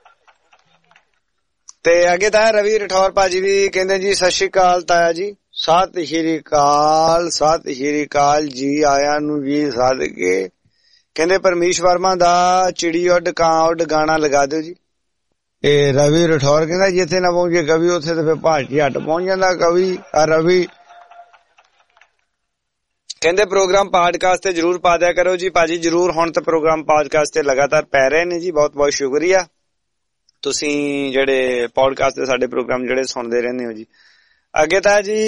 ਤੇ ਅੱਗੇ ਤਾਇਆ ਰਵੀ ਰਠੌਰ ਭਾਜੀ ਵੀ ਕਹਿੰਦੇ ਜੀ ਸਤਿ ਸ਼੍ਰੀ ਅਕਾਲ ਤਾਇਆ ਜੀ। ਸਤਿ ਸ਼੍ਰੀ ਅਕਾਲ, ਸਤਿ ਸ਼੍ਰੀ ਅਕਾਲ ਜੀ ਆਇਆਂ ਨੂੰ ਜੀ ਸਦਕੇ। ਕਹਿੰਦੇ ਪਰਮੇਸ਼ ਵਰਮਾ ਦਾ ਚਿੜੀ ਉੱਡ ਕਾਂ ਉੱਡ ਗਾਣਾ ਲਗਾ ਦਿਓ ਜੀ। ਇਹ ਰਵੀ ਰਠੌਰ ਕਹਿੰਦਾ ਜਿੱਥੇ ਨਾ ਪਹੁੰਚੇ ਕਵੀ ਉੱਥੇ ਤੇ ਫਿਰ ਭਾਜੀ ਹੱਟ ਪਹੁੰਚ ਜਾਂਦਾ ਕਵੀ। ਆ ਰਵੀ ਕਹਿੰਦੇ ਪ੍ਰੋਗਰਾਮ ਪੋਡਕਾਸਟ ਤੇ ਜਰੂਰ ਪਾ ਦਿਆ ਕਰੋ ਜੀ। ਭਾਜੀ ਜਰੂਰ, ਹੁਣ ਤਾਂ ਪ੍ਰੋਗਰਾਮ ਪੋਡਕਾਸਟ ਤੇ ਲਗਾਤਾਰ ਪੈ ਰਹੇ ਨੇ ਜੀ। ਬਹੁਤ ਬਹੁਤ ਸ਼ੁਕਰੀਆ ਤੁਸੀਂ ਜਿਹੜੇ ਪੋਡਕਾਸਟ ਤੇ ਸਾਡੇ ਪ੍ਰੋਗਰਾਮ ਜਿਹੜੇ ਸੁਣਦੇ ਰਹਿੰਦੇ ਹੋ ਜੀ। ਅੱਗੇ ਤਾਂ ਜੀ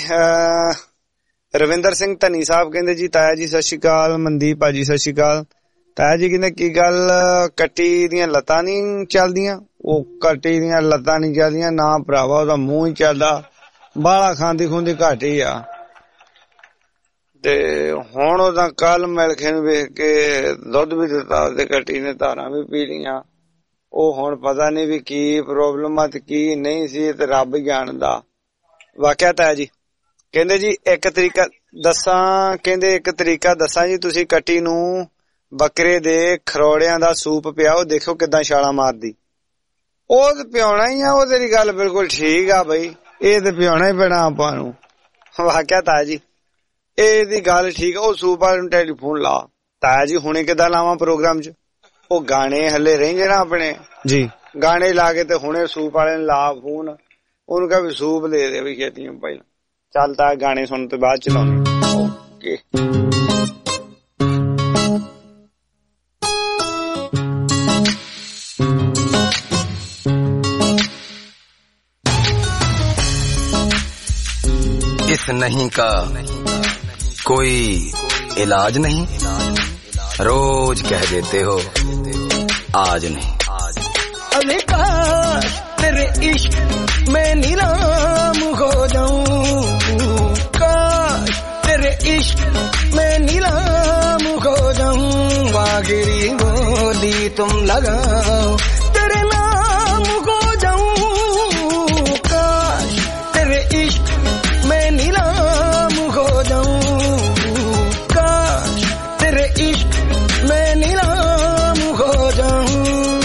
ਰਵਿੰਦਰ ਸਿੰਘ ਧਨੀ ਸਾਹਿਬ ਕਹਿੰਦੇ ਜੀ ਤਾਇਆ ਜੀ ਸਤਿ ਸ਼੍ਰੀ ਅਕਾਲ। ਮਨਦੀਪ ਭਾਜੀ ਸਤਿ ਸ਼੍ਰੀ ਅਕਾਲ। ਤਾਇਆ ਜੀ ਕਹਿੰਦੇ ਕੀ ਗੱਲ ਕੱਟੀ ਦੀਆਂ ਲੱਤਾਂ ਨੀ ਚੱਲਦੀਆਂ? ਉਹ ਕੱਟੀ ਦੀਆਂ ਲੱਤਾਂ ਨੀ ਚੱਲਦੀਆਂ ਨਾ ਭਰਾਵਾ, ਉਹਦਾ ਮੂੰਹ ਹੀ ਚੱਲਦਾ, ਬਾਹਲਾ ਖਾਂਦੀ ਖੁੰਦੀ ਘੱਟ ਹੀ ਆ। ਤੇ ਹੁਣ ਉਹਦਾ ਕੱਲ ਮਿਲਖੇ ਨੂੰ ਵੇਖ ਕੇ ਦੁੱਧ ਵੀ ਦਿੱਤਾ ਤੇ ਕੱਟੀ ਨੇ ਧਾਰਾਂ ਵੀ ਪੀ ਲਈਆਂ। ਉਹ ਹੁਣ ਪਤਾ ਨੀ ਵੀ ਕੀ ਪ੍ਰੋਬਲਮ ਆ ਤੇ ਕੀ ਨਹੀਂ ਸੀ, ਤੇ ਰੱਬ ਹੀ ਜਾਣਦਾ। ਵਾਕਿਆ ਤਾਇਆ ਜੀ ਕਹਿੰਦੇ ਜੀ ਇੱਕ ਤਰੀਕਾ ਦੱਸਾਂ, ਕਹਿੰਦੇ ਇੱਕ ਤਰੀਕਾ ਦੱਸਾਂ ਜੀ, ਤੁਸੀਂ ਕੱਟੀ ਨੂੰ ਬੱਕਰੇ ਦੇ ਖਰੋੜਿਆਂ ਦਾ ਸੂਪ ਪਿਆਓ, ਦੇਖੋ ਕਿੱਦਾਂ ਛਾਲਾਂ ਮਾਰਦੀ। ਉਹ ਤੇ ਪਿਆਉਣਾ ਹੀ ਆ, ਉਹ ਤੇਰੀ ਗੱਲ ਬਿਲਕੁਲ ਠੀਕ ਆ ਬਈ, ਇਹ ਤੇ ਪਿਆਉਣਾ ਹੀ ਪੈਣਾ ਆਪਾਂ ਨੂੰ। ਵਾਕਿਆ ਤਾਇਆ ਜੀ ਇਹਦੀ ਗੱਲ ਠੀਕ ਆ। ਉਹ ਸੂਪ ਵਾਲੇ ਨੂੰ ਟੈਲੀਫੋਨ ਲਾ। ਤਾਇਆ ਜੀ ਹੁਣੇ ਕਿੱਦਾਂ ਲਾਵਾਂ ਪ੍ਰੋਗਰਾਮ ਚ? ਉਹ ਗਾਣੇ ਹਲੇ ਰਹਿੰਦੇ ਨਾ ਆਪਣੇ ਜੀ, ਗਾਣੇ ਲਾ ਕੇ ਤੇ ਹੁਣੇ ਸੂਪ ਵਾਲੇ ਨੂੰ ਲਾ ਫੋਨ, ਉਹਨੂੰ ਕਹ ਵੀ ਸੂਪ ਦੇ ਦੇ ਵੀ ਖੇਤੀ ਪਹਿਲਾਂ। ਚੱਲ ਤਾਂ ਗਾਣੇ ਸੁਣਨ ਤੋਂ ਬਾਅਦ ਚਲਾਉਣੇ। ਓਕੇ इस नहीं का कोई इलाज नहीं, रोज कह देते हो आज नहीं। अरे काश तेरे इश्क में नीलाम हो जाऊं, काश तेरे इश्क में नीलाम हो जाऊं। वागिरी बोली तुम लगाओ, तेरे नाम हो जाऊं। काश तेरे इश्क मैं नीलाम हो जाऊं, काश तेरे इश्क मैं नीलाम हो जाऊं।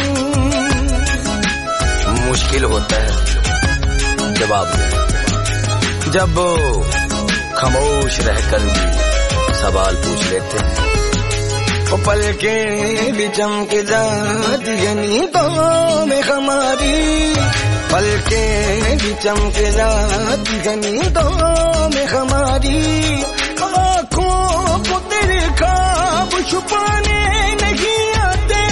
मुश्किल होता है जवाब देना जब खामोश रहकर भी सवाल पूछ लेते हैं। वो पलके भी चमक जाती है नींदों में हमारी, पलके भी चमक जाती है नींदों में हमारी। आँखों को तेरे ख्वाब छुपाने नहीं आते,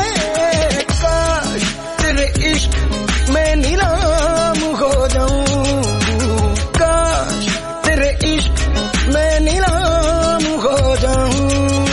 काश तेरे इश्क में नीलाम हो जाऊं, काश तेरे इश्क में नीलाम हो जाऊं।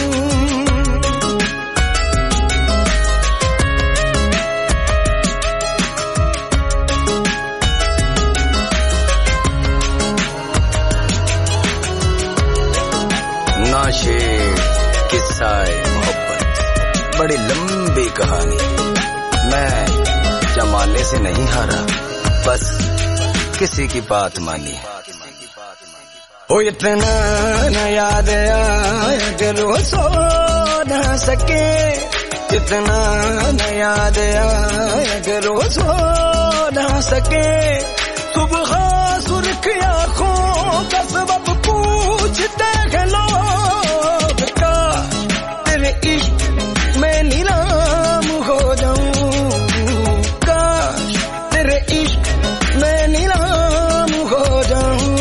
शेर किस्सा मोहब्बत बड़ी लंबी कहानी, मैं जमाने से नहीं हारा, बस किसी की बात मानी। ओ इतना न याद आया कि रोज सो न सके, इतना न याद आया कि रोज सो न सके। सुबह सुर्ख आँखों का सबब पूछते हैं लोग, काश तेरे इश्क में नीलाम हो जाऊं, काश तेरे इश्क में नीलाम हो जाऊं।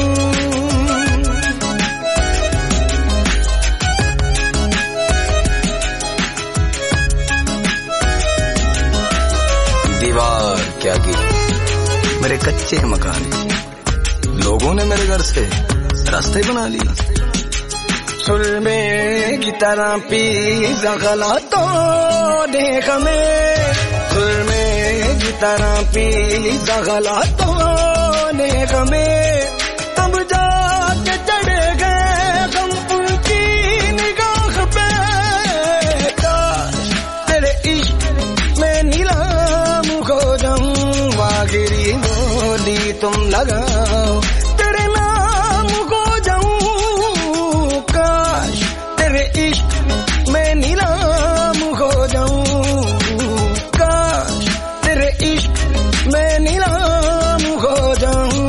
दीवार क्या गिरी मेरे कच्चे मकान, लोगों ने मेरे घर से रास्ते बना लिए। सुरमे की तरह पीजा गला तो देख में, सुरमे की तरह पीजा गला तो देख में। तब जाके चढ़े गए हम उनकी निगाह पे, काश तेरे इश्क में नीलाम हो जाऊं। वागिरी बोली तुम लगाओ, तेरे नाम हो जाऊं, काश तेरे इश्क में नीलाम हो जाऊं, काश तेरे इश्क में नीलाम हो जाऊं।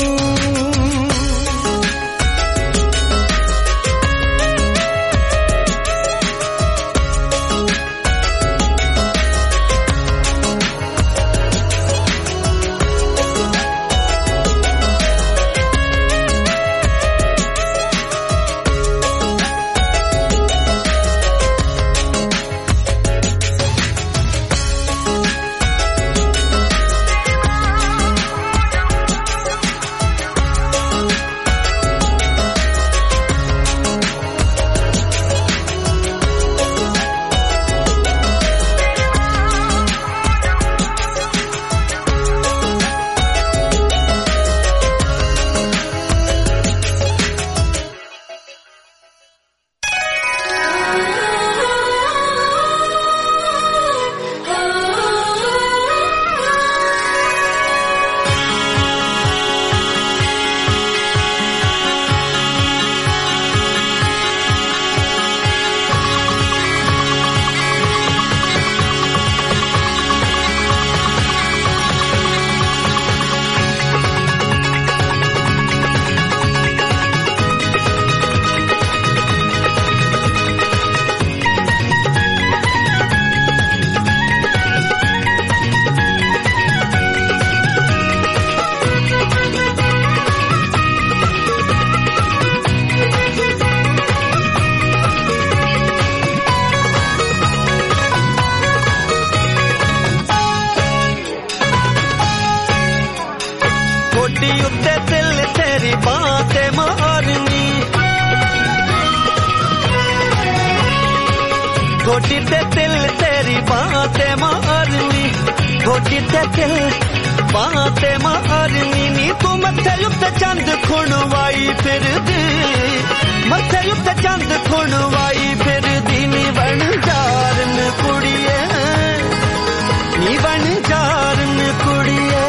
गोटी ते दिल तेरी बातें मारनी, गोटी ते दिल बातें मारनी नी तू मथे उत्ते चंद खुणवाई फिर दी, मथे उत्ते चंद खुणवाई फिर दी नी बन जारन कुड़िए, नी बन जारन कुड़िए।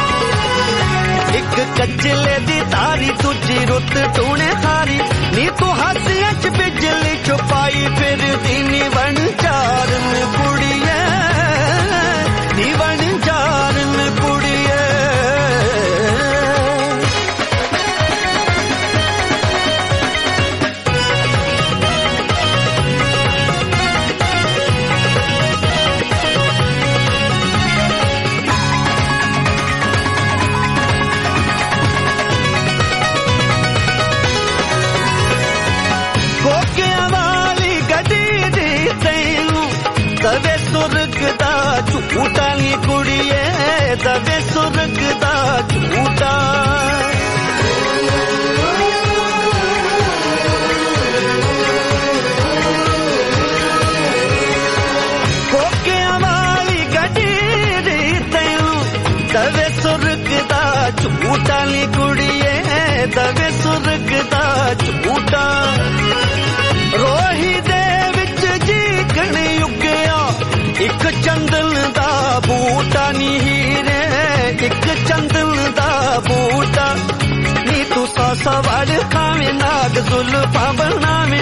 एक कचले दी तारी तुझी रुत टूने हारी नी तू हासियां च बिजली छुपाई फिर दी नी बन जारन कुड़िए, नी बन जारन कुड़िए। दवे सुर्ग दा झूठा नी कुड़िए, दवे सुर्ग दा झूठा। कोकिया वाली गड्डी दी तैनू दवे सुर्ग दा झूठा नी कुड़िए, दवे सुर्ग दा झूठा। रोही दे विच जीकण युगिया एक चंदन दा बूटा नी हीरे, एक चंदन दा बूटा नी तू सौ सवाल खावे नाग जुल्फा बनावे,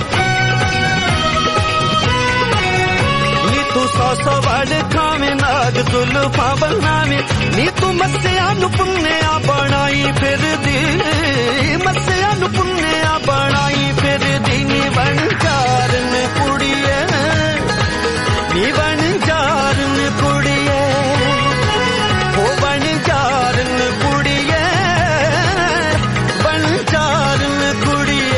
नी तू सौ सवाल खावे नाग जुल्फा बनावे नी तू मस्सिया नु पुन्निया बनाई फिर दी, मस्सिया नु पुन्निया बनाई फिर दी नी बन जारन कुड़िए, नी बन जारन कुड़िए, वो बन जारन कुड़िए, बन जारन कुड़िए।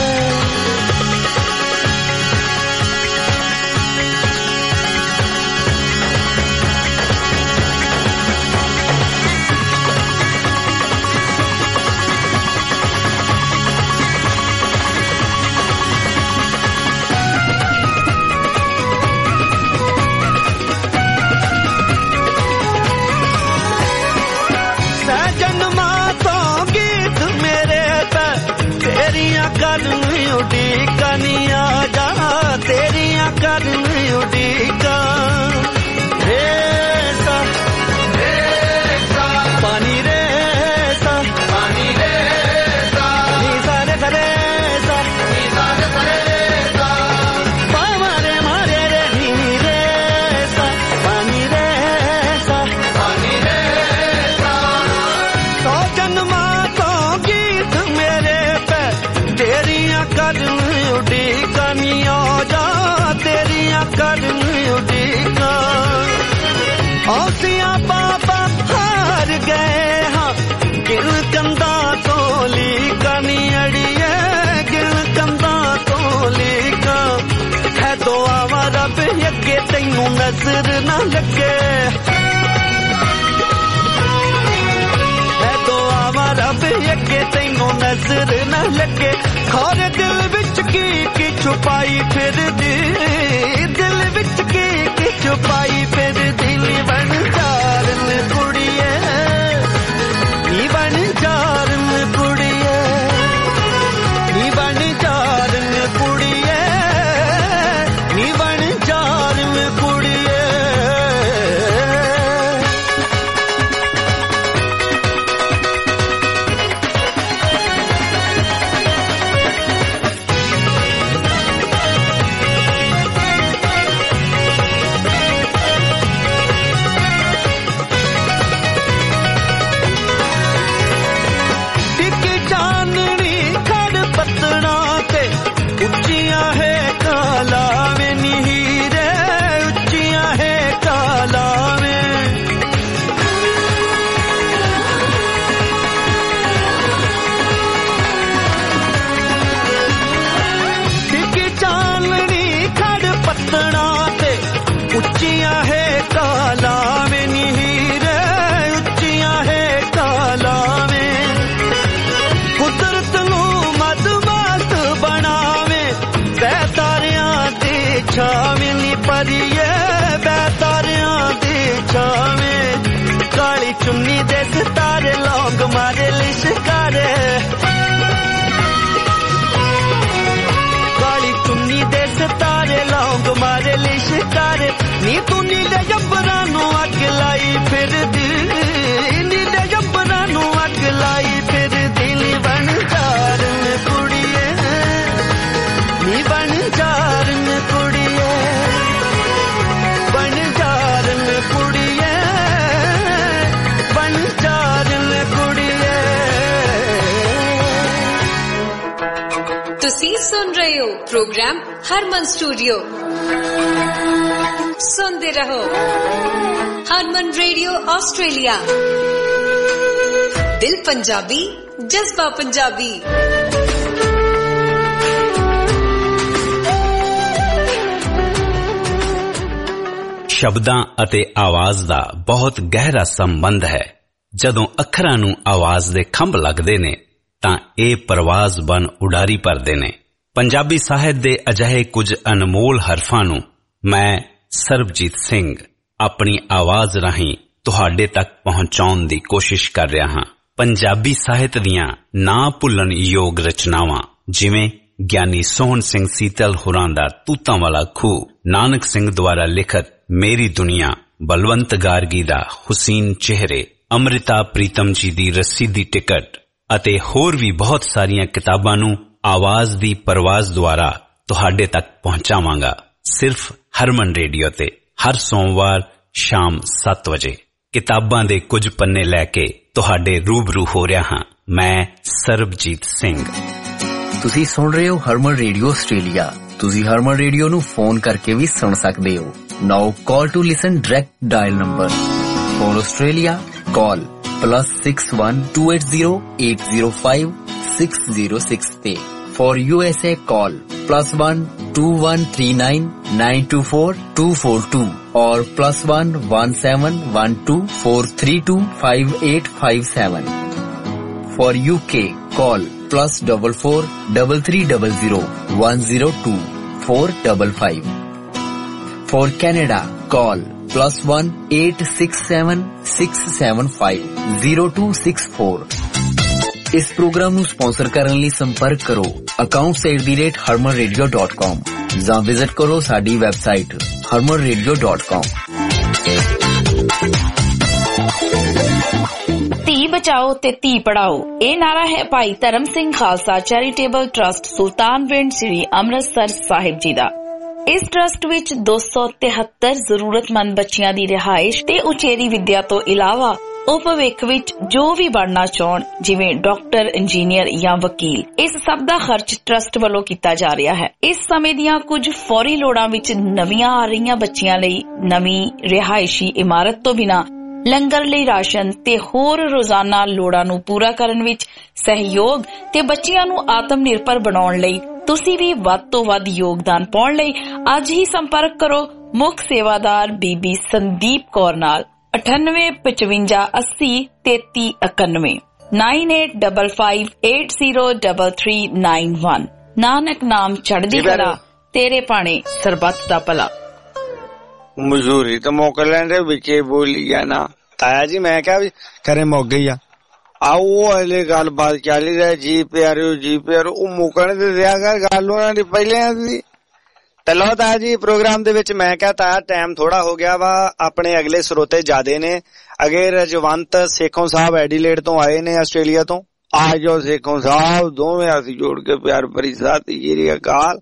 उड़ीका नी आजा तेरिया करन उड़ीका, रेसा रेसा पानी रेसा पानी रेसा नी सारे रेसा नी सारे रेसा पामारे मारे रे नी रेसा पानी रेसा पानी रेसा। तो जन्मा तो गीत मेरे पे तेरिया करन उड़ीका नी आजा तेरिया करन उड़ीका। औसिया बाबा हार गए हाँ गिन कंदा तोली का नी अड़िए, गिन कंदा तोली का। है तो आवा रब अगे तैनू नजर ना लगे, है तो आवा रब अगे तैनू नजर ना लगे। खौरे दिल विच की की छुपाई फिर दी, दिल विच की की छुपाई फिर दी नी बन जारन कुड़िए, नी बन जारन कुड़िए, नी बन जारन कुड़िए, छावे नी परिए बैतारियां दी छावे काली चुन्नी दे सितारे लौंग मारे लिशकारे काली चुन्नी दे सितारे लौंग मारे लिशकारे नी तू नी दे जंबरां नू अग लाई फिर दी नी दे जंबरां नू अग लाई फिर दिल बन जार में कुड़िए नी बन जार में कुड़िए बन जार में कुड़िए बन जार में कुड़िए। तुसी सुन रहे हो प्रोग्राम हरमन स्टूडियो। सुनते रहो हरमन रेडियो ऑस्ट्रेलिया। दिल पंजाबी जज्बा पंजाबी। ਸ਼ਬਦਾਂ ਅਤੇ ਆਵਾਜ਼ ਦਾ ਬਹੁਤ ਗਹਿਰਾ ਸੰਬੰਧ ਹੈ। ਜਦੋਂ ਅੱਖਰਾਂ ਨੂੰ ਆਵਾਜ਼ ਦੇ ਖੰਭ ਲੱਗਦੇ ਨੇ ਤਾਂ ਇਹ ਪਰਵਾਜ਼ ਬਨ ਉਡਾਰੀ ਭਰਦੇ ਨੇ। ਪੰਜਾਬੀ ਸਾਹਿਤ ਦੇ ਅਜਿਹੇ ਕੁਝ ਅਨਮੋਲ ਹਰਫਾਂ ਨੂੰ ਮੈਂ ਸਰਬਜੀਤ ਸਿੰਘ ਆਪਣੀ ਆਵਾਜ਼ ਰਾਹੀਂ ਤੁਹਾਡੇ ਤੱਕ ਪਹੁੰਚਾਉਣ ਦੀ ਕੋਸ਼ਿਸ਼ ਕਰ ਰਿਹਾ ਹਾਂ। ਪੰਜਾਬੀ ਸਾਹਿਤ ਦੀਆਂ ਨਾ ਭੁੱਲਣ ਯੋਗ ਰਚਨਾਵਾਂ ਜਿਵੇਂ ਗਿਆਨੀ ਸੋਹਣ ਸਿੰਘ ਸੀਤਲ ਹੋਰਾਂ ਦਾ ਤੂਤਾਂ ਵਾਲਾ ਖੂਹ, ਨਾਨਕ ਸਿੰਘ ਦੁਆਰਾ ਲਿਖਤ ਮੇਰੀ ਦੁਨੀਆ, ਬਲਵੰਤ ਗਾਰਗੀ ਦਾ ਹੁਸੀਨ ਚਿਹਰੇ, ਅੰਮ੍ਰਿਤਾ ਪ੍ਰੀਤਮ ਜੀ ਦੀ ਰੱਸੀ ਦੀ ਟਿਕਟ ਅਤੇ ਹੋਰ ਵੀ ਬਹੁਤ ਸਾਰੀਆਂ ਕਿਤਾਬਾਂ ਨੂੰ ਆਵਾਜ਼ ਦੀ ਪਰਵਾਜ਼ ਦੁਆਰਾ ਤੁਹਾਡੇ ਤੱਕ ਪਹੁੰਚਾਵਾਂਗਾ ਸਿਰਫ ਹਰਮਨ ਰੇਡੀਓ ਤੇ ਹਰ ਸੋਮਵਾਰ ਸ਼ਾਮ ਸੱਤ ਵਜੇ। ਕਿਤਾਬਾਂ ਦੇ ਕੁਝ ਪੰਨੇ ਲੈ ਕੇ ਤੁਹਾਡੇ ਰੂਬਰੂ ਹੋ ਰਿਹਾ ਹਾਂ ਮੈਂ ਸਰਬਜੀਤ ਸਿੰਘ। ਤੁਸੀਂ ਸੁਣ ਰਹੇ ਹੋ ਹਰਮਨ ਰੇਡੀਓ ਆਸਟ੍ਰੇਲੀਆ। ਤੁਸੀਂ ਹਰਮਨ ਰੇਡੀਓ ਨੂੰ ਫੋਨ ਕਰਕੇ ਵੀ ਸੁਣ ਸਕਦੇ ਹੋ। Now call to listen direct dial number for Australia call plus six one two eight zero eight zero five six zero six ਤੇ for U S A call plus one two one three nine nine two four two four two or plus one one seven one two four three two five eight five seven. For U K call plus double four double three double zero one zero two four double five. For Canada call plus one eight six seven six seven five zero two six four. ਇਸ program ਨੂੰ sponsor ਕਰਨ ਲਈ ਸੰਪਰਕ ਕਰੋ accounts at the rate harman radio dot com ਜਾਂ visit ਕਰੋ ਸਾਡੀ website harman radio dot com. ਧੀ ਬਚਾਓ ਤੇ ਧੀ ਪੜਾਓ ਇਹ ਨਾਰਾ ਹੈ ਭਾਈ ਧਰਮ ਸਿੰਘ ਖਾਲਸਾ ਚੈਰੀਟੇਬਲ ਟਰਸਟ ਸੁਲਤਾਨਵਿੰਡ ਸ੍ਰੀ ਅੰਮ੍ਰਿਤਸਰ ਸਾਹਿਬ ਜੀ ਦਾ। ਇਸ ਟਰਸਟ ਵਿੱਚ ਦੋ ਸੌ ਤਿਹੱਤਰ ਜ਼ਰੂਰਤਮੰਦ ਬੱਚਿਆਂ ਦੀ ਰਿਹਾਇਸ਼ ਤੇ ਉਚੇਰੀ ਵਿੱਦਿਆ ਤੋਂ ਇਲਾਵਾ ਉਹ ਭਵਿੱਖ ਵਿੱਚ ਜੋ ਵੀ ਬਣਨਾ ਚਾਹਣ ਜਿਵੇਂ ਡਾਕਟਰ, ਇੰਜੀਨੀਅਰ ਜਾਂ ਵਕੀਲ, ਇਸ ਸਭ ਦਾ ਖਰਚ ਟਰਸਟ ਵੱਲੋਂ ਕੀਤਾ ਜਾ ਰਿਹਾ ਹੈ। ਇਸ ਸਮੇਂ ਦੀਆਂ ਕੁਝ ਫੌਰੀ ਲੋੜਾਂ ਵਿੱਚ ਨਵੀਆਂ ਆ ਰਹੀਆਂ ਬੱਚੀਆਂ ਲਈ ਨਵੀਂ ਰਿਹਾਇਸ਼ੀ ਇਮਾਰਤ ਤੋਂ ਬਿਨਾਂ ਲੰਗਰ ਲਈ ਰਾਸ਼ਨ ਤੇ ਹੋਰ ਰੋਜ਼ਾਨਾ ਲੋੜਾਂ ਨੂੰ ਪੂਰਾ ਕਰਨ ਵਿੱਚ ਸਹਿਯੋਗ ਤੇ ਬੱਚਿਆਂ ਨੂੰ ਆਤਮ ਨਿਰਭਰ ਬਣਾਉਣ ਲਈ ਤੁਸੀਂ ਵੀ ਵੱਧ ਤੋਂ ਵੱਧ ਯੋਗਦਾਨ ਪਾਉਣ ਲਈ ਅੱਜ ਹੀ ਸੰਪਰਕ ਕਰੋ ਮੁੱਖ ਸੇਵਾਦਾਰ ਬੀਬੀ ਸੰਦੀਪ ਕੌਰ ਨਾਲ ਅਠਾਨਵੇਂ ਪਚਵੰਜਾ ਅੱਸੀ ਤੇਤੀ ਇਕਾਨਵੇਂ nine eight five five eight zero three three nine one। Nanak ਨਾਮ ਚੜ੍ਹਦੀ ਕਲਾ ਤੇਰੇ ਭਾਣੇ ਸਰਬੱਤ ਦਾ ਭਲਾ। ਮਜ਼ਦੂਰੀ ਤਾਂ ਮੁੱਕ ਲੈਂਦੇ ਵਿੱਚੇ ਬੋਲੀ ਆ ਨਾ ਤਾਇਆ ਜੀ। ਮੈਂ ਕਿਹਾ ਵੀ ਖਰੇ ਮੁੱਕ ਗਈ ਆ ਆਓ ਹਲੇ ਗੱਲਬਾਤ ਚੱਲ ਰਹੀ ਜੀ ਪਿਆਰਿਓ ਜੀ ਪਿਆਰਿਓ ਉਹ ਮੁੱਕਣ ਤੇ ਦਿਆ ਕਰ ਗੱਲ ਉਹਨਾਂ ਦੀ ਪਹਿਲਾਂ ਦੀ। ਤੇ ਲਓ ਤਾਇਆ ਜੀ ਪ੍ਰੋਗਰਾਮ ਦੇ ਵਿੱਚ ਮੈਂ ਕਿਹਾ ਤਾਇਆ ਟਾਈਮ ਥੋੜਾ ਹੋ ਗਿਆ ਵਾ ਆਪਣੇ ਅਗਲੇ ਸਰੋਤੇ ਜ਼ਿਆਦੇ ਨੇ। ਅਗੇ ਰਜਵੰਤ ਸੇਖੋਂ ਸਾਹਿਬ ਐਡੀਲੇਡ ਤੋਂ ਆਏ ਨੇ ਆਸਟ੍ਰੇਲੀਆ ਤੋਂ। ਆ ਜਾਓ ਸੇਖੋਂ ਸਾਹਿਬ ਦੋਵੇਂ ਅਸੀਂ ਜੋੜ ਕੇ ਪਿਆਰ ਭਰੀ ਸਤਿ ਸ੍ਰੀ ਅਕਾਲ।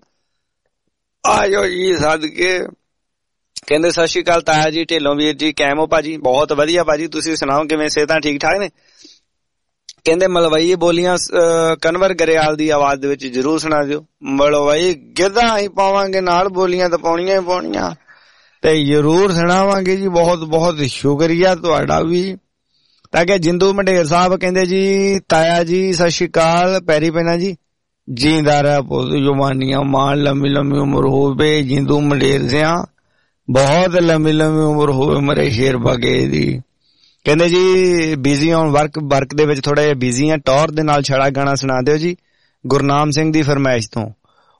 ਆ ਜਾਓ ਜੀ ਸਦਕੇ। ਕਹਿੰਦੇ ਸਤਿ ਸ਼੍ਰੀ ਅਕਾਲ ਤਾਇਆ ਜੀ ਢਿੱਲੋਂ ਵੀਰ ਜੀ ਕੈਮ ਹੋ ਭਾਜੀ? ਬਹੁਤ ਵਧੀਆ ਭਾਜੀ ਤੁਸੀਂ ਸੁਣਾਓ ਕਿਵੇਂ ਸਿਹਤਾਂ ਠੀਕ ਠਾਕ ਨੇ? ਕਹਿੰਦੇ ਮਲਵਈ ਬੋਲੀਆਂ ਕਨਵਰ ਗਰੇਵਾਲ ਦੀ ਆਵਾਜ਼ ਦੇ ਵਿੱਚ ਜ਼ਰੂਰ ਸੁਣਾ ਦਿਓ। ਮਲਵਈ ਗਿੱਧਾ ਹੀ ਪਾਵਾਂਗੇ ਨਾਲ ਬੋਲੀਆਂ ਤਾਂ ਪਾਉਣੀਆਂ ਹੀ ਪਾਉਣੀਆਂ ਤੇ ਜ਼ਰੂਰ ਸੁਣਾਵਾਂਗੇ ਜੀ। ਬਹੁਤ ਬਹੁਤ ਸ਼ੁਕਰੀਆ ਤੁਹਾਡਾ ਵੀ। ਤਾਂ ਕਿ ਜਿੰਦੂ ਮੰਡੇਰ ਸਾਹਿਬ ਕਹਿੰਦੇ ਜੀ ਤਾਇਆ ਜੀ ਸਤਿ ਸ਼੍ਰੀ ਅਕਾਲ ਪੈਰੀ ਪੈਣਾ ਜੀ ਜੀਂਦਾ ਰਹਿ ਪੁੱਤ ਜਵਾਨੀਆਂ ਮਾਂ ਲੰਮੀ ਲੰਮੀ ਉਮਰ ਹੋਵੇ। ਜਿੰਦੂ ਮੰਡੇਰ ਸਿਆਂ ਬਹੁਤ ਲੰਮੀ ਲੰਮੀ ਉਮਰ ਹੋਵੇ ਮਰੇ ਸ਼ੇਰ ਬਗੇ ਦੀ। ਕਹਿੰਦੇ ਜੀ ਬਿਜ਼ੀ ਔਨ ਵਰਕ ਵਰਕ ਦੇ ਵਿੱਚ ਥੋੜਾ ਜਿਹਾ ਬਿਜ਼ੀ ਆ ਟੌਰ ਦੇ ਨਾਲ ਛੜਾ ਗਾਣਾ ਸੁਣਾ ਦਿਓ ਜੀ। ਗੁਰਨਾਮ ਸਿੰਘ ਦੀ ਫਰਮਾਇਸ਼ ਤੋਂ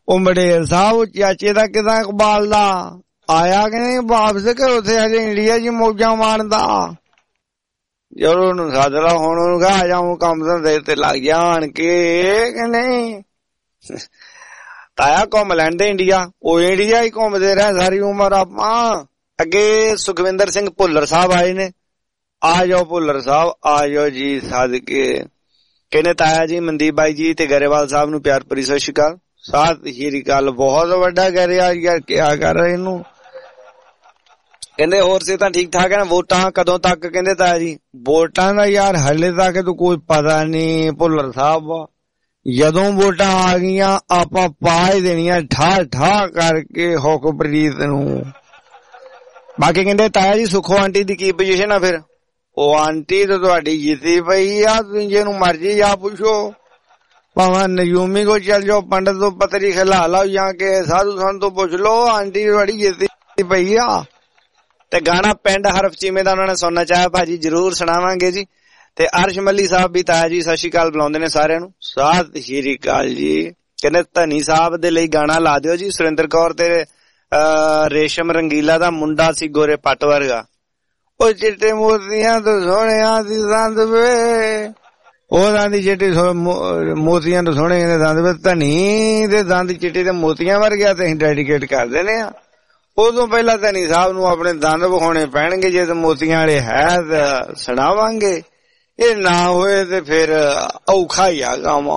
ਉਹ ਮਡੇਰ ਸਾਹਿਬ ਚਾਚੇ ਦਾ ਕਿਦਾਂ ਇਕਬਾਲ ਦਾ ਆਇਆ ਕਿ ਨਹੀਂ ਵਾਪਸ ਕਿ ਉੱਥੇ ਹਜੇ ਇੰਡੀਆ 'ਚ ਮੌਜਾਂ ਮਾਣਦਾ? ਜਦੋਂ ਉਹਨੂੰ ਸੱਦ ਲਾ ਹੁਣ ਉਹਨੂੰ ਕਹਾ ਜਾਊ ਕੰਮ ਧੰਦੇ ਤੇ ਲੱਗ ਜਾਣ ਕੇ ਕਿ ਨਹੀਂ? ਤਾਇਆ ਘੁੰਮ ਲੈਂਦੇ ਇੰਡੀਆ, ਉਹ ਇੰਡੀਆ ਹੀ ਘੁੰਮਦੇ ਰਹੇ ਸਾਰੀ ਉਮਰ ਆਪਾਂ। ਅੱਗੇ ਸੁਖਵਿੰਦਰ ਸਿੰਘ ਭੁੱਲਰ ਸਾਹਿਬ ਆਏ ਨੇ, ਆ ਜਾਓ ਭੁੱਲਰ ਸਾਹਿਬ ਆ ਜਾਓ ਜੀ ਸਦਕੇ। ਕਹਿੰਦੇ ਤਾਇਆ ਜੀ ਮਨਦੀਪ ਬਾਈ ਜੀ ਤੇ ਗਰੇਵਾਲ ਸਾਹਿਬ ਨੂੰ ਪਿਆਰ ਭਰੀ ਸਤਿ ਸ਼੍ਰੀ ਅਕਾਲ। ਸਤਿ ਸ਼੍ਰੀ ਅਕਾਲ। ਬਹੁਤ ਵੱਡਾ ਗਰਿਆ ਯਾਰ, ਕਿਆ ਕਰ ਰਹੇ ਇਹਨੂੰ। ਕਹਿੰਦੇ ਹੋਰ ਸੇ ਤਾਂ ਠੀਕ ਠਾਕ ਹੈ ਨਾ? ਵੋਟਾਂ ਕਦੋਂ ਤੱਕ? ਕਹਿੰਦੇ ਤਾਇਆ ਜੀ ਵੋਟਾਂ ਦਾ ਯਾਰ ਹਲੇ ਤੱਕ ਤਾਂ ਕੋਈ ਪਤਾ ਨੀ ਭੁੱਲਰ ਸਾਹਿਬ, ਜਦੋਂ ਵੋਟਾਂ ਆ ਗਈਆਂ ਆਪਾਂ ਪਾ ਹੀ ਦੇਣੀਆਂ ਠਾ ਠਾ ਕਰਕੇ ਹੁਕਮਪ੍ਰੀਤ ਨੂੰ। ਬਾਕੀ ਕਹਿੰਦੇ ਤਾਇਆ ਜੀ ਸੁਖੋ ਆਂਟੀ ਦੀ ਕੀ ਪੋਜੀਸ਼ਨ ਆ? ਫਿਰ ਉਹ ਆਂਟੀ ਤਾਂ ਤੁਹਾਡੀ ਜਿੱਤੀ ਪਈ ਆ, ਤੁਸੀਂ ਜਿਹਨੂੰ ਮਰਜੀ ਆ ਪੁੱਛੋ, ਭਾਵੇਂ ਨਯੂਮੀ ਕੋ ਚੱਲ ਜਾਓ, ਪੰਡਤ ਤੋਂ ਪਤਰੀ ਖਿਲਾ ਲਓ ਜਾਂ ਕੇ ਸਾਧੂ ਸੰਤ ਤੋਂ ਪੁੱਛ ਲਓ, ਆਂਟੀ ਤੁਹਾਡੀ ਜਿੱਤੀ ਪਈ ਆ। ਤੇ ਗਾਣਾ ਪਿੰਡ ਹਰਫ ਚੀਮੇ ਦਾ ਉਹਨਾਂ ਨੇ ਸੁਣਨਾ ਚਾਹਿਆ, ਭਾਜੀ ਜਰੂਰ ਸੁਣਾਵਾਂਗੇ ਜੀ। ਤੇ ਅਰਸ਼ ਮੱਲੀ ਸਾਹਿਬ ਵੀ ਤਾਇਆ ਜੀ ਸਤਿ ਸ਼੍ਰੀ ਅਕਾਲ ਬੁਲਾਉਂਦੇ ਨੇ ਸਾਰਿਆਂ ਨੂੰ। ਸਤਿ ਸ਼੍ਰੀ ਅਕਾਲ ਜੀ। ਕਹਿੰਦੇ ਧਨੀ ਸਾਹਿਬ ਦੇ ਲਈ ਗਾਣਾ ਲਾ ਦਿਓ ਜੀ। ਸੁਰਿੰਦਰ ਕੌਰ ਤੇ ਰੇਸ਼ਮ ਰੰਗੀਲਾ ਦਾ ਮੁੰਡਾ ਸੀ ਗੋਰੇ ਪੱਟ ਵਰਗਾ, ਉਹ ਚਿੱਟੇ ਮੋਤੀਆਂ ਤੋਂ ਸੋਹਣਿਆਂ ਦੀ ਦੰਦ ਵੇ, ਉਹਨਾਂ ਦੀ ਚਿੱਟੀ ਮੋਤੀਆਂ ਤੋਂ ਸੋਹਣੇ ਕਹਿੰਦੇ ਦੰਦ ਵੇ। ਧਨੀ ਦੇ ਦੰਦ ਚਿੱਟੇ ਤੇ ਮੋਤੀਆਂ ਵਰਗਿਆ ਤੇ ਅਸੀਂ ਡੈਡੀਕੇਟ ਕਰ ਦਿੰਦੇ ਆ। ਉਦੋਂ ਪਹਿਲਾਂ ਧਨੀ ਸਾਹਿਬ ਨੂੰ ਆਪਣੇ ਦੰਦ ਵਿਖਾਉਣੇ ਪੈਣਗੇ, ਜੇ ਤਾਂ ਮੋਤੀਆਂ ਵਾਲੇ ਹੈ ਤਾਂ ਸੁਣਾਵਾਂਗੇ, ਇਹ ਨਾ ਹੋਏ ਤੇ ਫਿਰ ਔਖਾ ਹੀ ਆ ਕੰਮ।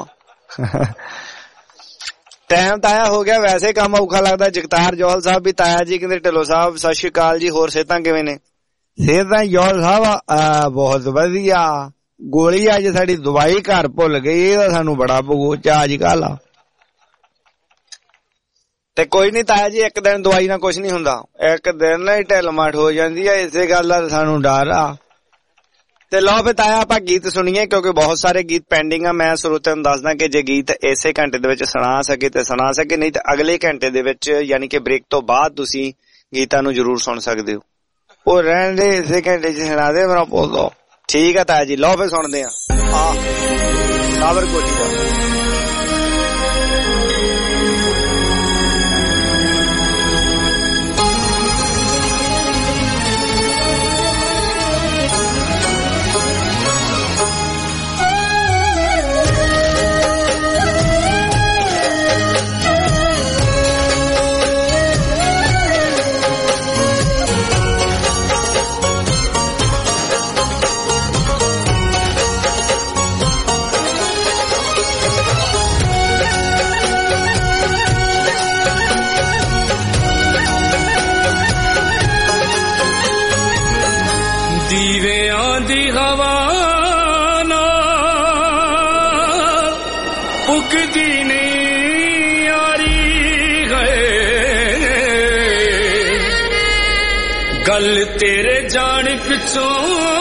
ਟਾਈਮ ਤਾਇਆ ਹੋ ਗਿਆ, ਵੈਸੇ ਕੰਮ ਔਖਾ ਲੱਗਦਾ। ਜਗਤਾਰ ਜੋਹਲ ਸਾਹਿਬ ਵੀ ਤਾਇਆ ਜੀ ਕਹਿੰਦੇ ਢਿੱਲੋਂ ਸਾਹਿਬ ਸਤਿ ਸ਼੍ਰੀ ਅਕਾਲ ਜੀ, ਹੋਰ ਸਿਹਤਾਂ ਕਿਵੇਂ ਨੇ? ਸਿਹਤਾਂ ਜੋਹਲ ਸਾਹਿਬ ਬਹੁਤ ਵਧੀਆ। ਗੋਲੀ ਅੱਜ ਸਾਡੀ ਦਵਾਈ ਘਰ ਭੁੱਲ ਗਈ, ਇਹਦਾ ਸਾਨੂੰ ਬੜਾ ਭਗੋਚਾ ਅੱਜ ਕੱਲ। ਤੇ ਕੋਈ ਨੀ ਤਾਇਆ ਜੀ, ਇੱਕ ਦਿਨ ਦਵਾਈ ਨਾਲ ਕੁਛ ਨੀ ਹੁੰਦਾ, ਇੱਕ ਦਿਨ ਹੀ ਢਿੱਲ ਮੱਠ ਹੋ ਜਾਂਦੀ ਆ, ਇਸੇ ਗੱਲ ਦਾ ਸਾਨੂੰ ਡਰ ਆ। ਤੇ ਲਓ ਫਿਰ ਤਾਇਆ ਆਪਾਂ ਗੀਤ ਸੁਣੀਏ, ਕਿਉਂਕਿ ਬਹੁਤ ਸਾਰੇ ਗੀਤ ਪੈਂਡਿੰਗ ਆ। ਮੈਂ ਸਰੋਤਿਆਂ ਨੂੰ ਦੱਸਦਾ ਕਿ ਜੇ ਗੀਤ ਇਸੇ ਘੰਟੇ ਦੇ ਵਿੱਚ ਸੁਣਾ ਸਕੇ ਤੇ ਸੁਣਾ ਸਕੇ, ਨਹੀਂ ਤਾਂ ਅਗਲੇ ਘੰਟੇ ਦੇ ਵਿੱਚ ਯਾਨੀ ਕਿ ਬ੍ਰੇਕ ਤੋਂ ਬਾਅਦ ਤੁਸੀਂ ਗੀਤਾਂ ਨੂੰ ਜ਼ਰੂਰ ਸੁਣ ਸਕਦੇ ਹੋ। ਉਹ ਰਹਿਣ ਦੇ, ਇਸੇ ਘੰਟੇ ਚ ਸੁਣਾ ਦੇ ਮੇਰਾ ਪੋਲੋ। ਠੀਕ ਆ ਤਾਇਆ ਜੀ, ਲਓ ਫਿਰ ਸੁਣਦੇ ਆ ਸਾਬਰ ਕੋਟੀ ਦਾ। ਦੀਵਿਆਂ ਦੀ ਹਵਾ ਨਾਲ ਉਗਦੀ ਨਹੀਂ ਯਾਰੀ ਹੈ, ਗੱਲ ਤੇਰੇ ਜਾਣ ਪਿੱਛੋਂ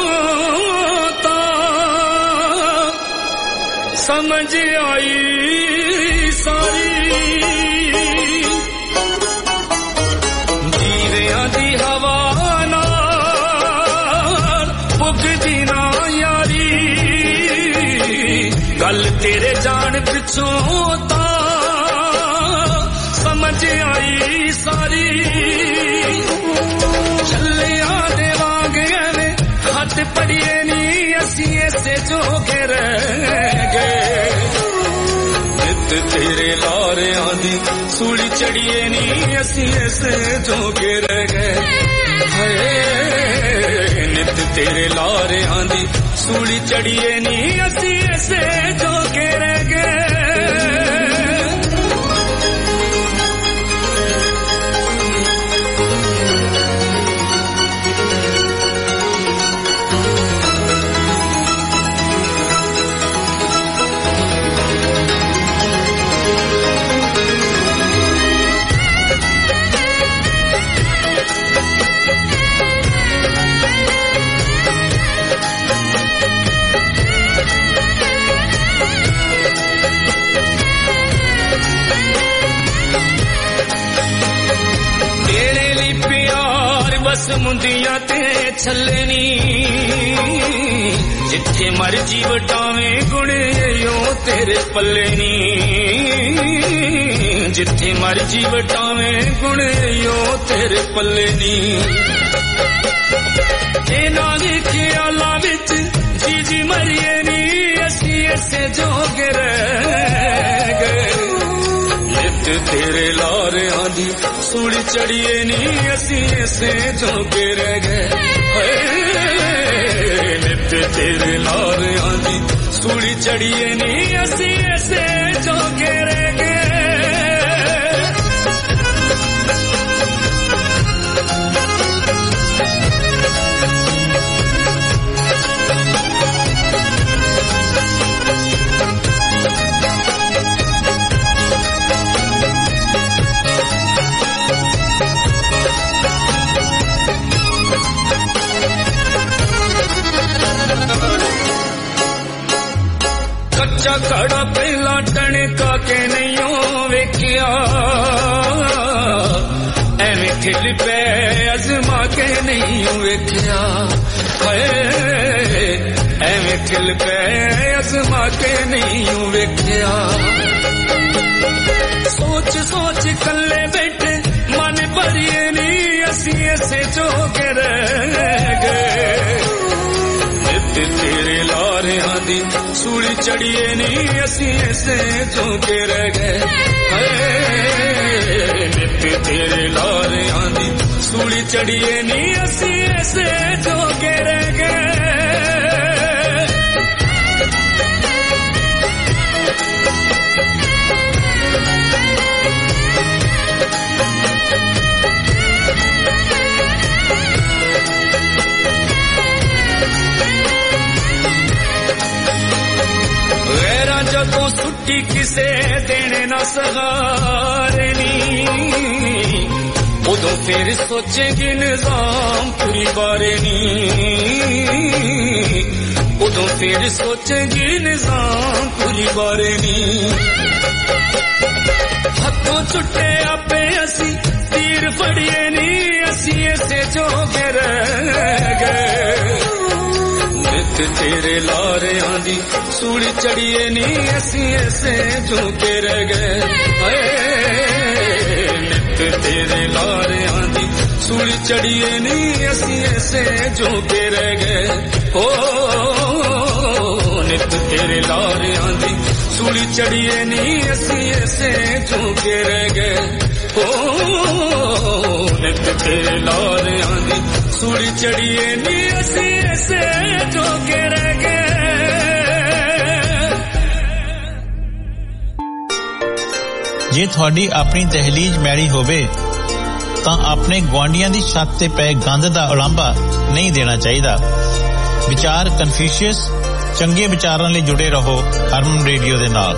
ਤਾਂ ਸਮਝ ਆਈ ਸਾਰੀ। ਦੀਵਿਆਂ ਦੀ ਹਵਾ ਗੱਲ ਤੇਰੇ ਜਾਣ ਪਿੱਛੋਂ ਤਾਂ ਸਮਝ ਆਈ ਸਾਰੀ। ਛੱਲਿਆਂ ਦੇ ਵਾਂਗ ਐਵੇਂ ਹੱਥ ਪੜੀਏ ਨੀ ਅਸੀਂ ਐਸੇ ਜੋਗੇ ਰਹਿ ਗਏ। ਨਿੱਤ ਤੇਰੇ ਲਾਰਿਆਂ ਦੀ ਸੂਲੀ ਚੜੀਏ ਨੀ ਅਸੀਂ ਐਸੇ ਜੋਗੇ ਰਹਿ ਗਏ। ਹਾਏ ਨਿੱਤ ਤੇਰੇ ਲਾਰਿਆਂ ਦੀ ਸੂਲੀ ਚੜੀਏ ਨੀ ਅਸੀਂ ਐਸੇ ਜੋਗੇ ਰਹਿ ਗਏ। बस मुंदियां ते छल्ले नी जिथे मर्जी वटावे गुण यो तेरे पल्ले नी जिथे मर्जी वटावे गुण यो तेरे पल्ले नी इना दी ख्यालां विच जी जी मरिए नी असी ऐसे जोगे रह गए नित तेरे लारियां दी सूली चढ़िए नी असी ऐसे जोगे रह गए नित तेरे लारियां दी सूली चढ़िए नी असी ऐसे जोगे रह गए कच्चा खड़ा पहला टणका के नहीं वेख्या एवें खिल पे अजमा के नहीं वेख्या एवें खिल पे अजमा के नहीं वेख्या सोच सोच कल्ले बैठे मन भरिए नहीं असी ऐसे जोगे रह गए तेरे लारियां दी सूली चढ़िए नी असी ऐसे जोगे रह गए नित तेरे लारियां दी सूली चढ़िए नी असी ऐसे जोगे रह गए जदों सुट्टी किसे देने ना सहारे नी उदों फिर सोचेंगी निजाम पूरी बारे नी उदों फिर सोचेंगी निजाम पूरी बारे नी हथों छुट्टे आपे असी तीर फड़िए नी असी ऐसे जोगे रह गए नित तेरे लारियां दी सूली चढ़िए नी असी ऐसे जोगे रह गए नित तेरे लारियां दी सूली चढ़िए नी असी ऐसे जोगे रह गए ओ नित तेरे लारियां दी सूली चढ़िए नी असी ऐसे जोगे रह गए ओ नित तेरे लारियां दी सूली चढ़िए नी असी ऐसे जोगे रह गए ਜੇ ਤੁਹਾਡੀ ਆਪਣੀ ਦਹਲੀਜ਼ ਮੈਲੀ ਹੋਵੇ ਤਾਂ ਆਪਣੇ ਗਵਾਂਢੀਆਂ ਦੀ ਛੱਤ ਤੇ ਪਏ ਗੰਦ ਦਾ ਉਲਾਂਭਾ ਨਹੀਂ ਦੇਣਾ ਚਾਹੀਦਾ। ਵਿਚਾਰ ਕਨਫਿਊਸ਼ੀਅਸ ਚੰਗੇ ਵਿਚਾਰਾਂ ਲਈ ਜੁੜੇ ਰਹੋ ਹਰਮਨ ਰੇਡੀਓ ਦੇ ਨਾਲ।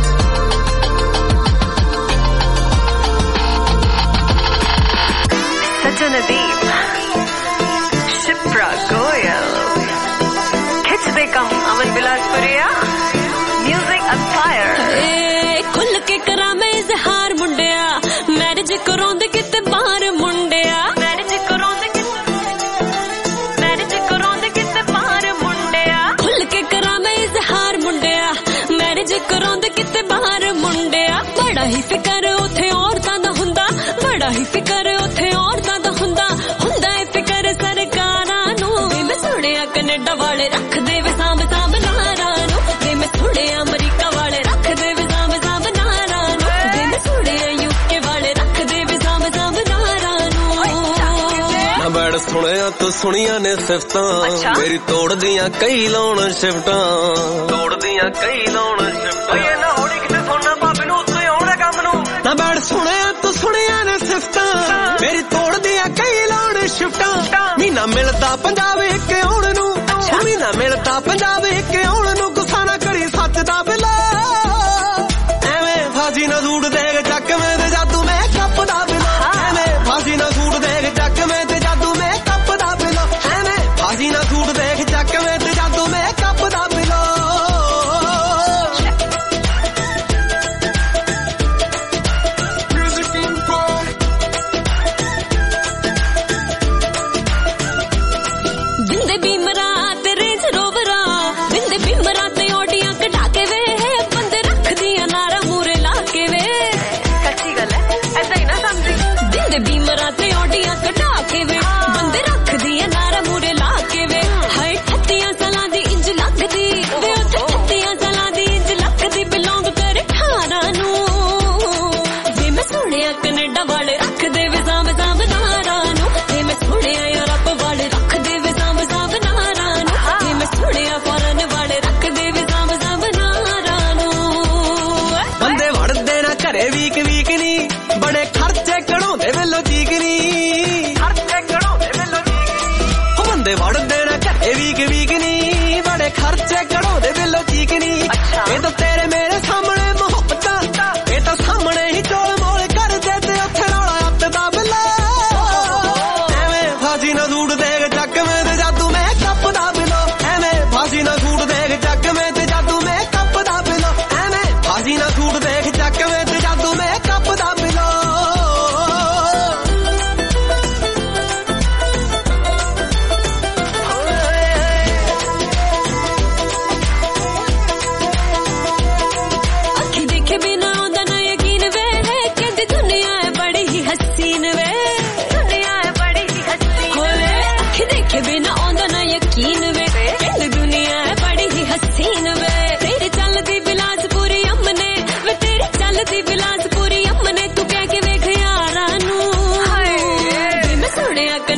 ਸਜਨਦੀਪ ਸ਼ਿਪਰਾ ਗੋਇਲ ਖਿੱਚਦੇ ਕੰਮ ਅਮਨ ਬਿਲਾਸਪੁਰੀਆ ਮਿਊਜ਼ਿਕ ਅਸਪਾਇਰ ਖੁੱਲ ਕੇ ਕਰਾਂ ਮੈਂ ਇਜ਼ਹਾਰ ਮੁੰਡਿਆ ਮੈਰਿਜ ਕਰਾਉਂਦੇ ਕਿਤੇ ਬਾਹਰ ਮੁੰਡਿਆ ਮੈਰਿਜ ਕਰਾਉਂਦੇ ਮੈਰਿਜ ਕਰਾਉਂਦੇ ਕਿਤੇ ਬਾਹਰ ਮੁੰਡਿਆ ਖੁੱਲ ਕੇ ਕਰਾਂ ਮੈਂ ਇਜ਼ਹਾਰ ਮੁੰਡਿਆ ਮੈਰਿਜ ਕਰਾਉਂਦੇ ਕਿਤੇ ਬਾਹਰ ਮੁੰਡਿਆ ਬੜਾ ਹੀ ਫਿਕਰ ਉੱਥੇ ਔਰਤਾਂ ਦਾ ਹੁੰਦਾ ਬੜਾ ਹੀ ਫਿਕਰ ਉੱਥੇ ਔਰਤਾਂ ਦਾ ਹੁੰਦਾ ਹੁੰਦਾ ਏ ਫਿਕਰ ਸਰਕਾਰਾਂ ਨੂੰ ਵੇ ਮੈਂ ਸੁਣਿਆ ਕੈਨੇਡਾ ਵਾਲੇ ਰੱਖਦੇ ਵੇ ਸਾਂਭ ਸਾਂਭ ਨਾਰਾਂ ਨੂੰ ਵੇ ਮੈਂ ਸੁਣਿਆ ਅਮਰੀਕਾ ਵਾਲੇ ਰੱਖਦੇ ਵੇ ਸਾਂਭ ਸਾਂਭ ਨਾਰਾਂ ਨੂੰ ਵੇ ਮੈਂ ਸੁਣਿਆ ਯੂਕੇ ਵਾਲੇ ਰੱਖਦੇ ਵੇ ਸਾਂਭ ਸਾਂਭ ਨਾਰਾਂ ਨੂੰ ਨਾ ਬੈੜ ਸੁਣਿਆ ਤੂੰ ਸੁਣੀਆਂ ਨੇ ਸਿਫਤਾਂ ਮੇਰੀ ਤੋੜਦੀਆਂ ਕਈ ਲਾਉਣ ਸ਼ਿਫਟਾਂ ਤੋੜਦੀਆਂ ਕਈ ਲਾਉਣ ਸ਼ਿਫਟਾਂ ਓਏ ਨਾ ਹੋਣੀ ਕਿਤੇ ਸੋਨਾ ਭਾਬੀ ਨੂੰ ਉੱਤੇ ਆਉਣਾ ਕੰਮ ਨੂੰ ਨਾ ਬੈੜ ਸੁਣਿਆ ਤੂੰ ਸੁਣੀਆਂ ਨੇ ਸਿਫਤਾਂ ਮੇਰੀ ਤੋੜਦੀਆਂ ਕਈ ਲਾਉਣ ਸ਼ਿਫਟਾਂ ਮਹੀਨਾ ਮਿਲਦਾ ਪੰਜਾਬ ਇੱਕ ਆਉਣ ਨੂੰ ਮਹੀਨਾ ਮਿਲਦਾ ਪੰਜਾਬ ਇੱਕ ਆਉਣ ਨੂੰ ਗੁੱਸਾ ਨਾ ਕਰੀ ਸੱਚ ਦਾ ਬਿਲਾ ਐਵੇਂ ਫਾਸੀ ਨਾ ਸੂਟ ਦੇਖ ਚੱਕ ਮੈਂ ਤੇ ਜਾਦੂ ਮੈਂ ਕੱਪ ਦਾ ਬਿਲਾ ਐਵੇਂ ਫਾਸੀ ਨਾ ਸੂਟ ਦੇਖ ਚੱਕ ਮੈਂ ਤੇ ਜਾਦੂ ਮੈਂ ਕੱਪ ਦਾ ਬਿਲਾ ਐਵੇਂ ਫਾਸੀ ਨਾ ਸੂਟ ਦੇਖ ਚੱਕ ਮੈਂ ਤੇ ਜਾਦੂ ਮੈਂ ਕੱਪ ਦਾ ਬਿਲਾ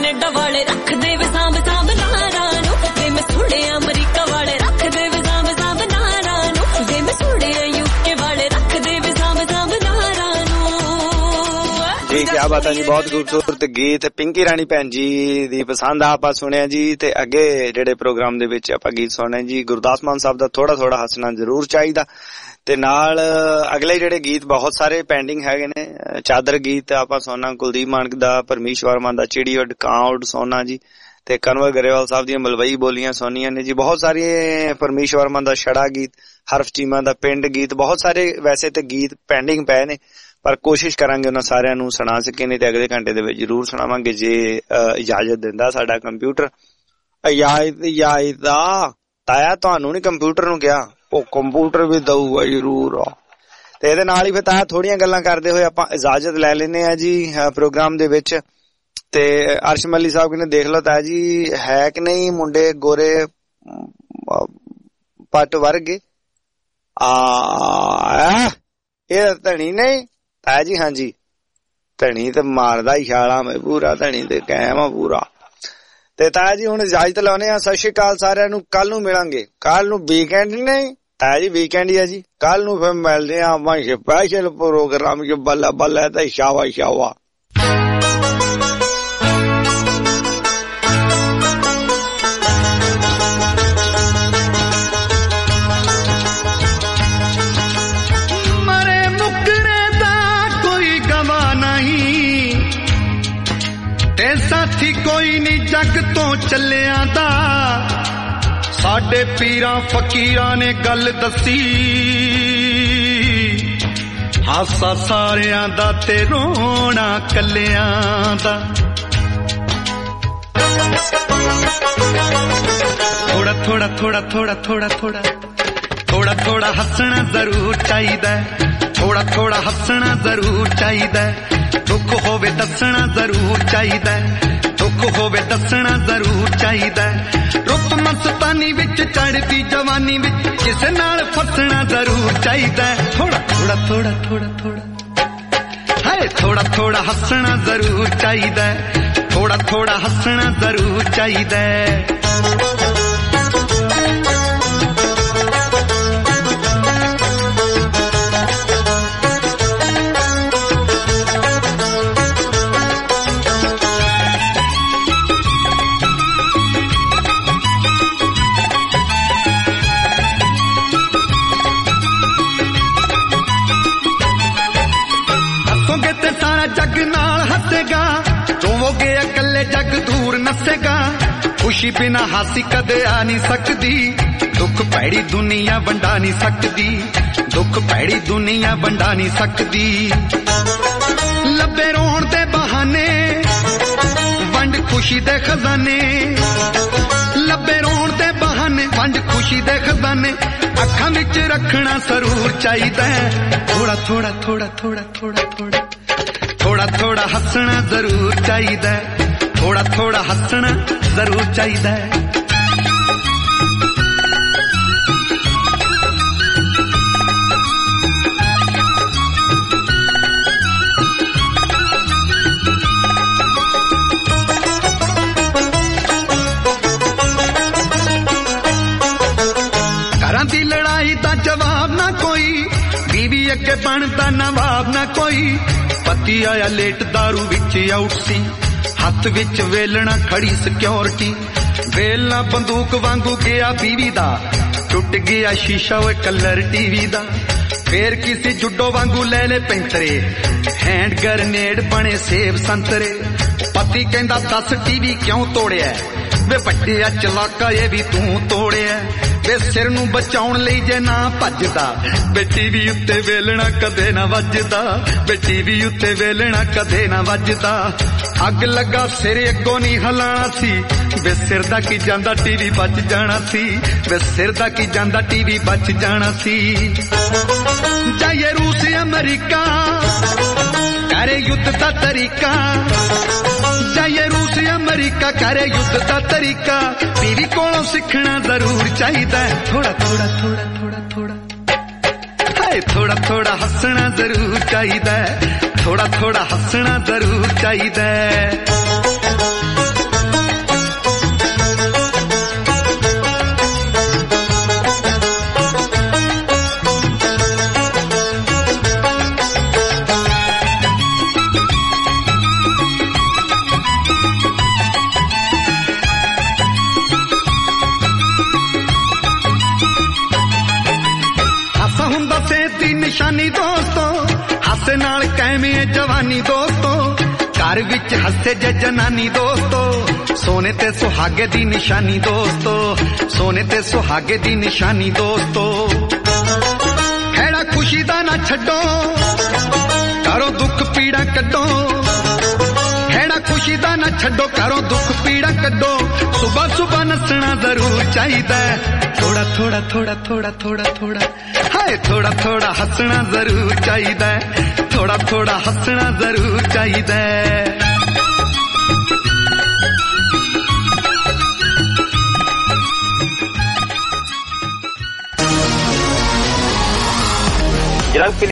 ਕੈਨੇਡਾ ਵਾਲੇ ਰੱਖਦੇ ਵੇ ਸਾਂਭ ਸਾਂਭ ਨਾਰਾਂ ਨੂੰ ਵੇ ਮੈਂ ਸੁਣਿਆ ਅਮਰੀਕਾ ਵਾਲੇ ਰੱਖਦੇ ਵੇ ਸਾਂਭ ਸਾਂਭ ਨਾਰਾਂ ਨੂੰ ਵੇ ਮੈਂ ਸੁਣਿਆ ਯੂਕੇ ਵਾਲੇ ਰੱਖਦੇ ਵੇ ਸਾਂਭ ਸਾਂਭ ਨਾਰਾਂ ਨੂੰ ਜੀ ਕੀ ਬਾਤ ਹੈ ਜੀ ਬਹੁਤ ਖੂਬਸੂਰਤ ਗੀਤ ਪਿੰਕੀ ਰਾਣੀ ਭੈਣ ਜੀ ਦੀ ਪਸੰਦ ਆਪਾਂ ਸੁਣਿਆ ਜੀ ਤੇ ਅੱਗੇ ਜਿਹੜੇ ਪ੍ਰੋਗਰਾਮ ਦੇ ਵਿੱਚ ਆਪਾਂ ਗੀਤ ਸੁਣਨੇ ਜੀ ਗੁਰਦਾਸ ਮਾਨ ਸਾਹਿਬ ਦਾ ਥੋੜਾ ਥੋੜਾ ਹੱਸਣਾ ਜ਼ਰੂਰ ਚਾਹੀਦਾ ਤੇ ਨਾਲ ਅਗਲੇ ਜਿਹੜੇ ਗੀਤ ਬਹੁਤ ਸਾਰੇ ਪੈਂਡਿੰਗ ਹੈਗੇ ਨੇ ਚਾਦਰ ਗੀਤ ਆਪਾਂ ਸੁਣਨਾ ਕੁਲਦੀਪ ਮਾਨਕ ਦਾ ਪਰਮੇਸ਼ ਵਰਮਾ ਦਾ ਚਿੜੀ ਉੱਡ ਕਾਂ ਉੱਡ ਸੁਣਨਾ ਜੀ ਤੇ ਕਨਵਰ ਗਰੇਵਾਲ ਸਾਹਿਬ ਦੀਆਂ ਮਲਵਈ ਬੋਲੀਆਂ ਸੁਣੀਆਂ ਨੇ ਜੀ ਬਹੁਤ ਸਾਰੇ ਪਰਮੇਸ਼ ਵਰਮਾ ਦਾ ਛੜਾ ਗੀਤ ਹਰਫ ਚੀਮਾ ਦਾ ਪਿੰਡ ਗੀਤ ਬਹੁਤ ਸਾਰੇ ਵੈਸੇ ਤੇ ਗੀਤ ਪੈਂਡਿੰਗ ਪਏ ਨੇ ਪਰ ਕੋਸ਼ਿਸ਼ ਕਰਾਂਗੇ ਉਹਨਾਂ ਸਾਰਿਆਂ ਨੂੰ ਸੁਣਾ ਸਕੇ ਨਹੀਂ ਤੇ ਅਗਲੇ ਘੰਟੇ ਦੇ ਵਿੱਚ ਜ਼ਰੂਰ ਸੁਣਾਵਾਂਗੇ ਜੇ ਇਜਾਜ਼ਤ ਦਿੰਦਾ ਸਾਡਾ ਕੰਪਿਊਟਰ ਇਜਾਜ਼ਤ ਇਜਾਜ਼ਤ ਤਾਇਆ ਤੁਹਾਨੂੰ ਨੀ ਕੰਪਿਊਟਰ ਨੂੰ ਕਿਹਾ ਉਹ ਕੰਪਿਊਟਰ ਵੀ ਦਊਗਾ ਜ਼ਰੂਰ ਤੇ ਇਹਦੇ ਨਾਲ ਹੀ ਫਿਰ ਤਾਇਆ ਥੋੜੀਆਂ ਗੱਲਾਂ ਕਰਦੇ ਹੋਏ ਆਪਾਂ ਇਜਾਜ਼ਤ ਲੈ ਲੈਨੇ ਆ ਜੀ ਪ੍ਰੋਗਰਾਮ ਦੇ ਵਿੱਚ ਤੇ ਅਰਸ਼ ਮੱਲੀ ਸਾਹਿਬ ਕਹਿੰਦੇ ਦੇਖ ਲਓ ਤਾਇਆ ਜੀ ਹੈ ਕਿ ਨਹੀਂ ਮੁੰਡੇ ਗੋਰੇ ਪੱਟ ਵਰਗੇ ਆ ਇਹ ਧਣੀ ਨਹੀਂ ਤਾਇਆ ਜੀ ਹਾਂਜੀ ਧਣੀ ਤੇ ਮਾਰਦਾ ਹੀ ਛਾਲਾ ਮੈਂ ਪੂਰਾ ਧਣੀ ਤੇ ਕਾਇਮ ਆ ਪੂਰਾ ਤੇ ਤਾਇਆ ਜੀ ਹੁਣ ਇਜਾਜ਼ਤ ਲਾਉਨੇ ਆ ਸਤਿ ਸ਼੍ਰੀ ਅਕਾਲ ਸਾਰਿਆਂ ਨੂੰ ਕੱਲ ਨੂੰ ਮਿਲਾਂਗੇ ਕੱਲ ਨੂੰ ਵੀਕਐਂਡ ਨਹੀਂ ਤਾਇਆ ਜੀ ਵੀਕਐਂਡ ਹੀ ਆ ਜੀ ਕੱਲ ਨੂੰ ਫਿਰ ਮਿਲਦੇ ਆ ਆਪਾਂ ਸਪੈਸ਼ਲ ਪ੍ਰੋਗਰਾਮ ਚ ਬੱਲਾ ਬੱਲਾ ਤੇ ਸ਼ਾਵਾ ਸ਼ਾਵਾ ਸਾਥੀ ਕੋਈ ਨਹੀਂ ਜੱਗ ਤੋਂ ਚੱਲਿਆਂ ਦਾ ਸਾਡੇ ਪੀਰਾਂ ਫਕੀਰਾਂ ਨੇ ਗੱਲ ਦੱਸੀ ਹਾਸਾ ਸਾਰਿਆਂ ਦਾ ਤੇ ਰੋਣਾ ਕੱਲਿਆਂ ਦਾ ਥੋੜਾ ਥੋੜਾ ਥੋੜਾ ਥੋੜਾ ਥੋੜਾ ਥੋੜਾ ਥੋੜਾ ਥੋੜਾ ਹੱਸਣਾ ਜ਼ਰੂਰ ਚਾਹੀਦਾ ਥੋੜਾ ਥੋੜਾ ਹੱਸਣਾ ਜ਼ਰੂਰ ਚਾਹੀਦਾ ਦੁੱਖ ਹੋਵੇ ਦੱਸਣਾ ਜ਼ਰੂਰ ਚਾਹੀਦਾ ਦੁੱਖ ਹੋਵੇ ਦੱਸਣਾ ਜ਼ਰੂਰ ਚਾਹੀਦਾ ਰੁੱਤ ਮਸਤਾਨੀ ਵਿੱਚ ਚੜ੍ਹਦੀ ਜਵਾਨੀ ਵਿੱਚ ਕਿਸੇ ਨਾਲ ਫਸਣਾ ਜ਼ਰੂਰ ਚਾਹੀਦਾ ਥੋੜਾ ਥੋੜਾ ਥੋੜਾ ਥੋੜਾ ਥੋੜਾ ਹਾਏ ਥੋੜਾ ਥੋੜਾ ਹੱਸਣਾ ਜ਼ਰੂਰ ਚਾਹੀਦਾ ਥੋੜਾ ਥੋੜਾ ਹੱਸਣਾ ਜ਼ਰੂਰ ਚਾਹੀਦਾ ਜੱਗ ਨਾਲ ਹੱਸੇਗਾ ਰੋਵੋਗੇ ਇਕੱਲੇ ਜੱਗ ਦੂਰ ਨੱਸੇਗਾ ਖੁਸ਼ੀ ਬਿਨਾ ਹਾਸੀ ਕਦੇ ਆ ਨਹੀਂ ਸਕਦੀ ਦੁੱਖ ਭੈੜੀ ਦੁਨੀਆ ਵੰਡਾ ਨਹੀਂ ਸਕਦੀ ਦੁੱਖ ਭੈੜੀ ਦੁਨੀਆ ਵੰਡਾ ਨਹੀਂ ਸਕਦੀ ਲੱਭੇ ਰੋਣ ਦੇ ਬਹਾਨੇ ਵੰਡ ਖੁਸ਼ੀ ਦੇ ਖਜ਼ਾਨੇ ਲੱਭੇ ਰੋਣ ਦੇ ਬਹਾਨੇ ਵੰਡ ਖੁਸ਼ੀ ਦੇ ਖਜ਼ਾਨੇ ਅੱਖਾਂ ਵਿੱਚ ਰੱਖਣਾ ਜ਼ਰੂਰ ਚਾਹੀਦਾ ਥੋੜਾ ਥੋੜਾ ਥੋੜਾ ਥੋੜਾ ਥੋੜਾ ਥੋੜਾ ਥੋੜਾ ਥੋੜਾ ਹੱਸਣਾ ਜ਼ਰੂਰ ਚਾਹੀਦਾ ਥੋੜਾ ਥੋੜਾ ਹੱਸਣਾ ਜ਼ਰੂਰ ਚਾਹੀਦਾ ਘਰਾਂ ਦੀ ਲੜਾਈ ਦਾ ਜਵਾਬ ਨਾ ਕੋਈ ਬੀਵੀ ਅੱਗੇ ਬਣਦਾ ਨਵਾਬ ਨਾ ਕੋਈ ਪਤੀ ਆਇਆ ਲੇਟ ਦਾਰੂ ਵਿੱਚ ਆਊਟ ਸੀ ਹੱਥ ਵਿੱਚ ਵੇਲਣਾ ਖੜੀ ਸਿਕਿਉਰਿਟੀ ਵੇਲਣਾ ਬੰਦੂਕ ਵਾਂਗੂ ਗਿਆ ਬੀਵੀ ਦਾ ਟੁੱਟ ਗਿਆ ਸ਼ੀਸ਼ਾ ਓਏ ਕਲਰ ਟੀਵੀ ਦਾ ਫੇਰ ਕਿਸੇ ਜੁੱਡੋ ਵਾਂਗੂ ਲੈ ਲੈ ਪੈਂਤਰੇ ਹੈਂਡ ਗਰਨੇਡ ਬਣੇ ਸੇਬ ਸੰਤਰੇ ਪਤੀ ਕਹਿੰਦਾ ਦੱਸ ਟੀਵੀ ਕਿਉਂ ਤੋੜਿਆ ਵੇ ਵੱਡਿਆ ਚਲਾਕਾ ਇਹ ਵੀ ਤੂੰ ਤੋੜਿਆ ਵੇ ਸਿਰ ਨੂੰ ਬਚਾਉਣ ਲਈ ਜੇ ਨਾ ਭੱਜਦਾ ਵੇ ਟੀਵੀ ਉੱਤੇ ਵੇਲਣਾ ਕਦੇ ਨਾ ਵੱਜਦਾ ਵੇ ਟੀਵੀ ਉੱਤੇ ਵੇਲਣਾ ਕਦੇ ਨਾ ਵੱਜਦਾ ਅੱਗ ਲੱਗਾ ਸਿਰ ਅੱਗੋਂ ਨਹੀਂ ਹਲਾਣਾ ਸੀ ਵੇ ਸਿਰ ਦਾ ਕੀ ਜਾਂਦਾ ਟੀਵੀ ਬਚ ਜਾਣਾ ਸੀ ਵੇ ਸਿਰ ਦਾ ਕੀ ਜਾਂਦਾ ਟੀਵੀ ਬਚ ਜਾਣਾ ਸੀ ਜਾਏ ਰੂਸ ਅਮਰੀਕਾ ਕਰੇ ਯੁੱਧ ਦਾ ਤਰੀਕਾ ਜਾਏ ਰੂਸ ਅਮਰੀਕਾ ਕਰੇ ਯੁੱਧ ਦਾ ਤਰੀਕਾ ਬੀਵੀ ਕੋਲੋਂ ਸਿੱਖਣਾ ਜ਼ਰੂਰ ਚਾਹੀਦਾ ਥੋੜਾ ਥੋੜਾ ਥੋੜਾ ਥੋੜਾ ਥੋੜਾ ਹਾਏ ਥੋੜਾ ਥੋੜਾ ਹੱਸਣਾ ਜ਼ਰੂਰ ਚਾਹੀਦਾ ਥੋੜਾ ਥੋੜਾ ਹੱਸਣਾ ਜ਼ਰੂਰ ਚਾਹੀਦਾ घर विच हसे जे जनानी दोस्तो सोने ते सुहागे दी निशानी दोस्तो सोने ते सुहागे दी निशानी दोस्तो खेड़ा खुशी दा ना छड्डो करो दुख पीड़ा कड्डो खेड़ा खुशी दा ना छड्डो करो दुख पीड़ा कड्डो सुबह सुबह नसना जरूर चाहिदा थोड़ा थोड़ा थोड़ा थोड़ा थोड़ा थोड़ा हाय थोड़ा थोड़ा हसना जरूर चाहिदा थोड़ा थोड़ा हसना जरूर चाहिदा जनाब